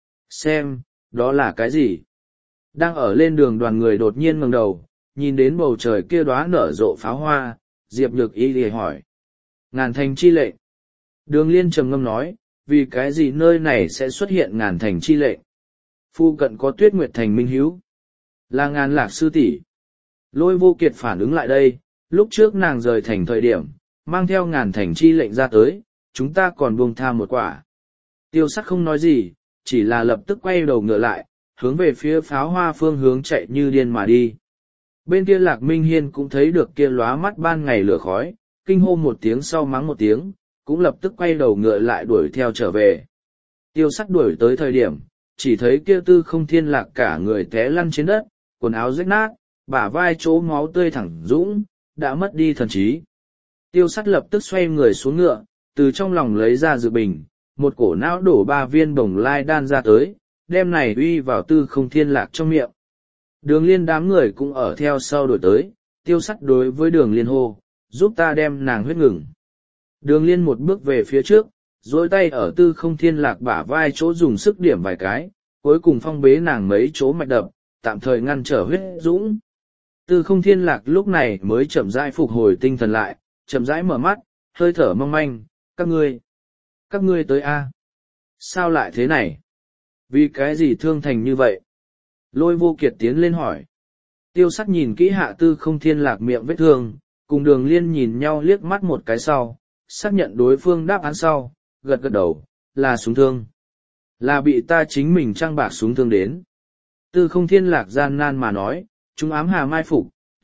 Xem, đó là cái gì? Đang ở lên đường đoàn người đột nhiên ngẩng đầu, nhìn đến bầu trời kia đóa nở rộ pháo hoa, Diệp Nhược Y lìa hỏi. Ngàn thành chi lệnh. Đường Liên trầm ngâm nói, vì cái gì nơi này sẽ xuất hiện ngàn thành chi lệnh? Phu cận có Tuyết Nguyệt Thành minh hiếu. Là ngàn lạc sư tỷ. Lôi Vô Kiệt phản ứng lại đây, lúc trước nàng rời thành thời điểm, mang theo ngàn thành chi lệnh ra tới, chúng ta còn buông tha một quả. Tiêu Sắc không nói gì, chỉ là lập tức quay đầu ngựa lại, hướng về phía pháo hoa phương hướng chạy như điên mà đi. Bên kia Lạc Minh Hiên cũng thấy được kia lóa mắt ban ngày lửa khói, kinh hô một tiếng sau mắng một tiếng, cũng lập tức quay đầu ngựa lại đuổi theo trở về. Tiêu Sắc đuổi tới thời điểm, chỉ thấy kia tư không thiên lạc cả người té lăn trên đất, quần áo rách nát, bả vai chỗ máu tươi thẳng dũng, đã mất đi thần trí. Tiêu Sắc lập tức xoay người xuống ngựa, từ trong lòng lấy ra dự bình, một cổ não đổ ba viên bồng lai đan ra tới, đem này uy vào tư không thiên lạc trong miệng. Đường Liên đám người cũng ở theo sau đổi tới, Tiêu Sắc đối với Đường Liên hô, giúp ta đem nàng huyết ngừng. Đường Liên một bước về phía trước, duỗi tay ở tư không thiên lạc bả vai chỗ dùng sức điểm vài cái, cuối cùng phong bế nàng mấy chỗ mạch đập, tạm thời ngăn trở huyết dũng. Tư không thiên lạc lúc này mới chậm rãi phục hồi tinh thần lại, chậm rãi mở mắt, hơi thở mong manh, các ngươi, các ngươi tới a? Sao lại thế này? Vì cái gì thương thành như vậy? Lôi Vô Kiệt tiến lên hỏi. Tiêu Sắc nhìn kỹ hạ tư không thiên lạc miệng vết thương, cùng Đường Liên nhìn nhau liếc mắt một cái sau, xác nhận đối phương đáp án sau, gật gật đầu, là súng thương. Là bị ta chính mình trăng bạc súng thương đến. Tư không thiên lạc gian nan mà nói, chúng ám hà mai phục,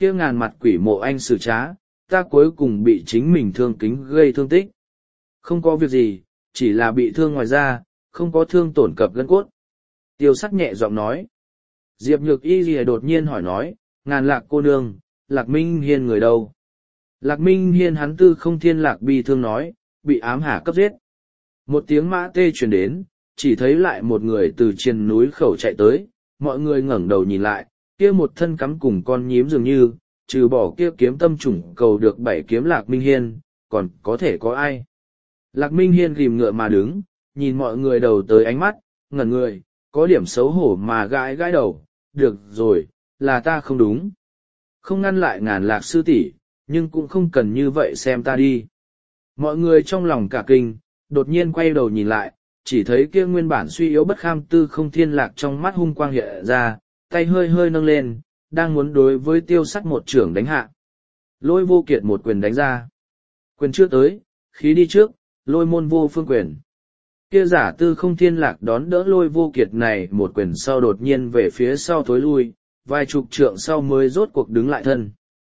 kia ngàn mặt quỷ mộ anh xử trá, ta cuối cùng bị chính mình thương kính gây thương tích. Không có việc gì, chỉ là bị thương ngoài da, không có thương tổn cập gân cốt. Tiêu sắt nhẹ giọng nói. Diệp Nhược Y lìa đột nhiên hỏi nói, ngàn lạc cô nương, Lạc Minh Hiên người đâu? Lạc Minh Hiên hắn tư không thiên lạc bi thương nói, bị ám hà cấp giết. Một tiếng mã tê truyền đến, chỉ thấy lại một người từ trên núi khẩu chạy tới, mọi người ngẩng đầu nhìn lại, kia một thân cắm cùng con nhím dường như, trừ bỏ kia kiếm tâm chủng cầu được bảy kiếm Lạc Minh Hiên, còn có thể có ai? Lạc Minh Hiên ghim ngựa mà đứng, nhìn mọi người đầu tới ánh mắt, ngẩn người, có điểm xấu hổ mà gãi gãi đầu, được rồi, là ta không đúng. Không ngăn lại ngàn lạc sư tỷ, nhưng cũng không cần như vậy xem ta đi. Mọi người trong lòng cả kinh, đột nhiên quay đầu nhìn lại, chỉ thấy kia nguyên bản suy yếu bất kham tư không thiên lạc trong mắt hung quang hiện ra, tay hơi hơi nâng lên, đang muốn đối với tiêu sắt một trưởng đánh hạ. Lôi vô kiệt một quyền đánh ra. Quyền chưa tới, khí đi trước, lôi môn vô phương quyền. Kia giả tư không thiên lạc đón đỡ lôi vô kiệt này một quyền sau đột nhiên về phía sau thối lui, vài chục trượng sau mới rốt cuộc đứng lại thân.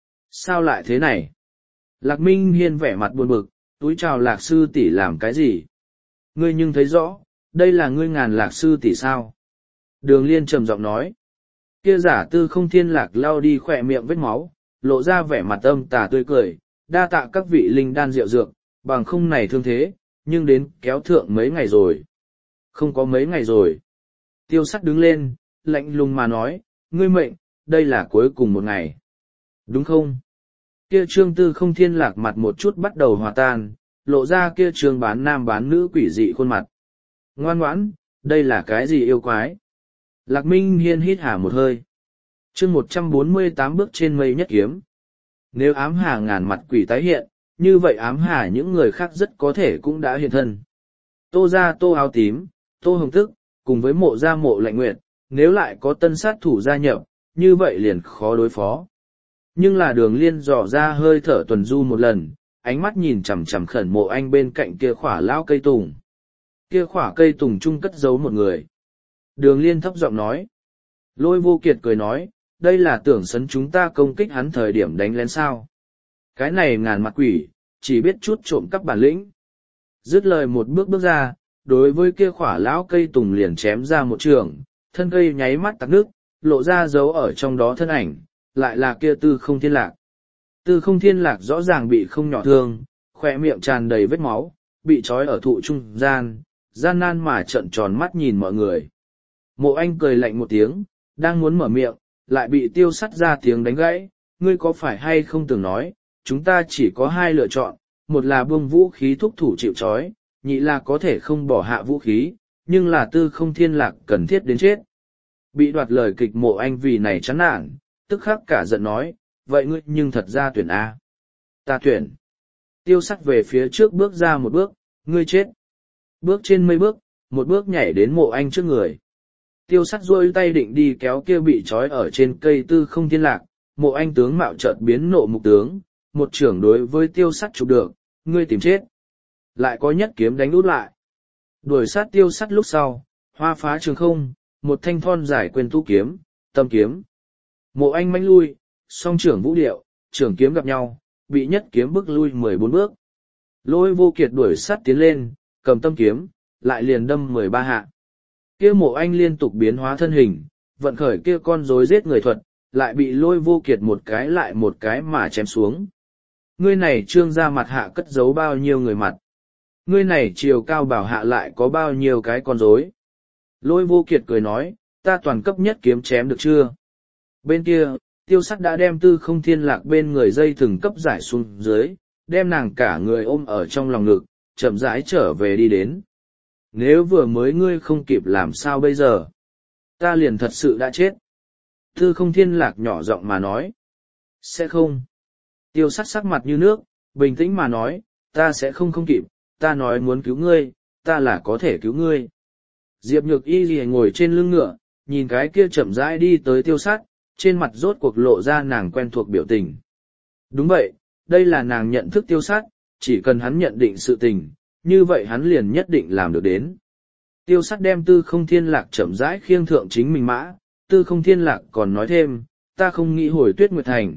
Sao lại thế này? Lạc Minh Hiên vẻ mặt buồn bực, túi chào lạc sư tỷ làm cái gì? Ngươi nhưng thấy rõ, đây là ngươi ngàn lạc sư tỷ sao? Đường Liên trầm giọng nói. Kia giả tư không thiên lạc lau đi khỏe miệng vết máu, lộ ra vẻ mặt âm tà tươi cười, đa tạ các vị linh đan rượu dược, bằng không này thương thế, nhưng đến kéo thượng mấy ngày rồi. Không có mấy ngày rồi. Tiêu sắt đứng lên, lạnh lùng mà nói, ngươi mệnh, đây là cuối cùng một ngày. Đúng không? Kia trương tư không thiên lạc mặt một chút bắt đầu hòa tan, lộ ra kia trương bán nam bán nữ quỷ dị khuôn mặt. Ngoan ngoãn, đây là cái gì yêu quái? Lạc Minh Hiên hít hà một hơi. Chương một trăm bốn mươi tám bước trên mây nhất kiếm. Nếu ám hà ngàn mặt quỷ tái hiện, như vậy ám hà những người khác rất có thể cũng đã hiện thân. Tô ra tô áo tím, tô hồng tức, cùng với mộ gia mộ lạnh nguyệt, nếu lại có tân sát thủ gia nhập, như vậy liền khó đối phó. Nhưng là Đường Liên dò ra hơi thở tuần du một lần, ánh mắt nhìn chằm chằm khẩn mộ anh bên cạnh kia khỏa lão cây tùng. Kia khỏa cây tùng chung cất giấu một người. Đường Liên thấp giọng nói. Lôi vô kiệt cười nói, đây là tưởng sấn chúng ta công kích hắn thời điểm đánh lén sao. Cái này ngàn mặt quỷ, chỉ biết chút trộm cắp bản lĩnh. Dứt lời một bước bước ra, đối với kia khỏa lão cây tùng liền chém ra một trường, thân cây nháy mắt tắc nước, lộ ra dấu ở trong đó thân ảnh, lại là kia tư không thiên lạc. Tư không thiên lạc rõ ràng bị không nhỏ thương, khỏe miệng tràn đầy vết máu, bị trói ở thụ trung gian, gian nan mà trợn tròn mắt nhìn mọi người. Mộ anh cười lạnh một tiếng, đang muốn mở miệng, lại bị tiêu sắt ra tiếng đánh gãy, ngươi có phải hay không từng nói, chúng ta chỉ có hai lựa chọn, một là buông vũ khí thúc thủ chịu trói, nhị là có thể không bỏ hạ vũ khí, nhưng là tư không thiên lạc cần thiết đến chết. Bị đoạt lời kịch mộ anh vì này chán nản, tức khắc cả giận nói, vậy ngươi nhưng thật ra tuyển A. Ta tuyển. Tiêu sắt về phía trước bước ra một bước, ngươi chết. Bước trên mây bước, một bước nhảy đến mộ anh trước người. Tiêu sắt duỗi tay định đi kéo kia bị trói ở trên cây tư không thiên lạc, mộ anh tướng mạo chợt biến nộ mục tướng, một trưởng đối với tiêu sắt chụp được, ngươi tìm chết. Lại có nhất kiếm đánh út lại. Đuổi sát tiêu sắt lúc sau, hoa phá trường không, một thanh thon dài quyền tu kiếm, tâm kiếm. Mộ anh manh lui, song trưởng vũ điệu, trưởng kiếm gặp nhau, bị nhất kiếm bước lui mười bốn bước. Lôi vô kiệt đuổi sát tiến lên, cầm tâm kiếm, lại liền đâm mười ba hạ. Kia mộ anh liên tục biến hóa thân hình, vận khởi kia con rối giết người thuật, lại bị lôi vô kiệt một cái lại một cái mà chém xuống. Ngươi này trương ra mặt hạ cất giấu bao nhiêu người mặt. Ngươi này chiều cao bảo hạ lại có bao nhiêu cái con rối. Lôi vô kiệt cười nói, ta toàn cấp nhất kiếm chém được chưa? Bên kia, tiêu sắt đã đem tư không thiên lạc bên người dây thừng cấp giải xuống dưới, đem nàng cả người ôm ở trong lòng ngực, chậm rãi trở về đi đến. Nếu vừa mới ngươi không kịp làm sao bây giờ? Ta liền thật sự đã chết. Tư không thiên lạc nhỏ giọng mà nói. Sẽ không. Tiêu sắt sắc mặt như nước, bình tĩnh mà nói, ta sẽ không không kịp, ta nói muốn cứu ngươi, ta là có thể cứu ngươi. Diệp Nhược Y lìa ngồi trên lưng ngựa, nhìn cái kia chậm rãi đi tới tiêu sắt, trên mặt rốt cuộc lộ ra nàng quen thuộc biểu tình. Đúng vậy, đây là nàng nhận thức tiêu sắt, chỉ cần hắn nhận định sự tình, như vậy hắn liền nhất định làm được đến. Tiêu sắt đem tư không thiên lạc chậm rãi khiêng thượng chính mình mã, tư không thiên lạc còn nói thêm, ta không nghĩ hồi Tuyết Nguyệt Thành,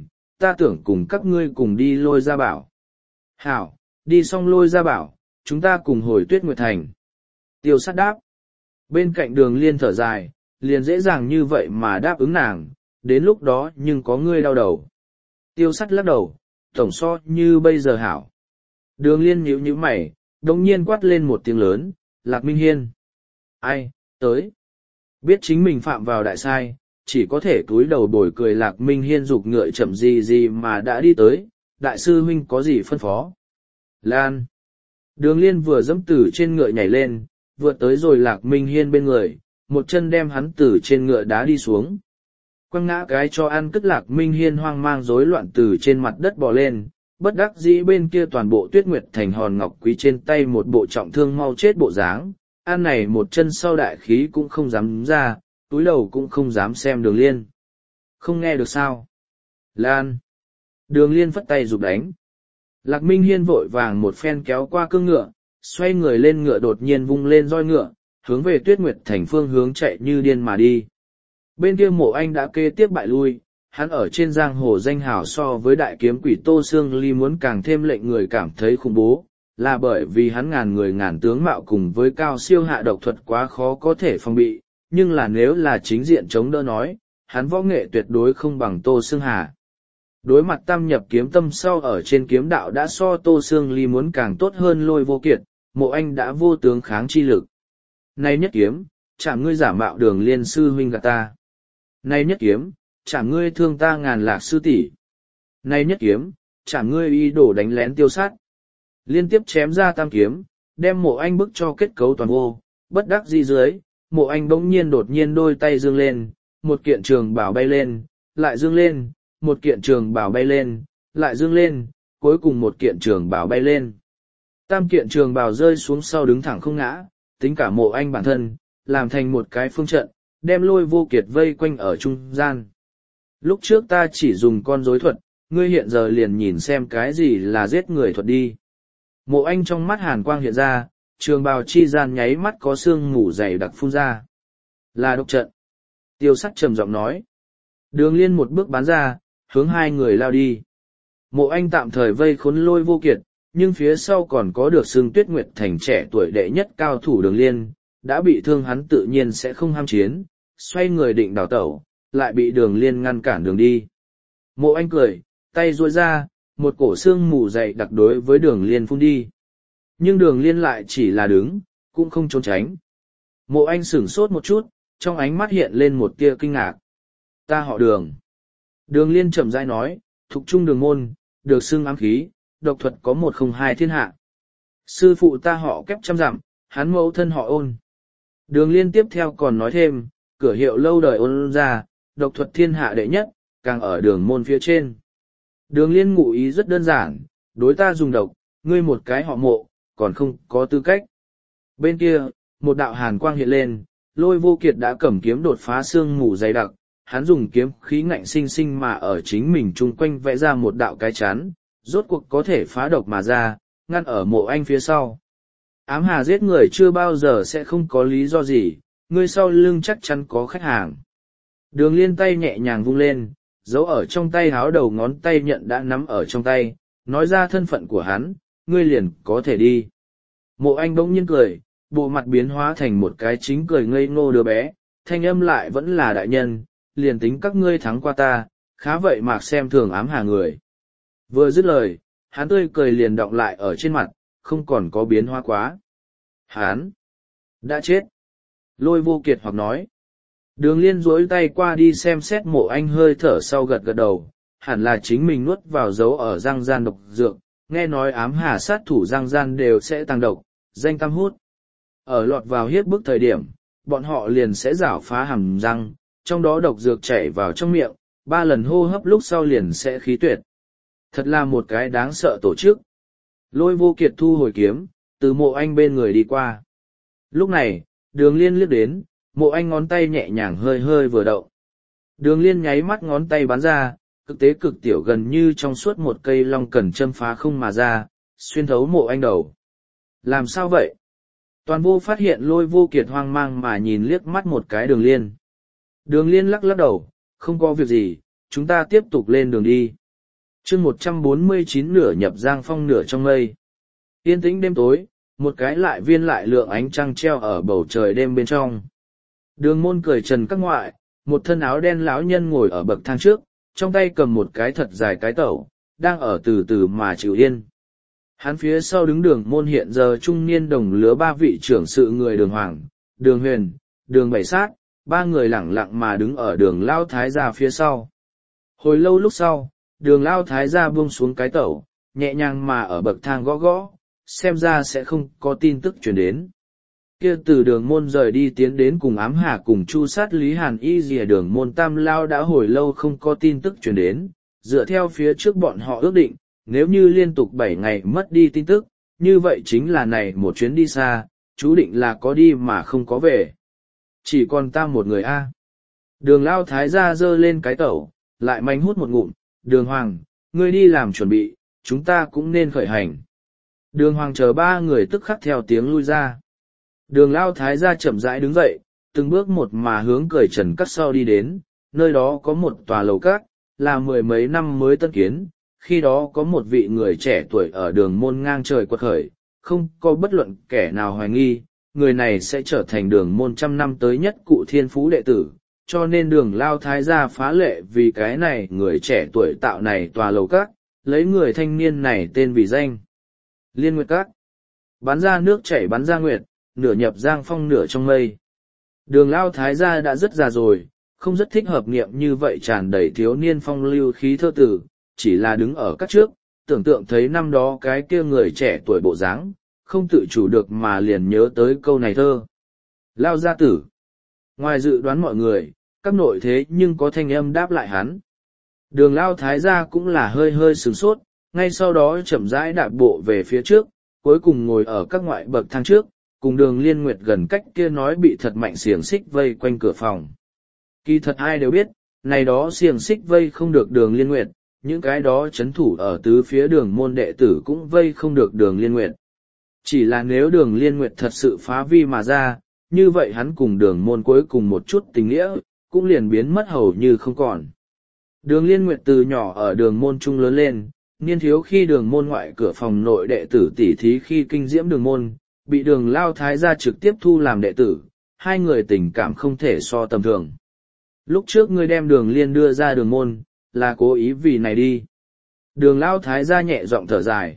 ta tưởng cùng các ngươi cùng đi Lôi Gia Bảo. Hảo, đi xong Lôi Gia Bảo, chúng ta cùng hồi Tuyết Nguyệt Thành. Tiêu Sắt đáp. Bên cạnh Đường Liên thở dài, liền dễ dàng như vậy mà đáp ứng nàng, đến lúc đó nhưng có ngươi đau đầu. Tiêu Sắt lắc đầu, tổng so như bây giờ hảo. Đường Liên nhíu nhíu mày, đồng nhiên quát lên một tiếng lớn, Lạc Minh Hiên. Ai, tới. Biết chính mình phạm vào đại sai, chỉ có thể cúi đầu bồi cười. Lạc Minh Hiên giục ngựa chậm gì gì mà đã đi tới, đại sư huynh có gì phân phó. Lan. Đường Liên vừa dẫm từ trên ngựa nhảy lên, vượt tới rồi Lạc Minh Hiên bên người, một chân đem hắn từ trên ngựa đá đi xuống. Quăng ngã cái cho ăn cất. Lạc Minh Hiên hoang mang rối loạn từ trên mặt đất bò lên, bất đắc dĩ bên kia toàn bộ Tuyết Nguyệt Thành hòn ngọc quý trên tay một bộ trọng thương mau chết bộ dáng, ăn này một chân sau đại khí cũng không dám ra, túi đầu cũng không dám xem Đường Liên. Không nghe được sao? Lan! Đường Liên phất tay giục đánh. Lạc Minh Hiên vội vàng một phen kéo qua cương ngựa, xoay người lên ngựa đột nhiên vung lên roi ngựa, hướng về Tuyết Nguyệt Thành phương hướng chạy như điên mà đi. Bên kia Mộ Anh đã kế tiếp bại lui, hắn ở trên giang hồ danh hào so với đại kiếm quỷ Tô Sương Ly muốn càng thêm lệnh người cảm thấy khủng bố, là bởi vì hắn ngàn người ngàn tướng mạo cùng với cao siêu hạ độc thuật quá khó có thể phòng bị, nhưng là nếu là chính diện chống đỡ nói, hắn võ nghệ tuyệt đối không bằng Tô Sương Hà. Đối mặt tam nhập kiếm tâm sau ở trên kiếm đạo đã so Tô Sương Ly muốn càng tốt hơn Lôi Vô Kiệt, Mộ Anh đã vô tướng kháng chi lực. Nay nhất kiếm, chạm ngươi giả mạo Đường Liên sư huynh gạt ta. Nay nhất kiếm, chạm ngươi thương ta ngàn lạc sư tỷ. Nay nhất kiếm, chạm ngươi y đổ đánh lén Tiêu Sát. Liên tiếp chém ra tam kiếm, đem Mộ Anh bức cho kết cấu toàn vô, bất đắc dĩ dưới, Mộ Anh bỗng nhiên đột nhiên đôi tay dương lên, một kiện trường bảo bay lên, lại dương lên, một kiện trường bảo bay lên, lại dương lên, cuối cùng một kiện trường bảo bay lên. Tam kiện trường bảo rơi xuống sau đứng thẳng không ngã, tính cả Mộ Anh bản thân, làm thành một cái phương trận, đem Lôi Vô Kiệt vây quanh ở trung gian. Lúc trước ta chỉ dùng con rối thuật, ngươi hiện giờ liền nhìn xem cái gì là giết người thuật đi. Mộ Anh trong mắt hàn quang hiện ra, trường bào chi gian nháy mắt có sương mù dày đặc phun ra. Là độc trận. Tiêu Sắt trầm giọng nói. Đường Liên một bước bán ra, hướng hai người lao đi. Mộ Anh tạm thời vây khốn Lôi Vô Kiệt, nhưng phía sau còn có được xương Tuyết Nguyệt Thành trẻ tuổi đệ nhất cao thủ Đường Liên, đã bị thương hắn tự nhiên sẽ không ham chiến, xoay người định đào tẩu, lại bị Đường Liên ngăn cản đường đi. Mộ Anh cười, tay duỗi ra, một cổ xương mù dày đặc đối với Đường Liên phun đi. Nhưng Đường Liên lại chỉ là đứng, cũng không trốn tránh. Mộ Anh sửng sốt một chút, trong ánh mắt hiện lên một tia kinh ngạc. Ta họ Đường. Đường Liên chậm rãi nói, thục trung đường môn, được xưng ám khí, độc thuật có một không hai thiên hạ. Sư phụ ta họ Kép trăm dặm, hắn mẫu thân họ Ôn. Đường Liên tiếp theo còn nói thêm, cửa hiệu lâu đời Ôn ra, độc thuật thiên hạ đệ nhất, càng ở đường môn phía trên. Đường Liên ngụ ý rất đơn giản, đối ta dùng độc, ngươi một cái họ Mộ, còn không có tư cách. Bên kia, một đạo hàn quang hiện lên, Lôi Vô Kiệt đã cầm kiếm đột phá xương mù dày đặc, hắn dùng kiếm khí ngạnh sinh sinh mà ở chính mình chung quanh vẽ ra một đạo cái chắn, rốt cuộc có thể phá độc mà ra, ngăn ở Mộ Anh phía sau. Ám hà giết người chưa bao giờ sẽ không có lý do gì, ngươi sau lưng chắc chắn có khách hàng. Đường Liên tay nhẹ nhàng vung lên, giấu ở trong tay háo đầu ngón tay nhận đã nắm ở trong tay, nói ra thân phận của hắn, ngươi liền có thể đi. Mộ Anh bỗng nhiên cười, bộ mặt biến hóa thành một cái chính cười ngây ngô đứa bé, thanh âm lại vẫn là đại nhân, liền tính các ngươi thắng qua ta, khá vậy mà xem thường ám hà người. Vừa dứt lời, hắn tươi cười liền đọng lại ở trên mặt, không còn có biến hóa quá. Hắn đã chết. Lôi Vô Kiệt hoặc nói. Đường Liên duỗi tay qua đi xem xét Mộ Anh hơi thở sau gật gật đầu, hẳn là chính mình nuốt vào dấu ở răng gian độc dược, nghe nói ám hà sát thủ răng gian đều sẽ tăng độc, danh tam hút. Ở lọt vào hiếp bức thời điểm, bọn họ liền sẽ rảo phá hàm răng, trong đó độc dược chảy vào trong miệng, ba lần hô hấp lúc sau liền sẽ khí tuyệt. Thật là một cái đáng sợ tổ chức. Lôi Vô Kiệt thu hồi kiếm, từ Mộ Anh bên người đi qua. Lúc này, Đường Liên liếc đến, Mộ Anh ngón tay nhẹ nhàng hơi hơi vừa động. Đường Liên nháy mắt ngón tay bắn ra, cực tế cực tiểu gần như trong suốt một cây long cần châm phá không mà ra, xuyên thấu Mộ Anh đầu. Làm sao vậy? Toàn vô phát hiện Lôi Vô Kiệt hoang mang mà nhìn liếc mắt một cái Đường Liên. Đường Liên lắc lắc đầu, không có việc gì, chúng ta tiếp tục lên đường đi. chương một trăm bốn mươi chín nửa nhập giang phong nửa trong mây. Yên tĩnh đêm tối, một cái lại viên lại lượng ánh trăng treo ở bầu trời đêm bên trong. Đường môn cười trần các ngoại, một thân áo đen lão nhân ngồi ở bậc thang trước, trong tay cầm một cái thật dài cái tẩu, đang ở từ từ mà chịu yên. Hắn phía sau đứng đường môn hiện giờ trung niên đồng lứa ba vị trưởng sự người đường hoàng, đường huyền, đường bảy sát, ba người lẳng lặng mà đứng ở đường lao thái gia phía sau. Hồi lâu lúc sau, đường lao thái gia buông xuống cái tẩu, nhẹ nhàng mà ở bậc thang gõ gõ, xem ra sẽ không có tin tức truyền đến. Kia từ đường môn rời đi tiến đến cùng ám hà cùng chu sát Lý Hàn Y dìa đường môn tam lao đã hồi lâu không có tin tức truyền đến, dựa theo phía trước bọn họ ước định, nếu như liên tục bảy ngày mất đi tin tức, như vậy chính là này một chuyến đi xa, chú định là có đi mà không có về. Chỉ còn ta một người a. Đường lao thái gia giơ lên cái tẩu, lại mánh hút một ngụm, đường hoàng, ngươi đi làm chuẩn bị, chúng ta cũng nên khởi hành. Đường hoàng chờ ba người tức khắc theo tiếng lui ra. Đường lao thái gia chậm rãi đứng dậy, từng bước một mà hướng cười trần cắt sau đi đến, nơi đó có một tòa lầu cát, là mười mấy năm mới tân kiến, khi đó có một vị người trẻ tuổi ở đường môn ngang trời quật khởi, không có bất luận kẻ nào hoài nghi, người này sẽ trở thành đường môn trăm năm tới nhất cụ thiên phú đệ tử, cho nên đường lao thái gia phá lệ vì cái này người trẻ tuổi tạo này tòa lầu cát, lấy người thanh niên này tên vì danh. Liên Nguyệt Các. Bắn ra nước chảy bắn ra nguyệt, nửa nhập giang phong nửa trong mây. Đường lao thái gia đã rất già rồi, không rất thích hợp nghiệm như vậy tràn đầy thiếu niên phong lưu khí thơ tử, chỉ là đứng ở các trước, tưởng tượng thấy năm đó cái kia người trẻ tuổi bộ dáng, không tự chủ được mà liền nhớ tới câu này thơ. Lao gia tử. Ngoài dự đoán mọi người, các nội thế nhưng có thanh âm đáp lại hắn. Đường lao thái gia cũng là hơi hơi sửng sốt, ngay sau đó chậm rãi đạp bộ về phía trước, cuối cùng ngồi ở các ngoại bậc thang trước, cùng đường Liên Nguyệt gần cách kia nói bị thật mạnh xiềng xích vây quanh cửa phòng. Kỳ thật ai đều biết, này đó xiềng xích vây không được đường Liên Nguyệt, những cái đó chấn thủ ở tứ phía đường môn đệ tử cũng vây không được đường Liên Nguyệt. Chỉ là nếu đường Liên Nguyệt thật sự phá vi mà ra, như vậy hắn cùng đường môn cuối cùng một chút tình nghĩa, cũng liền biến mất hầu như không còn. Đường Liên Nguyệt từ nhỏ ở đường môn trung lớn lên, niên thiếu khi đường môn ngoại cửa phòng nội đệ tử tỉ thí khi kinh diễm đường môn, bị đường lao thái gia trực tiếp thu làm đệ tử, hai người tình cảm không thể so tầm thường. Lúc trước ngươi đem đường Liên đưa ra đường môn, là cố ý vì này đi. Đường lao thái gia nhẹ giọng thở dài.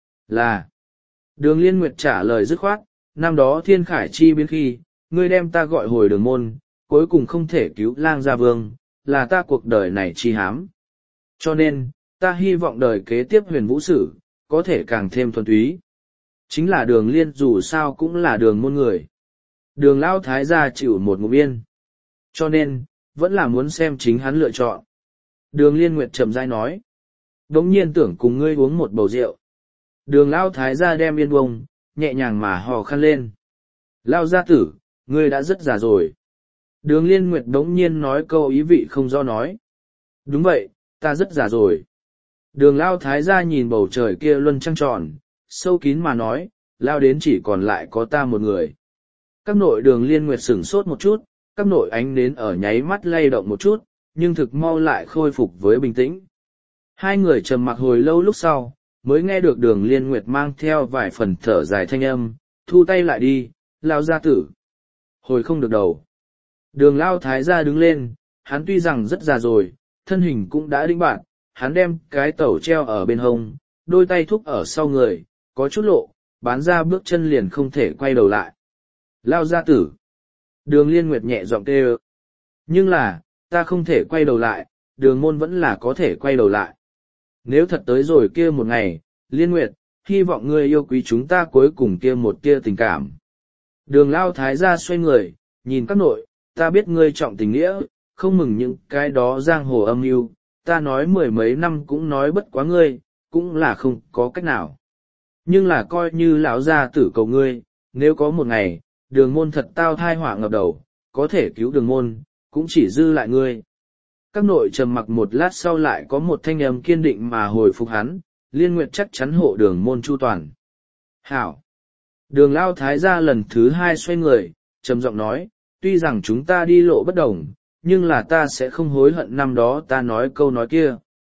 Là. Đường Liên Nguyệt trả lời dứt khoát, năm đó thiên khải chi biến khi, ngươi đem ta gọi hồi đường môn, cuối cùng không thể cứu lang gia vương, là ta cuộc đời này chi hám. Cho nên, ta hy vọng đời kế tiếp huyền vũ sử, có thể càng thêm thuần túy. Chính là đường Liên dù sao cũng là đường môn người. Đường lao thái gia chịu một ngụm yên. Cho nên, vẫn là muốn xem chính hắn lựa chọn. Đường Liên Nguyệt chậm rãi nói. Đống nhiên tưởng cùng ngươi uống một bầu rượu. Đường lao thái gia đem yên bông, nhẹ nhàng mà hò khăn lên. Lao gia tử, ngươi đã rất già rồi. Đường Liên Nguyệt đống nhiên nói câu ý vị không do nói. Đúng vậy, ta rất già rồi. Đường lao thái gia nhìn bầu trời kia luân trăng tròn, sâu kín mà nói, lao đến chỉ còn lại có ta một người. Các nội đường Liên Nguyệt sửng sốt một chút, các nội ánh nến ở nháy mắt lay động một chút, nhưng thực mau lại khôi phục với bình tĩnh. Hai người trầm mặc hồi lâu lúc sau, mới nghe được đường Liên Nguyệt mang theo vài phần thở dài thanh âm, thu tay lại đi, lao gia tử. Hồi không được đầu. Đường lao thái gia đứng lên, hắn tuy rằng rất già rồi, thân hình cũng đã đĩnh bạn, hắn đem cái tẩu treo ở bên hông, đôi tay thúc ở sau người, có chút lộ, bán ra bước chân liền không thể quay đầu lại. Lao gia tử. Đường Liên Nguyệt nhẹ giọng kêu. Nhưng là, ta không thể quay đầu lại, đường môn vẫn là có thể quay đầu lại. Nếu thật tới rồi kia một ngày, Liên Nguyệt, hy vọng ngươi yêu quý chúng ta cuối cùng kia một kia tình cảm. Đường lao thái gia xoay người, nhìn các nội, ta biết ngươi trọng tình nghĩa, không mừng những cái đó giang hồ âm mưu, ta nói mười mấy năm cũng nói bất quá ngươi, cũng là không có cách nào. Nhưng là coi như lão gia tử cầu ngươi, nếu có một ngày, đường môn thật tao thai họa ngập đầu, có thể cứu đường môn, cũng chỉ dư lại ngươi. Các nội trầm mặc một lát sau lại có một thanh âm kiên định mà hồi phục hắn, Liên Nguyệt chắc chắn hộ đường môn chu toàn. Hảo! Đường lao thái gia lần thứ hai xoay người, trầm giọng nói, tuy rằng chúng ta đi lộ bất đồng, nhưng là ta sẽ không hối hận năm đó ta nói câu nói kia.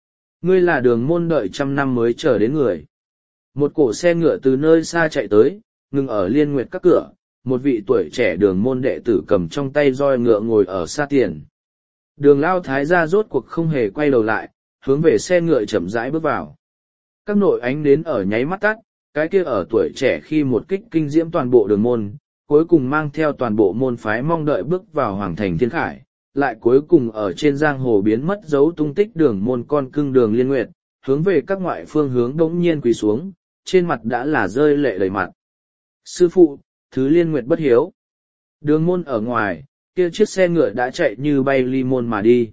Ngươi là đường môn đợi trăm năm mới chờ đến người. Một cổ xe ngựa từ nơi xa chạy tới, ngừng ở Liên Nguyệt các cửa, một vị tuổi trẻ đường môn đệ tử cầm trong tay roi ngựa ngồi ở xa tiền. Đường Lao Thái gia rốt cuộc không hề quay đầu lại, hướng về xe ngựa chậm rãi bước vào. Các nội ánh đến ở nháy mắt tắt, cái kia ở tuổi trẻ khi một kích kinh diễm toàn bộ đường môn, cuối cùng mang theo toàn bộ môn phái mong đợi bước vào hoàng thành thiên khải, lại cuối cùng ở trên giang hồ biến mất dấu tung tích đường môn con cưng đường Liên Nguyệt, hướng về các ngoại phương hướng đống nhiên quỳ xuống, trên mặt đã là rơi lệ đầy mặt. Sư phụ, thứ Liên Nguyệt bất hiếu. Đường môn ở ngoài, kia chiếc xe ngựa đã chạy như bay ly môn mà đi.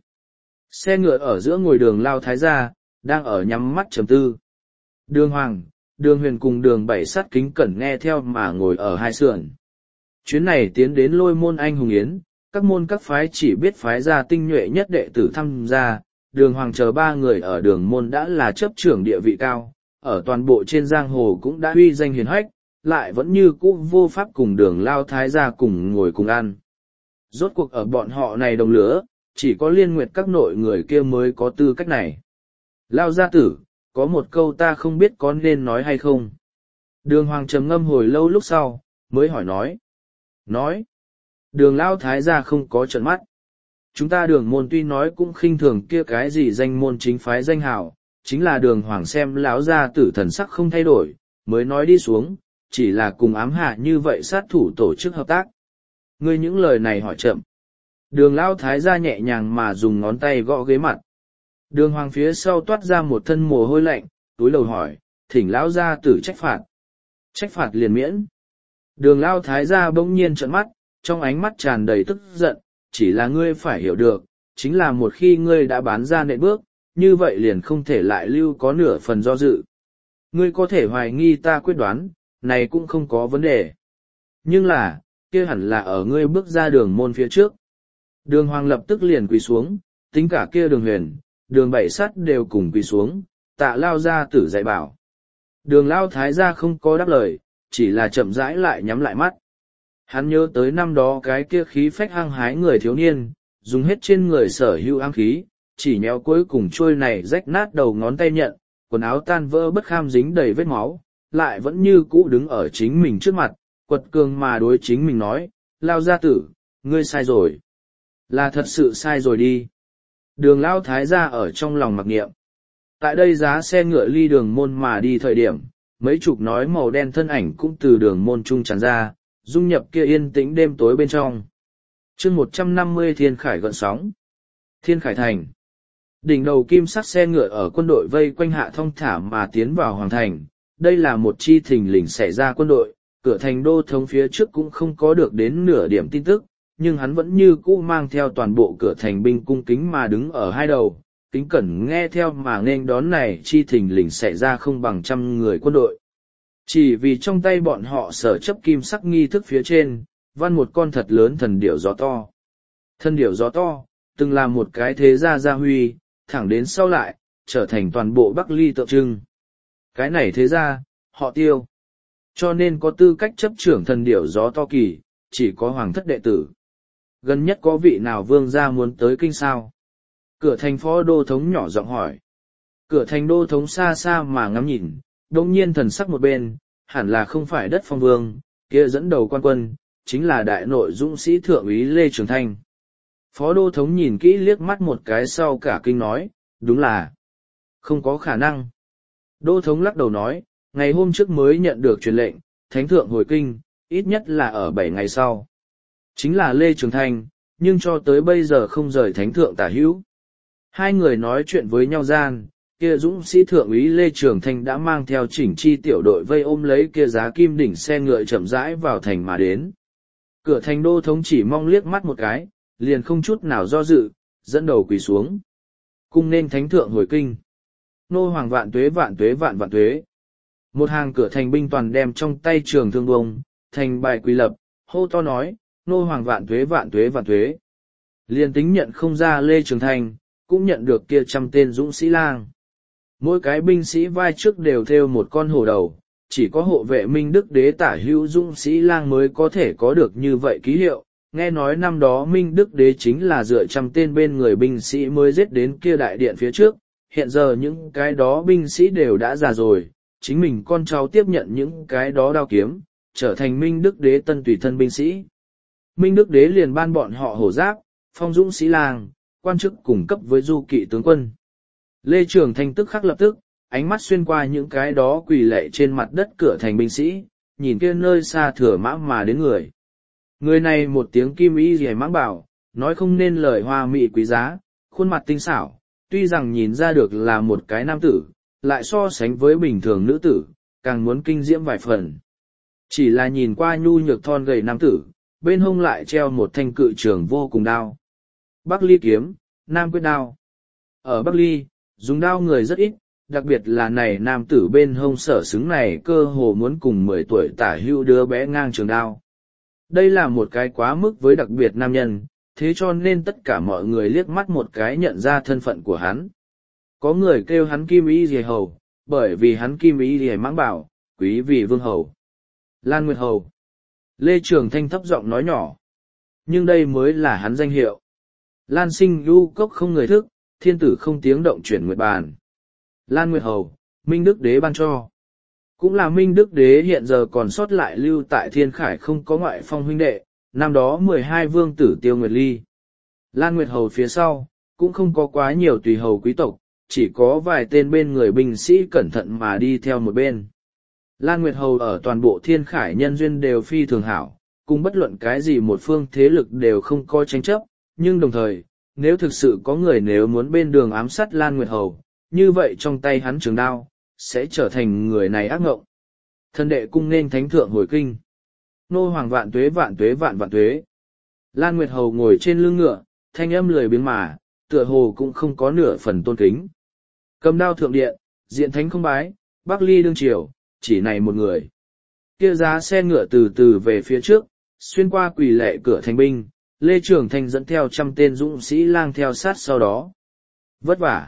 Xe ngựa ở giữa ngồi đường Lao Thái gia, đang ở nhắm mắt trầm tư. Đường Hoàng, đường Huyền cùng đường Bảy sát kính cẩn nghe theo mà ngồi ở hai sườn. Chuyến này tiến đến Lôi môn anh hùng yến, các môn các phái chỉ biết phái ra tinh nhuệ nhất đệ tử tham gia, đường Hoàng chờ ba người ở đường môn đã là chấp trưởng địa vị cao, ở toàn bộ trên giang hồ cũng đã uy danh hiển hách, lại vẫn như cũ vô pháp cùng đường Lao Thái gia cùng ngồi cùng ăn. Rốt cuộc ở bọn họ này đồng lửa, chỉ có Liên Nguyệt các nội người kia mới có tư cách này. Lao gia tử, có một câu ta không biết có nên nói hay không. Đường Hoàng trầm ngâm hồi lâu lúc sau, mới hỏi nói. Nói. Đường Lao Thái gia không có trợn mắt. Chúng ta đường môn tuy nói cũng khinh thường kia cái gì danh môn chính phái danh hào, chính là đường Hoàng xem lão gia tử thần sắc không thay đổi, mới nói đi xuống, chỉ là cùng ám hạ như vậy sát thủ tổ chức hợp tác. Ngươi những lời này hỏi chậm. Đường Lao Thái gia nhẹ nhàng mà dùng ngón tay gõ ghế mặt. Đường Hoàng phía sau toát ra một thân mồ hôi lạnh, túi đầu hỏi, thỉnh lão gia tử trách phạt. Trách phạt liền miễn. Đường Lao Thái gia bỗng nhiên trợn mắt, trong ánh mắt tràn đầy tức giận, chỉ là ngươi phải hiểu được, chính là một khi ngươi đã bán ra nệ bước, như vậy liền không thể lại lưu có nửa phần do dự. Ngươi có thể hoài nghi ta quyết đoán, này cũng không có vấn đề. Nhưng là, kia hẳn là ở ngươi bước ra đường môn phía trước. Đường Hoàng lập tức liền quỳ xuống, tính cả kia đường Huyền, đường Bảy sát đều cùng quỳ xuống, tạ Lao gia tử dạy bảo. Đường Lao Thái gia không có đáp lời, chỉ là chậm rãi lại nhắm lại mắt. Hắn nhớ tới năm đó cái kia khí phách hăng hái người thiếu niên, dùng hết trên người sở hữu ám khí, chỉ nhéo cuối cùng trôi này rách nát đầu ngón tay nhận, quần áo tan vỡ bất kham dính đầy vết máu, lại vẫn như cũ đứng ở chính mình trước mặt, quật cường mà đối chính mình nói, Lao gia tử, ngươi sai rồi. Là thật sự sai rồi đi. Đường Lao Thái gia ở trong lòng mặc niệm. Tại đây giá xe ngựa ly đường môn mà đi thời điểm, mấy chục nói màu đen thân ảnh cũng từ đường môn trung tràn ra, dung nhập kia yên tĩnh đêm tối bên trong. chương một trăm năm mươi Thiên Khải gợn sóng. Thiên Khải thành. Đỉnh đầu kim sắc xe ngựa ở quân đội vây quanh hạ thong thả mà tiến vào hoàng thành. Đây là một chi thình lình xảy ra quân đội, cửa thành đô thống phía trước cũng không có được đến nửa điểm tin tức, nhưng hắn vẫn như cũ mang theo toàn bộ cửa thành binh cung kính mà đứng ở hai đầu, kính cẩn nghe theo mà nên đón này chi thình lình xảy ra không bằng trăm người quân đội. Chỉ vì trong tay bọn họ sở chấp kim sắc nghi thức phía trên, văn một con thật lớn thần điểu gió to. Thần điểu gió to, từng là một cái thế gia gia huy, thẳng đến sau lại, trở thành toàn bộ Bắc Ly tượng trưng. Cái này thế gia, họ Tiêu. Cho nên có tư cách chấp trưởng thần điểu gió to kỳ, chỉ có hoàng thất đệ tử. Gần nhất có vị nào vương gia muốn tới kinh sao? Cửa thành phó đô thống nhỏ giọng hỏi. Cửa thành đô thống xa xa mà ngắm nhìn, đông nhiên thần sắc một bên, hẳn là không phải đất phong vương, kia dẫn đầu quan quân, chính là đại nội dũng sĩ thượng úy Lê Trường Thanh. Phó đô thống nhìn kỹ liếc mắt một cái sau cả kinh nói, đúng là không có khả năng. Đô thống lắc đầu nói, ngày hôm trước mới nhận được truyền lệnh, thánh thượng hồi kinh, ít nhất là ở bảy ngày sau. Chính là Lê Trường Thanh, nhưng cho tới bây giờ không rời thánh thượng tả hữu. Hai người nói chuyện với nhau gian, kia dũng sĩ thượng úy Lê Trường Thanh đã mang theo chỉnh chi tiểu đội vây ôm lấy kia giá kim đỉnh xe ngựa chậm rãi vào thành mà đến. Cửa thành đô thống chỉ mong liếc mắt một cái, liền không chút nào do dự, dẫn đầu quỳ xuống. Cung nên thánh thượng hồi kinh. Nô hoàng vạn tuế vạn tuế vạn vạn tuế. Một hàng cửa thành binh toàn đem trong tay trường thương bông, thành bài quỳ lập, hô to nói, nô hoàng vạn tuế vạn tuế vạn tuế. Liền tính nhận không ra Lê Trường Thanh, cũng nhận được kia trăm tên dũng sĩ lang. Mỗi cái binh sĩ vai trước đều thêu một con hổ đầu, chỉ có hộ vệ Minh Đức Đế tả hữu dũng sĩ lang mới có thể có được như vậy ký hiệu. Nghe nói năm đó Minh Đức Đế chính là dựa trăm tên bên người binh sĩ mới giết đến kia đại điện phía trước, hiện giờ những cái đó binh sĩ đều đã già rồi, chính mình con cháu tiếp nhận những cái đó đao kiếm, trở thành Minh Đức Đế tân tùy thân binh sĩ. Minh Đức Đế liền ban bọn họ hổ giáp, phong dũng sĩ làng, quan chức cùng cấp với du kỵ tướng quân. Lê Trường Thanh tức khắc lập tức, ánh mắt xuyên qua những cái đó quỳ lệ trên mặt đất cửa thành binh sĩ, nhìn kia nơi xa thừa mã mà đến người. Người này một tiếng kim y rìa mãng bảo, nói không nên lời hoa mỹ quý giá, khuôn mặt tinh xảo, tuy rằng nhìn ra được là một cái nam tử, lại so sánh với bình thường nữ tử, càng muốn kinh diễm vài phần. Chỉ là nhìn qua nhu nhược thon gầy nam tử, bên hông lại treo một thanh cự trường vô cùng đao. Bắc Ly kiếm, Nam quyết đao. Ở Bắc Ly, dùng đao người rất ít, đặc biệt là này nam tử bên hông sở xứng này cơ hồ muốn cùng mười tuổi tả hữu đứa bé ngang trường đao. Đây là một cái quá mức với đặc biệt nam nhân, thế cho nên tất cả mọi người liếc mắt một cái nhận ra thân phận của hắn. Có người kêu hắn Kim Y Dì Hầu, bởi vì hắn Kim Y Dì mãng bảo, quý vị vương hầu. Lan Nguyệt Hầu. Lê Trường Thanh thấp giọng nói nhỏ. Nhưng đây mới là hắn danh hiệu. Lan sinh lưu cốc không người thức, thiên tử không tiếng động chuyển nguyệt bàn. Lan Nguyệt Hầu, Minh Đức Đế ban cho. Cũng là Minh Đức Đế hiện giờ còn sót lại lưu tại thiên khải không có ngoại phong huynh đệ, năm đó mười hai vương tử Tiêu Nguyệt Ly. Lan Nguyệt Hầu phía sau, cũng không có quá nhiều tùy hầu quý tộc, chỉ có vài tên bên người binh sĩ cẩn thận mà đi theo một bên. Lan Nguyệt Hầu ở toàn bộ thiên khải nhân duyên đều phi thường hảo, cùng bất luận cái gì một phương thế lực đều không có tranh chấp, nhưng đồng thời, nếu thực sự có người nếu muốn bên đường ám sát Lan Nguyệt Hầu, như vậy trong tay hắn trường đao, sẽ trở thành người này ác ngộng. Thân đệ cung nên thánh thượng hồi kinh. Nô hoàng vạn tuế vạn tuế vạn vạn tuế. Lan Nguyệt Hầu ngồi trên lưng ngựa, thanh âm lười biếng mà, tựa hồ cũng không có nửa phần tôn kính. Cầm đao thượng điện, diện thánh không bái, Bắc Ly đương triều, chỉ này một người. Kia giá xe ngựa từ từ về phía trước, xuyên qua quỳ lệ cửa thành binh, Lê Trường Thanh dẫn theo trăm tên dũng sĩ lang theo sát sau đó. Vất vả.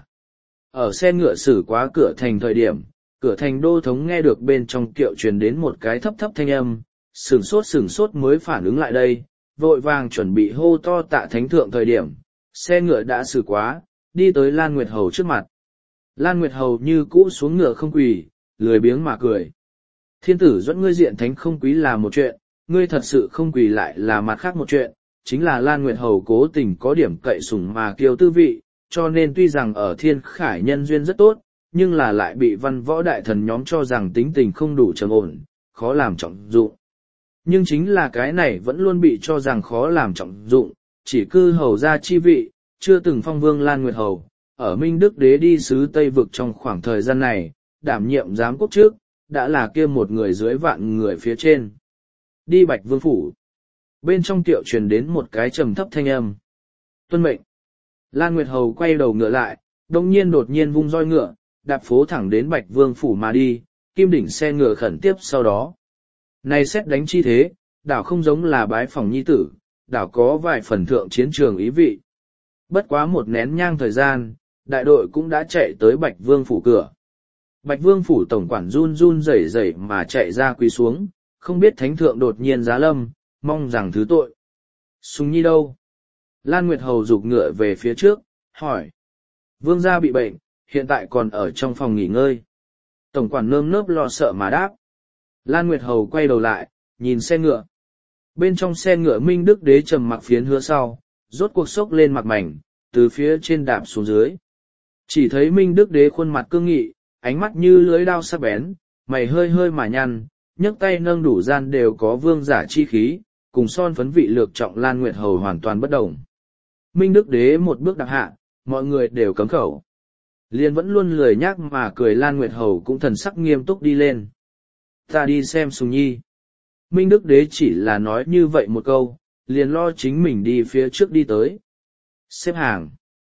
Ở xe ngựa xử quá cửa thành thời điểm, cửa thành đô thống nghe được bên trong kiệu truyền đến một cái thấp thấp thanh âm, sửng sốt sửng sốt mới phản ứng lại đây, vội vàng chuẩn bị hô to tạ thánh thượng thời điểm, xe ngựa đã xử quá, đi tới Lan Nguyệt Hầu trước mặt. Lan Nguyệt Hầu như cũ xuống ngựa không quỳ, lười biếng mà cười. Thiên tử dẫn ngươi diện thánh không quý là một chuyện, ngươi thật sự không quỳ lại là mặt khác một chuyện, chính là Lan Nguyệt Hầu cố tình có điểm cậy sủng mà kiêu tư vị, cho nên tuy rằng ở thiên khải nhân duyên rất tốt, nhưng là lại bị văn võ đại thần nhóm cho rằng tính tình không đủ trầm ổn, khó làm trọng dụng. Nhưng chính là cái này vẫn luôn bị cho rằng khó làm trọng dụng, chỉ cư hầu ra chi vị, chưa từng phong vương Lan Nguyệt Hầu, ở Minh Đức Đế đi sứ Tây Vực trong khoảng thời gian này, đảm nhiệm giám quốc trước, đã là kia một người dưới vạn người phía trên. Đi Bạch Vương Phủ. Bên trong tiệu truyền đến một cái trầm thấp thanh âm. Tuân mệnh. Lan Nguyệt Hầu quay đầu ngựa lại, đồng nhiên đột nhiên vung roi ngựa, đạp phố thẳng đến Bạch Vương Phủ mà đi, kim đỉnh xe ngựa khẩn tiếp sau đó. Này xét đánh chi thế, đảo không giống là bái phòng nhi tử, đảo có vài phần thượng chiến trường ý vị. Bất quá một nén nhang thời gian, đại đội cũng đã chạy tới Bạch Vương Phủ cửa. Bạch Vương Phủ tổng quản run run rẩy rẩy mà chạy ra quỳ xuống, không biết thánh thượng đột nhiên giá lâm, mong rằng thứ tội. Sùng Nhi đâu? Lan Nguyệt Hầu rục ngựa về phía trước, hỏi. Vương gia bị bệnh, hiện tại còn ở trong phòng nghỉ ngơi. Tổng quản nơm nớp lo sợ mà đáp. Lan Nguyệt Hầu quay đầu lại, nhìn xe ngựa. Bên trong xe ngựa Minh Đức Đế trầm mặc phiến hứa sau, rốt cuộc sốc lên mặt mảnh, từ phía trên đạp xuống dưới. Chỉ thấy Minh Đức Đế khuôn mặt cương nghị, ánh mắt như lưỡi đao sắc bén, mày hơi hơi mà nhăn, nhấc tay nâng đủ gian đều có vương giả chi khí, cùng son phấn vị lược trọng Lan Nguyệt Hầu hoàn toàn bất đồng. Minh Đức Đế một bước đạp hạ, mọi người đều cấm khẩu. Liên vẫn luôn lười nhác mà cười Lan Nguyệt Hầu cũng thần sắc nghiêm túc đi lên. Ta đi xem Sùng Nhi. Minh Đức Đế chỉ là nói như vậy một câu, liền lo chính mình đi phía trước đi tới. Xếp hàng.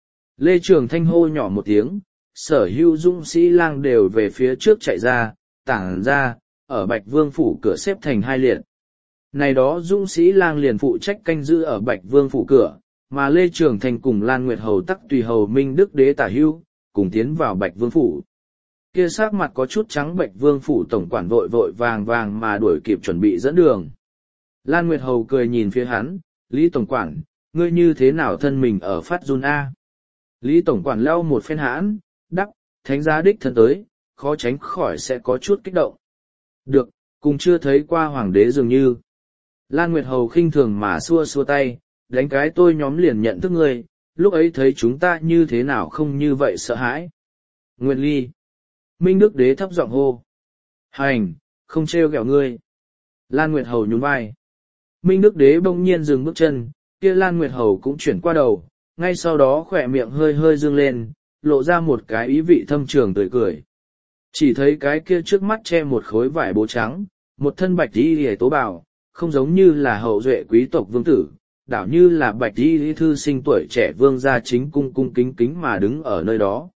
Lê Trường Thanh hô nhỏ một tiếng, sở hữu dũng sĩ lang đều về phía trước chạy ra, tản ra, ở Bạch Vương Phủ cửa xếp thành hai liệt. Này đó dũng sĩ lang liền phụ trách canh giữ ở Bạch Vương Phủ cửa, mà Lê Trường Thanh cùng Lan Nguyệt Hầu tắc tùy hầu Minh Đức Đế tả hữu, cùng tiến vào Bạch Vương Phủ. Kia sắc mặt có chút trắng Bạch Vương Phủ tổng quản vội vội vàng vàng mà đuổi kịp chuẩn bị dẫn đường. Lan Nguyệt Hầu cười nhìn phía hắn, Lý tổng quản, ngươi như thế nào thân mình ở phát run A. Lý tổng quản lau một phen hãn, đắp, thánh giá đích thân tới, khó tránh khỏi sẽ có chút kích động. Được, cùng chưa thấy qua hoàng đế dường như. Lan Nguyệt Hầu khinh thường mà xua xua tay, đánh cái tôi nhóm liền nhận thức ngươi, lúc ấy thấy chúng ta như thế nào không như vậy sợ hãi. Nguyệt Ly. Minh Đức Đế thấp giọng hô. Hành, không trêu ghẹo ngươi. Lan Nguyệt Hầu nhún vai. Minh Đức Đế bỗng nhiên dừng bước chân, kia Lan Nguyệt Hầu cũng chuyển qua đầu, ngay sau đó khỏe miệng hơi hơi dương lên, lộ ra một cái ý vị thâm trường tươi cười. Chỉ thấy cái kia trước mắt che một khối vải bố trắng, một thân bạch y hề tố bào, không giống như là hậu duệ quý tộc vương tử, đảo như là bạch y thư sinh tuổi trẻ vương gia chính cung cung kính kính mà đứng ở nơi đó.